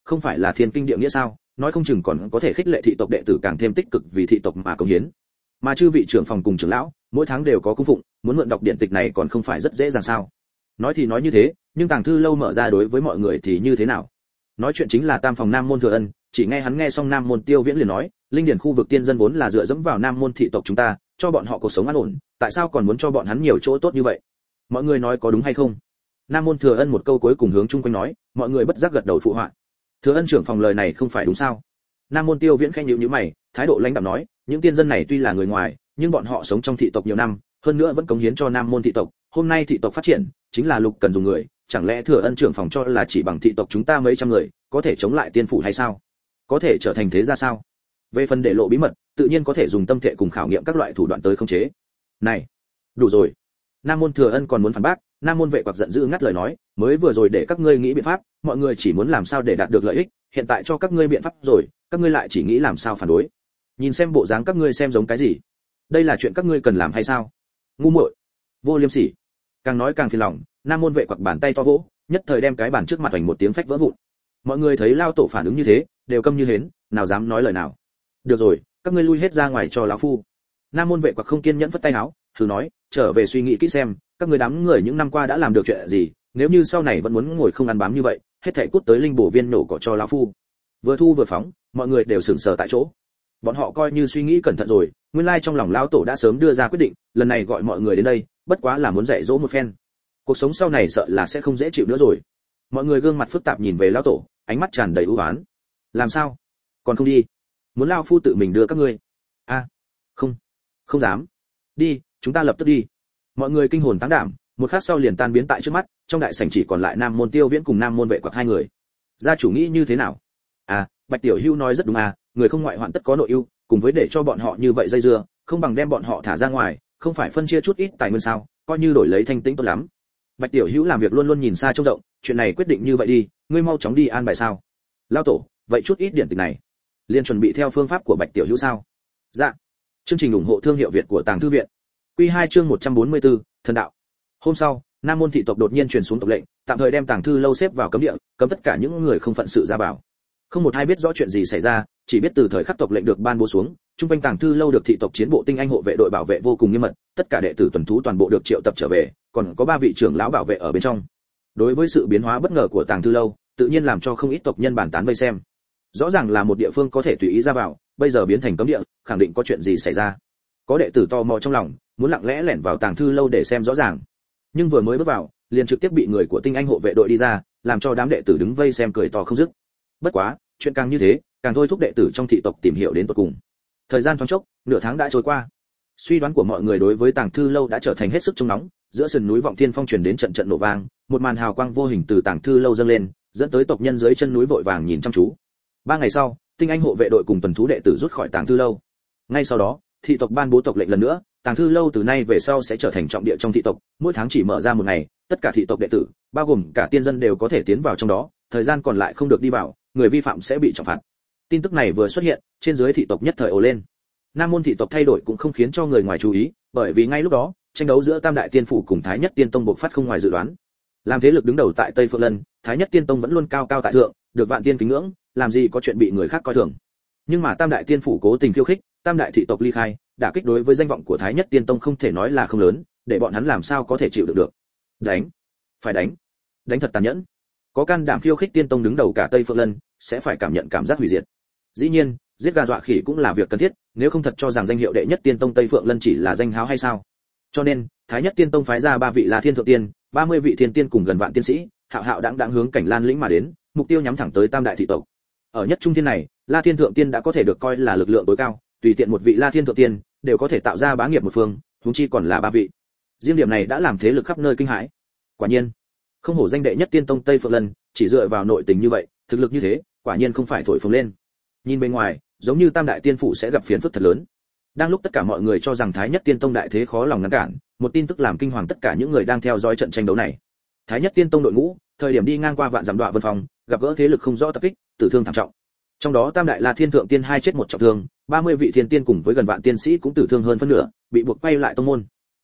không phải là thiên kinh địa nghĩa sao, nói không chừng còn có thể khích lệ thị tộc đệ tử càng thêm tích cực vì thị tộc mà cống hiến. Mà chư vị trưởng phòng cùng trưởng lão mỗi tháng đều có cung phụng, muốn mượn đọc điện tịch này còn không phải rất dễ dàng sao? Nói thì nói như thế, nhưng tàng thư lâu mở ra đối với mọi người thì như thế nào? Nói chuyện chính là tam phòng Nam môn Thừa Ân, chỉ nghe hắn nghe xong Nam môn Tiêu Viễn liền nói, linh điển khu vực tiên dân vốn là dựa dẫm vào Nam môn thị tộc chúng ta, cho bọn họ cuộc sống an ổn, tại sao còn muốn cho bọn hắn nhiều chỗ tốt như vậy? Mọi người nói có đúng hay không? Nam môn Thừa Ân một câu cuối cùng hướng chung quanh nói, mọi người bất giác gật đầu phụ họa. Thừa Ân trưởng phòng lời này không phải đúng sao? Nam môn Tiêu Viễn khẽ nhíu nhíu mày, thái độ lãnh đạm nói, những tiên dân này tuy là người ngoài, nhưng bọn họ sống trong thị tộc nhiều năm, hơn nữa vẫn cống hiến cho Nam môn thị tộc, hôm nay thị tộc phát triển, chính là lục cần dùng người, chẳng lẽ Thừa Ân trưởng phòng cho là chỉ bằng thị tộc chúng ta mấy trăm người, có thể chống lại tiên phủ hay sao? Có thể trở thành thế ra sao? Về phần để lộ bí mật, tự nhiên có thể dùng tâm thể cùng khảo nghiệm các loại thủ đoạn tới khống chế. Này, đủ rồi. Nam môn Thừa Ân còn muốn phản bác, Nam môn Vệ Quặc giận dữ ngắt lời nói, mới vừa rồi để các ngươi nghĩ biện pháp, mọi người chỉ muốn làm sao để đạt được lợi ích, hiện tại cho các ngươi biện pháp rồi, các ngươi lại chỉ nghĩ làm sao phản đối. Nhìn xem bộ dáng các ngươi xem giống cái gì? Đây là chuyện các ngươi cần làm hay sao? Ngu muội, vô liêm sỉ. Càng nói càng phiền lòng, Nam môn Vệ Quặc bàn tay to vỗ, nhất thời đem cái bàn trước mặt vành một tiếng phách vỡ vụn. Mọi người thấy lao tổ phản ứng như thế, đều câm như hến, nào dám nói lời nào. Được rồi, các ngươi lui hết ra ngoài cho lão phu. Nam môn Vệ Quặc không kiên nhẫn vất tay áo, thử nói, trở về suy nghĩ kỹ xem, các ngươi đám người những năm qua đã làm được chuyện gì, nếu như sau này vẫn muốn ngồi không ăn bám như vậy, hết thảy cút tới linh bổ viên nổ cỏ cho lão phu. Vừa thu vừa phóng, mọi người đều sững sờ tại chỗ. Bọn họ coi như suy nghĩ cẩn thận rồi, nguyên lai trong lòng lão tổ đã sớm đưa ra quyết định, lần này gọi mọi người đến đây, bất quá là muốn dạy dỗ một phen. Cuộc sống sau này sợ là sẽ không dễ chịu nữa rồi. Mọi người gương mặt phức tạp nhìn về lão tổ, ánh mắt tràn đầy u oán. Làm sao? Còn không đi? Muốn lão phu tự mình đưa các ngươi? A, không, không dám. Đi, chúng ta lập tức đi. Mọi người kinh hồn táng đảm, một khắc sau liền tan biến tại trước mắt, trong đại sảnh chỉ còn lại Nam môn Tiêu Viễn cùng Nam môn Vệ Quặc hai người. Gia chủ nghĩ như thế nào? À, Bạch Tiểu Hữu nói rất đúng à, người không ngoại hoạn tất có nội ưu, cùng với để cho bọn họ như vậy dây dưa, không bằng đem bọn họ thả ra ngoài, không phải phân chia chút ít tài nguyên sao, coi như đổi lấy thanh tĩnh tốt lắm. Bạch Tiểu Hữu làm việc luôn luôn nhìn xa trông rộng, chuyện này quyết định như vậy đi, ngươi mau chóng đi an bài sao? Lão tổ, vậy chút ít điển tịch này, liền chuẩn bị theo phương pháp của Bạch Tiểu Hữu sao? Dạ. Chương trình ủng hộ thương hiệu Việt của Tàng Thư viện. Quy 2 chương 144, thần đạo. Hôm sau, Nam môn thị tộc đột nhiên truyền xuống tộc lệnh, tạm thời đem Tàng Thư lâu xếp vào cấm địa, cấm tất cả những người không phận sự ra vào. Không một ai biết rõ chuyện gì xảy ra, chỉ biết từ thời khắc tộc lệnh được ban bố xuống, trung quanh Tàng Thư lâu được thị tộc chiến bộ tinh anh hộ vệ đội bảo vệ vô cùng nghiêm mật, tất cả đệ tử tuần thú toàn bộ được triệu tập trở về, còn có 3 vị trưởng lão bảo vệ ở bên trong. Đối với sự biến hóa bất ngờ của Tàng Thư lâu, tự nhiên làm cho không ít tộc nhân bàn tán vây xem. Rõ ràng là một địa phương có thể tùy ý ra vào, bây giờ biến thành cấm địa, khẳng định có chuyện gì xảy ra. Có đệ tử tò mò trong lòng, muốn lặng lẽ lẻn vào Tàng Thư lâu để xem rõ ràng. Nhưng vừa mới bước vào, liền trực tiếp bị người của tinh anh hộ vệ đội đi ra, làm cho đám đệ tử đứng vây xem cười to không dứt. Bất quá, chuyện càng như thế, càng thôi thúc đệ tử trong thị tộc tìm hiểu đến tận cùng. Thời gian thoáng chốc, nửa tháng đã trôi qua. Suy đoán của mọi người đối với Tàng Thư lâu đã trở thành hết sức trông nóng, giữa sườn núi Vọng Thiên Phong truyền đến trận trận nổ vang, một màn hào quang vô hình từ Tàng Thư lâu dâng lên, dẫn tới tộc nhân dưới chân núi vội vàng nhìn chăm chú. 3 ngày sau, tinh anh hộ vệ đội cùng tuần thú đệ tử rút khỏi Tàng Thư lâu. Ngay sau đó, thị tộc ban bố tộc lệnh lần nữa, Tàng Thư lâu từ nay về sau sẽ trở thành trọng địa trong thị tộc, mỗi tháng chỉ mở ra một ngày, tất cả thị tộc đệ tử, bao gồm cả tiên dân đều có thể tiến vào trong đó, thời gian còn lại không được đi vào, người vi phạm sẽ bị trọng phạt. Tin tức này vừa xuất hiện, trên dưới thị tộc nhất thời ồ lên. Nam môn thị tộc thay đổi cũng không khiến cho người ngoài chú ý, bởi vì ngay lúc đó, tranh đấu giữa Tam đại tiên phủ cùng Thái Nhất Tiên tông bộc phát không ngoài dự đoán. Làm thế lực đứng đầu tại Tây Phượng Lân, Thái Nhất Tiên tông vẫn luôn cao cao tại thượng, được vạn tiên kính ngưỡng, làm gì có chuyện bị người khác coi thường. Nhưng mà Tam đại tiên phủ cố tình khiêu khích, Tam đại thị tộc ly khai, đả kích đối với danh vọng của Thái Nhất Tiên tông không thể nói là không lớn, để bọn hắn làm sao có thể chịu được. Đánh, phải đánh, đánh thật tàn nhẫn. Có can đảm khiêu khích Tiên tông đứng đầu cả Tây Phượng Lân, sẽ phải cảm nhận cảm giác hủy diệt. Dĩ nhiên, giết gà dọa khỉ cũng là việc cần thiết, nếu không thật cho rằng danh hiệu đệ nhất tiên tông Tây Phượng Lân chỉ là danh háo hay sao? Cho nên, Thái Nhất Tiên tông phái ra 3 vị La Thiên thượng tiên, 30 vị thiên tiên cùng gần vạn tiên sĩ, hạo hạo đãng đãng hướng cảnh Lan lĩnh mà đến, mục tiêu nhắm thẳng tới Tam đại thị tộc. Ở nhất trung thiên này, La Thiên thượng tiên đã có thể được coi là lực lượng tối cao, tùy tiện một vị La Thiên thượng tiên đều có thể tạo ra bá nghiệp một phương, huống chi còn là 3 vị. Riêng điểm này đã làm thế lực khắp nơi kinh hãi. Quả nhiên, không hổ danh đệ nhất tiên tông Tây Phượng Lân, chỉ dựa vào nội tình như vậy, thực lực như thế, quả nhiên không phải thổi phồng lên. Nhìn bên ngoài, giống như Tam đại tiên phủ sẽ gặp phiền phức thật lớn. Đang lúc tất cả mọi người cho rằng Thái Nhất Tiên tông đại thế khó lòng ngăn cản, một tin tức làm kinh hoàng tất cả những người đang theo dõi trận tranh đấu này. Thái Nhất Tiên tông đội ngũ, thời điểm đi ngang qua vạn dặm đoạ vân phòng, gặp gỡ thế lực không rõ tập kích, tử thương thảm trọng. Trong đó Tam đại La Thiên thượng tiên 2 chết 1 trọng thương, 30 vị thiên tiên cùng với gần vạn tiên sĩ cũng tử thương hơn phân nửa, bị buộc quay lại tông môn.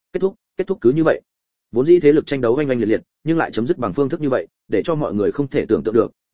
Kết thúc cứ như vậy. Vốn dĩ thế lực tranh đấu oanh oanh liệt liệt, nhưng lại chấm dứt bằng phương thức như vậy, để cho mọi người không thể tưởng tượng được,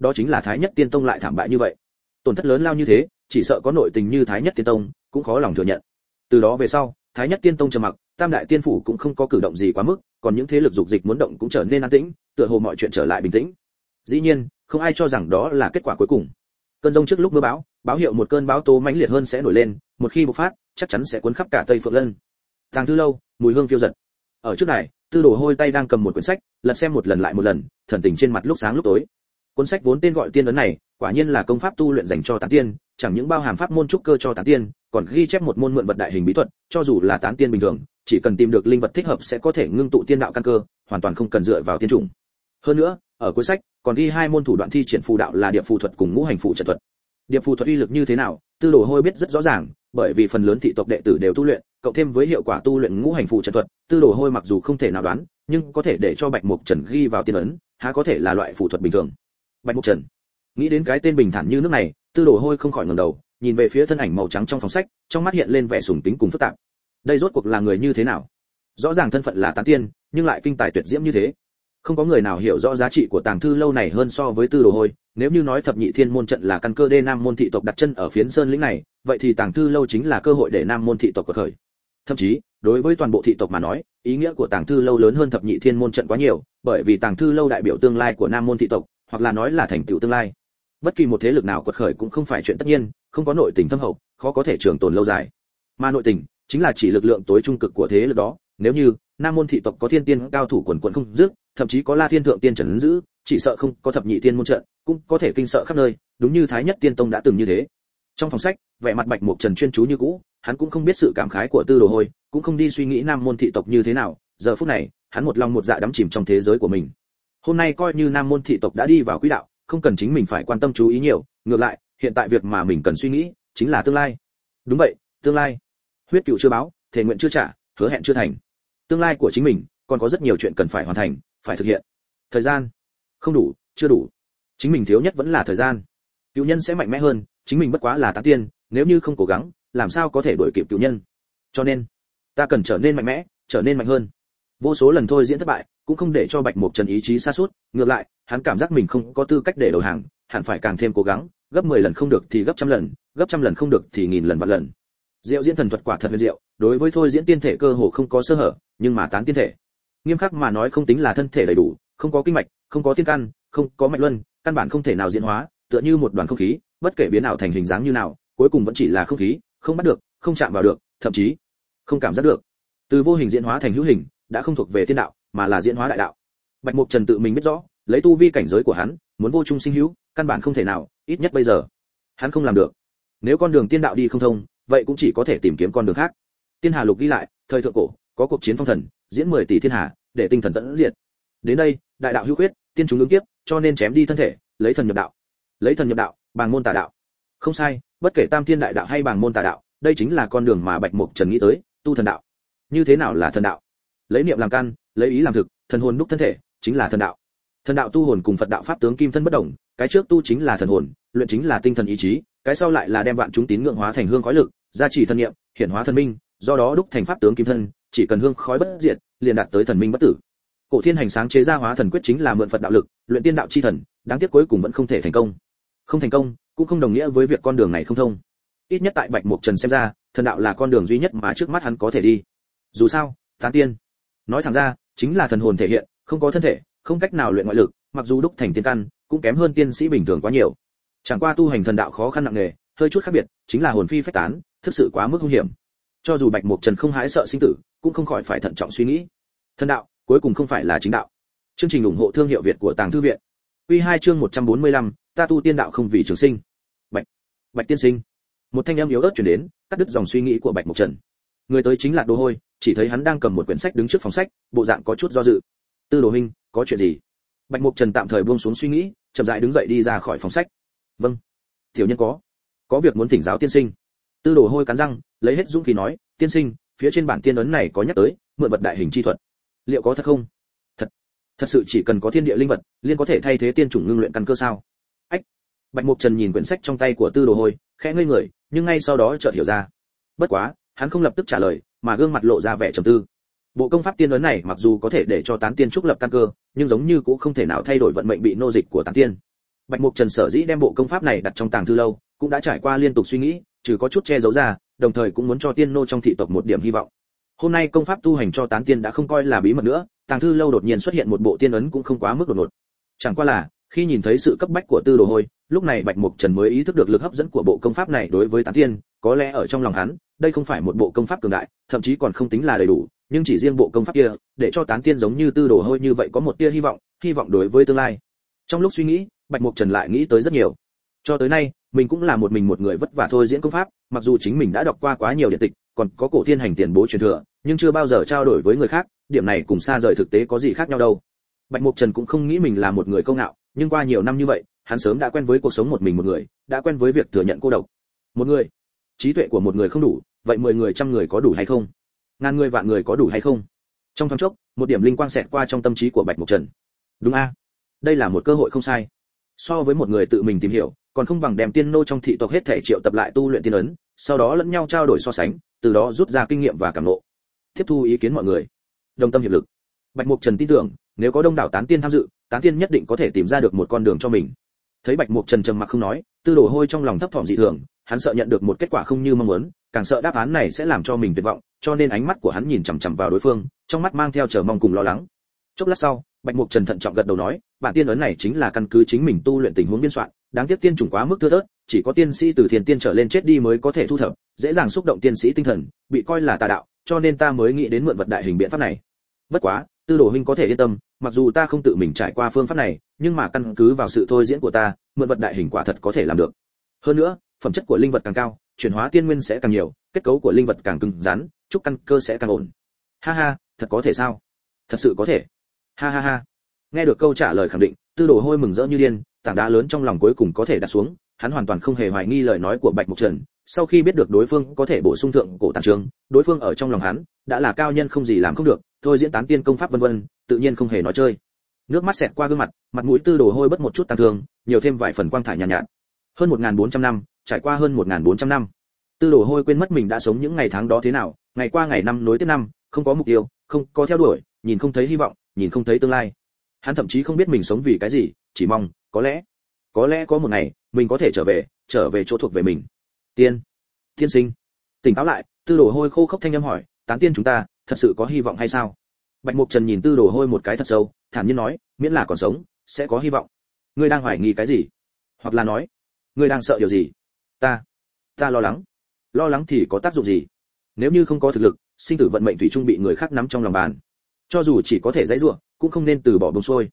đó chính là Thái Nhất Tiên Tông lại thảm bại như vậy. Tổn thất lớn lao như thế, chỉ sợ có nội tình như Thái Nhất Tiên Tông cũng khó lòng thừa nhận. Từ đó về sau, Thái Nhất Tiên Tông trầm mặc, Tam đại tiên phủ cũng không có cử động gì quá mức, còn những thế lực dục dịch muốn động cũng trở nên an tĩnh, tựa hồ mọi chuyện trở lại bình tĩnh. Dĩ nhiên, không ai cho rằng đó là kết quả cuối cùng. Cơn rông trước lúc mưa bão, báo hiệu một cơn bão tố mãnh liệt hơn sẽ nổi lên, một khi bộc phát, chắc chắn sẽ cuốn khắp cả Tây Phượng Lân. Tàng Thư Lâu, mùi hương phiêu dật. Ở trước này, Tư Đồ Hôi tay đang cầm một quyển sách, lật xem một lần lại một lần, thần tình trên mặt lúc sáng lúc tối. Cuốn sách vốn tên gọi tiên ấn này, quả nhiên là công pháp tu luyện dành cho tán tiên, chẳng những bao hàm pháp môn trúc cơ cho tán tiên, còn ghi chép một môn mượn vật đại hình bí thuật, cho dù là tán tiên bình thường, chỉ cần tìm được linh vật thích hợp sẽ có thể ngưng tụ tiên đạo căn cơ, hoàn toàn không cần dựa vào tiên chủng. Hơn nữa, ở cuối sách còn ghi hai môn thủ đoạn thi triển phù đạo là điệp phù thuật cùng ngũ hành phù trận thuật. Điệp phù thuật uy lực như thế nào, Tư Đồ Hôi biết rất rõ ràng, bởi vì phần lớn thị tộc đệ tử đều tu luyện, cộng thêm với hiệu quả tu luyện ngũ hành phù trận thuật, Tư Đồ Hôi mặc dù không thể nào đoán, nhưng có thể để cho Bạch Mục Trần ghi vào tiên ấn, há có thể là loại phù thuật bình thường. Bạch Mục Trần. Nghĩ đến cái tên bình thản như nước này, Tư Đồ Hôi không khỏi ngẩng đầu, nhìn về phía thân ảnh màu trắng trong phòng sách, trong mắt hiện lên vẻ sùng kính cùng phức tạp. Đây rốt cuộc là người như thế nào? Rõ ràng thân phận là tán tiên, nhưng lại kinh tài tuyệt diễm như thế. Không có người nào hiểu rõ giá trị của Tàng Thư Lâu này hơn so với Tư Đồ Hôi, nếu như nói Thập Nhị Thiên môn trận là căn cơ để Nam môn thị tộc đặt chân ở phiến sơn lĩnh này, vậy thì Tàng Thư Lâu chính là cơ hội để Nam môn thị tộc quật khởi. Thậm chí, đối với toàn bộ thị tộc mà nói, ý nghĩa của Tàng Thư Lâu lớn hơn Thập Nhị Thiên môn trận quá nhiều, bởi vì Tàng Thư Lâu đại biểu tương lai của Nam môn thị tộc, hoặc là nói là thành tựu tương lai. Bất kỳ một thế lực nào quật khởi cũng không phải chuyện tất nhiên, không có nội tình thâm hậu, khó có thể trường tồn lâu dài. Mà nội tình chính là chỉ lực lượng tối trung cực của thế lực đó, nếu như Nam môn thị tộc có thiên tiên cao thủ quần quần không dứt, thậm chí có La Thiên thượng tiên trấn giữ, chỉ sợ không có Thập Nhị Tiên môn trận, cũng có thể kinh sợ khắp nơi, đúng như Thái Nhất Tiên Tông đã từng như thế. Trong phòng sách, vẻ mặt Bạch Mục Trần chuyên chú như cũ, hắn cũng không biết sự cảm khái của Tư Đồ Hôi, cũng không đi suy nghĩ Nam môn thị tộc như thế nào, giờ phút này, hắn một lòng một dạ đắm chìm trong thế giới của mình. Hôm nay coi như Nam môn thị tộc đã đi vào quỹ đạo, không cần chính mình phải quan tâm chú ý nhiều, ngược lại, hiện tại việc mà mình cần suy nghĩ chính là tương lai. Đúng vậy, tương lai. Huyết cựu chưa báo, thể nguyện chưa trả, hứa hẹn chưa thành. Tương lai của chính mình còn có rất nhiều chuyện cần phải hoàn thành, phải thực hiện. Thời gian không đủ, chưa đủ. Chính mình thiếu nhất vẫn là thời gian. Cựu nhân sẽ mạnh mẽ hơn, chính mình bất quá là tán tiên, nếu như không cố gắng, làm sao có thể đuổi kịp cựu nhân. Cho nên, ta cần trở nên mạnh mẽ, trở nên mạnh hơn. Vô số lần thôi diễn thất bại, cũng không để cho Bạch Mục Trần ý chí sa sút, ngược lại, hắn cảm giác mình không có tư cách để đầu hàng, hẳn phải càng thêm cố gắng, gấp 10 lần không được thì gấp trăm lần, gấp trăm lần không được thì nghìn lần vạn lần. Diệu diễn thần thuật quả thật huyền diệu, đối với thôi diễn tiên thể cơ hồ không có sơ hở, nhưng mà tán tiên thể, nghiêm khắc mà nói không tính là thân thể đầy đủ, không có kinh mạch, không có tiên căn, không có mạch luân, căn bản không thể nào diễn hóa, tựa như một đoàn không khí, bất kể biến ảo thành hình dáng như nào, cuối cùng vẫn chỉ là không khí, không bắt được, không chạm vào được, thậm chí không cảm giác được. Từ vô hình diễn hóa thành hữu hình, đã không thuộc về tiên đạo, mà là diễn hóa đại đạo. Bạch Mục Trần tự mình biết rõ, lấy tu vi cảnh giới của hắn, muốn vô trung sinh hữu, căn bản không thể nào, ít nhất bây giờ, hắn không làm được. Nếu con đường tiên đạo đi không thông, vậy cũng chỉ có thể tìm kiếm con đường khác. Tiên Hà Lục ghi lại, thời thượng cổ, có cuộc chiến phong thần, diễn 10 tỷ thiên hà, để tinh thần tận diệt. Đến đây, đại đạo hữu quyết, tiên chúng ứng kiếp, cho nên chém đi thân thể, lấy thần nhập đạo. Lấy thần nhập đạo, bàng môn tà đạo. Không sai, bất kể tam tiên đại đạo hay bàng môn tà đạo, đây chính là con đường mà Bạch Mục Trần nghĩ tới, tu thần đạo. Như thế nào là thần đạo? Lấy niệm làm căn, lấy ý làm thực, thần hồn đúc thân thể, chính là thần đạo. Thần đạo tu hồn cùng Phật đạo pháp tướng kim thân bất động, cái trước tu chính là thần hồn, luyện chính là tinh thần ý chí, cái sau lại là đem vạn chúng tín ngưỡng hóa thành hương khói lực, gia trì thần niệm, hiển hóa thần minh, do đó đúc thành pháp tướng kim thân, chỉ cần hương khói bất diệt, liền đạt tới thần minh bất tử. Cổ Thiên Hành sáng chế ra hóa thần quyết chính là mượn Phật đạo lực, luyện tiên đạo chi thần, đáng tiếc cuối cùng vẫn không thể thành công. Không thành công, cũng không đồng nghĩa với việc con đường này không thông. Ít nhất tại Bạch Mục Trần xem ra, thần đạo là con đường duy nhất mà trước mắt hắn có thể đi. Dù sao, tán tiên, nói thẳng ra, chính là thần hồn thể hiện, không có thân thể, không cách nào luyện ngoại lực, mặc dù đúc thành tiên căn, cũng kém hơn tiên sĩ bình thường quá nhiều. Chẳng qua tu hành thần đạo khó khăn nặng nề, hơi chút khác biệt, chính là hồn phi phách tán, thực sự quá mức nguy hiểm. Cho dù Bạch Mục Trần không hãi sợ sinh tử, cũng không khỏi phải thận trọng suy nghĩ. Thần đạo, cuối cùng không phải là chính đạo. Chương trình ủng hộ thương hiệu Việt của Tàng Thư viện. Quy 2 chương 145, ta tu tiên đạo không vì trường sinh. Bạch tiên sinh. Một thanh âm yếu ớt truyền đến, cắt đứt dòng suy nghĩ của Bạch Mục Trần. Người tới chính là Đồ Hôi, chỉ thấy hắn đang cầm một quyển sách đứng trước phòng sách, bộ dạng có chút do dự. Tư Đồ huynh, có chuyện gì? Bạch Mục Trần tạm thời buông xuống suy nghĩ, chậm rãi đứng dậy đi ra khỏi phòng sách. Vâng. Tiểu nhân có việc muốn thỉnh giáo tiên sinh. Tư Đồ Hôi cắn răng, lấy hết dũng khí nói, tiên sinh, phía trên bản tiên ấn này có nhắc tới mượn vật đại hình chi thuật, liệu có thật không? Thật sự chỉ cần có thiên địa linh vật, liền có thể thay thế tiên chủng ngưng luyện căn cơ sao? Ách. Bạch Mục Trần nhìn quyển sách trong tay của Tư Đồ Hôi, khẽ ngây người, nhưng ngay sau đó chợt hiểu ra. Bất quá, hắn không lập tức trả lời, mà gương mặt lộ ra vẻ trầm tư. Bộ công pháp tiên ấn này mặc dù có thể để cho tán tiên trúc lập căn cơ, nhưng giống như cũng không thể nào thay đổi vận mệnh bị nô dịch của tán tiên. Bạch Mục Trần sở dĩ đem bộ công pháp này đặt trong tàng thư lâu, cũng đã trải qua liên tục suy nghĩ, trừ có chút che giấu ra, đồng thời cũng muốn cho tiên nô trong thị tộc một điểm hy vọng. Hôm nay công pháp tu hành cho tán tiên đã không coi là bí mật nữa, tàng thư lâu đột nhiên xuất hiện một bộ tiên ấn cũng không quá mức đột ngột. Chẳng qua là, khi nhìn thấy sự cấp bách của Tư Đồ Hôi, lúc này Bạch Mục Trần mới ý thức được lực hấp dẫn của bộ công pháp này đối với tán tiên, có lẽ ở trong lòng hắn, đây không phải một bộ công pháp cường đại, thậm chí còn không tính là đầy đủ, nhưng chỉ riêng bộ công pháp kia, để cho tán tiên giống như Tư Đồ Hôi như vậy có một tia hy vọng đối với tương lai. Trong lúc suy nghĩ, Bạch Mục Trần lại nghĩ tới rất nhiều. Cho tới nay, mình cũng là một mình một người vất vả thôi diễn công pháp, mặc dù chính mình đã đọc qua quá nhiều điện tịch, còn có cổ thiên hành tiền bố truyền thừa, nhưng chưa bao giờ trao đổi với người khác, điểm này cùng xa rời thực tế có gì khác nhau đâu. Bạch Mục Trần cũng không nghĩ mình là một người câu ngạo, nhưng qua nhiều năm như vậy, hắn sớm đã quen với cuộc sống một mình một người, đã quen với việc thừa nhận cô độc. Một người, trí tuệ của một người không đủ, vậy 10 người trăm người có đủ hay không? Ngàn người vạn người có đủ hay không? Trong thoáng chốc, một điểm linh quang xẹt qua trong tâm trí của Bạch Mục Trần. Đúng a, đây là một cơ hội không sai. So với một người tự mình tìm hiểu, còn không bằng đem tiên nô trong thị tộc hết thể triệu tập lại tu luyện tiên ấn, sau đó lẫn nhau trao đổi so sánh, từ đó rút ra kinh nghiệm và cảm ngộ. Tiếp thu ý kiến mọi người, đồng tâm hiệp lực. Bạch Mục Trần tin tưởng, nếu có đông đảo tán tiên tham dự, tán tiên nhất định có thể tìm ra được một con đường cho mình. Thấy Bạch Mục Trần trầm mặc không nói, Tư Đồ Hôi trong lòng thấp thỏm dị thường, hắn sợ nhận được một kết quả không như mong muốn, càng sợ đáp án này sẽ làm cho mình tuyệt vọng, cho nên ánh mắt của hắn nhìn chằm chằm vào đối phương, trong mắt mang theo chờ mong cùng lo lắng. Chốc lát sau, Bạch Mục Trần thận trọng gật đầu nói, bản tiên ấn này chính là căn cứ chính mình tu luyện tình huống biên soạn, đáng tiếc tiên chủng quá mức thưa thớt, chỉ có tiên sĩ từ thiên tiên trở lên chết đi mới có thể thu thập, dễ dàng xúc động tiên sĩ tinh thần, bị coi là tà đạo, cho nên ta mới nghĩ đến mượn vật đại hình biện pháp này. Bất quá, Tư Đồ huynh có thể yên tâm, mặc dù ta không tự mình trải qua phương pháp này, nhưng mà căn cứ vào sự thôi diễn của ta, mượn vật đại hình quả thật có thể làm được. Hơn nữa, phẩm chất của linh vật càng cao, chuyển hóa tiên nguyên sẽ càng nhiều, kết cấu của linh vật càng cứng rắn, trúc căn cơ sẽ càng ổn. Ha ha, thật có thể sao? Thật sự có thể. Ha ha ha. Nghe được câu trả lời khẳng định, Tư Đồ Hôi mừng rỡ như điên, tảng đá lớn trong lòng cuối cùng có thể đặt xuống, hắn hoàn toàn không hề hoài nghi lời nói của Bạch Mục Trần. Sau khi biết được đối phương có thể bổ sung thượng cổ tàn trường, đối phương ở trong lòng hắn đã là cao nhân không gì làm không được, thôi diễn tán tiên công pháp vân vân, tự nhiên không hề nói chơi. Nước mắt xẹt qua gương mặt, mặt mũi Tư Đồ Hôi bất một chút tăng thương, nhiều thêm vài phần quang thải nhàn nhạt. Hơn 1400 năm, trải qua hơn 1400 năm. Tư Đồ Hôi quên mất mình đã sống những ngày tháng đó thế nào, ngày qua ngày năm nối tiếp năm, không có mục tiêu, không có theo đuổi, nhìn không thấy hy vọng, nhìn không thấy tương lai. Hắn thậm chí không biết mình sống vì cái gì, chỉ mong, có lẽ có một ngày, mình có thể trở về chỗ thuộc về mình. Tiên sinh, tỉnh táo lại. Tư Đồ Hôi khô khốc thanh âm hỏi, tán tiên chúng ta, thật sự có hy vọng hay sao? Bạch Mục Trần nhìn Tư Đồ Hôi một cái thật sâu, thản nhiên nói, miễn là còn sống, sẽ có hy vọng. Ngươi đang hoài nghi cái gì? Hoặc là nói, ngươi đang sợ điều gì? Ta lo lắng. Lo lắng thì có tác dụng gì? Nếu như không có thực lực, sinh tử vận mệnh thủy chung bị người khác nắm trong lòng bàn. Cho dù chỉ có thể dãy rủa, cũng không nên từ bỏ bông xuôi.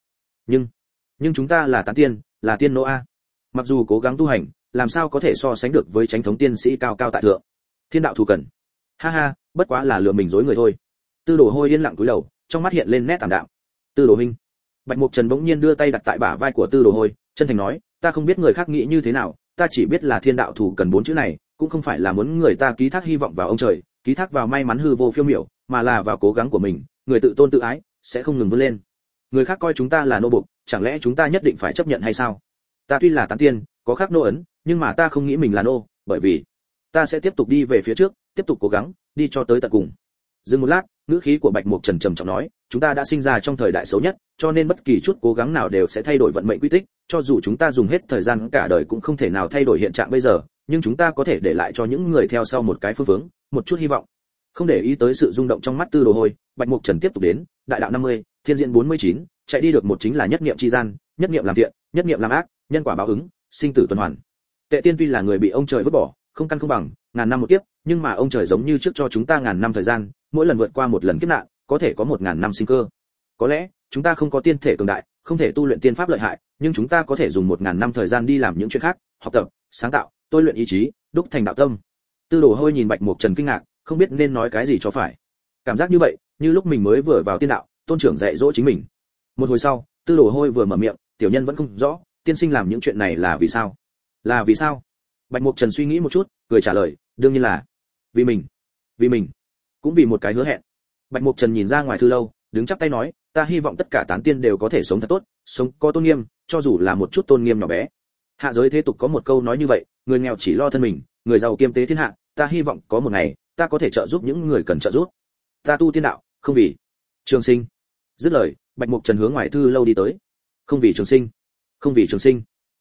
Nhưng chúng ta là tán tiên, là tiên nô a. Mặc dù cố gắng tu hành, làm sao có thể so sánh được với chánh thống tiên sĩ cao cao tại thượng. Thiên đạo thù cần. Ha ha, bất quá là lừa mình dối người thôi. Tư Đồ Hôi yên lặng cúi đầu, trong mắt hiện lên nét tạm đạm. Tư Đồ huynh. Bạch Mục Trần bỗng nhiên đưa tay đặt tại bả vai của Tư Đồ Hôi, chân thành nói, ta không biết người khác nghĩ như thế nào, ta chỉ biết là thiên đạo thù cần 4 chữ này, cũng không phải là muốn người ta ký thác hy vọng vào ông trời, ký thác vào may mắn hư vô phiêu miểu, mà là vào cố gắng của mình, người tự tôn tự ái sẽ không ngừng vươn lên. Người khác coi chúng ta là nô bộc, chẳng lẽ chúng ta nhất định phải chấp nhận hay sao? Ta tuy là tán tiên, có khác nô ấn, nhưng mà ta không nghĩ mình là nô, bởi vì ta sẽ tiếp tục đi về phía trước, tiếp tục cố gắng, đi cho tới tận cùng. Dừng một lát, ngữ khí của Bạch Mục Trần trầm trọng nói, chúng ta đã sinh ra trong thời đại xấu nhất, cho nên bất kỳ chút cố gắng nào đều sẽ thay đổi vận mệnh quy tích, cho dù chúng ta dùng hết thời gian cả đời cũng không thể nào thay đổi hiện trạng bây giờ, nhưng chúng ta có thể để lại cho những người theo sau một cái phương hướng, một chút hy vọng. Không để ý tới sự rung động trong mắt Tư Đồ Hôi, Bạch Mục Trần tiếp tục đến, đại đạo 50, thiên diện 49, chạy đi được một chính là nhất niệm chi gian, nhất niệm làm thiện, nhất niệm làm ác, nhân quả báo ứng, sinh tử tuần hoàn. Tệ tiên tuy là người bị ông trời vứt bỏ, không căn không bằng, ngàn năm một kiếp, nhưng mà ông trời giống như trước cho chúng ta ngàn năm thời gian, mỗi lần vượt qua một lần kiếp nạn, có thể có 1000 năm sinh cơ. Có lẽ, chúng ta không có tiên thể cường đại, không thể tu luyện tiên pháp lợi hại, nhưng chúng ta có thể dùng 1000 năm thời gian đi làm những chuyện khác, học tập, sáng tạo, tôi luyện ý chí, đúc thành đạo tâm. Tư Đồ Hôi nhìn Bạch Mục Trần kinh ngạc, không biết nên nói cái gì cho phải. Cảm giác như vậy, như lúc mình mới vừa vào tiên đạo, tôn trưởng dạy dỗ chính mình. Một hồi sau, Tư Đồ Hôi vừa mở miệng, tiểu nhân vẫn không rõ, tiên sinh làm những chuyện này là vì sao? Là vì sao? Bạch Mục Trần suy nghĩ một chút, cười trả lời, đương nhiên là vì mình, cũng vì một cái hứa hẹn. Bạch Mục Trần nhìn ra ngoài thư lâu, đứng chắp tay nói, ta hy vọng tất cả tán tiên đều có thể sống thật tốt, sống có tôn nghiêm, cho dù là một chút tôn nghiêm nhỏ bé. Hạ giới thế tục có một câu nói như vậy, người nghèo chỉ lo thân mình, người giàu kiêm tế thiên hạ, ta hy vọng có một ngày, ta có thể trợ giúp những người cần trợ giúp. Ta tu tiên đạo, không vì trường sinh. Dứt lời, Bạch Mục Trần hướng ngoài thư lâu đi tới. Không vì trường sinh, không vì trường sinh.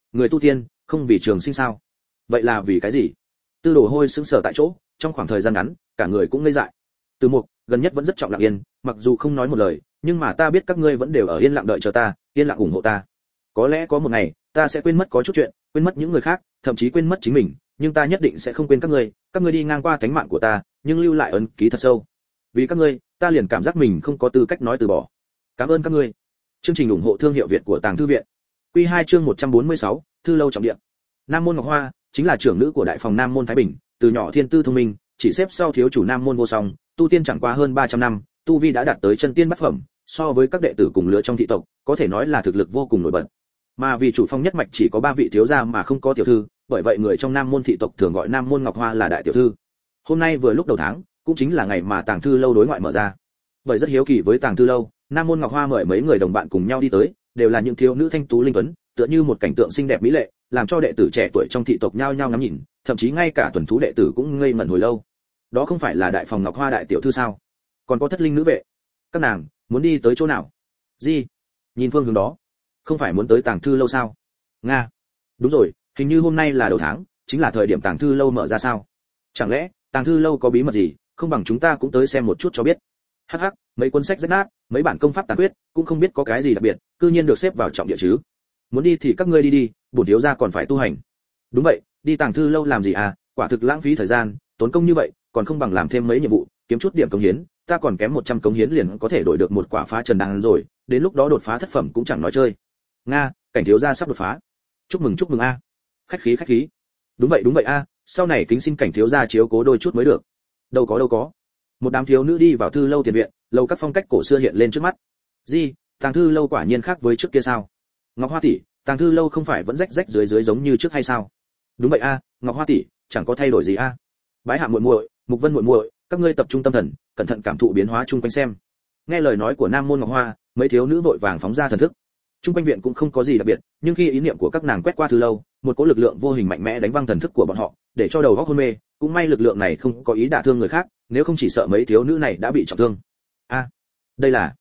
Người tu tiên không vì trường sinh sao? Vậy là vì cái gì? Tư Đồ Hôi sững sờ tại chỗ, trong khoảng thời gian ngắn, cả người cũng ngây dại. Từ Mục, gần nhất vẫn rất trọng lặng yên, mặc dù không nói một lời, nhưng mà ta biết các ngươi vẫn đều ở yên lặng đợi chờ ta, yên lặng ủng hộ ta. Có lẽ có một ngày, ta sẽ quên mất có chút chuyện, quên mất những người khác, thậm chí quên mất chính mình, nhưng ta nhất định sẽ không quên các ngươi đi ngang qua cánh mạng của ta, nhưng lưu lại ấn ký thật sâu. Vì các ngươi, ta liền cảm giác mình không có tư cách nói từ bỏ. Cảm ơn các ngươi. Chương trình ủng hộ thương hiệu Việt của Tàng Thư viện. Quy 2 chương 146, Thư lâu trọng địa. Nam môn Ngọc Hoa chính là trưởng nữ của đại phòng Nam môn Thái Bình, từ nhỏ thiên tư thông minh, chỉ xếp sau thiếu chủ Nam môn Vô Song, tu tiên chẳng qua hơn 300 năm, tu vi đã đạt tới chân tiên bát phẩm, so với các đệ tử cùng lứa trong thị tộc, có thể nói là thực lực vô cùng nổi bật. Mà vì chủ phong nhất mạch chỉ có 3 vị thiếu gia mà không có tiểu thư, bởi vậy người trong Nam môn thị tộc thường gọi Nam môn Ngọc Hoa là đại tiểu thư. Hôm nay vừa lúc đầu tháng, cũng chính là ngày mà Tàng Thư lâu đối ngoại mở ra. Bởi rất hiếu kỳ với Tàng Thư lâu, Nam môn Ngọc Hoa mời mấy người đồng bạn cùng nhau đi tới, đều là những thiếu nữ thanh tú linh tuấn, tựa như một cảnh tượng xinh đẹp mỹ lệ, làm cho đệ tử trẻ tuổi trong thị tộc nhao nhao ngắm nhìn, thậm chí ngay cả tuần thú đệ tử cũng ngây ngẩn hồi lâu. Đó không phải là đại phòng Ngọc Hoa đại tiểu thư sao? Còn có thất linh nữ vệ. Các nàng muốn đi tới chỗ nào? Gì? Nhìn phương hướng đó, không phải muốn tới Tàng Thư lâu sao? Nga. Đúng rồi, hình như hôm nay là đầu tháng, chính là thời điểm Tàng Thư lâu mở ra sao? Chẳng lẽ Tàng Thư lâu có bí mật gì, không bằng chúng ta cũng tới xem một chút cho biết. Hắc hắc, mấy cuốn sách rách nát, mấy bản công pháp tàn quyết, cũng không biết có cái gì đặc biệt, cư nhiên được xếp vào trọng địa chứ. Muốn đi thì các ngươi đi đi, bổn thiếu gia còn phải tu hành. Đúng vậy, đi Tàng Thư lâu làm gì à, quả thực lãng phí thời gian, tốn công như vậy, còn không bằng làm thêm mấy nhiệm vụ, kiếm chút điểm cống hiến, ta còn kém 100 cống hiến liền có thể đổi được một quả phá trần đan rồi, đến lúc đó đột phá thất phẩm cũng chẳng nói chơi. Nga, cảnh thiếu gia sắp đột phá. Chúc mừng a. Khách khí. Đúng vậy a, sau này kính xin cảnh thiếu gia chiếu cố đôi chút mới được. Đâu có. Một đám thiếu nữ đi vào Thư lâu tiền viện, lầu các phong cách cổ xưa hiện lên trước mắt. Gì, Tàng Thư lâu quả nhiên khác với trước kia sao? Ngọc Hoa tỷ, Tàng Thư lâu không phải vẫn rách dưới giống như trước hay sao? Đúng vậy a, Ngọc Hoa tỷ, chẳng có thay đổi gì a. Bái Hạ muội muội, Mục Vân muội muội, các ngươi tập trung tâm thần, cẩn thận cảm thụ biến hóa chung quanh xem. Nghe lời nói của Nam môn Ngọc Hoa, mấy thiếu nữ vội vàng phóng ra thần thức. Chung quanh viện cũng không có gì đặc biệt, nhưng khi ý niệm của các nàng quét qua Thư lâu, một cỗ lực lượng vô hình mạnh mẽ đánh văng thần thức của bọn họ, để cho đầu óc hôn mê, cũng may lực lượng này không có ý đả thương người khác, nếu không chỉ sợ mấy thiếu nữ này đã bị trọng thương. A, đây là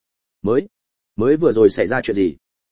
mới vừa rồi xảy ra chuyện gì?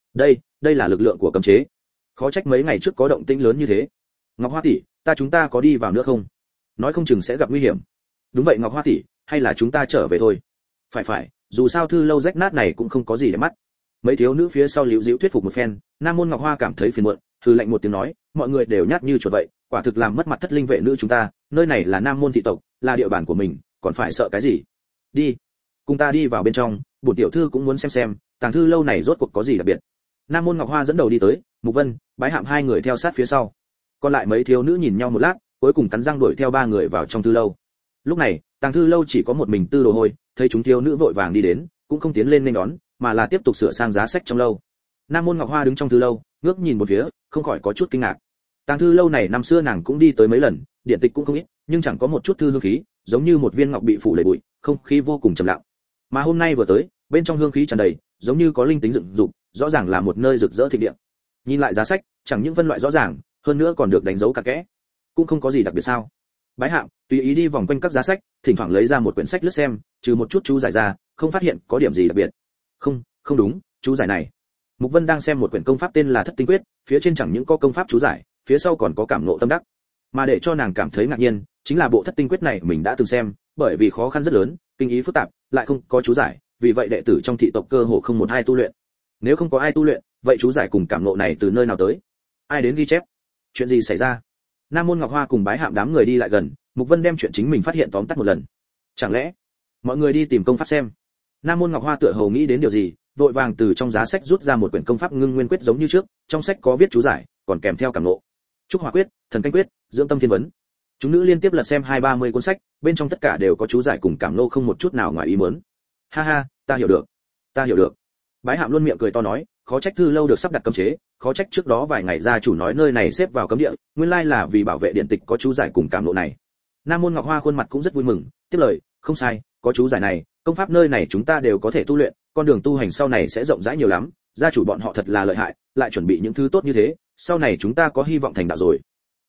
Đây là lực lượng của cấm chế. Khó trách mấy ngày trước có động tĩnh lớn như thế. Ngọc Hoa tỷ, chúng ta có đi vào nữa không? Nói không chừng sẽ gặp nguy hiểm. Đúng vậy Ngọc Hoa tỷ, hay là chúng ta trở về thôi? Phải, dù sao Thư lâu rách nát này cũng không có gì để mắt. Mấy thiếu nữ phía sau liễu diễu thuyết phục một phen, Nam môn Ngọc Hoa cảm thấy phiền muộn, hừ lạnh một tiếng nói, mọi người đều nhát như chuột vậy, quả thực làm mất mặt thất linh vệ nữ chúng ta, nơi này là Nam môn thị tộc, là địa bàn của mình, còn phải sợ cái gì? Đi, cùng ta đi vào bên trong, bổn tiểu thư cũng muốn xem Tàng Thư lâu này rốt cuộc có gì đặc biệt. Nam môn Ngọc Hoa dẫn đầu đi tới, Mục Vân, Bái Hạm hai người theo sát phía sau. Còn lại mấy thiếu nữ nhìn nhau một lát, cuối cùng cắn răng đuổi theo 3 người vào trong Thư lâu. Lúc này, Tàng Thư lâu chỉ có một mình Tư Đồ Hôi, thấy chúng thiếu nữ vội vàng đi đến, cũng không tiến lên nên đón, mà là tiếp tục sửa sang giá sách trong lâu. Nam môn Ngọc Hoa đứng trong Thư lâu, ngước nhìn một phía, không khỏi có chút kinh ngạc. Tàng Thư lâu này năm xưa nàng cũng đi tới mấy lần, điện tịch cũng không ít, nhưng chẳng có một chút thư hương khí, giống như một viên ngọc bị phủ đầy bụi, không khí vô cùng trầm lặng. Mà hôm nay vừa tới, bên trong hương khí tràn đầy, giống như có linh tính dựng dục, rõ ràng là một nơi rực rỡ thịnh điện. Nhìn lại giá sách, chẳng những phân loại rõ ràng, hơn nữa còn được đánh dấu cặn kẽ. Cũng không có gì đặc biệt sao? Bái Hạm tùy ý đi vòng quanh các giá sách, thỉnh thoảng lấy ra một quyển sách lướt xem, trừ một chút chú giải ra, không phát hiện có điểm gì đặc biệt. Không đúng, chú giải này. Mục Vân đang xem một quyển công pháp tên là Thất Tinh Quyết, phía trên chẳng những có công pháp chú giải, phía sau còn có cảm ngộ tâm đắc. Mà để cho nàng cảm thấy ngạc nhiên, chính là bộ Thất Tinh Quyết này mình đã từng xem, bởi vì khó khăn rất lớn, kinh ý phức tạp, lại không có chú giải, vì vậy đệ tử trong thị tộc cơ hồ không một ai tu luyện. Nếu không có ai tu luyện, vậy chú giải cùng cảm ngộ này từ nơi nào tới? Ai đến ghi chép? Chuyện gì xảy ra? Nam môn Ngọc Hoa cùng Bái Hạm đám người đi lại gần, Mục Vân đem chuyện chính mình phát hiện tóm tắt một lần. Chẳng lẽ mọi người đi tìm công pháp xem? Nam môn Ngọc Hoa tựa hồ nghĩ đến điều gì, vội vàng từ trong giá sách rút ra một quyển công pháp Ngưng Nguyên Quyết giống như trước, trong sách có viết chú giải, còn kèm theo cảm ngộ. Trúc Hỏa Quyết, Thần Canh Quyết, Dưỡng Tâm Thiên Vấn. Chúng nữ liên tiếp lật xem 20-30 cuốn sách, bên trong tất cả đều có chú giải cùng cảm ngộ không một chút nào ngoài ý muốn. Ha, ta hiểu được. Bái Hạm luôn miệng cười to nói, khó trách Thư lâu được sắp đặt cấm chế, khó trách trước đó vài ngày gia chủ nói nơi này xếp vào cấm địa, nguyên lai là vì bảo vệ điện tịch có chú giải cùng cảm ngộ này. Nam môn Ngọc Hoa khuôn mặt cũng rất vui mừng, tiếp lời, không sai, có chú giải này, công pháp nơi này chúng ta đều có thể tu luyện, con đường tu hành sau này sẽ rộng rãi nhiều lắm, gia chủ bọn họ thật là lợi hại, lại chuẩn bị những thứ tốt như thế, sau này chúng ta có hy vọng thành đạo rồi.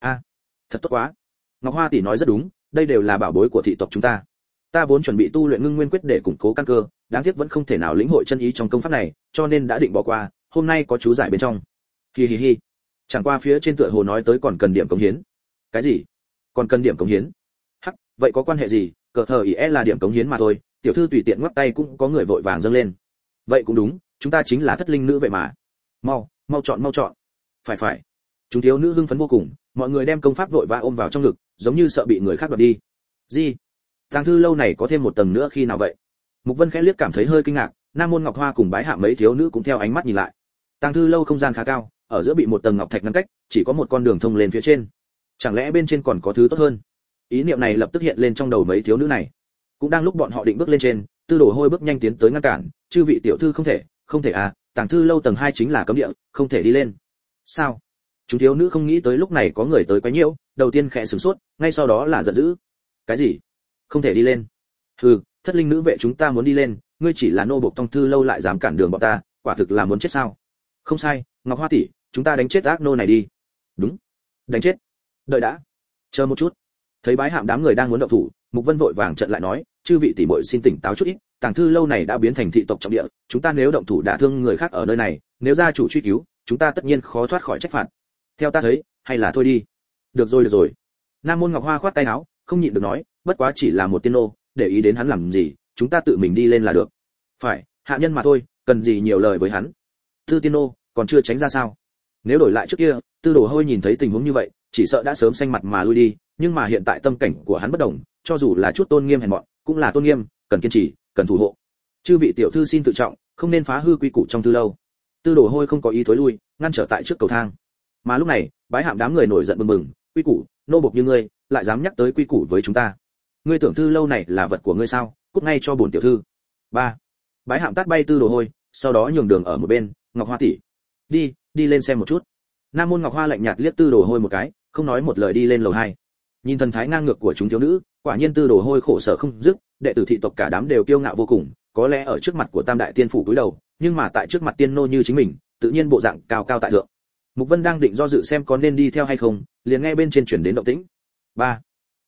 Thật tốt quá. Ngọc Hoa tỷ nói rất đúng, đây đều là bảo bối của thị tộc chúng ta. Ta vốn chuẩn bị tu luyện Ngưng Nguyên Quyết để củng cố căn cơ, đáng tiếc vẫn không thể nào lĩnh hội chân ý trong công pháp này, cho nên đã định bỏ qua, hôm nay có chú giải bên trong. Hi. Chẳng qua phía trên tựa hồ nói tới còn cần điểm cống hiến. Cái gì? Còn cần điểm cống hiến? Hắc, vậy có quan hệ gì, cờ hờ ý là điểm cống hiến mà thôi. Tiểu thư tùy tiện ngoắc tay cũng có người vội vàng dâng lên. Vậy cũng đúng, chúng ta chính là thất linh nữ vậy mà. Mau chọn. Phải. Chúng thiếu nữ hưng phấn vô cùng, mọi người đem công pháp vội vã ôm vào trong ngực, giống như sợ bị người khác đoạt đi. Gì? Tàng thư lâu này có thêm một tầng nữa khi nào vậy? Mục Vân khẽ liếc cảm thấy hơi kinh ngạc, Nam Môn Ngọc Hoa cùng Bái Hạ mấy thiếu nữ cũng theo ánh mắt nhìn lại. Tàng thư lâu không gian khá cao, ở giữa bị một tầng ngọc thạch ngăn cách, chỉ có một con đường thông lên phía trên. Chẳng lẽ bên trên còn có thứ tốt hơn? Ý niệm này lập tức hiện lên trong đầu mấy thiếu nữ này. Cũng đang lúc bọn họ định bước lên trên, Tư Đồ Hôi bước nhanh tiến tới ngăn cản, "Chư vị tiểu thư không thể à, Tàng thư lâu tầng 2 chính là cấm địa, không thể đi lên." "Sao?" Chúng thiếu nữ không nghĩ tới lúc này có người tới quấy nhiễu, đầu tiên khẽ sửng sốt, ngay sau đó là giận dữ. "Cái gì? Không thể đi lên?" "Hừ, thất linh nữ vệ chúng ta muốn đi lên, ngươi chỉ là nô bộc Tông thư lâu lại dám cản đường bọn ta, quả thực là muốn chết sao?" "Không sai, Ngọc Hoa tỷ, chúng ta đánh chết ác nô này đi." "Đúng, đánh chết." "Đợi đã, chờ một chút." Thấy Bái Hạm đám người đang muốn động thủ, Mục Vân vội vàng chặn lại nói, "Chư vị tỷ muội xin tỉnh táo chút ít, Tàng thư lâu này đã biến thành thị tộc trọng địa, chúng ta nếu động thủ đả thương người khác ở nơi này, nếu gia chủ truy cứu, chúng ta tất nhiên khó thoát khỏi trách phạt. Theo ta thấy, hay là thôi đi." Được rồi." Nam Môn Ngọc Hoa khoát tay áo, không nhịn được nói, "Bất quá chỉ là một tiên nô, để ý đến hắn làm gì, chúng ta tự mình đi lên là được." "Phải, hạ nhân mà thôi, cần gì nhiều lời với hắn." "Tư tiên nô, còn chưa tránh ra sao?" Nếu đổi lại trước kia, Tư Đồ Hôi nhìn thấy tình huống như vậy, chỉ sợ đã sớm xanh mặt mà lui đi, nhưng mà hiện tại tâm cảnh của hắn bất đồng, cho dù là chút tôn nghiêm hèn mọn, cũng là tôn nghiêm, cần kiên trì, cần thủ hộ. "Chư vị tiểu thư xin tự trọng, không nên phá hư quy củ trong thư lâu." Tư Đồ Hôi không có ý thối lui, ngăn trở tại trước cầu thang. Mà lúc này, Bái Hạm đám người nổi giận bừng bừng, "Quy củ, nô bộc như ngươi, lại dám nhắc tới quy củ với chúng ta? Ngươi tưởng thư lâu này là vật của ngươi sao? Cút ngay cho bổn tiểu thư." Ba. Bái Hạm tát bay Tư Đồ Hôi, sau đó nhường đường ở một bên, "Ngọc Hoa tỷ, đi lên xem một chút." Nam Môn Ngọc Hoa lạnh nhạt liếc Tư Đồ Hôi một cái, không nói một lời đi lên lầu 2. Nhìn thần thái ngang ngược của chúng thiếu nữ, quả nhiên Tư Đồ Hôi khổ sở không dứt, đệ tử thị tộc cả đám đều kiêu ngạo vô cùng, có lẽ ở trước mặt của Tam đại tiên phủ cúi đầu, nhưng mà tại trước mặt tiên nô như chính mình, tự nhiên bộ dạng cao cao tại thượng. Mục Vân đang định do dự xem có nên đi theo hay không, liền nghe bên trên chuyển đến động tĩnh. Ba.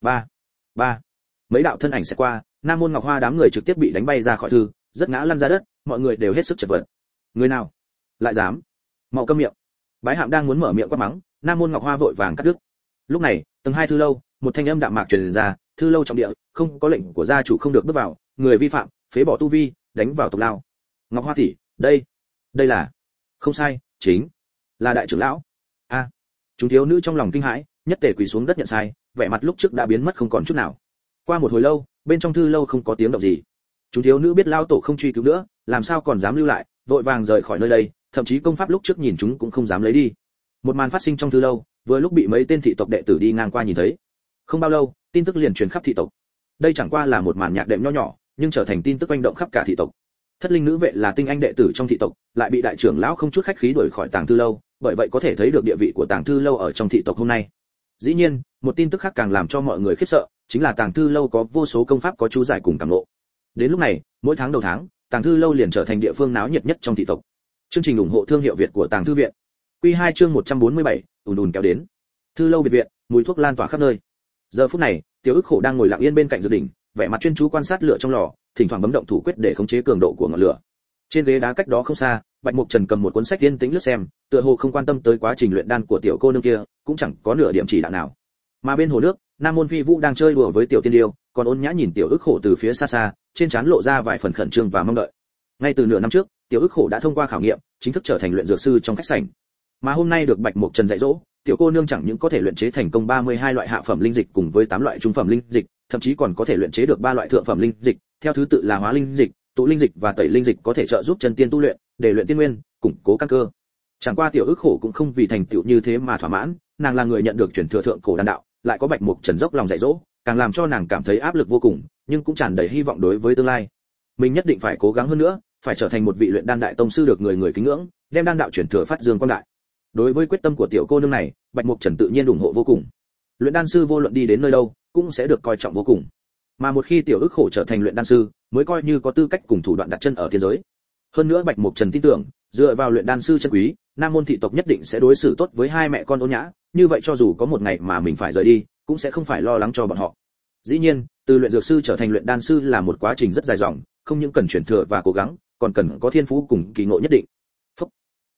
Mấy đạo thân ảnh sẽ qua, Nam Môn Ngọc Hoa đám người trực tiếp bị đánh bay ra khỏi thư, rất ngã lăn ra đất, mọi người đều hết sức chật vật. "Người nào lại dám?" "Mau câm miệng." Bái Hạm đang muốn mở miệng quát mắng, Nam Môn Ngọc Hoa vội vàng cắt đứt. Lúc này, tầng 2 thư lâu, một thanh âm đạm mạc truyền ra, "Thư lâu trọng địa, không có lệnh của gia chủ không được bước vào, người vi phạm, phế bỏ tu vi, đánh vào tộc lao." "Ngọc Hoa tỷ, đây là..." "Không sai, chính là đại trưởng lão." "A." Chúng thiếu nữ trong lòng kinh hãi, nhất tề quỳ xuống đất nhận sai, vẻ mặt lúc trước đã biến mất không còn chút nào. Qua một hồi lâu, bên trong thư lâu không có tiếng động gì. Chúng thiếu nữ biết lao tổ không truy cứu nữa, làm sao còn dám lưu lại, vội vàng rời khỏi nơi đây, thậm chí công pháp lúc trước nhìn chúng cũng không dám lấy đi. Một màn phát sinh trong thư lâu, vừa lúc bị mấy tên thị tộc đệ tử đi ngang qua nhìn thấy. Không bao lâu, tin tức liền truyền khắp thị tộc. Đây chẳng qua là một màn nhạc đệm nho nhỏ, nhưng trở thành tin tức oanh động khắp cả thị tộc. Thất linh nữ vệ là tinh anh đệ tử trong thị tộc, lại bị đại trưởng lão không chút khách khí đuổi khỏi Tàng thư lâu, bởi vậy có thể thấy được địa vị của Tàng thư lâu ở trong thị tộc hôm nay. Dĩ nhiên, một tin tức khác càng làm cho mọi người khiếp sợ, chính là Tàng thư lâu có vô số công pháp có chú giải cùng cảm ngộ. Đến lúc này, mỗi tháng đầu tháng, Tàng thư lâu liền trở thành địa phương náo nhiệt nhất trong thị tộc. Chương trình ủng hộ thương hiệu Việt của Tàng thư viện. Quy 2 chương 147, ùn kéo đến. Thư lâu biệt viện, mùi thuốc lan tỏa khắp nơi. Giờ phút này, Tiểu Ức Khổ đang ngồi lặng yên bên cạnh dược đỉnh, vẻ mặt chuyên chú quan sát lửa trong lò, thỉnh thoảng bấm động thủ quyết để khống chế cường độ của ngọn lửa. Trên ghế đá cách đó không xa, Bạch Mục Trần cầm một cuốn sách yên tĩnh lướt xem, tựa hồ không quan tâm tới quá trình luyện đan của tiểu cô nương kia, cũng chẳng có nửa điểm chỉ đạo nào. Mà bên hồ nước, Nam Môn Phi Vũ đang chơi đùa với tiểu tiên điêu, còn Ôn Nhã nhìn Tiểu Ức Khổ từ phía xa xa, trên trán lộ ra vài phần khẩn trương và mong đợi. Ngay từ nửa năm trước, Tiểu Ức Khổ đã thông qua khảo nghiệm, chính thức trở thành luyện dược sư trong khách sảnh. Mà hôm nay được Bạch Mục Trần dạy dỗ, tiểu cô nương chẳng những có thể luyện chế thành công 32 loại hạ phẩm linh dịch cùng với 8 loại trung phẩm linh dịch, thậm chí còn có thể luyện chế được 3 loại thượng phẩm linh dịch, theo thứ tự là hóa linh dịch, tụ linh dịch và tẩy linh dịch, có thể trợ giúp chân tiên tu luyện, để luyện tiên nguyên, củng cố căn cơ. Chẳng qua Tiểu Ức Khổ cũng không vì thành tựu như thế mà thỏa mãn, nàng là người nhận được truyền thừa thượng cổ đan đạo, lại có Bạch Mục Trần dốc lòng dạy dỗ, càng làm cho nàng cảm thấy áp lực vô cùng, nhưng cũng tràn đầy hy vọng đối với tương lai. Mình nhất định phải cố gắng hơn nữa, phải trở thành một vị luyện đan đại tông sư được người người kính ngưỡng, đem đan đạo truyền thừa phát dương quang đại. Đối với quyết tâm của tiểu cô nương này, Bạch Mục Trần tự nhiên ủng hộ vô cùng. Luyện đan sư vô luận đi đến nơi đâu, cũng sẽ được coi trọng vô cùng. Mà một khi Tiểu Ức Khổ trở thành luyện đan sư, mới coi như có tư cách cùng thủ đoạn đặt chân ở thiên giới. Hơn nữa Bạch Mục Trần tin tưởng, dựa vào luyện đan sư chân quý, Nam Môn thị tộc nhất định sẽ đối xử tốt với hai mẹ con Ôn Nhã, như vậy cho dù có một ngày mà mình phải rời đi, cũng sẽ không phải lo lắng cho bọn họ. Dĩ nhiên, từ luyện dược sư trở thành luyện đan sư là một quá trình rất dài dòng, không những cần truyền thừa và cố gắng, còn cần có thiên phú cùng kỳ ngộ nhất định. Phúc.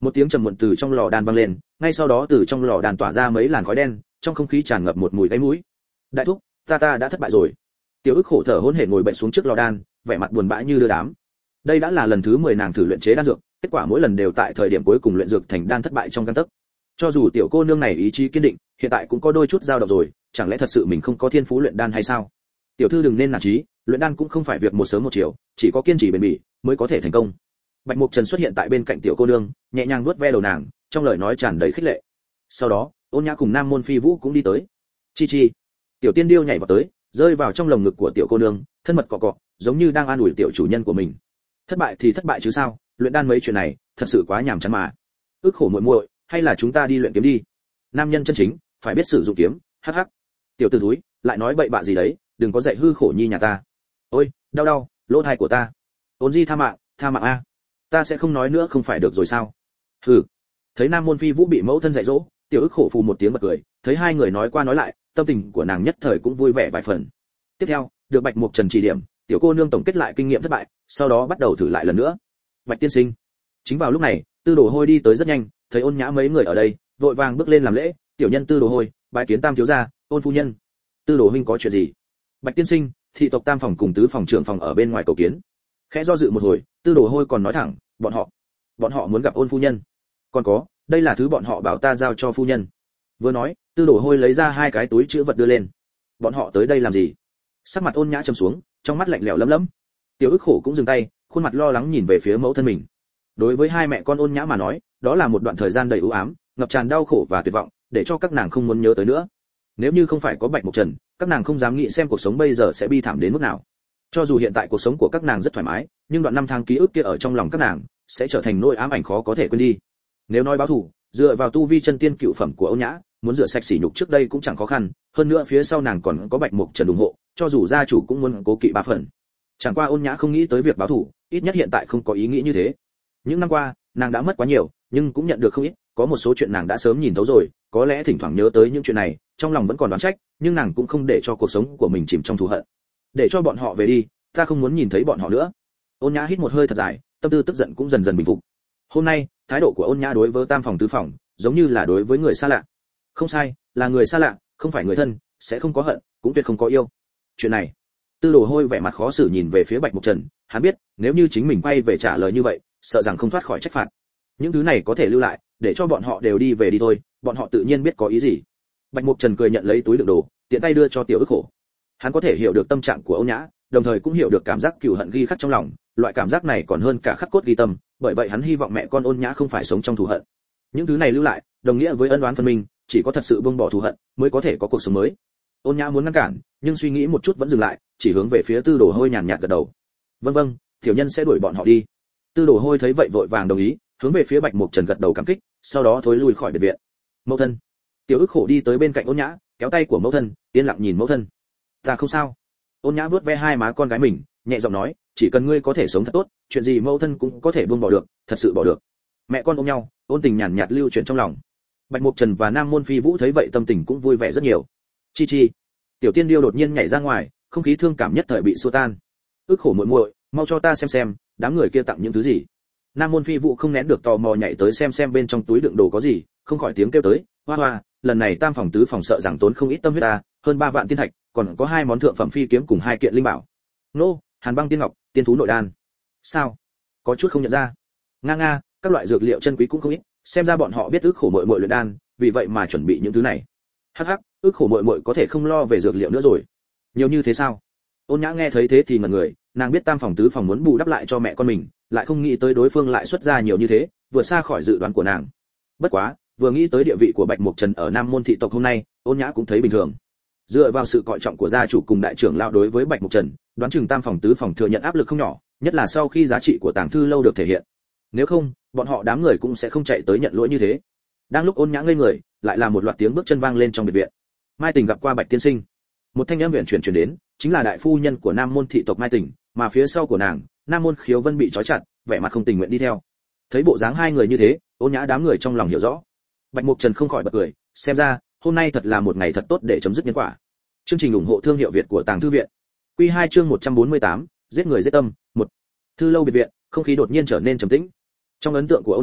Một tiếng trầm muộn từ trong lò đan vang lên, ngay sau đó từ trong lò đan tỏa ra mấy làn khói đen, trong không khí tràn ngập một mùi gáy mũi. Đại thúc, ta đã thất bại rồi. Tiểu Ức khổ thở hổn hển ngồi bệnh xuống trước lò đan, vẻ mặt buồn bã như đưa đám. Đây đã là lần thứ 10 nàng thử luyện chế đan dược, kết quả mỗi lần đều tại thời điểm cuối cùng luyện dược thành đan thất bại trong gang tấc. Cho dù tiểu cô nương này ý chí kiên định, hiện tại cũng có đôi chút dao động rồi, chẳng lẽ thật sự mình không có thiên phú luyện đan hay sao? Tiểu thư đừng nên nản chí, luyện đan cũng không phải việc một sớm một chiều, chỉ có kiên trì bền bỉ mới có thể thành công. Bạch Mục Trần xuất hiện tại bên cạnh tiểu cô nương, nhẹ nhàng vuốt ve đầu nàng, trong lời nói tràn đầy khích lệ. Sau đó, Ôn Nhã cùng Nam Môn Phi Vũ cũng đi tới. Chi chi. Tiểu Tiên Điêu nhảy vào tới, rơi vào trong lồng ngực của tiểu cô nương, thân mật cọ cọ, giống như đang an ủi tiểu chủ nhân của mình. Thất bại thì thất bại chứ sao, luyện đan mấy chuyện này, thật sự quá nhàm chán mà. Ức khổ muội muội, hay là chúng ta đi luyện kiếm đi. Nam nhân chân chính, phải biết sử dụng kiếm, hắc hắc. Tiểu tử thúi, lại nói bậy bạ gì đấy, đừng có dạy hư khổ nhi nhà ta. Ôi, đau, lỗ tai của ta. Ôn Di tha mạng a. Ta sẽ không nói nữa không phải được rồi sao? Hừ. Thấy Nam Môn Phi Vũ bị mẫu thân dạy dỗ, tiểu Ức khổ phù một tiếng bật cười, thấy hai người nói qua nói lại, tâm tình của nàng nhất thời cũng vui vẻ vài phần. Tiếp theo, được Bạch Mục Trần chỉ điểm, tiểu cô nương tổng kết lại kinh nghiệm thất bại, sau đó bắt đầu thử lại lần nữa. Bạch tiên sinh. Chính vào lúc này, Tư Đồ Hôi đi tới rất nhanh, thấy Ôn Nhã mấy người ở đây, vội vàng bước lên làm lễ, tiểu nhân Tư Đồ Hôi, bái kiến Tam thiếu gia, Ôn phu nhân. Tư Đồ huynh có chuyện gì? Bạch tiên sinh, thị tộc Tam phòng cùng tứ phòng trưởng phòng ở bên ngoài cầu kiến. Khẽ do dự một hồi, Tư Đồ Hôi còn nói thẳng, bọn họ muốn gặp Ôn phu nhân. Còn có, đây là thứ bọn họ bảo ta giao cho phu nhân. Vừa nói, Tư Đồ Hôi lấy ra hai cái túi trữ vật đưa lên. Bọn họ tới đây làm gì? Sắc mặt Ôn Nhã trầm xuống, trong mắt lạnh lẽo lấm lấm. Tiểu Ức khổ cũng dừng tay, khuôn mặt lo lắng nhìn về phía mẫu thân mình. Đối với hai mẹ con Ôn Nhã mà nói, đó là một đoạn thời gian đầy u ám, ngập tràn đau khổ và tuyệt vọng, để cho các nàng không muốn nhớ tới nữa. Nếu như không phải có Bạch Mục Trần, các nàng không dám nghĩ xem cuộc sống bây giờ sẽ bi thảm đến mức nào. Cho dù hiện tại cuộc sống của các nàng rất thoải mái, nhưng đoạn năm tháng ký ức kia ở trong lòng các nàng sẽ trở thành nỗi ám ảnh khó có thể quên đi. Nếu nói báo thù, dựa vào tu vi chân tiên cựu phẩm của Ôn Nhã, muốn rửa sạch sỉ nhục trước đây cũng chẳng khó khăn, hơn nữa phía sau nàng còn có Bạch Mục Trần ủng hộ, cho dù gia chủ cũng muốn cố kỵ ba phần. Chẳng qua Ôn Nhã không nghĩ tới việc báo thù, ít nhất hiện tại không có ý nghĩ như thế. Những năm qua, nàng đã mất quá nhiều, nhưng cũng nhận được không ít, có một số chuyện nàng đã sớm nhìn thấu rồi, có lẽ thỉnh thoảng nhớ tới những chuyện này, trong lòng vẫn còn đoán trách, nhưng nàng cũng không để cho cuộc sống của mình chìm trong thù hận. Để cho bọn họ về đi, ta không muốn nhìn thấy bọn họ nữa. Ôn Nhã hít một hơi thật dài, tâm tư tức giận cũng dần dần bình phục. Hôm nay, thái độ của Ôn Nhã đối với Tam phòng tứ phòng, giống như là đối với người xa lạ. Không sai, là người xa lạ, không phải người thân, sẽ không có hận, cũng tuyệt không có yêu. Chuyện này, Tư Đồ Hôi vẻ mặt khó xử nhìn về phía Bạch Mục Trần, hắn biết, nếu như chính mình quay về trả lời như vậy, sợ rằng không thoát khỏi trách phạt. Những thứ này có thể lưu lại, để cho bọn họ đều đi về đi thôi, bọn họ tự nhiên biết có ý gì. Bạch Mục Trần cười nhận lấy túi đựng đồ, tiện tay đưa cho tiểu Ức khổ. Hắn có thể hiểu được tâm trạng của Ôn Nhã, đồng thời cũng hiểu được cảm giác cừu hận ghi khắc trong lòng, loại cảm giác này còn hơn cả khắc cốt ghi tâm, bởi vậy hắn hy vọng mẹ con Ôn Nhã không phải sống trong thù hận. Những thứ này lưu lại, đồng nghĩa với ân oán phân minh, chỉ có thật sự buông bỏ thù hận, mới có thể có cuộc sống mới. Ôn Nhã muốn ngăn cản, nhưng suy nghĩ một chút vẫn dừng lại, chỉ hướng về phía Tư Đồ Hôi nhàn nhạt gật đầu. Vâng, tiểu nhân sẽ đuổi bọn họ đi. Tư Đồ Hôi thấy vậy vội vàng đồng ý, hướng về phía Bạch Mục Trần gật đầu cảm kích, sau đó thối lui khỏi biệt viện. Mẫu thân. Tiểu Ức khổ đi tới bên cạnh Ôn Nhã, kéo tay của mẫu thân, yên lặng nhìn mẫu thân. Ta không sao. Ôn Nhã vuốt ve hai má con gái mình, nhẹ giọng nói, chỉ cần ngươi có thể sống thật tốt, chuyện gì mẫu thân cũng có thể buông bỏ được, thật sự bỏ được. Mẹ con ôm nhau, ôn tình nhàn nhạt lưu chuyển trong lòng. Bạch Mục Trần và Nam Môn Phi Vũ thấy vậy tâm tình cũng vui vẻ rất nhiều. Chi chi. Tiểu Tiên Điêu đột nhiên nhảy ra ngoài, không khí thương cảm nhất thời bị xua tan. Ức khổ muội muội, mau cho ta xem, đám người kia tặng những thứ gì. Nam Môn Phi Vũ không nén được tò mò nhảy tới xem bên trong túi đựng đồ có gì, không khỏi tiếng kêu tới, hoa hoa, lần này Tam phòng tứ phòng sợ rằng tốn không ít tâm huyết ta, hơn 3 vạn tiên thạch, còn có 2 món thượng phẩm phi kiếm cùng 2 kiện linh bảo. Nô, Hàn băng tiên ngọc, tiên thú nội đan. Sao? Có chút không nhận ra. Nga, các loại dược liệu chân quý cũng không ít, xem ra bọn họ biết ức khổ muội muội luyện đan, vì vậy mà chuẩn bị những thứ này. Hắc, ức khổ muội muội có thể không lo về dược liệu nữa rồi. Nhiều như thế sao? Ôn Nhã nghe thấy thế thì ngẩn người, nàng biết Tam phòng tứ phòng muốn bù đắp lại cho mẹ con mình, lại không nghĩ tới đối phương lại xuất ra nhiều như thế, vượt xa khỏi dự đoán của nàng. Bất quá, vừa nghĩ tới địa vị của Bạch Mục Trần ở Nam Môn thị tộc hôm nay, Ôn Nhã cũng thấy bình thường. Dựa vào sự coi trọng của gia chủ cùng đại trưởng lão đối với Bạch Mục Trần, đoán chừng Tam phòng tứ phòng thừa nhận áp lực không nhỏ, nhất là sau khi giá trị của tàng thư lâu được thể hiện. Nếu không, bọn họ đám người cũng sẽ không chạy tới nhận lỗi như thế. Đang lúc Ôn Nhã ngây người, lại là một loạt tiếng bước chân vang lên trong biệt viện. Mai Tình gặp qua Bạch tiên sinh. Một thanh âm huyền chuyển truyền đến, chính là đại phu nhân của Nam Môn thị tộc Mai Tình, mà phía sau của nàng, Nam Môn Khiếu Vân bị trói chặt, vẻ mặt không tình nguyện đi theo. Thấy bộ dáng hai người như thế, Ôn Nhã đám người trong lòng hiểu rõ. Bạch Mục Trần không khỏi bật cười, xem ra hôm nay thật là một ngày thật tốt để chấm dứt nhân quả. Chương trình ủng hộ thương hiệu Việt của Tàng Thư viện. Quy 2 chương 148, giết người giết tâm, 1. Thư lâu biệt viện, không khí đột nhiên trở nên trầm tĩnh. Trong ấn tượng của Ôn Nhã,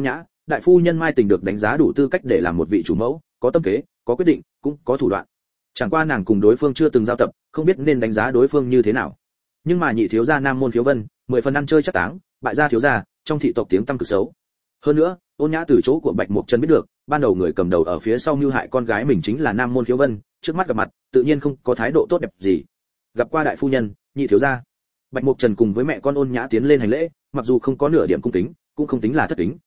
đại phu nhân Mai Tình được đánh giá đủ tư cách để làm một vị chủ mẫu, có tâm kế, có quyết định, cũng có thủ đoạn. Chẳng qua nàng cùng đối phương chưa từng giao tập, không biết nên đánh giá đối phương như thế nào. Nhưng mà nhị thiếu gia Nam Môn Khiếu Vân, 10 phần ăn chơi chắc táng, bại gia thiếu gia, trong thị tộc tiếng tăm cực xấu. Hơn nữa, Ôn Nhã từ chỗ của Bạch Mục Trần biết được, ban đầu người cầm đầu ở phía sau mưu hại con gái mình chính là Nam Môn Khiếu Vân, trước mắt gặp mặt, tự nhiên không có thái độ tốt đẹp gì. Gặp qua đại phu nhân, nhị thiếu gia. Bạch Mục Trần cùng với mẹ con Ôn Nhã tiến lên hành lễ, mặc dù không có nửa điểm cung kính, cũng không tính là thất kính.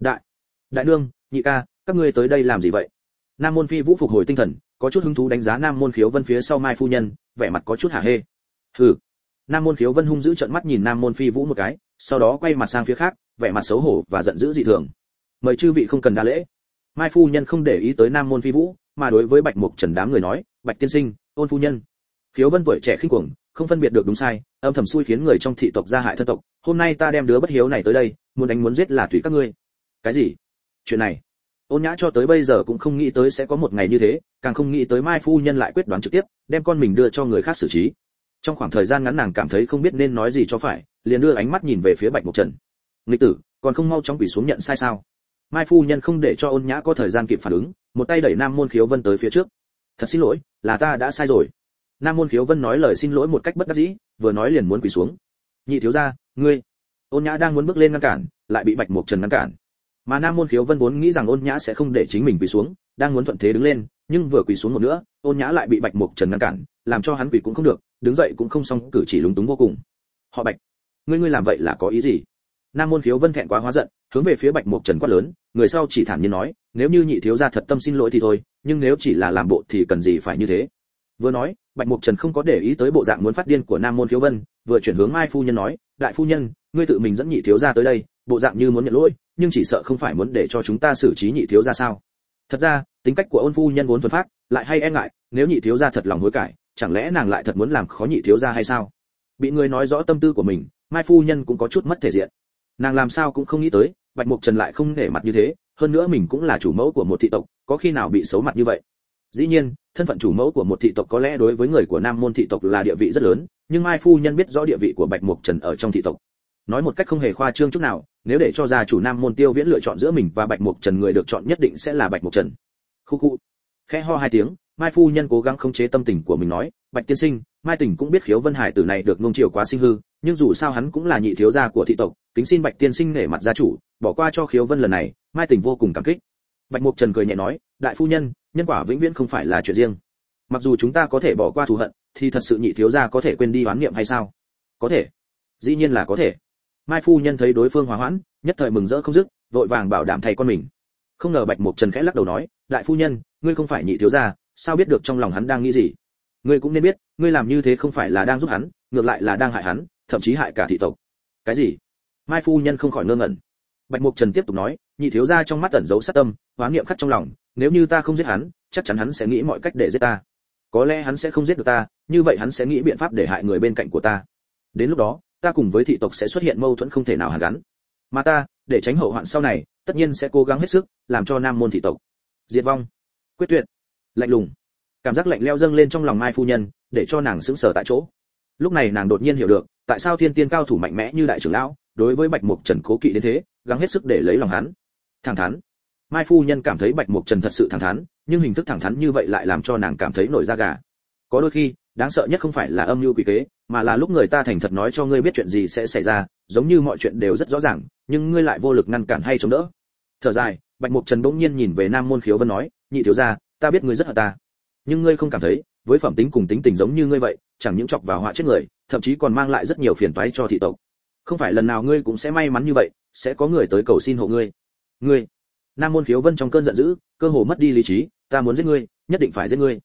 Đại nương, nhị ca, các ngươi tới đây làm gì vậy? Nam Môn Phi Vũ phục hồi tinh thần, có chút hứng thú đánh giá Nam Môn Khiếu Vân phía sau Mai phu nhân, vẻ mặt có chút hả hê. Hừ. Nam Môn Khiếu Vân hung dữ trợn mắt nhìn Nam Môn Phi Vũ một cái, sau đó quay mặt sang phía khác, vẻ mặt xấu hổ và giận dữ dị thường. Mời chư vị không cần đa lễ. Mai phu nhân không để ý tới Nam Môn Phi Vũ, mà đối với Bạch Mục Trần đám người nói, Bạch tiên sinh, Ôn phu nhân. Khiếu Vân tuổi trẻ khinh cuồng, không phân biệt được đúng sai, âm thầm xui khiến người trong thị tộc gia hại thân tộc, hôm nay ta đem đứa bất hiếu này tới đây, muốn đánh muốn giết là tùy các ngươi. Cái gì? Chuyện này, Ôn Nhã cho tới bây giờ cũng không nghĩ tới sẽ có một ngày như thế, càng không nghĩ tới Mai phu nhân lại quyết đoán trực tiếp đem con mình đưa cho người khác xử trí. Trong khoảng thời gian ngắn nàng cảm thấy không biết nên nói gì cho phải, liền đưa ánh mắt nhìn về phía Bạch Mục Trần. Nghịch tử, còn không mau chóng quỳ xuống nhận sai sao? Mai phu nhân không để cho Ôn Nhã có thời gian kịp phản ứng, một tay đẩy Nam Môn Khiếu Vân tới phía trước. Thật xin lỗi, là ta đã sai rồi. Nam Môn Khiếu Vân nói lời xin lỗi một cách bất đắc dĩ, vừa nói liền muốn quỳ xuống. Nhị thiếu gia, ngươi. Ôn Nhã đang muốn bước lên ngăn cản, lại bị Bạch Mục Trần ngăn cản. Mà Nam Môn Khiếu Vân vốn nghĩ rằng Ôn Nhã sẽ không để chính mình quỳ xuống, đang muốn thuận thế đứng lên, nhưng vừa quỳ xuống một nữa, Ôn Nhã lại bị Bạch Mục Trần ngăn cản, làm cho hắn quỳ cũng không được, đứng dậy cũng không xong, cử chỉ lúng túng vô cùng. Họ Bạch, ngươi làm vậy là có ý gì? Nam Môn Khiếu Vân thẹn quá hóa giận, hướng về phía Bạch Mục Trần quát lớn, người sau chỉ thản nhiên nói, nếu như nhị thiếu gia thật tâm xin lỗi thì thôi, nhưng nếu chỉ là làm bộ thì cần gì phải như thế. Vừa nói, Bạch Mục Trần không có để ý tới bộ dạng muốn phát điên của Nam Môn Khiếu Vân, vừa chuyển hướng Mai phu nhân nói, đại phu nhân, ngươi tự mình dẫn nhị thiếu gia tới đây, bộ dạng như muốn nhận lỗi, nhưng chỉ sợ không phải muốn để cho chúng ta xử trí nhị thiếu gia sao? Thật ra, tính cách của Ôn phu nhân vốn thuần phác, lại hay e ngại, nếu nhị thiếu gia thật lòng hối cải, chẳng lẽ nàng lại thật muốn làm khó nhị thiếu gia hay sao? Bị người nói rõ tâm tư của mình, Mai phu nhân cũng có chút mất thể diện. Nàng làm sao cũng không nghĩ tới, Bạch Mục Trần lại không nể mặt như thế, hơn nữa mình cũng là chủ mẫu của một thị tộc, có khi nào bị xấu mặt như vậy? Dĩ nhiên, thân phận chủ mẫu của một thị tộc có lẽ đối với người của Nam Môn thị tộc là địa vị rất lớn, nhưng Mai phu nhân biết rõ địa vị của Bạch Mục Trần ở trong thị tộc. Nói một cách không hề khoa trương chút nào, nếu để cho gia chủ Nam Môn Tiêu Viễn lựa chọn giữa mình và Bạch Mục Trần, người được chọn nhất định sẽ là Bạch Mục Trần. Khu khu. Khẽ ho hai tiếng, Mai phu nhân cố gắng khống chế tâm tình của mình nói, Bạch tiên sinh, Mai Tình cũng biết Khiếu Vân Hải tử này được nuông chiều quá sinh hư, nhưng dù sao hắn cũng là nhị thiếu gia của thị tộc, kính xin Bạch tiên sinh nể mặt gia chủ, bỏ qua cho Khiếu Vân lần này, Mai Tình vô cùng cảm kích. Bạch Mục Trần cười nhẹ nói, đại phu nhân, nhân quả vĩnh viễn không phải là chuyện riêng. Mặc dù chúng ta có thể bỏ qua thù hận, thì thật sự nhị thiếu gia có thể quên đi oán niệm hay sao? Có thể. Dĩ nhiên là có thể. Mai phu nhân thấy đối phương hòa hoãn, nhất thời mừng rỡ không dứt, vội vàng bảo đảm thay con mình. Không ngờ Bạch Mục Trần khẽ lắc đầu nói, đại phu nhân, ngươi không phải nhị thiếu gia, sao biết được trong lòng hắn đang nghĩ gì? Ngươi cũng nên biết, ngươi làm như thế không phải là đang giúp hắn, ngược lại là đang hại hắn, thậm chí hại cả thị tộc. Cái gì? Mai phu nhân không khỏi ngơ ngẩn. Bạch Mục Trần tiếp tục nói, nhị thiếu gia trong mắt ẩn giấu sát tâm, oán niệm khắc trong lòng, nếu như ta không giết hắn, chắc chắn hắn sẽ nghĩ mọi cách để giết ta. Có lẽ hắn sẽ không giết được ta, như vậy hắn sẽ nghĩ biện pháp để hại người bên cạnh của ta. Đến lúc đó, ta cùng với thị tộc sẽ xuất hiện mâu thuẫn không thể nào hàn gắn. Mà ta, để tránh hậu hoạn sau này, tất nhiên sẽ cố gắng hết sức, làm cho Nam Môn thị tộc diệt vong. Quyết tuyệt, lạnh lùng, cảm giác lạnh lẽo dâng lên trong lòng Mai phu nhân, để cho nàng sững sờ tại chỗ. Lúc này nàng đột nhiên hiểu được, tại sao thiên tiên cao thủ mạnh mẽ như đại trưởng lão, đối với Bạch Mục Trần cố kỵ đến thế, gắng hết sức để lấy lòng hắn. Thẳng thắn. Mai phu nhân cảm thấy Bạch Mục Trần thật sự thẳng thắn, nhưng hình thức thẳng thắn như vậy lại làm cho nàng cảm thấy nổi da gà. Có đôi khi, đáng sợ nhất không phải là âm mưu quỷ kế, mà là lúc người ta thành thật nói cho ngươi biết chuyện gì sẽ xảy ra, giống như mọi chuyện đều rất rõ ràng, nhưng ngươi lại vô lực ngăn cản hay chống đỡ. Thở dài, Bạch Mục Trần bỗng nhiên nhìn về Nam Môn Khiếu Vân nói, nhị thiếu gia, ta biết ngươi rất hận ta, nhưng ngươi không cảm thấy, với phẩm tính cùng tính tình giống như ngươi vậy, chẳng những chọc vào họa chết người, thậm chí còn mang lại rất nhiều phiền toái cho thị tộc. Không phải lần nào ngươi cũng sẽ may mắn như vậy, sẽ có người tới cầu xin hộ ngươi. Ngươi. Nam Môn Khiếu Vân trong cơn giận dữ, cơ hồ mất đi lý trí, ta muốn giết ngươi, nhất định phải giết ngươi.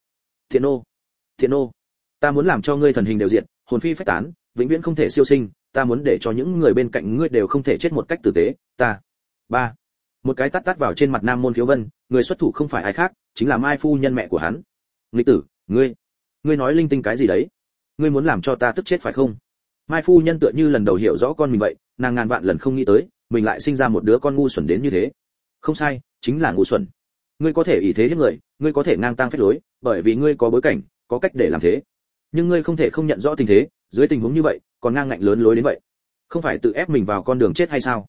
Thiện ô, ta muốn làm cho ngươi thần hình đều diệt, hồn phi phách tán, vĩnh viễn không thể siêu sinh, ta muốn để cho những người bên cạnh ngươi đều không thể chết một cách tử tế, ta. Ba. Một cái tát vào trên mặt Nam Môn Khiếu Vân, người xuất thủ không phải ai khác, chính là Mai phu nhân mẹ của hắn. Nghịch tử, ngươi nói linh tinh cái gì đấy? Ngươi muốn làm cho ta tức chết phải không? Mai phu nhân tựa như lần đầu hiểu rõ con mình vậy, nàng ngàn vạn lần không nghĩ tới, mình lại sinh ra một đứa con ngu xuẩn đến như thế. Không sai, chính là ngu xuẩn. Ngươi có thể ỷ thế hiếp người, ngươi có thể ngang tang phách lối, bởi vì ngươi có bối cảnh, có cách để làm thế. Nhưng ngươi không thể không nhận rõ tình thế, dưới tình huống như vậy, còn ngang ngạnh lớn lối đến vậy. Không phải tự ép mình vào con đường chết hay sao?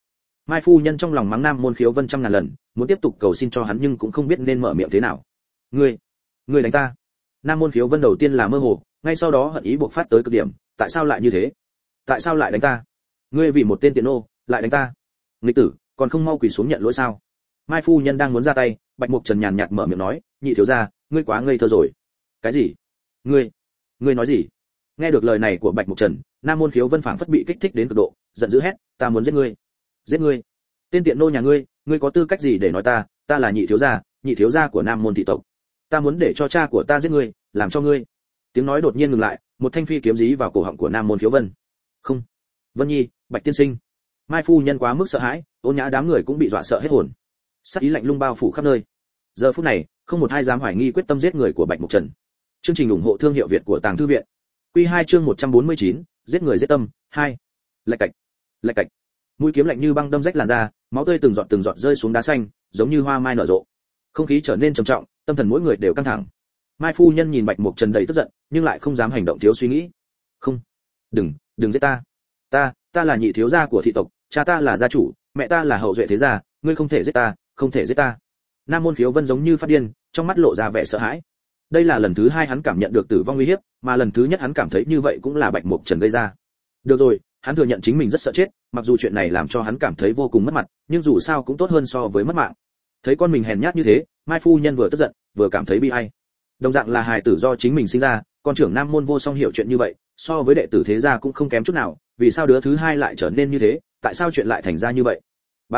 Mai phu nhân trong lòng mắng Nam Môn Khiếu Vân trăm ngàn lần, muốn tiếp tục cầu xin cho hắn nhưng cũng không biết nên mở miệng thế nào. Ngươi đánh ta? Nam Môn Khiếu Vân đầu tiên là mơ hồ, ngay sau đó hận ý bộc phát tới cực điểm, tại sao lại như thế? Tại sao lại đánh ta? Ngươi vì một tên tiện nô lại đánh ta? Nghịch tử, còn không mau quỳ xuống nhận lỗi sao? Mai phu nhân đang muốn ra tay, Bạch Mục Trần nhàn nhạt mở miệng nói, nhị thiếu gia, ngươi quá ngây thơ rồi. Cái gì? Ngươi nói gì? Nghe được lời này của Bạch Mục Trần, Nam Môn Khiếu Vân phảng phất bị kích thích đến cực độ, giận dữ hét, ta muốn giết ngươi. Giết ngươi? Tên tiện nô nhà ngươi có tư cách gì để nói ta là nhị thiếu gia của Nam Môn thị tộc. Ta muốn để cho cha của ta giết ngươi, làm cho ngươi. Tiếng nói đột nhiên ngừng lại, một thanh phi kiếm dí vào cổ họng của Nam Môn Khiếu Vân. Không. Vân Nhi, Bạch tiên sinh. Mai phu nhân quá mức sợ hãi, ôn nhã đám người cũng bị dọa sợ hết hồn. Sát ý lạnh lùng bao phủ khắp nơi. Giờ phút này, không một ai dám hoài nghi quyết tâm giết người của Bạch Mục Trần. Chương trình ủng hộ thương hiệu Việt của Tàng Thư viện. Quy 2 chương 149, giết người giết tâm 2. Lạch cạch. Mũi kiếm lạnh như băng đâm rách làn da, máu tươi từng giọt rơi xuống đá xanh, giống như hoa mai nở rộ. Không khí trở nên trầm trọng, tâm thần mỗi người đều căng thẳng. Mai phu nhân nhìn Bạch Mục Trần đầy tức giận, nhưng lại không dám hành động thiếu suy nghĩ. Không, đừng giết ta. Ta là nhị thiếu gia của thị tộc, cha ta là gia chủ, mẹ ta là hậu duệ thế gia, ngươi không thể giết ta. Nam Môn Khiếu Vân giống như phát điên, trong mắt lộ ra vẻ sợ hãi. Đây là lần thứ 2 hắn cảm nhận được tử vong uy hiếp, mà lần thứ nhất hắn cảm thấy như vậy cũng là Bạch Mục Trần gây ra. Được rồi, hắn thừa nhận chính mình rất sợ chết, mặc dù chuyện này làm cho hắn cảm thấy vô cùng mất mặt, nhưng dù sao cũng tốt hơn so với mất mạng. Thấy con mình hèn nhát như thế, Mai phu nhân vừa tức giận, vừa cảm thấy bi ai. Đồng dạng là hài tử do chính mình sinh ra, con trưởng Nam Môn Vô Song hiểu chuyện như vậy, so với đệ tử thế gia cũng không kém chút nào, vì sao đứa thứ 2 lại trở nên như thế, tại sao chuyện lại thành ra như vậy?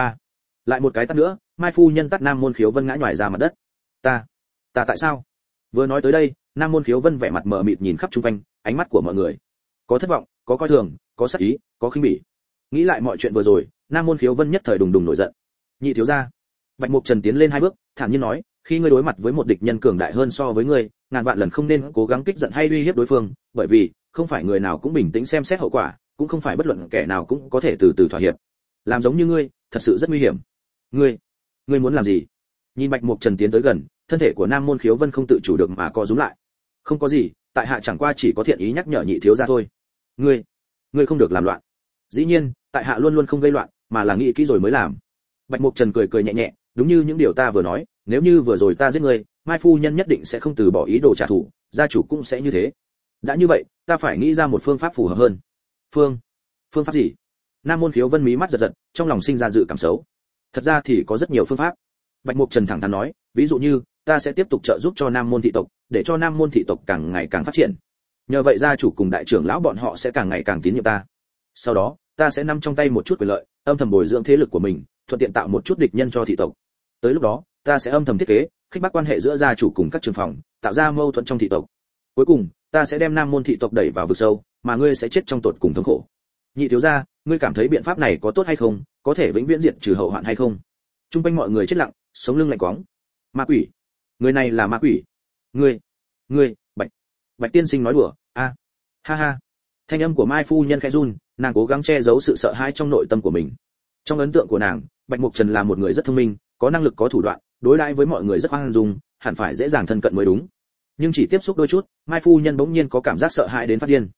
Lại một cái tát nữa, Mai phu nhân tát Nam Môn Khiếu Vân ngã nhòi ra mặt đất. Ta tại sao? Vừa nói tới đây, Nam Môn Khiếu Vân vẻ mặt mờ mịt nhìn khắp xung quanh, ánh mắt của mọi người có thất vọng, có coi thường, có sát ý, có khinh bỉ. Nghĩ lại mọi chuyện vừa rồi, Nam Môn Khiếu Vân nhất thời đùng nổi giận. Nhị thiếu gia. Bạch Mục Trần tiến lên 2 bước, thản nhiên nói, khi ngươi đối mặt với một địch nhân cường đại hơn so với ngươi, ngàn vạn lần không nên cố gắng kích giận hay uy hiếp đối phương, bởi vì không phải người nào cũng bình tĩnh xem xét hậu quả, cũng không phải bất luận kẻ nào cũng có thể từ từ thỏa hiệp. Làm giống như ngươi, thật sự rất nguy hiểm. Ngươi muốn làm gì? Nhìn Bạch Mục Trần tiến tới gần, thân thể của Nam Môn Khiếu Vân không tự chủ được mà co rúm lại. Không có gì, tại hạ chẳng qua chỉ có thiện ý nhắc nhở nhị thiếu gia thôi. Ngươi không được làm loạn. Dĩ nhiên, tại hạ luôn luôn không gây loạn, mà là nghĩ kỹ rồi mới làm. Bạch Mục Trần cười nhẹ nhẹ, đúng như những điều ta vừa nói, nếu như vừa rồi ta giết ngươi, Mai phu nhân nhất định sẽ không từ bỏ ý đồ trả thù, gia chủ cũng sẽ như thế. Đã như vậy, ta phải nghĩ ra một phương pháp phù hợp hơn. Phương pháp gì? Nam Môn Khiếu Vân mí mắt giật giật, trong lòng sinh ra dự cảm xấu. Thật ra thì có rất nhiều phương pháp. Bạch Mục Trần thẳng thắn nói, ví dụ như, ta sẽ tiếp tục trợ giúp cho Nam Môn thị tộc, để cho Nam Môn thị tộc càng ngày càng phát triển. Nhờ vậy gia chủ cùng đại trưởng lão bọn họ sẽ càng ngày càng tín nhiệm ta. Sau đó, ta sẽ nắm trong tay một chút quyền lợi, âm thầm bồi dưỡng thế lực của mình, thuận tiện tạo một chút địch nhân cho thị tộc. Tới lúc đó, ta sẽ âm thầm thiết kế, khích bác quan hệ giữa gia chủ cùng các trường phòng, tạo ra mâu thuẫn trong thị tộc. Cuối cùng, ta sẽ đem Nam Môn thị tộc đẩy vào vực sâu, mà ngươi sẽ chết trong tột cùng thống khổ. Nhị thiếu gia, ngươi cảm thấy biện pháp này có tốt hay không, có thể vĩnh viễn diệt trừ hậu hoạn hay không? Trung quanh mọi người chết lặng, sống lưng lạnh quáng. Ma quỷ, người này là ma quỷ. Ngươi, Bạch tiên sinh nói đùa, ha ha. Thanh âm của Mai phu nhân khẽ run, nàng cố gắng che giấu sự sợ hãi trong nội tâm của mình. Trong ấn tượng của nàng, Bạch Mục Trần là một người rất thông minh, có năng lực có thủ đoạn, đối đãi với mọi người rất khoan dung, hẳn phải dễ dàng thân cận mới đúng. Nhưng chỉ tiếp xúc đôi chút, Mai phu nhân bỗng nhiên có cảm giác sợ hãi đến phát điên.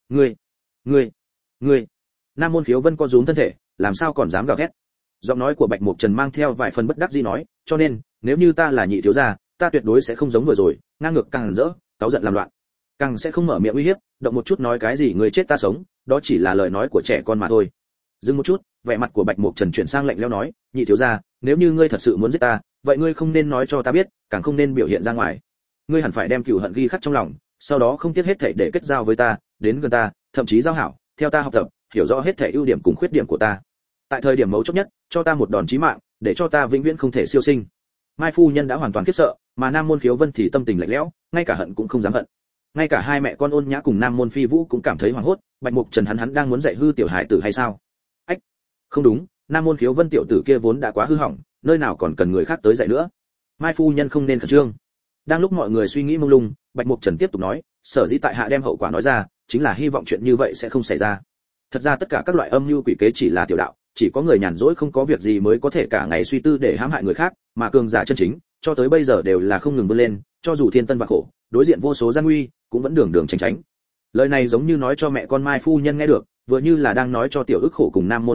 Ngươi. Nam Môn Khiếu Vân co rúm thân thể, làm sao còn dám gào thét. Giọng nói của Bạch Mục Trần mang theo vài phần bất đắc dĩ nói, cho nên, nếu như ta là nhị thiếu gia, ta tuyệt đối sẽ không giống vừa rồi, ngang ngược càng rỡ, cáu giận làm loạn. Càng sẽ không mở miệng uy hiếp, động một chút nói cái gì người chết ta sống, đó chỉ là lời nói của trẻ con mà thôi. Dừng một chút, vẻ mặt của Bạch Mục Trần chuyển sang lạnh lẽo nói, nhị thiếu gia, nếu như ngươi thật sự muốn giết ta, vậy ngươi không nên nói cho ta biết, càng không nên biểu hiện ra ngoài. Ngươi hẳn phải đem cừu hận ghi khắc trong lòng, sau đó không tiếc hết thảy để kết giao với ta, đến gần ta, thậm chí giao hảo, theo ta học tập, hiểu rõ hết thảy ưu điểm cùng khuyết điểm của ta. Tại thời điểm mấu chốt nhất, cho ta một đòn chí mạng, để cho ta vĩnh viễn không thể siêu sinh. Mai phu nhân đã hoàn toàn khiếp sợ, mà Nam Môn Khiếu Vân thì tâm tình lạnh lẽo, ngay cả hận cũng không dám hận. Ngay cả hai mẹ con Ôn Nhã cùng Nam Môn Phi Vũ cũng cảm thấy hoảng hốt, Bạch Mục Trần hắn đang muốn dạy hư tiểu hải tử hay sao? Ách, không đúng, Nam Môn Khiếu Vân tiểu tử kia vốn đã quá hư hỏng, nơi nào còn cần người khác tới dạy nữa. Mai phu nhân không nên khẩn trương. Đang lúc mọi người suy nghĩ mông lung, Bạch Mục Trần tiếp tục nói, sở dĩ tại hạ đem hậu quả nói ra, chính là hy vọng chuyện như vậy sẽ không xảy ra. Thật ra tất cả các loại âm mưu quỷ kế chỉ là tiểu đạo, chỉ có người nhàn rỗi không có việc gì mới có thể cả ngày suy tư để hãm hại người khác, mà cường giả chân chính, cho tới bây giờ đều là không ngừng vươn lên, cho dù thiên tân vạn khổ, đối diện vô số gian nguy, cũng vẫn đường tránh. Lời này giống như nói cho mẹ con Mai phu nhân nghe được, vừa như là đang nói cho tiểu ức khổ cùng Nam Môn Phi Vũ,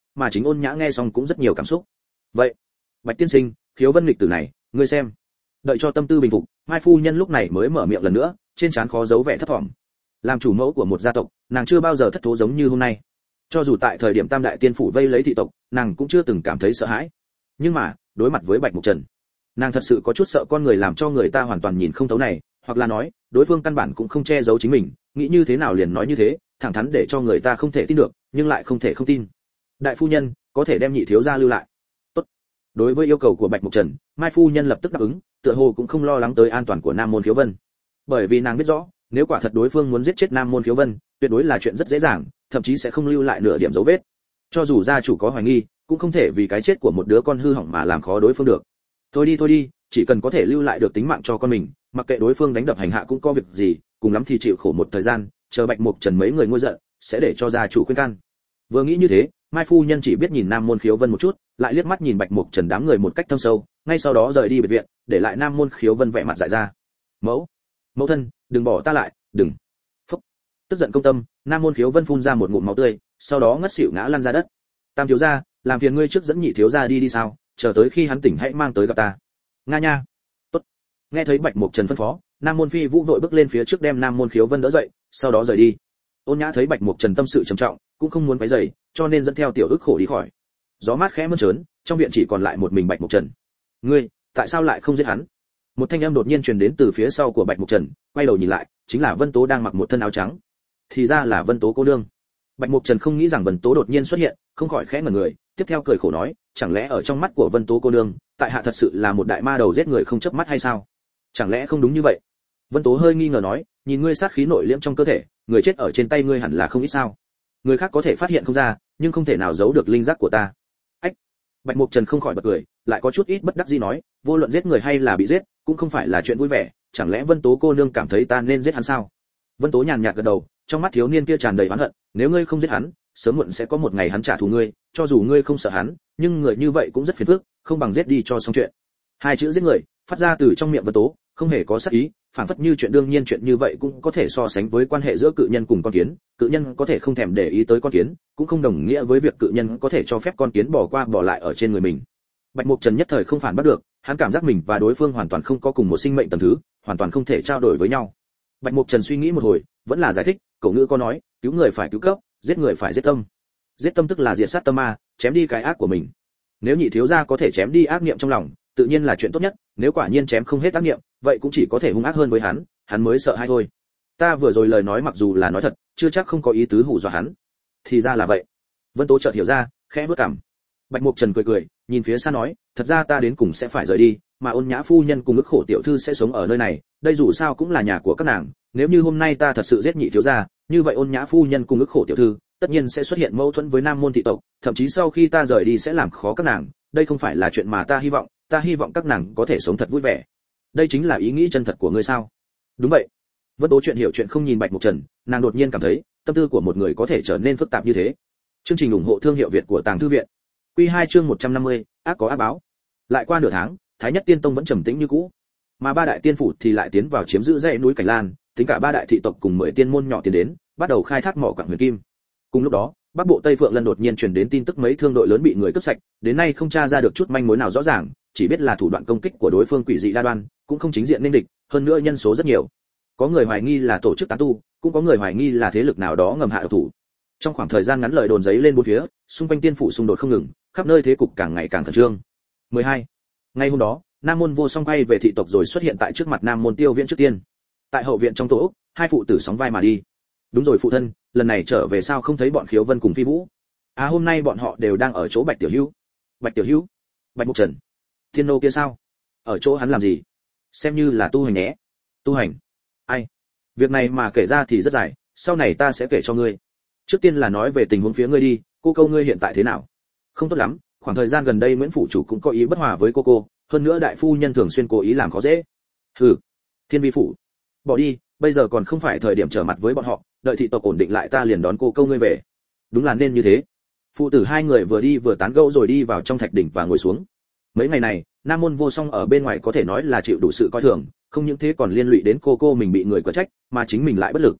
mà chính Ôn Nhã nghe xong cũng rất nhiều cảm xúc. Vậy, Bạch tiên sinh, Khiếu Vân nghịch tử này, ngươi xem. Đợi cho tâm tư bình phục, Mai phu nhân lúc này mới mở miệng lần nữa, trên trán khó giấu vẻ thất vọng. Làm chủ mẫu của một gia tộc, nàng chưa bao giờ thất thố giống như hôm nay. Cho dù tại thời điểm Tam đại tiên phủ vây lấy thị tộc, nàng cũng chưa từng cảm thấy sợ hãi. Nhưng mà, đối mặt với Bạch Mục Trần, nàng thật sự có chút sợ con người làm cho người ta hoàn toàn nhìn không thấu này, hoặc là nói, đối phương căn bản cũng không che giấu chính mình, nghĩ như thế nào liền nói như thế, thẳng thắn để cho người ta không thể tin được, nhưng lại không thể không tin. Đại phu nhân, có thể đem nhị thiếu gia lưu lại. Tốt. Đối với yêu cầu của Bạch Mục Trần, Mai phu nhân lập tức đáp ứng, tựa hồ cũng không lo lắng tới an toàn của Nam môn Khiếu Vân. Bởi vì nàng biết rõ, nếu quả thật đối phương muốn giết chết Nam môn Khiếu Vân, tuyệt đối là chuyện rất dễ dàng, thậm chí sẽ không lưu lại nửa điểm dấu vết. Cho dù gia chủ có hoài nghi, cũng không thể vì cái chết của một đứa con hư hỏng mà làm khó đối phương được. Thôi đi, chỉ cần có thể lưu lại được tính mạng cho con mình, mặc kệ đối phương đánh đập hành hạ cũng có việc gì, cùng lắm thì chịu khổ một thời gian, chờ Bạch Mục Trần mấy người nguôi giận, sẽ để cho gia chủ khuyên can. Vừa nghĩ như thế, Mai phu nhân chỉ biết nhìn Nam môn Khiếu Vân một chút, lại liếc mắt nhìn Bạch Mục Trần đám người một cách thâm sâu, ngay sau đó rời đi biệt viện, để lại Nam môn Khiếu Vân vẻ mặt dại ra. Mẫu thân, đừng bỏ ta lại, đừng. Phúc. Tức giận công tâm, Nam môn Khiếu Vân phun ra một ngụm máu tươi, sau đó ngất xỉu ngã lăn ra đất. Tam thiếu gia, làm phiền ngươi trước dẫn nhị thiếu gia đi sao, chờ tới khi hắn tỉnh hãy mang tới gặp ta. Nga nha. Tốt. Nghe thấy Bạch Mục Trần phân phó, Nam môn Phi Vũ vội bước lên phía trước đem Nam môn Khiếu Vân đỡ dậy, sau đó rời đi. Ôn Nhã thấy Bạch Mục Trần tâm sự trầm trọng, cũng không muốn quấy rầy, cho nên dẫn theo tiểu ức khổ đi khỏi. Gió mát khẽ mơn trớn, trong viện chỉ còn lại một mình Bạch Mục Trần. Ngươi, tại sao lại không giết hắn? Một thanh âm đột nhiên truyền đến từ phía sau của Bạch Mục Trần, quay đầu nhìn lại, chính là Vân Tố đang mặc một thân áo trắng. Thì ra là Vân Tố cô nương. Bạch Mục Trần không nghĩ rằng Vân Tố đột nhiên xuất hiện, không khỏi khẽ ngẩn người, tiếp theo cười khổ nói, chẳng lẽ ở trong mắt của Vân Tố cô nương, tại hạ thật sự là một đại ma đầu giết người không chớp mắt hay sao? Chẳng lẽ không đúng như vậy? Vân Tố hơi nghi ngờ nói, nhìn ngươi sát khí nội liễm trong cơ thể, người chết ở trên tay ngươi hẳn là không ít sao? Người khác có thể phát hiện không ra, nhưng không thể nào giấu được linh giác của ta. Ách. Bạch Mục Trần không khỏi bật cười, lại có chút ít bất đắc dĩ nói, vô luận giết người hay là bị giết, cũng không phải là chuyện vui vẻ, chẳng lẽ Vân Tố cô nương cảm thấy ta nên giết hắn sao? Vân Tố nhàn nhạt gật đầu, trong mắt thiếu niên kia tràn đầy oán hận, nếu ngươi không giết hắn, sớm muộn sẽ có một ngày hắn trả thù ngươi, cho dù ngươi không sợ hắn, nhưng người như vậy cũng rất phiền phức, không bằng giết đi cho xong chuyện. Hai chữ giết người, phát ra từ trong miệng Vân Tố, không hề có sát ý, phản phất như chuyện đương nhiên, chuyện như vậy cũng có thể so sánh với quan hệ giữa cự nhân cùng con kiến, cự nhân có thể không thèm để ý tới con kiến, cũng không đồng nghĩa với việc cự nhân có thể cho phép con kiến bỏ qua bỏ lại ở trên người mình. Bạch Mục Trần nhất thời không phản bắt được, hắn cảm giác mình và đối phương hoàn toàn không có cùng một sinh mệnh tầng thứ, hoàn toàn không thể trao đổi với nhau. Bạch Mục Trần suy nghĩ một hồi, vẫn là giải thích, cổ ngữ có nói, cứu người phải cứu cấp, giết người phải giết tâm. Giết tâm tức là diệt sát tâm ma, chém đi cái ác của mình. Nếu nhị thiếu gia có thể chém đi ác niệm trong lòng, tự nhiên là chuyện tốt nhất, nếu quả nhiên chém không hết ác niệm, vậy cũng chỉ có thể hung ác hơn với hắn mới sợ hay thôi. Ta vừa rồi lời nói mặc dù là nói thật, chưa chắc không có ý tứ hù dọa hắn. Thì ra là vậy. Vân Tố chợt hiểu ra, khẽ bước cằm. Bạch Mục Trần cười, nhìn phía xa nói, thật ra ta đến cùng sẽ phải rời đi, mà Ôn Nhã phu nhân cùng Ức Khổ tiểu thư sẽ sống ở nơi này, đây dù sao cũng là nhà của các nàng, nếu như hôm nay ta thật sự giết nhị thiếu gia, như vậy Ôn Nhã phu nhân cùng Ức Khổ tiểu thư tất nhiên sẽ xuất hiện mâu thuẫn với Nam môn thị tộc, thậm chí sau khi ta rời đi sẽ làm khó các nàng, đây không phải là chuyện mà ta hy vọng các nàng có thể sống thật vui vẻ. Đây chính là ý nghĩ chân thật của ngươi sao? Đúng vậy. Vân Tố chuyện hiểu chuyện không nhìn Bạch Mục Trần, nàng đột nhiên cảm thấy, tâm tư của một người có thể trở nên phức tạp như thế. Chương trình ủng hộ thương hiệu Việt của Tàng Thư viện. Quy 2 chương 150, ác có ác báo. Lại qua nửa tháng, Thái Nhất Tiên Tông vẫn trầm tĩnh như cũ, mà ba đại tiên phủ thì lại tiến vào chiếm giữ dãy núi Cảnh Lan, tính cả ba đại thị tộc cùng 10 tiên môn nhỏ tiến đến, bắt đầu khai thác mỏ quặng huyền kim. Cùng lúc đó, Bắc Bộ Tây Phượng Lân đột nhiên truyền đến tin tức mấy thương đội lớn bị người cướp sạch, đến nay không tra ra được chút manh mối nào rõ ràng, chỉ biết là thủ đoạn công kích của đối phương quỷ dị đa đoan, cũng không chính diện nên địch, hơn nữa nhân số rất nhiều. Có người hoài nghi là tổ chức tán tu, cũng có người hoài nghi là thế lực nào đó ngầm hạ độc thủ. Trong khoảng thời gian ngắn lời đồn giấy lên bốn phía, xung quanh tiên phủ xung đột không ngừng, khắp nơi thế cục càng ngày càng khẩn trương. 12. Ngày hôm đó, Nam môn Vô Song quay về thị tộc rồi xuất hiện tại trước mặt Nam môn Tiêu Viễn trước tiên. Tại hậu viện trong tổ ốc, hai phụ tử sóng vai mà đi. Đúng rồi phụ thân, lần này trở về sao không thấy bọn Khiếu Vân cùng Phi Vũ? À hôm nay bọn họ đều đang ở chỗ Bạch Tiểu Hữu. Bạch Tiểu Hữu? Bạch Mục Trần? Thiên nô kia sao? Ở chỗ hắn làm gì? Xem như là tu hành nhé. Tu hành? Ai? Việc này mà kể ra thì rất dài, sau này ta sẽ kể cho ngươi. Trước tiên là nói về tình huống phía ngươi đi, cô câu ngươi hiện tại thế nào? Không tốt lắm, khoảng thời gian gần đây Nguyễn phủ chủ cũng có ý bất hòa với cô, hơn nữa đại phu nhân thường xuyên cố ý làm khó dễ. Hừ, Thiên vi phủ, bỏ đi, bây giờ còn không phải thời điểm trở mặt với bọn họ, đợi thị tộc ổn định lại ta liền đón cô câu ngươi về. Đúng là nên như thế. Phụ tử hai người vừa đi vừa tán gẫu rồi đi vào trong thạch đỉnh và ngồi xuống. Mấy ngày này, Nam môn Vô Song ở bên ngoài có thể nói là chịu đủ sự coi thường, không những thế còn liên lụy đến cô mình bị người quở trách, mà chính mình lại bất lực.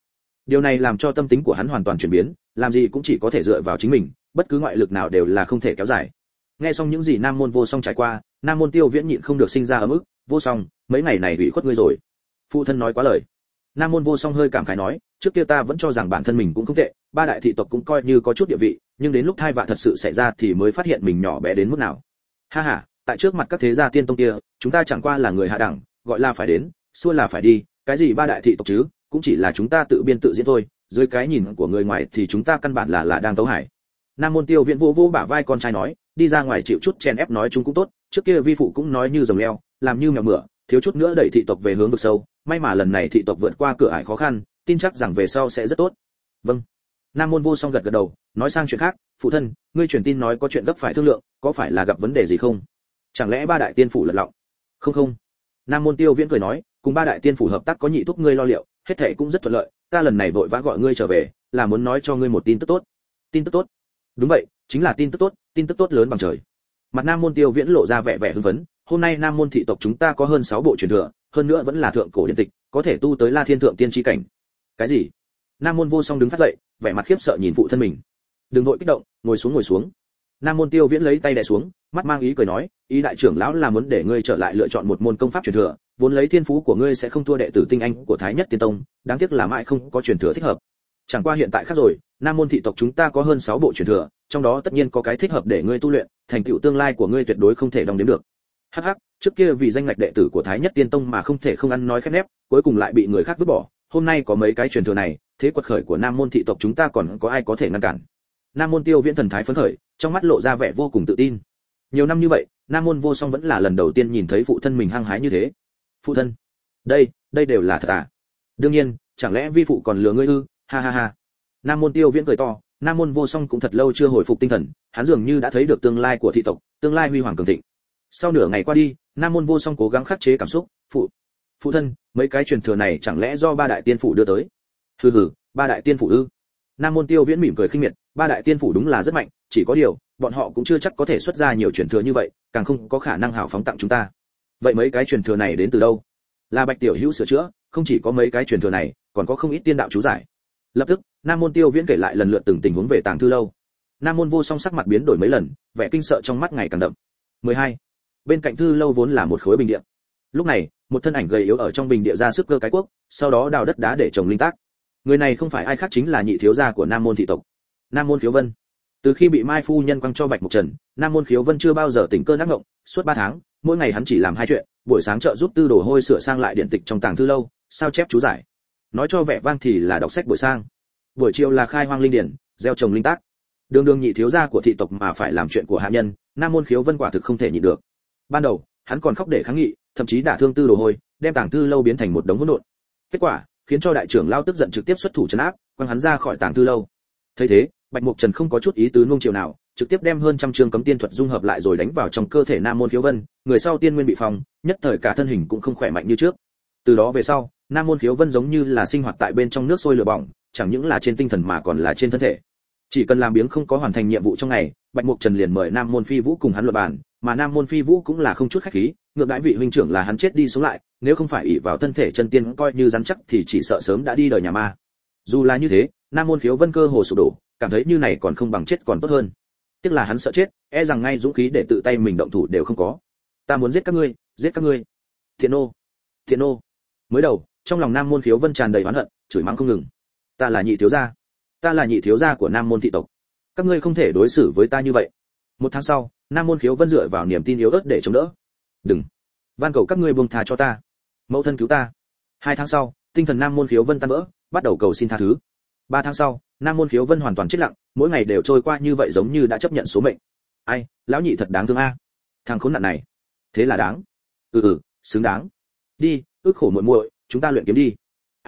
Điều này làm cho tâm tính của hắn hoàn toàn chuyển biến, làm gì cũng chỉ có thể dựa vào chính mình, bất cứ ngoại lực nào đều là không thể kéo dài. Nghe xong những gì Nam Môn Vô Song trải qua, Nam Môn Tiêu Viễn nhịn không được sinh ra ấm ức. Vô Song, mấy ngày này ủy khuất ngươi rồi. Phụ thân nói quá lời. Nam Môn Vô Song hơi cảm khái nói, trước kia ta vẫn cho rằng bản thân mình cũng không tệ, ba đại thị tộc cũng coi như có chút địa vị, nhưng đến lúc thai vạ thật sự xảy ra thì mới phát hiện mình nhỏ bé đến mức nào. Ha ha, tại trước mặt các thế gia tiên tông kia, chúng ta chẳng qua là người hạ đẳng, gọi là phải đến, xua là phải đi, cái gì ba đại thị tộc chứ, cũng chỉ là chúng ta tự biên tự diễn thôi, dưới cái nhìn của người ngoài thì chúng ta căn bản là đang tấu hải. Nam Môn Tiêu Viễn vô vô bả vai con trai nói, đi ra ngoài chịu chút chèn ép nói chúng cũng tốt, trước kia vi phụ cũng nói như rồng leo, làm như mèo mửa, thiếu chút nữa đẩy thị tộc về hướng vực sâu, may mà lần này thị tộc vượt qua cửa ải khó khăn, tin chắc rằng về sau sẽ rất tốt. Vâng. Nam Môn Vô Song gật gật đầu, nói sang chuyện khác, phụ thân, ngươi truyền tin nói có chuyện gấp phải thương lượng, có phải là gặp vấn đề gì không? Chẳng lẽ ba đại tiên phủ lật lọng? Không không. Nam Môn Tiêu Viễn cười nói, cùng ba đại tiên phủ hợp tác có nhị thúc ngươi lo liệu, hết thảy cũng rất thuận lợi, ta lần này vội vã gọi ngươi trở về, là muốn nói cho ngươi một tin tức tốt. Tin tức tốt? Đúng vậy, chính là tin tức tốt lớn bằng trời. Mặt Nam Môn Tiêu Viễn lộ ra vẻ vẻ hưng phấn, hôm nay Nam Môn thị tộc chúng ta có hơn 6 bộ truyền thừa, hơn nữa vẫn là thượng cổ điện tịch, có thể tu tới La Thiên thượng tiên chi cảnh. Cái gì? Nam Môn Vô Song đứng phát dậy, vẻ mặt khiếp sợ nhìn phụ thân mình. Đừng vội kích động, ngồi xuống. Nam Môn Tiêu Viễn lấy tay đè xuống, mắt mang ý cười nói, ý đại trưởng lão là muốn để ngươi trở lại lựa chọn một môn công pháp truyền thừa, vốn lấy thiên phú của ngươi sẽ không thua đệ tử tinh anh của Thái Nhất Tiên Tông, đáng tiếc là mãi không có truyền thừa thích hợp. Chẳng qua hiện tại khác rồi, Nam Môn thị tộc chúng ta có hơn 6 bộ truyền thừa, trong đó tất nhiên có cái thích hợp để ngươi tu luyện, thành tựu tương lai của ngươi tuyệt đối không thể đong đếm được. Hắc hắc, trước kia vì danh ngạch đệ tử của Thái Nhất Tiên Tông mà không thể không ăn nói khép nép, cuối cùng lại bị người khác vứt bỏ, hôm nay có mấy cái truyền thừa này, thế quật khởi của Nam Môn thị tộc chúng ta còn có ai có thể ngăn cản. Nam Môn Tiêu Viễn thần thái phấn khởi, trong mắt lộ ra vẻ vô cùng tự tin. Nhiều năm như vậy, Nam Môn Vô Song vẫn là lần đầu tiên nhìn thấy phụ thân mình hăng hái như thế. Phụ thân, đây đều là thật à? Đương nhiên, chẳng lẽ vi phụ còn lừa ngươi ư? Ha ha ha. Nam Môn Tiêu Viễn cười to, Nam Môn Vô Song cũng thật lâu chưa hồi phục tinh thần, hắn dường như đã thấy được tương lai của thị tộc, tương lai huy hoàng cường thịnh. Sau nửa ngày qua đi, Nam Môn Vô Song cố gắng khắc chế cảm xúc, phụ thân, mấy cái truyền thừa này chẳng lẽ do ba đại tiên phủ đưa tới? Hừ, ba đại tiên phủ ư? Nam Môn Tiêu Viễn mỉm cười khinh miệt, ba đại tiên phủ đúng là rất mạnh, chỉ có điều, bọn họ cũng chưa chắc có thể xuất ra nhiều truyền thừa như vậy, càng không có khả năng hào phóng tặng chúng ta. Vậy mấy cái truyền thừa này đến từ đâu? Là Bạch tiểu hữu sửa chữa, không chỉ có mấy cái truyền thừa này, còn có không ít tiên đạo chú giải. Lập tức, Nam Môn Tiêu Viễn kể lại lần lượt từng tình huống về Tàng Thư lâu. Nam Môn Vô Song sắc mặt biến đổi mấy lần, vẻ kinh sợ trong mắt ngày càng đậm. 12. Bên cạnh thư lâu vốn là một khối bình địa. Lúc này, một thân ảnh gầy yếu ở trong bình địa ra sức cơ cái cuốc, sau đó đào đất đá để trồng linh tác. Người này không phải ai khác chính là nhị thiếu gia của Nam Môn thị tộc, Nam Môn Khiếu Vân. Từ khi bị Mai phu nhân quăng cho Bạch Mục Trần, Nam Môn Khiếu Vân chưa bao giờ tỉnh cơn ác ngộng, suốt 3 tháng, mỗi ngày hắn chỉ làm 2 chuyện, buổi sáng trợ giúp Tư Đồ Hôi sửa sang lại điện tịch trong Tàng Thư lâu, sao chép chú giải. Nói cho vẻ vang thì là đọc sách buổi sáng. Buổi chiều là khai hoang linh điển, gieo trồng linh tác. Đường nhị thiếu gia của thị tộc mà phải làm chuyện của hạ nhân, Nam Môn Khiếu Vân quả thực không thể nhịn được. Ban đầu, hắn còn khóc để kháng nghị, thậm chí đả thương Tư Đồ Hôi, đem Tàng Thư lâu biến thành một đống hỗn độn. Kết quả, khiến cho đại trưởng lao tức giận trực tiếp xuất thủ trấn áp, quăng hắn ra khỏi Tàng Thư lâu. Thấy thế, Bạch Mục Trần không có chút ý tứ nuông chiều nào, trực tiếp đem hơn trăm chương cấm tiên thuật dung hợp lại rồi đánh vào trong cơ thể Nam Môn Khiếu Vân, người sau tiên nguyên bị phong, nhất thời cả thân hình cũng không khỏe mạnh như trước. Từ đó về sau, Nam Môn Khiếu Vân giống như là sinh hoạt tại bên trong nước sôi lửa bỏng, chẳng những là trên tinh thần mà còn là trên thân thể. Chỉ cần làm biếng không có hoàn thành nhiệm vụ trong ngày, Bạch Mục Trần liền mời Nam Môn Phi Vũ cùng hắn luận bàn, mà Nam Môn Phi Vũ cũng là không chút khách khí, ngược đãi vị huynh trưởng là hắn chết đi sống lại, nếu không phải ỷ vào thân thể chân tiên coi như rắn chắc thì chỉ sợ sớm đã đi đời nhà ma. Dù là như thế, Nam Môn Khiếu Vân cơ hồ sụp đổ, cảm thấy như này còn không bằng chết còn tốt hơn. Tiếc là hắn sợ chết, e rằng ngay dũng khí để tự tay mình động thủ đều không có. Ta muốn giết các ngươi, giết các ngươi. Thiện nô. Mới đầu, trong lòng Nam Môn Khiếu Vân tràn đầy oán hận, chửi mắng không ngừng. Ta là nhị thiếu gia của Nam Môn thị tộc, các ngươi không thể đối xử với ta như vậy. 1 tháng sau, Nam Môn Khiếu Vân dựa vào niềm tin yếu ớt để chống đỡ. Đừng, van cầu các ngươi buông tha cho ta, mẫu thân cứu ta. 2 tháng sau, tinh thần Nam Môn Khiếu Vân tan vỡ, bắt đầu cầu xin tha thứ. 3 tháng sau, Nam Môn Khiếu Vân hoàn toàn chết lặng, mỗi ngày đều trôi qua như vậy giống như đã chấp nhận số mệnh. Ai, lão nhị thật đáng thương a. Thằng khốn nạn này, thế là đáng. Xứng đáng. Đi, ức khổ muội muội, chúng ta luyện kiếm đi.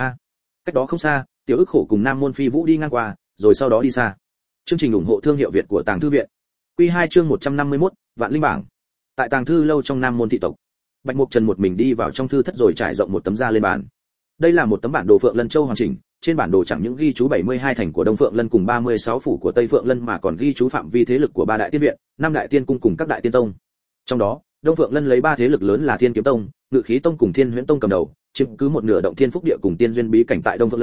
Cách đó không xa, tiểu ức khổ cùng Nam Môn Phi Vũ đi ngang qua, rồi sau đó đi xa. Chương trình ủng hộ thương hiệu Việt của Tàng Thư viện. Quy 2 chương 151, Vạn Linh bảng. Tại Tàng Thư lâu trong Nam Môn thị tộc, Bạch Mục Trần một mình đi vào trong thư thất rồi trải rộng một tấm da lên bàn. Đây là một tấm bản đồ Phượng Lân Châu hoàn chỉnh, trên bản đồ chẳng những ghi chú 72 thành của Đông Phượng Lân cùng 36 phủ của Tây Phượng Lân mà còn ghi chú phạm vi thế lực của 3 đại tiên viện, 5 đại tiên cung cùng các đại tiên tông. Trong đó, Đông Phượng Lân lấy 3 thế lực lớn là Thiên Kiếm Tông, Ngự Khí Tông cùng Thiên Huyễn Tông cầm đầu, chiếm cứ một nửa động Thiên Phúc Địa cùng Tiên Duyên bí cảnh tại Đông Phượng Lân,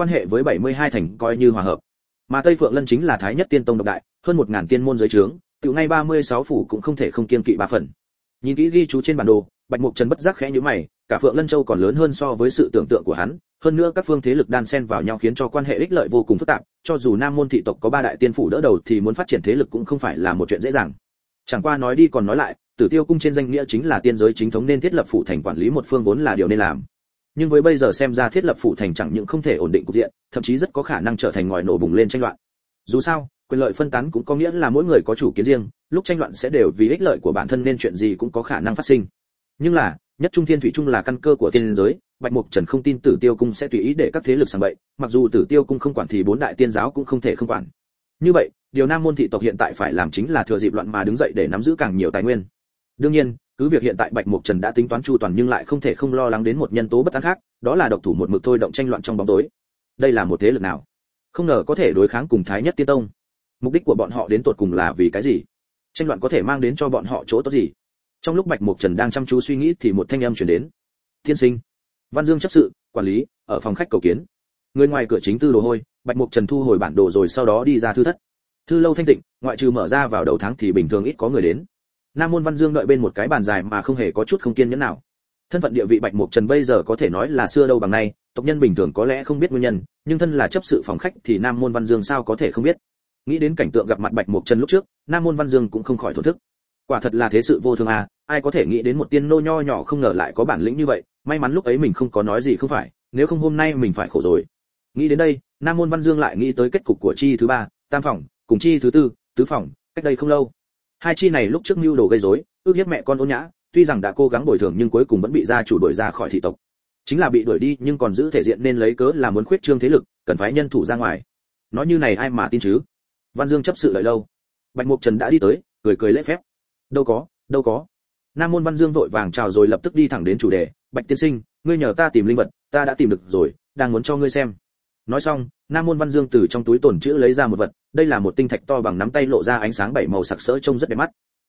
quan hệ với 72 thành coi như hòa hợp. Mà Tây Phượng Lân chính là Thái Nhất Tiên Tông độc đại, hơn 1000 tiên môn dưới trướng, tiểu ngay 36 phủ cũng không thể không kiêng kỵ ba phần. Nhìn kỹ ghi chú trên bản đồ, Bạch Mục Trần bất giác khẽ nhíu mày, cả Phượng Lân Châu còn lớn hơn so với sự tưởng tượng của hắn, hơn nữa các phương thế lực đan xen vào nhau khiến cho quan hệ ích lợi vô cùng phức tạp, cho dù Nam môn thị tộc có 3 đại tiên phủ đỡ đầu thì muốn phát triển thế lực cũng không phải là một chuyện dễ dàng. Chẳng qua nói đi còn nói lại, Tử Tiêu cung trên danh nghĩa chính là tiên giới chính thống nên thiết lập phủ thành quản lý một phương vốn là điều nên làm. Nhưng với bây giờ xem ra thiết lập phủ thành chẳng những không thể ổn định cục diện, thậm chí rất có khả năng trở thành ngòi nổ bùng lên tranh loạn. Dù sao, quyền lợi phân tán cũng có nghĩa là mỗi người có chủ kiến riêng, lúc tranh loạn sẽ đều vì ích lợi của bản thân nên chuyện gì cũng có khả năng phát sinh. Nhưng là, nhất trung thiên thủy trung là căn cơ của tiên giới, Bạch Mục Trần không tin Tử Tiêu cung sẽ tùy ý để các thế lực sảng bậy, mặc dù Tử Tiêu cung không quản thì 4 đại tiên giáo cũng không thể không quản. Như vậy, điều Nam môn thị tộc hiện tại phải làm chính là thừa dịp loạn mà đứng dậy để nắm giữ càng nhiều tài nguyên. Đương nhiên, cứ việc hiện tại Bạch Mục Trần đã tính toán chu toàn nhưng lại không thể không lo lắng đến một nhân tố bất an khác, đó là độc thủ một mực thôi động tranh loạn trong bóng tối. Đây là một thế lực nào? Không ngờ có thể đối kháng cùng Thái Nhất Tiên Tông. Mục đích của bọn họ đến tột cùng là vì cái gì? Tranh loạn có thể mang đến cho bọn họ chỗ tốt gì? Trong lúc Bạch Mục Trần đang chăm chú suy nghĩ thì một thanh âm truyền đến. Tiên sinh, Văn Dương chấp sự, quản lý, ở phòng khách cầu kiến. Người ngoài cửa chính Tư Đồ Hôi, Bạch Mục Trần thu hồi bản đồ rồi sau đó đi ra thư thất. Thư lâu thanh tịnh, ngoại trừ mở ra vào đầu tháng thì bình thường ít có người đến. Nam môn Văn Dương đợi bên một cái bàn dài mà không hề có chút không kiên nhẫn nào. Thân phận địa vị Bạch Mục Trần bây giờ có thể nói là xưa đâu bằng nay, tộc nhân bình thường có lẽ không biết nguyên nhân, nhưng thân là chấp sự phòng khách thì Nam môn Văn Dương sao có thể không biết. Nghĩ đến cảnh tượng gặp mặt Bạch Mục Trần lúc trước, Nam môn Văn Dương cũng không khỏi thổn thức. Quả thật là thế sự vô thường à, ai có thể nghĩ đến một tiên nô nho nhỏ không ngờ lại có bản lĩnh như vậy, may mắn lúc ấy mình không có nói gì không phải, nếu không hôm nay mình phải khổ rồi. Nghĩ đến đây, Nam môn Văn Dương lại nghĩ tới kết cục của chi thứ 3, tam phòng, cùng chi thứ 4, tứ phòng, cách đây không lâu. Hai chi này lúc trước mưu đồ gây rối, ước hiếp mẹ con Ôn Nhã, tuy rằng đã cố gắng bồi thường nhưng cuối cùng vẫn bị gia chủ đuổi ra khỏi thị tộc. Chính là bị đuổi đi nhưng còn giữ thể diện nên lấy cớ là muốn khuyết trương thế lực, cần phái nhân thủ ra ngoài. Nói như này ai mà tin chứ? Văn Dương chấp sự đợi lâu. Bạch Mục Trần đã đi tới, cười cười lễ phép. Đâu có. Nam môn Văn Dương vội vàng chào rồi lập tức đi thẳng đến chủ đề. Bạch tiên sinh, ngươi nhờ ta tìm linh vật, ta đã tìm được rồi, đang muốn cho ngươi xem. Nói xong, Nam môn Văn Dương từ trong túi tồn trữ lấy ra một vật, đây là một tinh thạch to bằng nắm tay lộ ra ánh sáng 7 màu sặc sỡ trông rất đẹp mắt.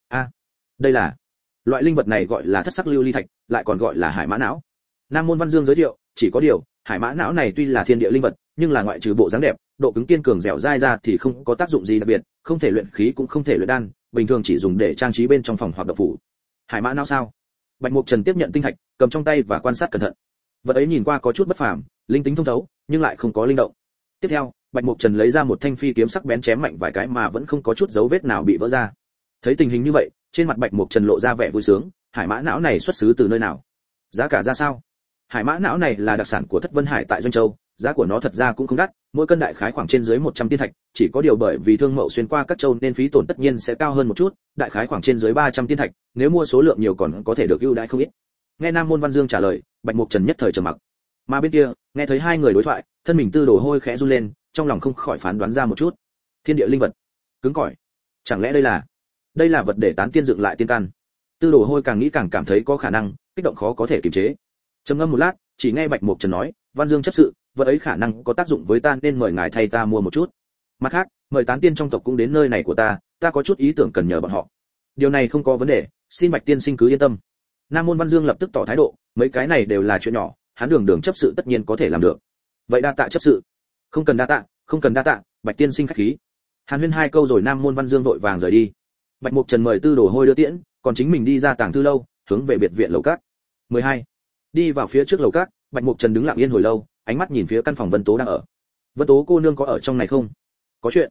Đây là loại linh vật này gọi là thất sắc lưu ly thạch, lại còn gọi là hải mã não. Nam môn Văn Dương giới thiệu, chỉ có điều, hải mã não này tuy là thiên địa linh vật, nhưng là ngoại trừ bộ dáng đẹp, độ cứng kiên cường dẻo dai ra thì không có tác dụng gì đặc biệt, không thể luyện khí cũng không thể luyện đan, bình thường chỉ dùng để trang trí bên trong phòng hoặc độc phủ. Hải mã não sao? Bạch Mục Trần tiếp nhận tinh thạch, cầm trong tay và quan sát cẩn thận. Vật ấy nhìn qua có chút bất phàm, linh tính thông thấu, nhưng lại không có linh động. Tiếp theo, Bạch Mục Trần lấy ra một thanh phi kiếm sắc bén chém mạnh vài cái mà vẫn không có chút dấu vết nào bị vỡ ra. Thấy tình hình như vậy, trên mặt Bạch Mục Trần lộ ra vẻ vui sướng, hải mã não này xuất xứ từ nơi nào? Giá cả ra sao? Hải mã não này là đặc sản của Thất Vân Hải tại Doanh Châu, giá của nó thật ra cũng không đắt, mỗi cân đại khái khoảng trên dưới 100 tiên thạch, chỉ có điều bởi vì thương mậu xuyên qua các châu nên phí tổn tất nhiên sẽ cao hơn một chút, đại khái khoảng trên dưới 300 tiên thạch, nếu mua số lượng nhiều còn có thể được ưu đãi không ít. Nghe Nam môn Văn Dương trả lời, Bạch Mục Trần nhất thời trầm mặc. Mà bên kia, nghe thấy hai người đối thoại, thân mình Tư Đồ Hôi khẽ run lên, trong lòng không khỏi phán đoán ra một chút. Thiên địa linh vật, cứng cỏi. Chẳng lẽ đây là vật để tán tiên dựng lại tiên căn? Tư Đồ Hôi càng nghĩ càng cảm thấy có khả năng, kích động khó có thể kiềm chế. Trầm ngâm một lát, chỉ nghe Bạch Mục Trần nói, Văn Dương chấp sự, vật ấy khả năng có tác dụng với ta nên mời ngài thay ta mua một chút. Mặt khác, mời tán tiên trong tộc cũng đến nơi này của ta có chút ý tưởng cần nhờ bọn họ. Điều này không có vấn đề, xin Bạch tiên sinh cứ yên tâm. Nam môn Văn Dương lập tức tỏ thái độ, mấy cái này đều là chuyện nhỏ, hắn Đường chấp sự tất nhiên có thể làm được. Vậy đa tạ chấp sự. Không cần đa tạ, Bạch tiên sinh khách khí. Hàn huyên hai câu rồi Nam môn Văn Dương vội vàng rời đi. Bạch Mục Trần mời Tư Đồ Hôi đưa tiễn, còn chính mình đi ra tàng thư lâu, hướng về biệt viện lầu các. 12. Đi vào phía trước lầu các, Bạch Mục Trần đứng lặng yên hồi lâu, ánh mắt nhìn phía căn phòng Vân Tố đang ở. Vân Tố cô nương có ở trong này không? Có chuyện.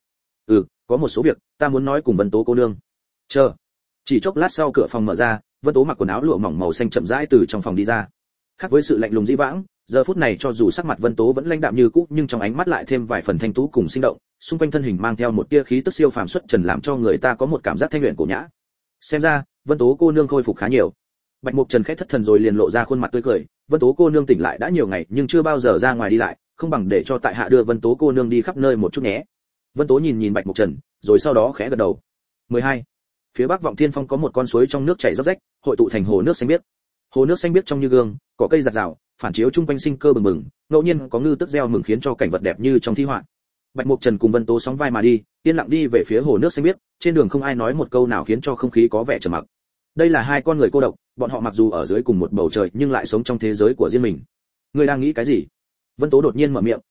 Có một số việc ta muốn nói cùng Vân Tố cô nương. Chờ. Chỉ chốc lát sau cửa phòng mở ra, Vân Tố mặc quần áo lụa mỏng màu xanh chậm rãi từ trong phòng đi ra. Khác với sự lạnh lùng dĩ vãng, giờ phút này cho dù sắc mặt Vân Tố vẫn lãnh đạm như cũ, nhưng trong ánh mắt lại thêm vài phần thanh tú cùng sinh động, xung quanh thân hình mang theo một tia khí tức siêu phàm xuất trần làm cho người ta có một cảm giác thanh luyện cổ nhã. Xem ra, Vân Tố cô nương khôi phục khá nhiều. Bạch Mục Trần khẽ thất thần rồi liền lộ ra khuôn mặt tươi cười, Vân Tố cô nương tỉnh lại đã nhiều ngày nhưng chưa bao giờ ra ngoài đi lại, không bằng để cho tại hạ đưa Vân Tố cô nương đi khắp nơi một chút nhé. Vân Tố nhìn Bạch Mục Trần, rồi sau đó khẽ gật đầu. 12. Phía bắc Vọng Thiên Phong có một con suối trong nước chảy róc rách, hội tụ thành hồ nước xanh biếc. Hồ nước xanh biếc trong như gương, cỏ cây rạc rào, phản chiếu chung quanh sinh cơ bừng bừng, ngẫu nhiên có ngư tức reo mừng khiến cho cảnh vật đẹp như trong thi họa. Bạch Mục Trần cùng Vân Tố sóng vai mà đi, yên lặng đi về phía hồ nước xanh biếc, trên đường không ai nói một câu nào khiến cho không khí có vẻ trầm mặc. Đây là hai con người cô độc, bọn họ mặc dù ở dưới cùng một bầu trời nhưng lại sống trong thế giới của riêng mình. Ngươi đang nghĩ cái gì? Vân Tố đột nhiên mở miệng,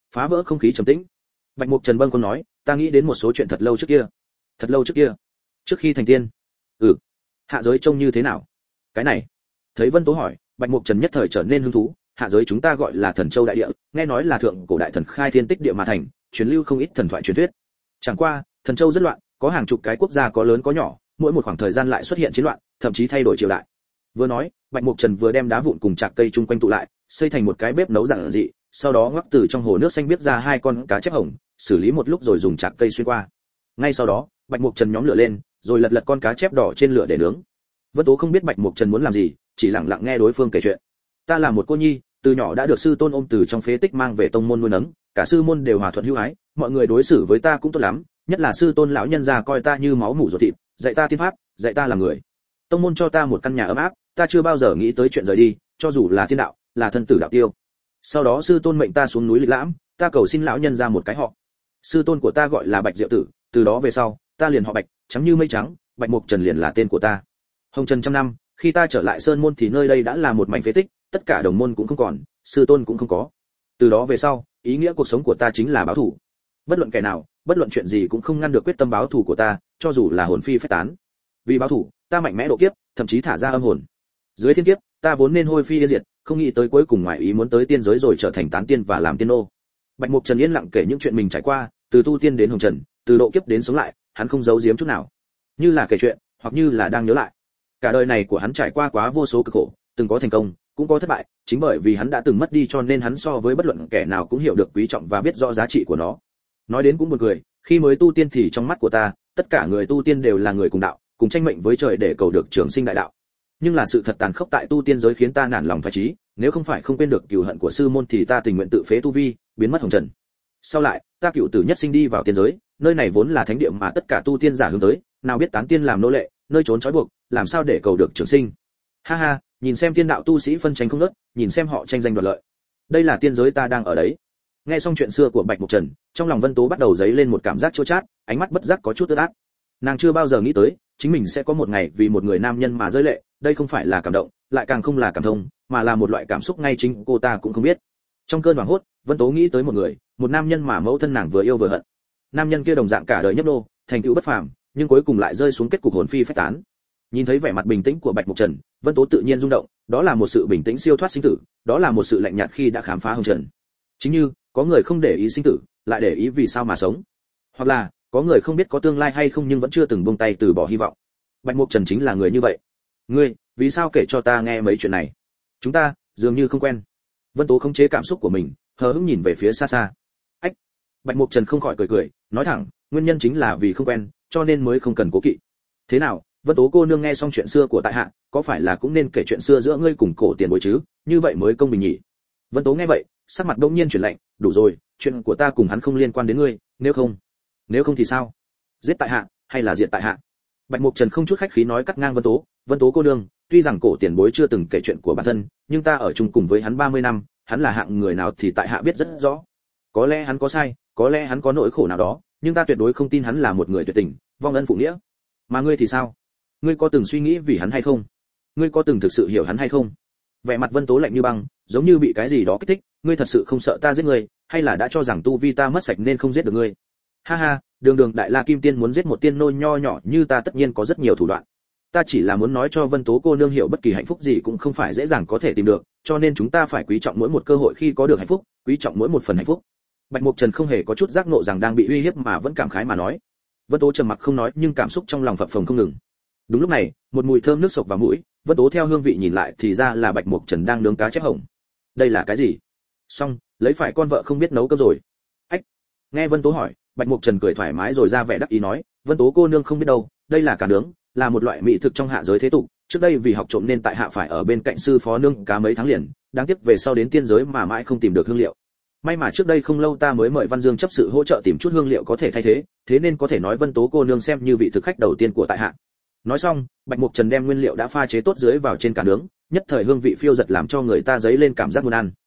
phá vỡ không khí trầm tĩnh. Bạch Mục Trần bâng quâng nói, ta nghĩ đến một số chuyện thật lâu trước kia. Thật lâu trước kia? Trước khi thành tiên? Ừ. Hạ giới trông như thế nào? Cái này. Thấy Vân Tố hỏi, Bạch Mục Trần nhất thời trở nên hứng thú. Hạ giới chúng ta gọi là Thần Châu đại địa, nghe nói là thượng cổ đại thần khai thiên tích địa mà thành, truyền lưu không ít thần thoại truyền thuyết. Chẳng qua, Thần Châu rất loạn, có hàng chục cái quốc gia có lớn có nhỏ, mỗi một khoảng thời gian lại xuất hiện chiến loạn, thậm chí thay đổi triều đại. Vừa nói, Bạch Mục Trần vừa đem đá vụn cùng chạc cây chung quanh tụ lại, xây thành một cái bếp nấu giản dị, sau đó ngóc từ trong hồ nước xanh biết ra hai con cá chép hồng, xử lý một lúc rồi dùng chạc cây xuyên qua. Ngay sau đó, Bạch Mục Trần nhóm lửa lên, rồi lật con cá chép đỏ trên lửa để nướng. Vân Tố không biết Bạch Mục Trần muốn làm gì, chỉ lặng lặng nghe đối phương kể chuyện. Ta là một cô nhi, từ nhỏ đã được sư tôn ôm từ trong phế tích mang về tông môn nuôi nấng, cả sư môn đều hòa thuận hữu ái, mọi người đối xử với ta cũng tốt lắm, nhất là sư tôn lão nhân già coi ta như máu mủ ruột thịt, dạy ta tiên pháp, dạy ta làm người. Tông môn cho ta một căn nhà ấm áp, ta chưa bao giờ nghĩ tới chuyện rời đi, cho dù là thiên đạo, là thân tử đạo tiêu. Sau đó sư tôn mệnh ta xuống núi lịch lãm, ta cầu xin lão nhân ra một cái họ. Sư tôn của ta gọi là Bạch Diệu Tử, từ đó về sau, ta liền họ Bạch, trắng như mây trắng, Bạch Mục Trần liền là tên của ta. Hồng Trần trăm năm, khi ta trở lại sơn môn thì nơi đây đã là một mảnh phế tích, tất cả đồng môn cũng không còn, sư tôn cũng không có. Từ đó về sau, ý nghĩa cuộc sống của ta chính là báo thù. Bất luận kẻ nào, bất luận chuyện gì cũng không ngăn được quyết tâm báo thù của ta, cho dù là hồn phi phách tán. Vì báo thù, ta mạnh mẽ độ kiếp, thậm chí thả ra âm hồn. Dưới thiên kiếp, ta vốn nên hôi phi yên diệt, không nghĩ tới cuối cùng ngoại ý muốn tới tiên giới rồi trở thành tán tiên và làm tiên nô. Bạch Mục Trần yên lặng kể những chuyện mình trải qua, từ tu tiên đến hồng trần, từ độ kiếp đến sống lại, hắn không giấu giếm chút nào, như là kể chuyện, hoặc như là đang nhớ lại. Cả đời này của hắn trải qua quá vô số cực khổ, từng có thành công, cũng có thất bại, chính bởi vì hắn đã từng mất đi cho nên hắn so với bất luận kẻ nào cũng hiểu được quý trọng và biết rõ giá trị của nó. Nói đến cũng buồn cười, khi mới tu tiên thì trong mắt của ta, tất cả người tu tiên đều là người cùng đạo, cùng tranh mệnh với trời để cầu được trường sinh đại đạo. Nhưng là sự thật tàn khốc tại tu tiên giới khiến ta nản lòng phách chí, nếu không phải không quên được cừu hận của sư môn thì ta tình nguyện tự phế tu vi, biến mất hồng trần. Sau lại, ta cựu tử nhất sinh đi vào tiên giới, nơi này vốn là thánh địa mà tất cả tu tiên giả hướng tới, nào biết tán tiên làm nô lệ, nơi trốn trói buộc, làm sao để cầu được trường sinh. Ha ha, nhìn xem tiên đạo tu sĩ phân tranh không ngớt, nhìn xem họ tranh giành đoạt lợi. Đây là tiên giới ta đang ở đấy. Nghe xong chuyện xưa của Bạch Mục Trần, trong lòng Vân Tố bắt đầu dấy lên một cảm giác chua chát, ánh mắt bất giác có chút ướt át. Nàng chưa bao giờ nghĩ tới, chính mình sẽ có một ngày vì một người nam nhân mà rơi lệ, đây không phải là cảm động, lại càng không là cảm thông, mà là một loại cảm xúc ngay chính cô ta cũng không biết. Trong cơn hoảng hốt, Vân Tố nghĩ tới một người, một nam nhân mà mẫu thân nàng vừa yêu vừa hận. Nam nhân kia đồng dạng cả đời nhấp nô, thành tựu bất phàm, nhưng cuối cùng lại rơi xuống kết cục hồn phi phách tán. Nhìn thấy vẻ mặt bình tĩnh của Bạch Mục Trần, Vân Tố tự nhiên rung động, đó là một sự bình tĩnh siêu thoát sinh tử, đó là một sự lạnh nhạt khi đã khám phá hồng trần. Chính như, có người không để ý sinh tử, lại để ý vì sao mà sống. Hoặc là, có người không biết có tương lai hay không nhưng vẫn chưa từng buông tay từ bỏ hy vọng. Bạch Mục Trần chính là người như vậy. Ngươi, vì sao kể cho ta nghe mấy chuyện này? Chúng ta, dường như không quen. Vân Tố khống chế cảm xúc của mình, hờ hững nhìn về phía xa xa. Ách. Bạch Mục Trần không khỏi cười cười, nói thẳng, nguyên nhân chính là vì không quen, cho nên mới không cần cố kỵ. Thế nào, Vân Tố cô nương nghe xong chuyện xưa của tại hạ, có phải là cũng nên kể chuyện xưa giữa ngươi cùng cổ tiền bối chứ, như vậy mới công bình nhỉ? Vân Tố nghe vậy, sắc mặt đột nhiên chuyển lạnh, đủ rồi, chuyện của ta cùng hắn không liên quan đến ngươi, nếu không thì sao? Giết tại hạ, hay là diệt tại hạ? Bạch Mục Trần không chút khách khí nói cắt ngang Vân Tố cô nương, tuy rằng cổ tiền bối chưa từng kể chuyện của bản thân, nhưng ta ở chung cùng với hắn 30 năm, hắn là hạng người nào thì tại hạ biết rất rõ. Có lẽ hắn có sai, có lẽ hắn có nỗi khổ nào đó, nhưng ta tuyệt đối không tin hắn là một người tuyệt tình, vong ân phụ nghĩa. Mà ngươi thì sao? Ngươi có từng suy nghĩ vì hắn hay không? Ngươi có từng thực sự hiểu hắn hay không? Vẻ mặt Vân Tố lạnh như băng, giống như bị cái gì đó kích thích, ngươi thật sự không sợ ta giết ngươi, hay là đã cho rằng tu vi ta mất sạch nên không giết được ngươi? Ha ha, đường đại la kim tiên muốn giết một tiên nô nho nhỏ như ta tất nhiên có rất nhiều thủ đoạn. Ta chỉ là muốn nói cho Vân Tố cô nương hiểu bất kỳ hạnh phúc gì cũng không phải dễ dàng có thể tìm được, cho nên chúng ta phải quý trọng mỗi một cơ hội khi có được hạnh phúc, quý trọng mỗi một phần hạnh phúc. Bạch Mục Trần không hề có chút giác ngộ rằng đang bị uy hiếp mà vẫn cảm khái mà nói. Vân Tố trầm mặc không nói nhưng cảm xúc trong lòng phập phồng không ngừng. Đúng lúc này, một mùi thơm nước sộc vào mũi, Vân Tố theo hương vị nhìn lại thì ra là Bạch Mục Trần đang nướng cá chép hồng. Đây là cái gì? Xong, lấy phải con vợ không biết nấu cơm rồi. Ách. Nghe Vân Tố hỏi, Bạch Mục Trần cười thoải mái rồi ra vẻ đắc ý nói, Vân Tố cô nương không biết đâu, đây là cá nướng, là một loại mỹ thực trong hạ giới thế tục, trước đây vì học trộm nên tại hạ phải ở bên cạnh sư phó nương cá mấy tháng liền, đáng tiếc về sau đến tiên giới mà mãi không tìm được hương liệu. May mà trước đây không lâu ta mới mời Văn Dương chấp sự hỗ trợ tìm chút hương liệu có thể thay thế, thế nên có thể nói Vân Tố cô nương xem như vị thực khách đầu tiên của tại hạ. Nói xong, Bạch Mục Trần đem nguyên liệu đã pha chế tốt dưới vào trên cá nướng, nhất thời hương vị phiêu giật làm cho người ta dấy lên cảm giác muốn ăn.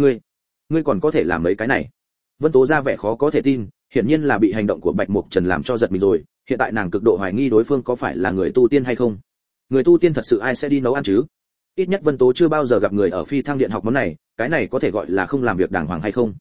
Ngươi còn có thể làm mấy cái này? Vân Tố ra vẻ khó có thể tin, hiển nhiên là bị hành động của Bạch Mục Trần làm cho giật mình rồi, hiện tại nàng cực độ hoài nghi đối phương có phải là người tu tiên hay không. Người tu tiên thật sự ai sẽ đi nấu ăn chứ? Ít nhất Vân Tố chưa bao giờ gặp người ở Phi Thăng Điện học món này, cái này có thể gọi là không làm việc đàng hoàng hay không?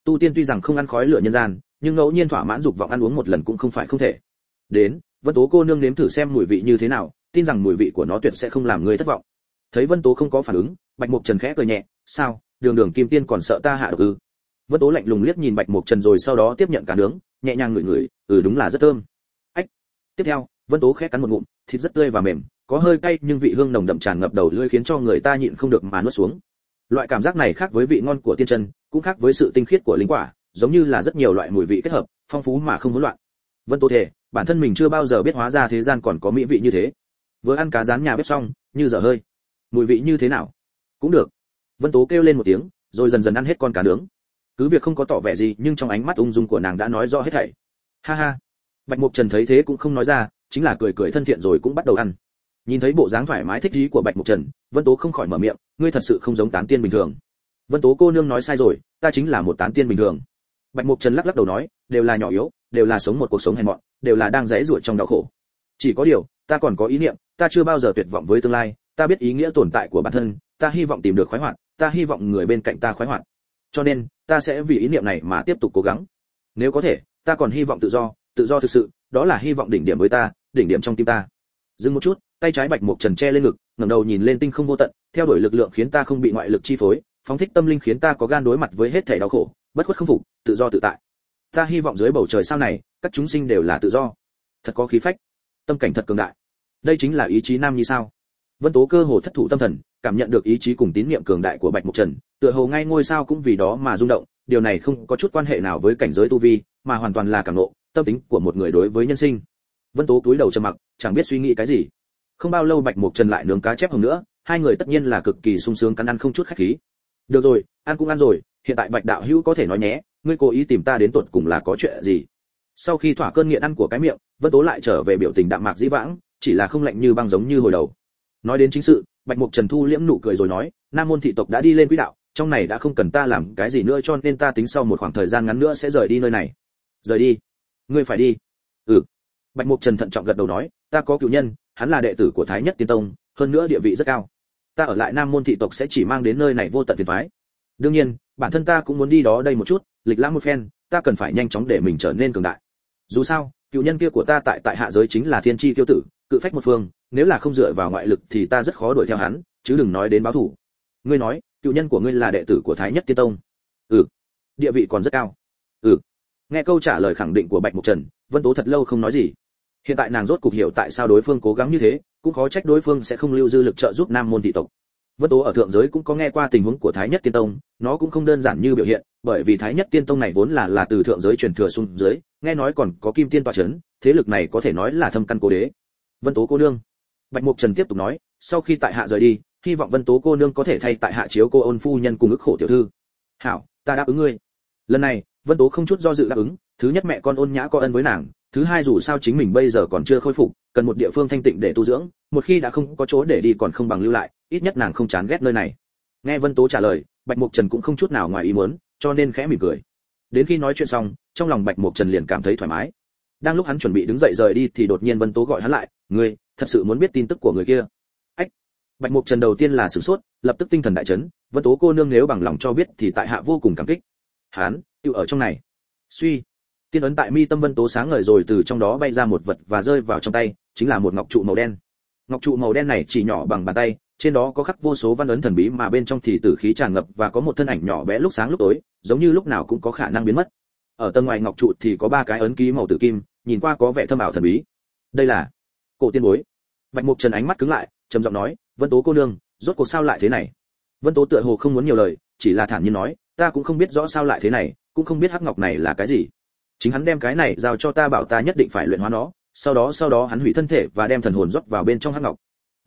Tu tiên tuy rằng không ăn khói lửa nhân gian, nhưng ngẫu nhiên thỏa mãn dục vọng ăn uống một lần cũng không phải không thể. Đến, Vân Tố cô nương nếm thử xem mùi vị như thế nào, tin rằng mùi vị của nó tuyệt sẽ không làm người thất vọng. Thấy Vân Tố không có phản ứng, Bạch Mục Trần khẽ cười nhẹ, sao, đường đường kim tiên còn sợ ta hạ độc ư? Vân Tố lạnh lùng liếc nhìn Bạch Mục Trần rồi sau đó tiếp nhận cả nướng, nhẹ nhàng ngửi ngửi, đúng là rất thơm. Ách. Tiếp theo, Vân Tố khẽ cắn một ngụm, thịt rất tươi và mềm, có hơi cay nhưng vị hương nồng đậm tràn ngập đầu lưỡi khiến cho người ta nhịn không được mà nuốt xuống. Loại cảm giác này khác với vị ngon của tiên chân, cũng khác với sự tinh khiết của linh quả, giống như là rất nhiều loại mùi vị kết hợp, phong phú mà không hỗn loạn. Vân Tố thề, bản thân mình chưa bao giờ biết hóa ra thế gian còn có mỹ vị như thế. Vừa ăn cá rán nhà bếp xong, như dở hơi. Mùi vị như thế nào? Cũng được. Vân Tố kêu lên một tiếng, rồi dần dần ăn hết con cá nướng. Cứ việc không có tỏ vẻ gì, nhưng trong ánh mắt ung dung của nàng đã nói rõ hết thảy. Ha ha. Bạch Mục Trần thấy thế cũng không nói ra, chính là cười cười thân thiện rồi cũng bắt đầu ăn. Nhìn thấy bộ dáng thoải mái thích ý của Bạch Mục Trần, Vân Tố không khỏi mở miệng, ngươi thật sự không giống tán tiên bình thường. Vân Tố cô nương nói sai rồi, ta chính là một tán tiên bình thường. Bạch Mục Trần lắc lắc đầu nói, đều là nhỏ yếu, đều là sống một cuộc sống hèn mọn, đều là đang giãy giụa trong đau khổ. Chỉ có điều, ta còn có ý niệm, ta chưa bao giờ tuyệt vọng với tương lai, ta biết ý nghĩa tồn tại của bản thân, ta hy vọng tìm được khoái hoạt, ta hy vọng người bên cạnh ta khoái hoạt. Cho nên, ta sẽ vì ý niệm này mà tiếp tục cố gắng. Nếu có thể, ta còn hy vọng tự do thực sự, đó là hy vọng đỉnh điểm với ta, đỉnh điểm trong tim ta. Dừng một chút, tay trái Bạch Mục Trần che lên ngực, ngẩng đầu nhìn lên tinh không vô tận, theo đuổi lực lượng khiến ta không bị ngoại lực chi phối, phóng thích tâm linh khiến ta có gan đối mặt với hết thảy đau khổ, bất khuất không phục, tự do tự tại. Ta hy vọng dưới bầu trời sao này, các chúng sinh đều là tự do. Thật có khí phách, tâm cảnh thật cường đại. Đây chính là ý chí nam nhi sao? Vân Tố cơ hồ thất thủ tâm thần, cảm nhận được ý chí cùng tín niệm cường đại của Bạch Mục Trần, tựa hồ ngay ngôi sao cũng vì đó mà rung động, điều này không có chút quan hệ nào với cảnh giới tu vi, mà hoàn toàn là cảm ngộ, tâm tính của một người đối với nhân sinh. Vân Tố cúi đầu trầm mặc, chẳng biết suy nghĩ cái gì. Không bao lâu Bạch Mục Trần lại nướng cá chép hồng nữa, hai người tất nhiên là cực kỳ sung sướng cắn ăn không chút khách khí. Được rồi, ăn cũng ăn rồi, hiện tại Bạch đạo hữu có thể nói nhé, ngươi cố ý tìm ta đến tột cùng là có chuyện gì? Sau khi thỏa cơn nghiện ăn của cái miệng, Vân Tố lại trở về biểu tình đạm mạc dĩ vãng, chỉ là không lạnh như băng giống như hồi đầu. Nói đến chính sự, Bạch Mục Trần thu liễm nụ cười rồi nói, Nam môn thị tộc đã đi lên quỹ đạo, trong này đã không cần ta làm cái gì nữa, cho nên ta tính sau một khoảng thời gian ngắn nữa sẽ rời đi nơi này. Rời đi? Ngươi phải đi? Ừ. Bạch Mục Trần thận trọng gật đầu nói, ta có cựu nhân, hắn là đệ tử của Thái Nhất Tiên Tông, hơn nữa địa vị rất cao. Ta ở lại Nam môn thị tộc sẽ chỉ mang đến nơi này vô tận phiền toái. Đương nhiên, bản thân ta cũng muốn đi đó đây một chút, lịch lãm một phen, ta cần phải nhanh chóng để mình trở nên cường đại. Dù sao, cựu nhân kia của ta tại hạ giới chính là thiên chi tiêu tử, cự phách một phương, nếu là không dựa vào ngoại lực thì ta rất khó đuổi theo hắn, chứ đừng nói đến báo thù. Ngươi nói, cựu nhân của ngươi là đệ tử của Thái Nhất Tiên Tông? Ừ. Địa vị còn rất cao? Ừ. Nghe câu trả lời khẳng định của Bạch Mục Trần, Vân Tố thật lâu không nói gì. Hiện tại nàng rốt cục hiểu tại sao đối phương cố gắng như thế, cũng khó trách đối phương sẽ không lưu dư lực trợ giúp Nam môn thị tộc. Vân Tố ở thượng giới cũng có nghe qua tình huống của Thái Nhất Tiên Tông, nó cũng không đơn giản như biểu hiện, bởi vì Thái Nhất Tiên Tông này vốn là từ thượng giới truyền thừa xuống dưới, nghe nói còn có Kim Tiên tọa chấn, thế lực này có thể nói là thâm căn cố đế. Vân Tố cô nương. Bạch Mục Trần tiếp tục nói, sau khi tại hạ rời đi, hy vọng Vân Tố cô nương có thể thay tại hạ chiếu cô Ôn phu nhân cùng ức khổ tiểu thư. Hảo, ta đáp ứng ngươi. Lần này, Vân Tố không chút do dự đáp ứng, thứ nhất mẹ con Ôn Nhã có ân với nàng, thứ hai dù sao chính mình bây giờ còn chưa khôi phục, cần một địa phương thanh tịnh để tu dưỡng, một khi đã không có chỗ để đi còn không bằng lưu lại, ít nhất nàng không chán ghét nơi này. Nghe Vân Tố trả lời, Bạch Mục Trần cũng không chút nào ngoài ý muốn, cho nên khẽ mỉm cười. Đến khi nói chuyện xong, trong lòng Bạch Mục Trần liền cảm thấy thoải mái. Đang lúc hắn chuẩn bị đứng dậy rời đi thì đột nhiên Vân Tố gọi hắn lại, "Ngươi, thật sự muốn biết tin tức của người kia?" Ách. Bạch Mục Trần đầu tiên là sửng sốt, lập tức tinh thần đại chấn, "Vân Tố cô nương nếu bằng lòng cho biết thì tại hạ vô cùng cảm kích." Hắn, tiêu ở trong này. Suy. Tiên ấn tại mi tâm Vân Tố sáng ngời rồi từ trong đó bay ra một vật và rơi vào trong tay, chính là một ngọc trụ màu đen. Ngọc trụ màu đen này chỉ nhỏ bằng bàn tay, trên đó có khắc vô số văn ấn thần bí mà bên trong thì tử khí tràn ngập và có một thân ảnh nhỏ bé lúc sáng lúc tối, giống như lúc nào cũng có khả năng biến mất. Ở tầng ngoài ngọc trụ thì có 3 cái ấn ký màu tử kim, nhìn qua có vẻ thâm ảo thần bí. Đây là Cổ Tiên Bối. Bạch Mục Trần ánh mắt cứng lại, trầm giọng nói, "Vân Tố cô nương, rốt cuộc sao lại thế này?" Vân Tố tựa hồ không muốn nhiều lời, chỉ là thản nhiên nói, "Ta cũng không biết rõ sao lại thế này, cũng không biết hắc ngọc này là cái gì. Chính hắn đem cái này giao cho ta bảo ta nhất định phải luyện hóa nó, sau đó hắn hủy thân thể và đem thần hồn rót vào bên trong hắc ngọc."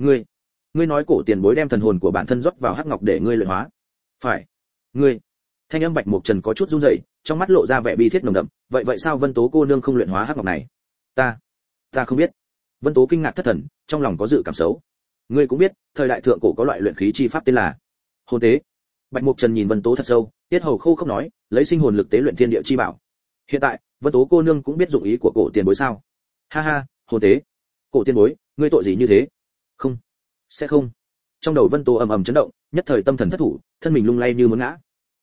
Ngươi nói Cổ Tiền Bối đem thần hồn của bản thân rót vào hắc ngọc để ngươi luyện hóa? Phải. Ngươi. Thanh âm Bạch Mục Trần có chút run rẩy, trong mắt lộ ra vẻ bi thiết nồng đậm, vậy sao Vân Tố cô nương không luyện hóa hắc ngọc này? Ta không biết. Vân Tố kinh ngạc thất thần, trong lòng có dự cảm xấu. Ngươi cũng biết, thời đại thượng cổ có loại luyện khí chi pháp tên là hồn tế. Bạch Mục Trần nhìn Vân Tố thật sâu, tiết hầu khô không nói, lấy sinh hồn lực tế luyện thiên địa chi bảo. Hiện tại, Vân Tố cô nương cũng biết dụng ý của Cổ Tiền Bối sao? Ha ha, hồn tế. Cổ Tiền Bối, ngươi tội gì như thế? Không, sẽ không. Trong đầu Vân Tố ầm ầm chấn động, nhất thời tâm thần thất thủ, thân mình lung lay như muốn ngã.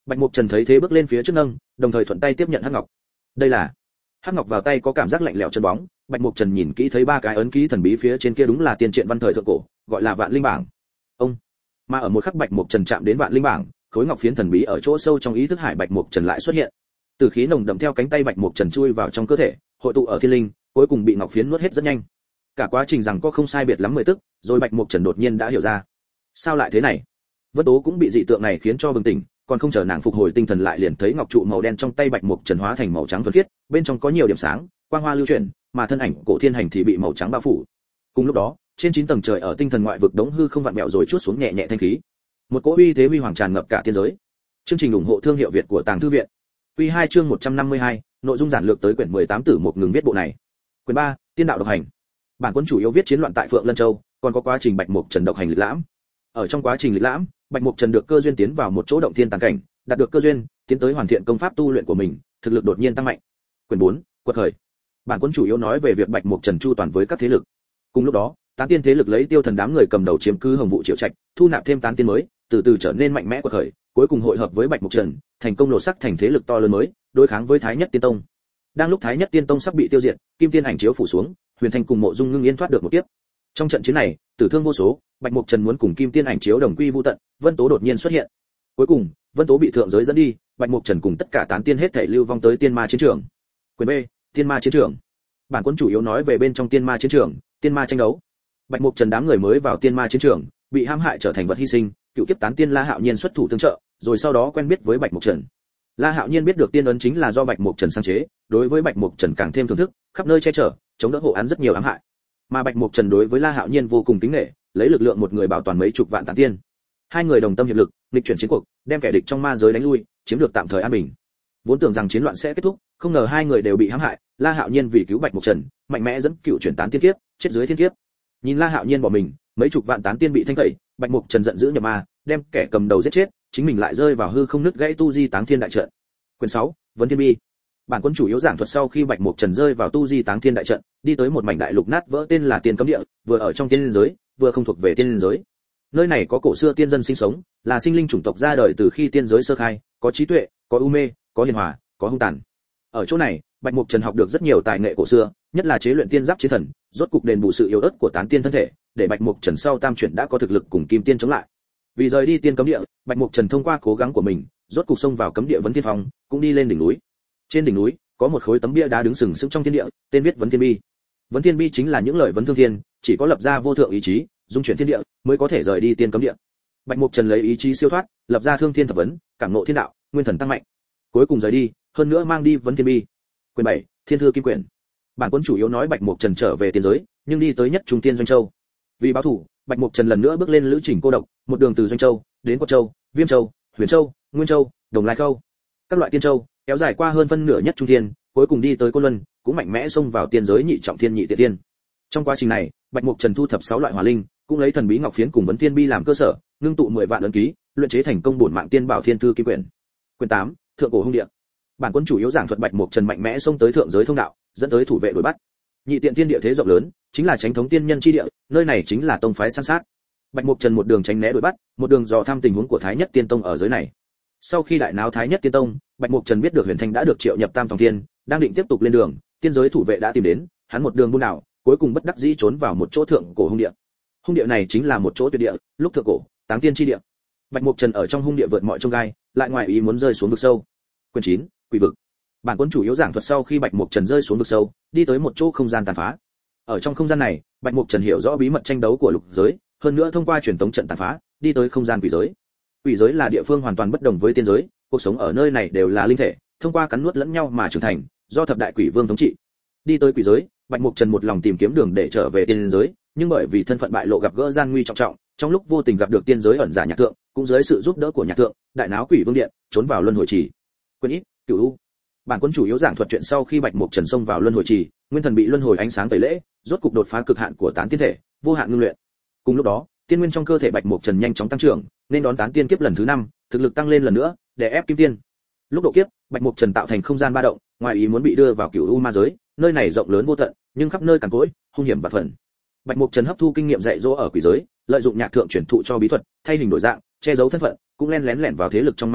Bạch Mục Trần thấy thế bước lên phía trước nâng, đồng thời thuận tay tiếp nhận hắc ngọc. Đây là hắc ngọc vào tay có cảm giác lạnh lẽo chân bóng, Bạch Mục Trần nhìn kỹ thấy ba cái ấn ký thần bí phía trên kia đúng là tiên truyện văn thời thượng cổ, gọi là Vạn Linh bảng. Ông, mà ở một khắc Bạch Mục Trần chạm đến Vạn Linh bảng, khối ngọc phiến thần bí ở chỗ sâu trong ý thức hải Bạch Mục Trần lại xuất hiện. Tử khí nồng đậm theo cánh tay Bạch Mục Trần chui vào trong cơ thể, hội tụ ở thiên linh, cuối cùng bị ngọc phiến nuốt hết rất nhanh. Cả quá trình rằng có không sai biệt lắm 10 tức, rồi Bạch Mục Trần đột nhiên đã hiểu ra. Sao lại thế này? Vân Tố cũng bị dị tượng này khiến cho bừng tỉnh, còn không chờ nàng phục hồi tinh thần lại liền thấy ngọc trụ màu đen trong tay Bạch Mục Trần hóa thành màu trắng thuần khiết, bên trong có nhiều điểm sáng, quang hoa lưu chuyển, mà thân ảnh cổ thiên hành thì bị màu trắng bao phủ. Cùng lúc đó, trên 9 tầng trời ở tinh thần ngoại vực đống hư không vặn vẹo rồi chuốt xuống nhẹ nhẹ thanh khí. Một cỗ uy thế huy hoàng tràn ngập cả thiên giới. Chương trình ủng hộ thương hiệu Việt của Tàng Thư viện. Quy 2 chương 152, nội dung giản lược tới quyển 18 tử một ngừng viết bộ này. Quyển 3, Tiên đạo độc hành. Bản cuốn chủ yếu viết chiến loạn tại Phượng Lân Châu, còn có quá trình Bạch Mục Trần độc hành lịch lãm. Ở trong quá trình lịch lãm, Bạch Mục Trần được cơ duyên tiến vào một chỗ động thiên tàng cảnh, đạt được cơ duyên, tiến tới hoàn thiện công pháp tu luyện của mình, thực lực đột nhiên tăng mạnh. Quyển 4, quật khởi. Bản cuốn chủ yếu nói về việc Bạch Mục Trần chu toàn với các thế lực. Cùng lúc đó, tán tiên thế lực lấy Tiêu Thần đám người cầm đầu chiếm cứ Hồng Vũ Triệu Trạch, thu nạp thêm tán tiên mới, từ từ trở nên mạnh mẽ quật khởi, cuối cùng hội hợp với Bạch Mục Trần, thành công lột sắc thành thế lực to lớn mới, đối kháng với Thái Nhất Tiên Tông. Đang lúc Thái Nhất Tiên Tông sắp bị tiêu diệt, Kim Tiên ảnh chiếu phủ xuống, Huyền Thanh cùng Mộ Dung Ngưng Yên thoát được một kiếp. Trong trận chiến này, tử thương vô số, Bạch Mục Trần muốn cùng Kim Tiên ảnh chiếu đồng quy vu tận, Vân Tố đột nhiên xuất hiện. Cuối cùng, Vân Tố bị thượng giới dẫn đi, Bạch Mục Trần cùng tất cả tán tiên hết thảy lưu vong tới Tiên Ma chiến trường. Quyền B, Tiên Ma chiến trường. Bản cuốn chủ yếu nói về bên trong Tiên Ma chiến trường, Tiên Ma tranh đấu. Bạch Mục Trần đám người mới vào Tiên Ma chiến trường, bị hãm hại trở thành vật hy sinh, cựu kiếp tán tiên La Hạo Nhiên xuất thủ tương trợ, rồi sau đó quen biết với Bạch Mục Trần. La Hạo Nhiên biết được tiên ấn chính là do Bạch Mục Trần sáng chế, đối với Bạch Mục Trần càng thêm thưởng thức, khắp nơi che chở, chống đỡ hộ án rất nhiều ám hại. Mà Bạch Mục Trần đối với La Hạo Nhiên vô cùng kính nể, lấy lực lượng một người bảo toàn mấy chục vạn tán tiên. Hai người đồng tâm hiệp lực, nghịch chuyển chiến cuộc, đem kẻ địch trong ma giới đánh lui, chiếm được tạm thời an bình. Vốn tưởng rằng chiến loạn sẽ kết thúc, không ngờ hai người đều bị hãm hại. La Hạo Nhiên vì cứu Bạch Mục Trần, mạnh mẽ dẫn cựu chuyển tán tiên kiếp, chết dưới thiên kiếp. Nhìn La Hạo Nhiên bỏ mình, mấy chục vạn tán tiên bị thanh tẩy, Bạch Mục Trần giận dữ nhập ma, đem kẻ cầm đầu giết chết, chính mình lại rơi vào hư không nứt gãy tu di táng thiên đại trận. Quyển 6, Vấn Thiên Bi. Bản cuốn chủ yếu giảng thuật sau khi Bạch Mục Trần rơi vào tu di táng thiên đại trận, đi tới một mảnh đại lục nát vỡ tên là Tiên Cấm Địa, vừa ở trong tiên giới, vừa không thuộc về tiên giới. Nơi này có cổ xưa tiên dân sinh sống, là sinh linh chủng tộc ra đời từ khi tiên giới sơ khai, có trí tuệ, có u mê, có hiền hòa, có hung tàn. Ở chỗ này, Bạch Mục Trần học được rất nhiều tài nghệ cổ xưa, nhất là chế luyện tiên giáp chiến thần, rốt cục đền bù sự yếu ớt của tán tiên thân thể, để Bạch Mục Trần sau tam chuyển đã có thực lực cùng Kim Tiên chống lại. Vì rời đi Tiên Cấm Địa, Bạch Mục Trần thông qua cố gắng của mình, rốt cục xông vào cấm địa Vấn Thiên Phong, cũng đi lên đỉnh núi. Trên đỉnh núi, có một khối tấm bia đá đứng sừng sững trong thiên địa, tên viết Vấn Thiên Bi. Vấn Thiên Bi chính là những lời vấn thương thiên, chỉ có lập ra vô thượng ý chí, dung chuyển thiên địa, mới có thể rời đi Tiên Cấm Địa. Bạch Mục Trần lấy ý chí siêu thoát, lập ra thương thiên thập vấn, cảm ngộ thiên đạo, nguyên thần tăng mạnh. Cuối cùng rời đi, hơn nữa mang đi Vấn Thiên Bi. Quyển 7, Thiên Thư Kim Quyển. Bản cuốn chủ yếu nói Bạch Mục Trần trở về tiên giới, nhưng đi tới nhất trung tiên Doanh Châu. Vì báo thù, Bạch Mục Trần lần nữa bước lên lữ trình cô độc, một đường từ Doanh Châu đến Quật Châu, Viêm Châu, Huyền Châu, Nguyên Châu, Đồng Lai Khâu, các loại tiên châu, kéo dài qua hơn phân nửa nhất trung thiên, cuối cùng đi tới Côn Luân, cũng mạnh mẽ xông vào tiên giới nhị trọng thiên nhị tiệt tiên. Trong quá trình này, Bạch Mục Trần thu thập 6 loại hỏa linh, cũng lấy thần bí ngọc phiến cùng Vấn Thiên Bi làm cơ sở, ngưng tụ 10 vạn ấn ký, luyện chế thành công bổn mạng tiên bảo Thiên Thư Kim Quyển. Quyển 8, Thượng cổ hung địa. Bản cuốn chủ yếu giảng thuật Bạch Mục Trần mạnh mẽ xông tới thượng giới thông đạo, dẫn tới thủ vệ đuổi bắt. Nhị tiện thiên địa thế rộng lớn, chính là chánh thống tiên nhân chi địa, nơi này chính là tông phái san sát. Bạch Mục Trần một đường tránh né đuổi bắt, một đường dò thăm tình huống của Thái Nhất Tiên Tông ở giới này. Sau khi đại náo Thái Nhất Tiên Tông, Bạch Mục Trần biết được Huyền Thanh đã được triệu nhập Tam Tòng Thiên, đang định tiếp tục lên đường, tiên giới thủ vệ đã tìm đến, hắn một đường buôn đảo, cuối cùng bất đắc dĩ trốn vào một chỗ thượng cổ hung địa. Hung địa này chính là một chỗ tuyệt địa, lúc thượng cổ, táng tiên chi địa. Bạch Mục Trần ở trong hung địa vượt mọi chông gai, lại ngoài ý muốn rơi xuống vực sâu. Quyển 9, Quỷ vực. Bản cuốn chủ yếu giảng thuật sau khi Bạch Mục Trần rơi xuống vực sâu, đi tới một chỗ không gian tàn phá. Ở trong không gian này, Bạch Mục Trần hiểu rõ bí mật tranh đấu của lục giới, hơn nữa thông qua truyền tống trận tàn phá, đi tới không gian quỷ giới. Quỷ giới là địa phương hoàn toàn bất đồng với tiên giới, cuộc sống ở nơi này đều là linh thể, thông qua cắn nuốt lẫn nhau mà trưởng thành, do thập đại quỷ vương thống trị. Đi tới quỷ giới, Bạch Mục Trần một lòng tìm kiếm đường để trở về tiên giới, nhưng bởi vì thân phận bại lộ gặp gỡ gian nguy trọng trọng, trong lúc vô tình gặp được tiên giới ẩn giả Nhạc Thượng, cũng dưới sự giúp đỡ của Nhạc Thượng, đại náo quỷ vương điện, trốn vào luân hồi trì. Quyển ít, Cửu U. Bản cuốn chủ yếu giảng thuật chuyện sau khi Bạch Mục Trần xông vào luân hồi trì, nguyên thần bị luân hồi ánh sáng tẩy lễ, rốt cục đột phá cực hạn của tán tiên thể, vô hạn ngưng luyện. Cùng lúc đó, tiên nguyên trong cơ thể Bạch Mục Trần nhanh chóng tăng trưởng, nên đón tán tiên kiếp lần thứ 5, thực lực tăng lên lần nữa, để ép kim tiên. Lúc độ kiếp, Bạch Mục Trần tạo thành không gian ba động, ngoài ý muốn bị đưa vào Cửu U ma giới, nơi này rộng lớn vô tận, nhưng khắp nơi cằn cỗi, hung hiểm và phần. Bạch Mục Trần hấp thu kinh nghiệm dạy dỗ ở quỷ giới, lợi dụng Nhạc Thượng truyền thụ cho bí thuật, thay hình đổi dạng, che giấu thân phận, cũng lén lén lẻn vào thế lực trong ma giới,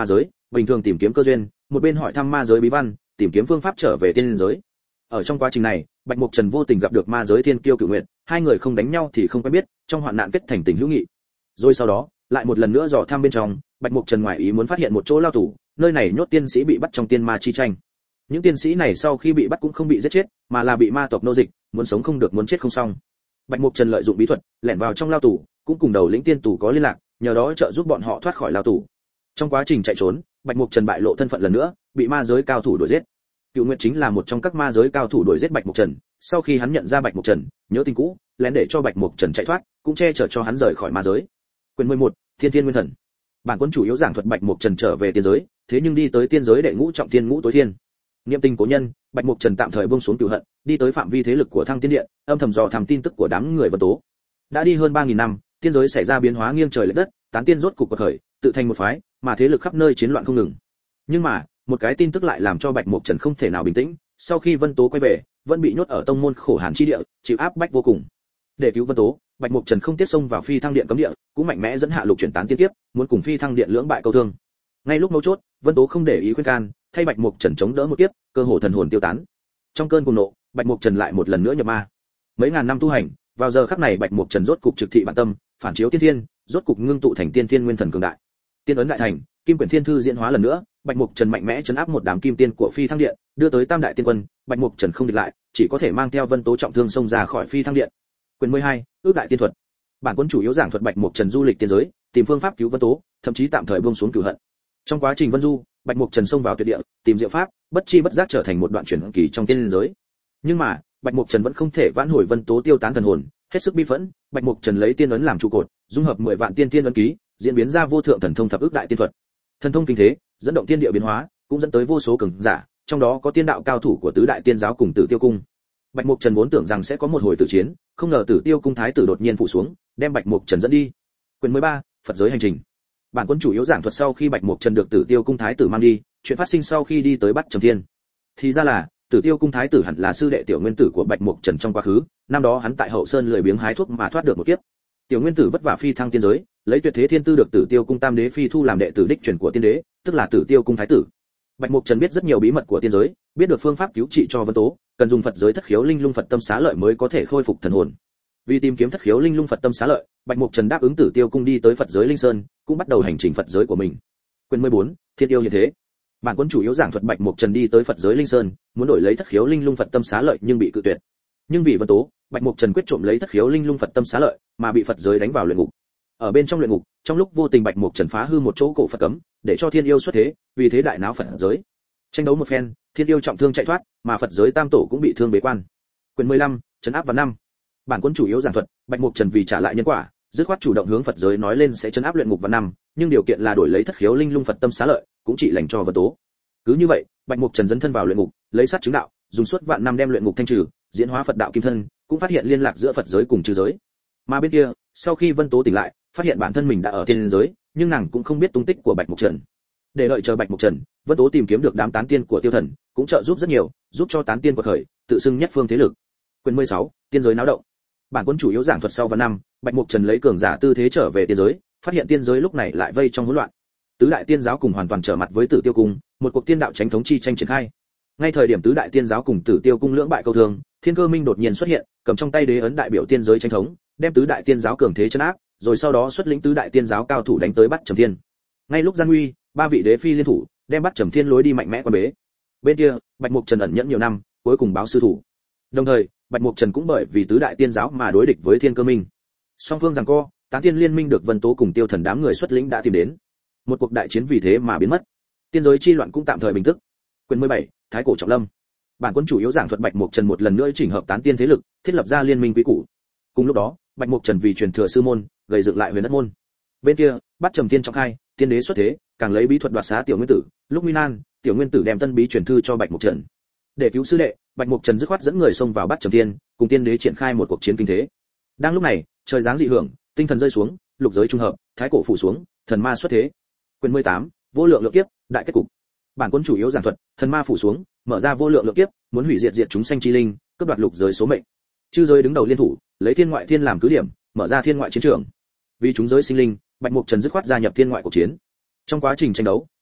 bình thường tìm kiếm cơ duyên, một bên hỏi thăm ma giới bí văn, tìm kiếm phương pháp trở về tiên giới. Ở trong quá trình này, Bạch Mục Trần vô tình gặp được ma giới thiên kiêu Cửu Nguyệt, hai người không đánh nhau thì không quen biết, trong hoạn nạn kết thành tình hữu nghị. Rồi sau đó, lại một lần nữa dò thăm bên trong, Bạch Mục Trần ngoài ý muốn phát hiện một chỗ lao tù, nơi này nhốt tiên sĩ bị bắt trong tiên ma chi tranh. Những tiên sĩ này sau khi bị bắt cũng không bị giết chết, mà là bị ma tộc nô dịch, muốn sống không được muốn chết không xong. Bạch Mục Trần lợi dụng bí thuật, lẻn vào trong lao tù, cũng cùng đầu lĩnh tiên tù có liên lạc, nhờ đó trợ giúp bọn họ thoát khỏi lao tù. Trong quá trình chạy trốn, Bạch Mục Trần bại lộ thân phận lần nữa, bị ma giới cao thủ đuổi giết. Cửu Nguyệt chính là một trong các ma giới cao thủ đuổi giết Bạch Mục Trần, sau khi hắn nhận ra Bạch Mục Trần, nhớ tình cũ, lén để cho Bạch Mục Trần chạy thoát, cũng che chở cho hắn rời khỏi ma giới. Quyền 11, Thiên Thiên Nguyên Thần. Bản quân chủ yếu giảng thuật Bạch Mục Trần trở về tiên giới, thế nhưng đi tới tiên giới đệ ngũ trọng thiên ngũ tối thiên. Niệm tình cố nhân, Bạch Mục Trần tạm thời buông xuống cửu hận, đi tới phạm vi thế lực của Thăng Tiên Điện, âm thầm dò thăm tin tức của đám người Vân Tố. Đã đi hơn 3000 năm, tiên giới xảy ra biến hóa nghiêng trời lệch đất, tán tiên rốt cục quật khởi, tự thành một phái, mà thế lực khắp nơi chiến loạn không ngừng. Nhưng mà, một cái tin tức lại làm cho Bạch Mục Trần không thể nào bình tĩnh, sau khi Vân Tố quay về, vẫn bị nhốt ở tông môn khổ hàn chi địa, chịu áp bách vô cùng. Để cứu Vân Tố, Bạch Mục Trần không tiếc xông vào Phi Thăng Điện cấm địa, cũng mạnh mẽ dẫn hạ lục chuyển tán tiên tiếp, muốn cùng Phi Thăng Điện lưỡng bại câu thương. Ngay lúc mấu chốt, Vân Tố không để ý khuyên can, thay Bạch Mục Trần chống đỡ một kiếp, cơ hồ thần hồn tiêu tán. Trong cơn cuồng nộ, Bạch Mục Trần lại một lần nữa nhập ma. Mấy ngàn năm tu hành, vào giờ khắc này Bạch Mục Trần rốt cục trực thị bản tâm, phản chiếu tiên thiên, rốt cục ngưng tụ thành tiên thiên nguyên thần cường đại. Tiên ấn đại thành, Kim Quyển Thiên Thư diễn hóa lần nữa, Bạch Mục Trần mạnh mẽ trấn áp một đám kim tiên của Phi Thăng Điện, đưa tới Tam đại tiên quân, Bạch Mục Trần không địch lại, chỉ có thể mang theo Vân Tố trọng thương xông ra khỏi Phi Thăng Điện. Quyền 12, ước đại tiên thuật. Bản quân chủ yếu giảng thuật Bạch Mục Trần du lịch tiên giới, tìm phương pháp cứu Vân Tố, thậm chí tạm thời buông xuống cửu hận. Trong quá trình vân du, Bạch Mục Trần xông vào tuyệt địa, tìm diệu pháp, bất chi bất giác trở thành một đoạn chuyển kỳ trong tiên giới. Nhưng mà, Bạch Mục Trần vẫn không thể vãn hồi Vân Tố tiêu tán thần hồn, hết sức bi phẫn, Bạch Mục Trần lấy tiên ấn làm trụ cột, dung hợp 10 vạn tiên tiên ấn ký, diễn biến ra vô thượng thần thông thập ước đại tiên thuật. Thần thông kinh thế, dẫn động tiên địa biến hóa, cũng dẫn tới vô số cường giả, trong đó có tiên đạo cao thủ của tứ đại tiên giáo cùng Tử Tiêu cung. Bạch Mục Trần vốn tưởng rằng sẽ có một hồi tử chiến, không ngờ Tử Tiêu cung thái tử đột nhiên phủ xuống, đem Bạch Mục Trần dẫn đi. Quyền 13, Phật giới hành trình. Bản quân chủ yếu giảng thuật sau khi Bạch Mục Trần được Tử Tiêu cung thái tử mang đi, chuyện phát sinh sau khi đi tới Bát Trầm Thiên. Thì ra là, Tử Tiêu cung thái tử hẳn là sư đệ Tiểu Nguyên Tử của Bạch Mục Trần trong quá khứ, năm đó hắn tại Hậu Sơn lười biếng hái thuốc mà thoát được một kiếp. Tiểu Nguyên Tử vất vả phi thăng tiên giới, lấy tuyệt thế thiên tư được Tử Tiêu cung tam đế phi thu làm đệ tử đích truyền của tiên đế, tức là Tử Tiêu cung thái tử. Bạch Mục Trần biết rất nhiều bí mật của tiên giới, biết được phương pháp cứu trị cho Vân Tố, cần dùng Phật giới thất khiếu linh lung Phật tâm xá lợi mới có thể khôi phục thần hồn. Vì tìm kiếm thất khiếu linh lung Phật tâm xá lợi, Bạch Mục Trần đáp ứng Tử Tiêu cung đi tới Phật giới Linh Sơn, cũng bắt đầu hành trình Phật giới của mình. Quyền 14, Thiên yêu hiện thế. Bản quân chủ yếu giảng thuật Bạch Mục Trần đi tới Phật giới Linh Sơn, muốn đổi lấy thất khiếu linh lung Phật tâm xá lợi nhưng bị cự tuyệt. Nhưng vì Vân Tố, Bạch Mục Trần quyết trộm lấy thất khiếu linh lung Phật tâm xá lợi, mà bị Phật giới đánh vào luyện ngục. Ở bên trong luyện ngục, trong lúc vô tình Bạch Mục Trần phá hư một chỗ cổ Phật cấm, để cho thiên yêu xuất thế, vì thế đại náo Phật giới. Tranh đấu một phen, thiên yêu trọng thương chạy thoát, mà Phật giới tam tổ cũng bị thương bế quan. Quyền 15, trấn áp vào năm. Bản quân chủ yếu giảng thuật, Bạch Mục Trần vì trả lại nhân quả, dứt khoát chủ động hướng Phật giới nói lên sẽ trấn áp luyện ngục vào năm, nhưng điều kiện là đổi lấy thất khiếu linh lung Phật tâm xá lợi, cũng chỉ lành cho Vân Tố. Cứ như vậy, Bạch Mục Trần dấn thân vào luyện ngục, lấy sát chứng đạo, dùng suốt vạn năm đem luyện ngục thanh trừ, diễn hóa Phật đạo kim thân, cũng phát hiện liên lạc giữa Phật giới cùng trừ giới. Mà bên kia, sau khi Vân Tố tỉnh lại, phát hiện bản thân mình đã ở tiên giới, nhưng nàng cũng không biết tung tích của Bạch Mục Trần. Để đợi chờ Bạch Mục Trần, Vân Tố tìm kiếm được đám tán tiên của Tiêu Thần, cũng trợ giúp rất nhiều, giúp cho tán tiên quật khởi, tự xưng nhất phương thế lực. Quyền 16, tiên giới náo động. Bản quân chủ yếu giảng thuật sau vạn năm, Bạch Mục Trần lấy cường giả tư thế trở về tiên giới, phát hiện tiên giới lúc này lại vây trong hỗn loạn. Tứ đại tiên giáo cùng hoàn toàn trở mặt với Tử Tiêu cung, một cuộc tiên đạo tranh thống chi tranh triển khai. Ngay thời điểm tứ đại tiên giáo cùng Tử Tiêu cung lưỡng bại câu thương, Thiên Cơ Minh đột nhiên xuất hiện, cầm trong tay đế ấn đại biểu tiên giới tranh thống, đem tứ đại tiên giáo cường thế trấn áp, rồi sau đó xuất lĩnh tứ đại tiên giáo cao thủ đánh tới Bát Trầm Thiên. Ngay lúc gian nguy, ba vị đế phi liên thủ, đem Bát Trầm Thiên lối đi mạnh mẽ quan bế. Bên kia, Bạch Mục Trần ẩn nhẫn nhiều năm, cuối cùng báo sư thủ. Đồng thời, Bạch Mục Trần cũng bởi vì tứ đại tiên giáo mà đối địch với Thiên Cơ Minh. Song phương giằng co, tán tiên liên minh được Vân Tố cùng Tiêu Thần đám người xuất lĩnh đã tìm đến. Một cuộc đại chiến vì thế mà biến mất. Tiên giới chi loạn cũng tạm thời bình tức. Quyền 17, Thái cổ trọng lâm. Bản quân chủ yếu giảng thuật Bạch Mục Trần một lần nữa chỉnh hợp tán tiên thế lực, thiết lập ra liên minh quý cũ. Cùng lúc đó, Bạch Mục Trần vì truyền thừa sư môn, gây dựng lại Huyền Đất môn. Bên kia, Bát Trầm Thiên trọng khai, tiên đế xuất thế, càng lấy bí thuật đoạt xá Tiểu Nguyên Tử, lúc nguy nan, Tiểu Nguyên Tử đem tân bí truyền thư cho Bạch Mục Trần. Để cứu sư đệ, Bạch Mục Trần dứt khoát dẫn người xông vào Bát Trầm Thiên, cùng tiên đế triển khai một cuộc chiến kinh thế. Đang lúc này, trời giáng dị hưởng, tinh thần rơi xuống, lục giới trung hợp, thái cổ phủ xuống, thần ma xuất thế. Quyền 18, vô lượng lượng kiếp, đại kết cục. Bản quân chủ yếu giảng thuật, thần ma phủ xuống, mở ra vô lượng lượng kiếp, muốn hủy diệt chúng sanh chi linh, cướp đoạt lục giới số mệnh. Chư giới đứng đầu liên thủ, lấy thiên ngoại thiên làm cứ điểm, mở ra thiên ngoại chiến trường. Vì chúng giới sinh linh, Bạch Mục Trần dứt khoát gia nhập thiên ngoại cuộc chiến. Trong quá trình tranh đấu,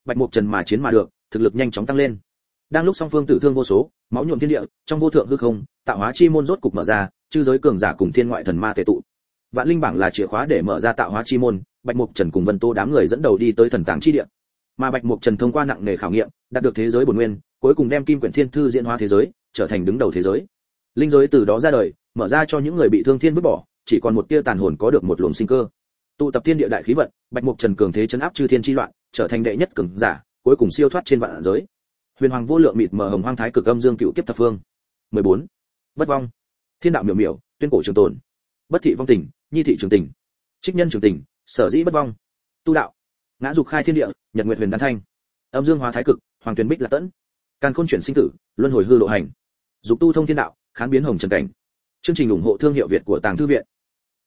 Bạch Mục Trần mà chiến mà được, thực lực nhanh chóng tăng lên. Đang lúc song phương tử thương vô số, máu nhuộm thiên địa, trong vô thượng hư không, tạo hóa chi môn rốt cục mở ra, chư giới cường giả cùng thiên ngoại thần ma tề tụ. Vạn linh bảng là chìa khóa để mở ra tạo hóa chi môn, Bạch Mục Trần cùng Vân Tô đám người dẫn đầu đi tới thần tàng chi địa. Mà Bạch Mục Trần thông qua nặng nề khảo nghiệm, đạt được thế giới bổn nguyên, cuối cùng đem Kim Quyển Thiên Thư diễn hóa thế giới, trở thành đứng đầu thế giới. Linh giới từ đó ra đời, mở ra cho những người bị thương thiên vứt bỏ, chỉ còn một tia tàn hồn có được một luồng sinh cơ. Tụ tập thiên địa đại khí vận, Bạch Mục Trần cường thế chấn áp chư thiên chi loạn, trở thành đệ nhất cường giả, cuối cùng siêu thoát trên vạn giới. Huyền hoàng vô lượng mịt mờ hồng hoang thái cực âm dương cựu kiếp thập phương. 14. Bất vong. Thiên đạo miểu miểu, tuyên cổ trường tồn. Bất thị vong tình, nhi thị trường tình. Trích nhân trường tình, sở dĩ bất vong. Tu đạo. Ngã dục khai thiên địa, nhật nguyệt huyền đan thanh. Âm dương hóa thái cực, hoàng tuyền bích là tẫn. Càn khôn chuyển sinh tử, luân hồi hư lộ hành. Dục tu thông thiên đạo, khán biến hồng trần cảnh. Chương trình ủng hộ thương hiệu Việt của Tàng Thư viện.